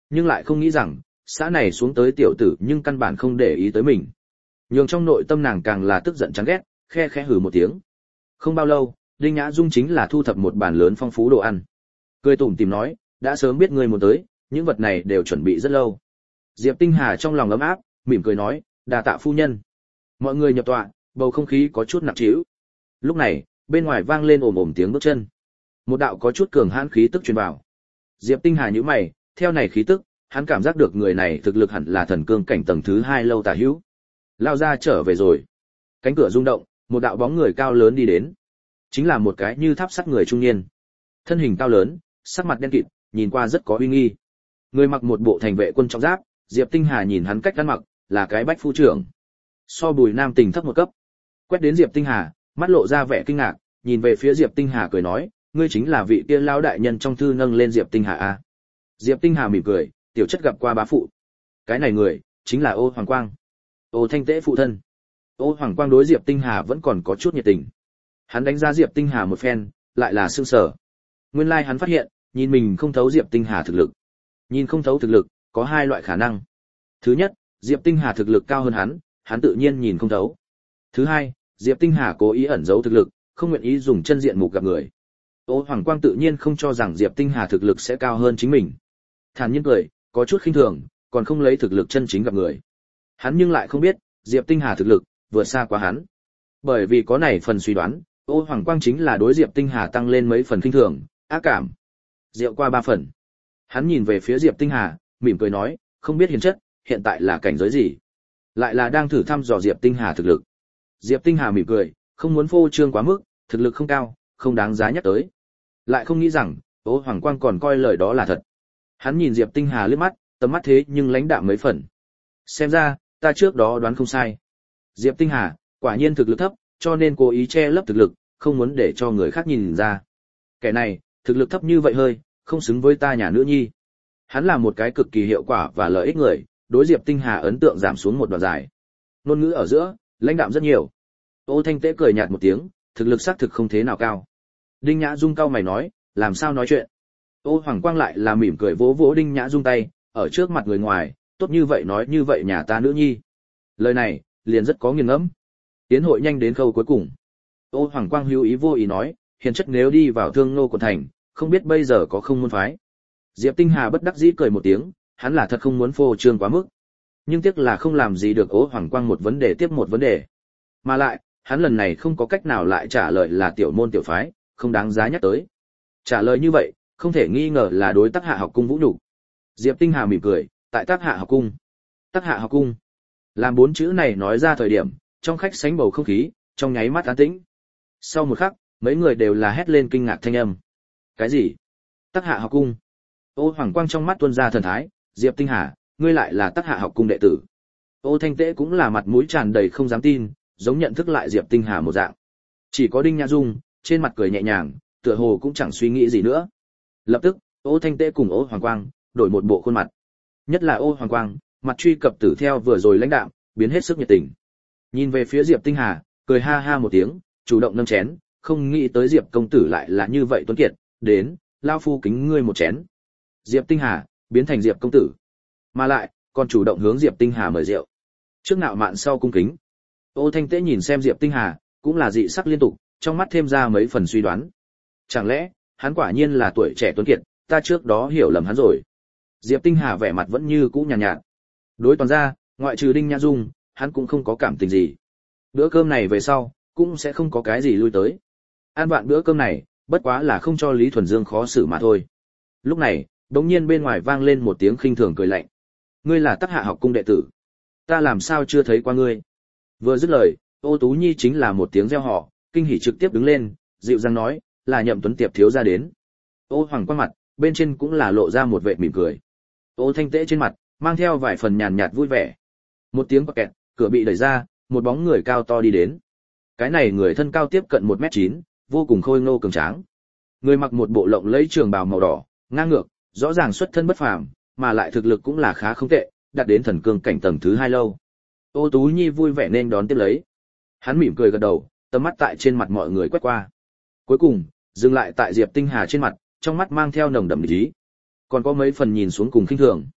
nhưng lại không nghĩ rằng, xã này xuống tới tiểu tử nhưng căn bản không để ý tới mình. Nhường trong nội tâm nàng càng là tức giận chán ghét, khe khẽ hừ một tiếng. Không bao lâu, Đinh Nhã Dung chính là thu thập một bàn lớn phong phú đồ ăn. Cười tủm tỉm nói, đã sớm biết ngươi muốn tới, những vật này đều chuẩn bị rất lâu. Diệp Tinh Hà trong lòng ấm áp, mỉm cười nói, đa tạ phu nhân. Mọi người nhập tọa, bầu không khí có chút nặng trĩu. Lúc này, bên ngoài vang lên ồm ồm tiếng bước chân. Một đạo có chút cường hãn khí tức truyền vào. Diệp Tinh Hà nhíu mày, theo này khí tức, hắn cảm giác được người này thực lực hẳn là thần cương cảnh tầng thứ 2 lâu tả hữu. Lao ra trở về rồi. Cánh cửa rung động, một đạo bóng người cao lớn đi đến. Chính là một cái như tháp sắt người trung niên. Thân hình cao lớn, sắc mặt đen kịt, nhìn qua rất có uy nghi. Người mặc một bộ thành vệ quân trọng giáp, Diệp Tinh Hà nhìn hắn cách ăn mặc, là cái bách phu trưởng. So Bùi Nam Tình thấp một cấp. Quét đến Diệp Tinh Hà, mắt lộ ra vẻ kinh ngạc, nhìn về phía Diệp Tinh Hà cười nói, ngươi chính là vị kia lão đại nhân trong thư nâng lên Diệp Tinh Hà a. Diệp Tinh Hà mỉm cười, tiểu chất gặp qua bá phụ. Cái này người, chính là Ô Hoàng Quang. Ô Thanh Tế phụ thân. Ô Hoàng Quang đối Diệp Tinh Hà vẫn còn có chút nhiệt tình. Hắn đánh giá Diệp Tinh Hà một phen, lại là sương sở. Nguyên lai hắn phát hiện, nhìn mình không thấu Diệp Tinh Hà thực lực. Nhìn không thấu thực lực, có hai loại khả năng. Thứ nhất, Diệp Tinh Hà thực lực cao hơn hắn tự nhiên nhìn không thấu. Thứ hai, Diệp Tinh Hà cố ý ẩn giấu thực lực, không nguyện ý dùng chân diện mục gặp người. Ô Hoàng Quang tự nhiên không cho rằng Diệp Tinh Hà thực lực sẽ cao hơn chính mình. Thản nhiên cười, có chút khinh thường, còn không lấy thực lực chân chính gặp người. Hắn nhưng lại không biết, Diệp Tinh Hà thực lực vượt xa quá hắn. Bởi vì có này phần suy đoán, Ô Hoàng Quang chính là đối Diệp Tinh Hà tăng lên mấy phần khinh thường, ác cảm. Rượu qua 3 phần. Hắn nhìn về phía Diệp Tinh Hà, mỉm cười nói, không biết hiền chất, hiện tại là cảnh giới gì? Lại là đang thử thăm dò Diệp Tinh Hà thực lực. Diệp Tinh Hà mỉm cười, không muốn phô trương quá mức, thực lực không cao, không đáng giá nhắc tới. Lại không nghĩ rằng, Ô Hoàng Quang còn coi lời đó là thật. Hắn nhìn Diệp Tinh Hà liếc mắt, tầm mắt thế nhưng lãnh đạm mấy phần. Xem ra, ta trước đó đoán không sai. Diệp Tinh Hà, quả nhiên thực lực thấp, cho nên cố ý che lấp thực lực, không muốn để cho người khác nhìn ra. Kẻ này, thực lực thấp như vậy hơi, không xứng với ta nhà nữ nhi. Hắn là một cái cực kỳ hiệu quả và lợi ích người, đối Diệp Tinh Hà ấn tượng giảm xuống một đoạn dài. Ngôn ngữ ở giữa, lãnh đạm rất nhiều. Ô Thanh Tế cười nhạt một tiếng, thực lực xác thực không thế nào cao. Đinh Nhã Dung cau mày nói, làm sao nói chuyện? Ô Hoàng Quang lại là mỉm cười vỗ vỗ Đinh Nhã Dung tay, ở trước mặt người ngoài, tốt như vậy nói như vậy nhà ta nữ nhi. Lời này, liền rất có nghiền ngẫm. Tiến hội nhanh đến khâu cuối cùng. Ô Hoàng Quang hữu ý vô ý nói, hiền chất nếu đi vào Thương Nô quận thành, không biết bây giờ có không môn phái. Diệp Tinh Hà bất đắc dĩ cười một tiếng, hắn là thật không muốn phô trương quá mức. Nhưng tiếc là không làm gì được Ô Hoàng Quang một vấn đề tiếp một vấn đề. Mà lại, hắn lần này không có cách nào lại trả lời là tiểu môn tiểu phái, không đáng giá nhắc tới. Trả lời như vậy, không thể nghi ngờ là đối Tắc Hạ học cung vũ nhục. Diệp Tinh Hà mỉm cười, tại Tắc Hạ học cung. Tắc Hạ học cung. Làm 4 chữ này nói ra thời điểm, trong khách sánh bầu không khí, trong nháy mắt an tĩnh. Sau một khắc, mấy người đều là hét lên kinh ngạc thanh âm. Cái gì? Tắc Hạ học cung? Ô Hoàng Quang trong mắt tuôn ra thần thái, Diệp Tinh Hà, ngươi lại là Tắc Hạ học cung đệ tử. Ô Thanh Tế cũng là mặt mũi tràn đầy không dám tin, giống nhận thức lại Diệp Tinh Hà một dạng. Chỉ có Đinh Nhã Dung, trên mặt cười nhẹ nhàng, tựa hồ cũng chẳng suy nghĩ gì nữa. Lập tức, Ô Thanh Tế cùng Ô Hoàng Quang đổi một bộ khuôn mặt. Nhất là Ô Hoàng Quang, mặt truy cập tử theo vừa rồi lãnh đạm, biến hết sức nhiệt tình. Nhìn về phía Diệp Tinh Hà, cười ha ha một tiếng, chủ động nâng chén, không nghĩ tới Diệp công tử lại là như vậy tuấn kiệt, đến, lao phu kính ngươi một chén. Diệp Tinh Hà biến thành Diệp công tử, mà lại còn chủ động hướng Diệp Tinh Hà mời rượu. Trước nạo mạn sau cung kính. Ô Thanh Tế nhìn xem Diệp Tinh Hà, cũng là dị sắc liên tục, trong mắt thêm ra mấy phần suy đoán. Chẳng lẽ, hắn quả nhiên là tuổi trẻ tuấn kiệt, ta trước đó hiểu lầm hắn rồi. Diệp Tinh Hà vẻ mặt vẫn như cũ nhàn nhạt. Đối toàn ra, ngoại trừ Đinh Nhã Dung, hắn cũng không có cảm tình gì. Bữa cơm này về sau, cũng sẽ không có cái gì lui tới. Ăn vạn bữa cơm này, bất quá là không cho Lý Thuần Dương khó xử mà thôi. Lúc này, đống nhiên bên ngoài vang lên một tiếng khinh thường cười lạnh. Ngươi là Tắc Hạ học cung đệ tử. Ta làm sao chưa thấy qua ngươi? Vừa dứt lời, Ô Tú Nhi chính là một tiếng reo hò, kinh hỉ trực tiếp đứng lên, dịu dàng nói, là Nhậm Tuấn Tiệp thiếu gia đến. Ô Hoàng Quang mặt, bên trên cũng là lộ ra một vệt mỉm cười. Ô Thanh Tế trên mặt, mang theo vài phần nhàn nhạt vui vẻ. Một tiếng quạt kẹt, cửa bị đẩy ra, một bóng người cao to đi đến. Cái này người thân cao tiếp cận 1m9, vô cùng khôi ngô cường tráng. Người mặc một bộ lộng lẫy trường bào màu đỏ, ngang ngược, rõ ràng xuất thân bất phàm, mà lại thực lực cũng là khá không tệ, đạt đến thần cương cảnh tầng thứ 2 lâu. Ô Tú Nhi vui vẻ nên đón tiếp lấy. Hắn mỉm cười gật đầu, tầm mắt tại trên mặt mọi người quét qua. Cuối cùng, dừng lại tại Diệp Tinh Hà trên mặt, trong mắt mang theo nồng đậm ý. Còn có mấy phần nhìn xuống cùng khinh thường.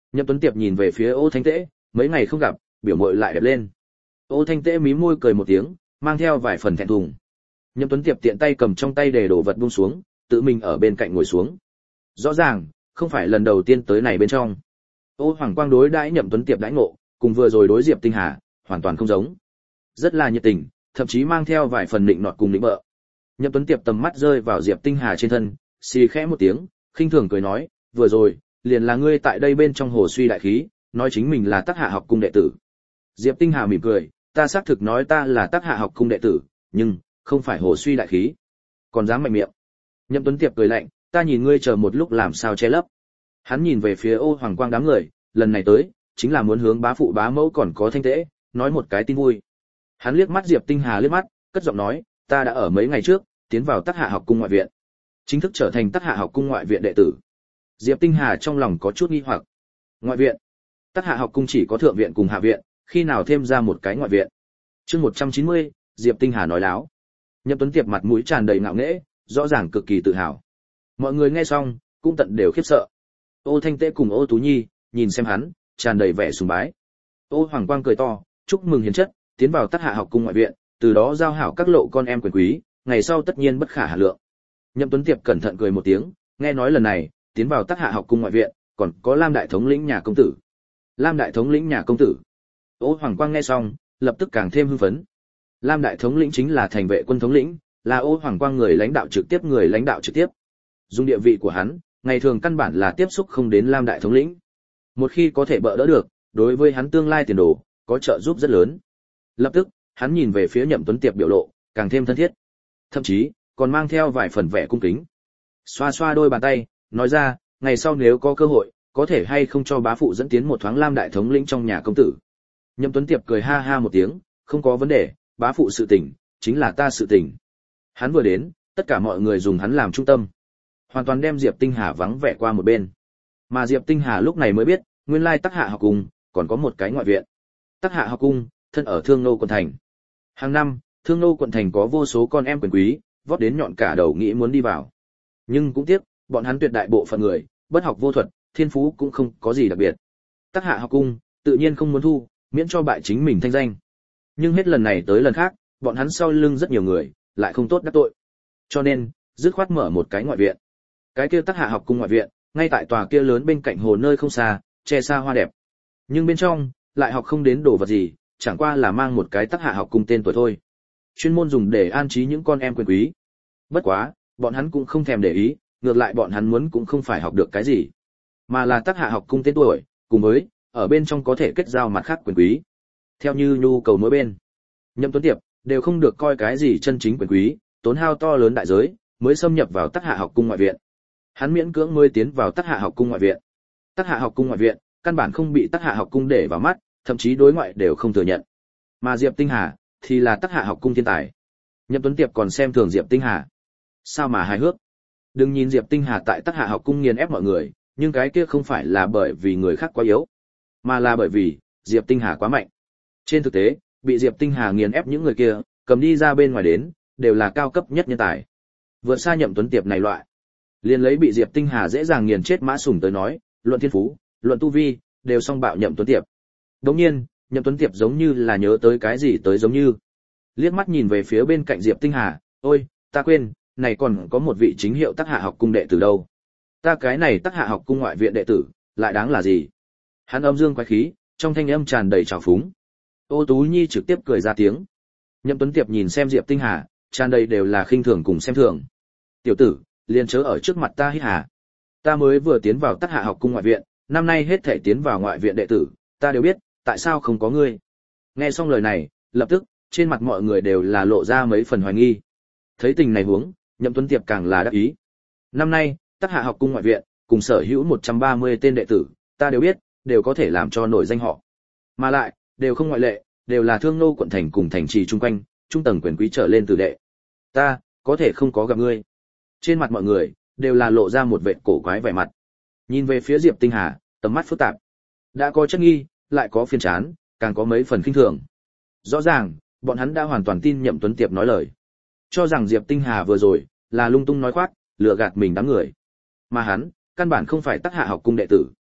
Nhậm Tuấn Tiệp nhìn về phía Ô Thanh Tế, mấy ngày không gặp, biểu mội lại đẹp lên. Ô Thanh Tế mím môi cười một tiếng, mang theo vài phần thẹn thùng. Nhậm Tuấn Tiệp tiện tay cầm trong tay để đồ vật buông xuống, tự mình ở bên cạnh ngồi xuống. Rõ ràng, không phải lần đầu tiên tới này bên trong. Ô Hoàng Quang đối đãi Nhậm Tuấn Tiệp đãi ngộ, cùng vừa rồi đối Diệp Tinh Hà, hoàn toàn không giống. Rất là nhiệt tình, thậm chí mang theo vài phần định nọt cùng định bợ. Nhậm Tuấn Tiệp tầm mắt rơi vào Diệp Tinh Hà trên thân, xì khẽ một tiếng, khinh thường cười nói, vừa rồi, liền là ngươi tại đây bên trong hồ suy đại khí, nói chính mình là Tắc Hạ học cung đệ tử. Diệp Tinh Hà mỉm cười, ta xác thực nói ta là Tắc Hạ học cung đệ tử, nhưng không phải hồ suy đại khí. Còn dám mạnh miệng. Nhậm Tuấn Tiệp cười lạnh, ta nhìn ngươi chờ một lúc làm sao che lấp. Hắn nhìn về phía Ô Hoàng Quang đám người, lần này tới, chính là muốn hướng bá phụ bá mẫu còn có Thanh Tế, nói một cái tin vui. Hắn liếc mắt Diệp Tinh Hà liếc mắt, cất giọng nói, ta đã ở mấy ngày trước, tiến vào Tắc Hạ học cung ngoại viện, chính thức trở thành Tắc Hạ học cung ngoại viện đệ tử. Diệp Tinh Hà trong lòng có chút nghi hoặc. Ngoại viện? Tắc Hạ học cung chỉ có thượng viện cùng hạ viện, khi nào thêm ra một cái ngoại viện? Chương 190, Diệp Tinh Hà nói láo. Nhậm Tuấn Tiệp mặt mũi tràn đầy ngạo nghễ, rõ ràng cực kỳ tự hào. Mọi người nghe xong, cũng tận đều khiếp sợ. Ô Thanh Tế cùng Ô Tú Nhi, nhìn xem hắn, tràn đầy vẻ sùng bái. Ô Hoàng Quang cười to, chúc mừng hiền chất, tiến vào Tắc Hạ học cung ngoại viện, từ đó giao hảo các lộ con em quyền quý, ngày sau tất nhiên bất khả hà lượng. Nhậm Tuấn Tiệp cẩn thận cười một tiếng, nghe nói lần này, tiến vào Tắc Hạ học cung ngoại viện, còn có Lam đại thống lĩnh nhà công tử. Lam đại thống lĩnh nhà công tử. Ô Hoàng Quang nghe xong, lập tức càng thêm hưng phấn. Lam đại thống lĩnh chính là thành vệ quân thống lĩnh, là Ô Hoàng Quang người lãnh đạo trực tiếp. Dùng địa vị của hắn, ngày thường căn bản là tiếp xúc không đến Lam đại thống lĩnh. Một khi có thể bỡ đỡ được, đối với hắn tương lai tiền đồ, có trợ giúp rất lớn. Lập tức, hắn nhìn về phía Nhậm Tuấn Tiệp biểu lộ, càng thêm thân thiết. Thậm chí, còn mang theo vài phần vẻ cung kính. Xoa xoa đôi bàn tay, nói ra, ngày sau nếu có cơ hội, có thể hay không cho bá phụ dẫn tiến một thoáng Lam đại thống lĩnh trong nhà công tử. Nhậm Tuấn Tiệp cười ha ha một tiếng, không có vấn đề, bá phụ sự tình, chính là ta sự tình. Hắn vừa đến, tất cả mọi người dùng hắn làm trung tâm, hoàn toàn đem Diệp Tinh Hà vắng vẻ qua một bên. Mà Diệp Tinh Hà lúc này mới biết, nguyên lai Tắc Hạ học cung còn có một cái ngoại viện. Tắc Hạ học cung thân ở Thương Nô quận thành. Hàng năm, Thương Nô quận thành có vô số con em quyền quý, vót đến nhọn cả đầu nghĩ muốn đi vào. Nhưng cũng tiếc, bọn hắn tuyệt đại bộ phận người, bất học vô thuật, thiên phú cũng không có gì đặc biệt. Tắc Hạ học cung tự nhiên không muốn thu, miễn cho bại chính mình thanh danh. Nhưng hết lần này tới lần khác, bọn hắn sau lưng rất nhiều người, lại không tốt đắc tội. Cho nên, dứt khoát mở một cái ngoại viện. Cái kia Tắc Hạ học cung ngoại viện, ngay tại tòa kia lớn bên cạnh hồ nơi không xa, che xa hoa đẹp. Nhưng bên trong, lại học không đến đồ vật gì, chẳng qua là mang một cái Tắc Hạ học cung tên tuổi thôi. Chuyên môn dùng để an trí những con em quyền quý. Bất quá, bọn hắn cũng không thèm để ý, ngược lại bọn hắn muốn cũng không phải học được cái gì, mà là Tắc Hạ học cung tên tuổi, cùng với ở bên trong có thể kết giao mặt khác quyền quý. Theo như nhu cầu mỗi bên, Nhậm Tuấn Tiệp đều không được coi cái gì chân chính quyền quý, tốn hao to lớn đại giới mới xâm nhập vào Tắc Hạ học cung ngoại viện. Hắn miễn cưỡng mới tiến vào Tắc Hạ học cung ngoại viện. Tắc Hạ học cung ngoại viện, căn bản không bị Tắc Hạ học cung để vào mắt, thậm chí đối ngoại đều không thừa nhận. Mà Diệp Tinh Hà thì là Tắc Hạ học cung thiên tài. Nhậm Tuấn Tiệp còn xem thường Diệp Tinh Hà. Sao mà hài hước? Đừng nhìn Diệp Tinh Hà tại Tắc Hạ học cung nghiền ép mọi người, nhưng cái kia không phải là bởi vì người khác quá yếu, mà là bởi vì Diệp Tinh Hà quá mạnh. Trên thực tế, bị Diệp Tinh Hà nghiền ép những người kia, cầm đi ra bên ngoài đến, đều là cao cấp nhất nhân tài. Vượt xa Nhậm Tuấn Tiệp này loại. Liên lấy bị Diệp Tinh Hà dễ dàng nghiền chết Mã Sùng tới nói, luận thiên phú, luận tu vi, đều song bạo Nhậm Tuấn Tiệp. Đống nhiên, Nhậm Tuấn Tiệp giống như là nhớ tới cái gì tới giống như. Liếc mắt nhìn về phía bên cạnh Diệp Tinh Hà, ôi, ta quên, này còn có một vị chính hiệu Tắc Hạ học cung đệ tử đâu. Ta cái này Tắc Hạ học cung ngoại viện đệ tử, lại đáng là gì? Hắn âm dương quái khí, trong thanh âm tràn đầy trào phúng. Ô Tú Nhi trực tiếp cười ra tiếng. Nhậm Tuấn Tiệp nhìn xem Diệp Tinh Hà, tràn đầy đều là khinh thường cùng xem thường. Tiểu tử, liền chớ ở trước mặt ta hít hà. Ta mới vừa tiến vào Tắc Hạ học cung ngoại viện, năm nay hết thể tiến vào ngoại viện đệ tử, ta đều biết, tại sao không có ngươi. Nghe xong lời này, lập tức, trên mặt mọi người đều là lộ ra mấy phần hoài nghi. Thấy tình này huống, Nhậm Tuấn Tiệp càng là đắc ý. Năm nay, Tắc Hạ học cung ngoại viện, cùng sở hữu 130 tên đệ tử, ta đều biết, đều có thể làm cho nổi danh họ. Mà lại, đều không ngoại lệ, đều là Thương Nô quận thành cùng thành trì chung quanh, trung tầng quyền quý trở lên từ đệ. Ta, có thể không có gặp ngươi. Trên mặt mọi người, đều là lộ ra một vệt cổ quái vẻ mặt. Nhìn về phía Diệp Tinh Hà, tầm mắt phức tạp. Đã có chất nghi, lại có phiền chán, càng có mấy phần khinh thường. Rõ ràng, bọn hắn đã hoàn toàn tin Nhậm Tuấn Tiệp nói lời. Cho rằng Diệp Tinh Hà vừa rồi, là lung tung nói khoác, lừa gạt mình đám người. Mà hắn, căn bản không phải Tắc Hạ học cung đệ tử.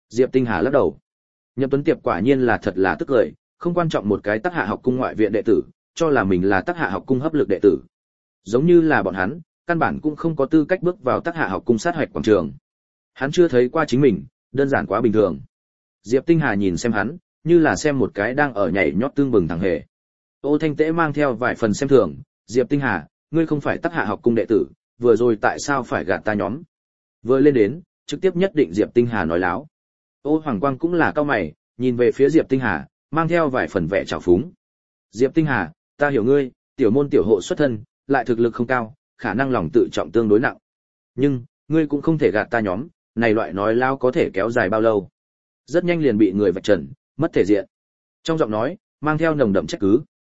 Diệp Tinh Hà lắc đầu. Nhậm Tuấn Tiệp quả nhiên là thật là tức cười, không quan trọng một cái Tắc Hạ học cung ngoại viện đệ tử, cho là mình là Tắc Hạ học cung hấp lực đệ tử. Giống như là bọn hắn, căn bản cũng không có tư cách bước vào Tắc Hạ học cung sát hoạch quảng trường. Hắn chưa thấy qua chính mình, đơn giản quá bình thường. Diệp Tinh Hà nhìn xem hắn, như là xem một cái đang ở nhảy nhót tương bừng thằng hề. Ô Thanh Tế mang theo vài phần xem thường, Diệp Tinh Hà, ngươi không phải Tắc Hạ học cung đệ tử, vừa rồi tại sao phải gạt ta nhóm? Vừa lên đến, trực tiếp nhất định Diệp Tinh Hà nói láo. Ô Hoàng Quang cũng là cao mày, nhìn về phía Diệp Tinh Hà, mang theo vài phần vẻ trào phúng. Diệp Tinh Hà, ta hiểu ngươi, tiểu môn tiểu hộ xuất thân, lại thực lực không cao, khả năng lòng tự trọng tương đối nặng. Nhưng, ngươi cũng không thể gạt ta nhóm, này loại nói lao có thể kéo dài bao lâu? Rất nhanh liền bị người vạch trần, mất thể diện. Trong giọng nói, mang theo nồng đậm trách cứ.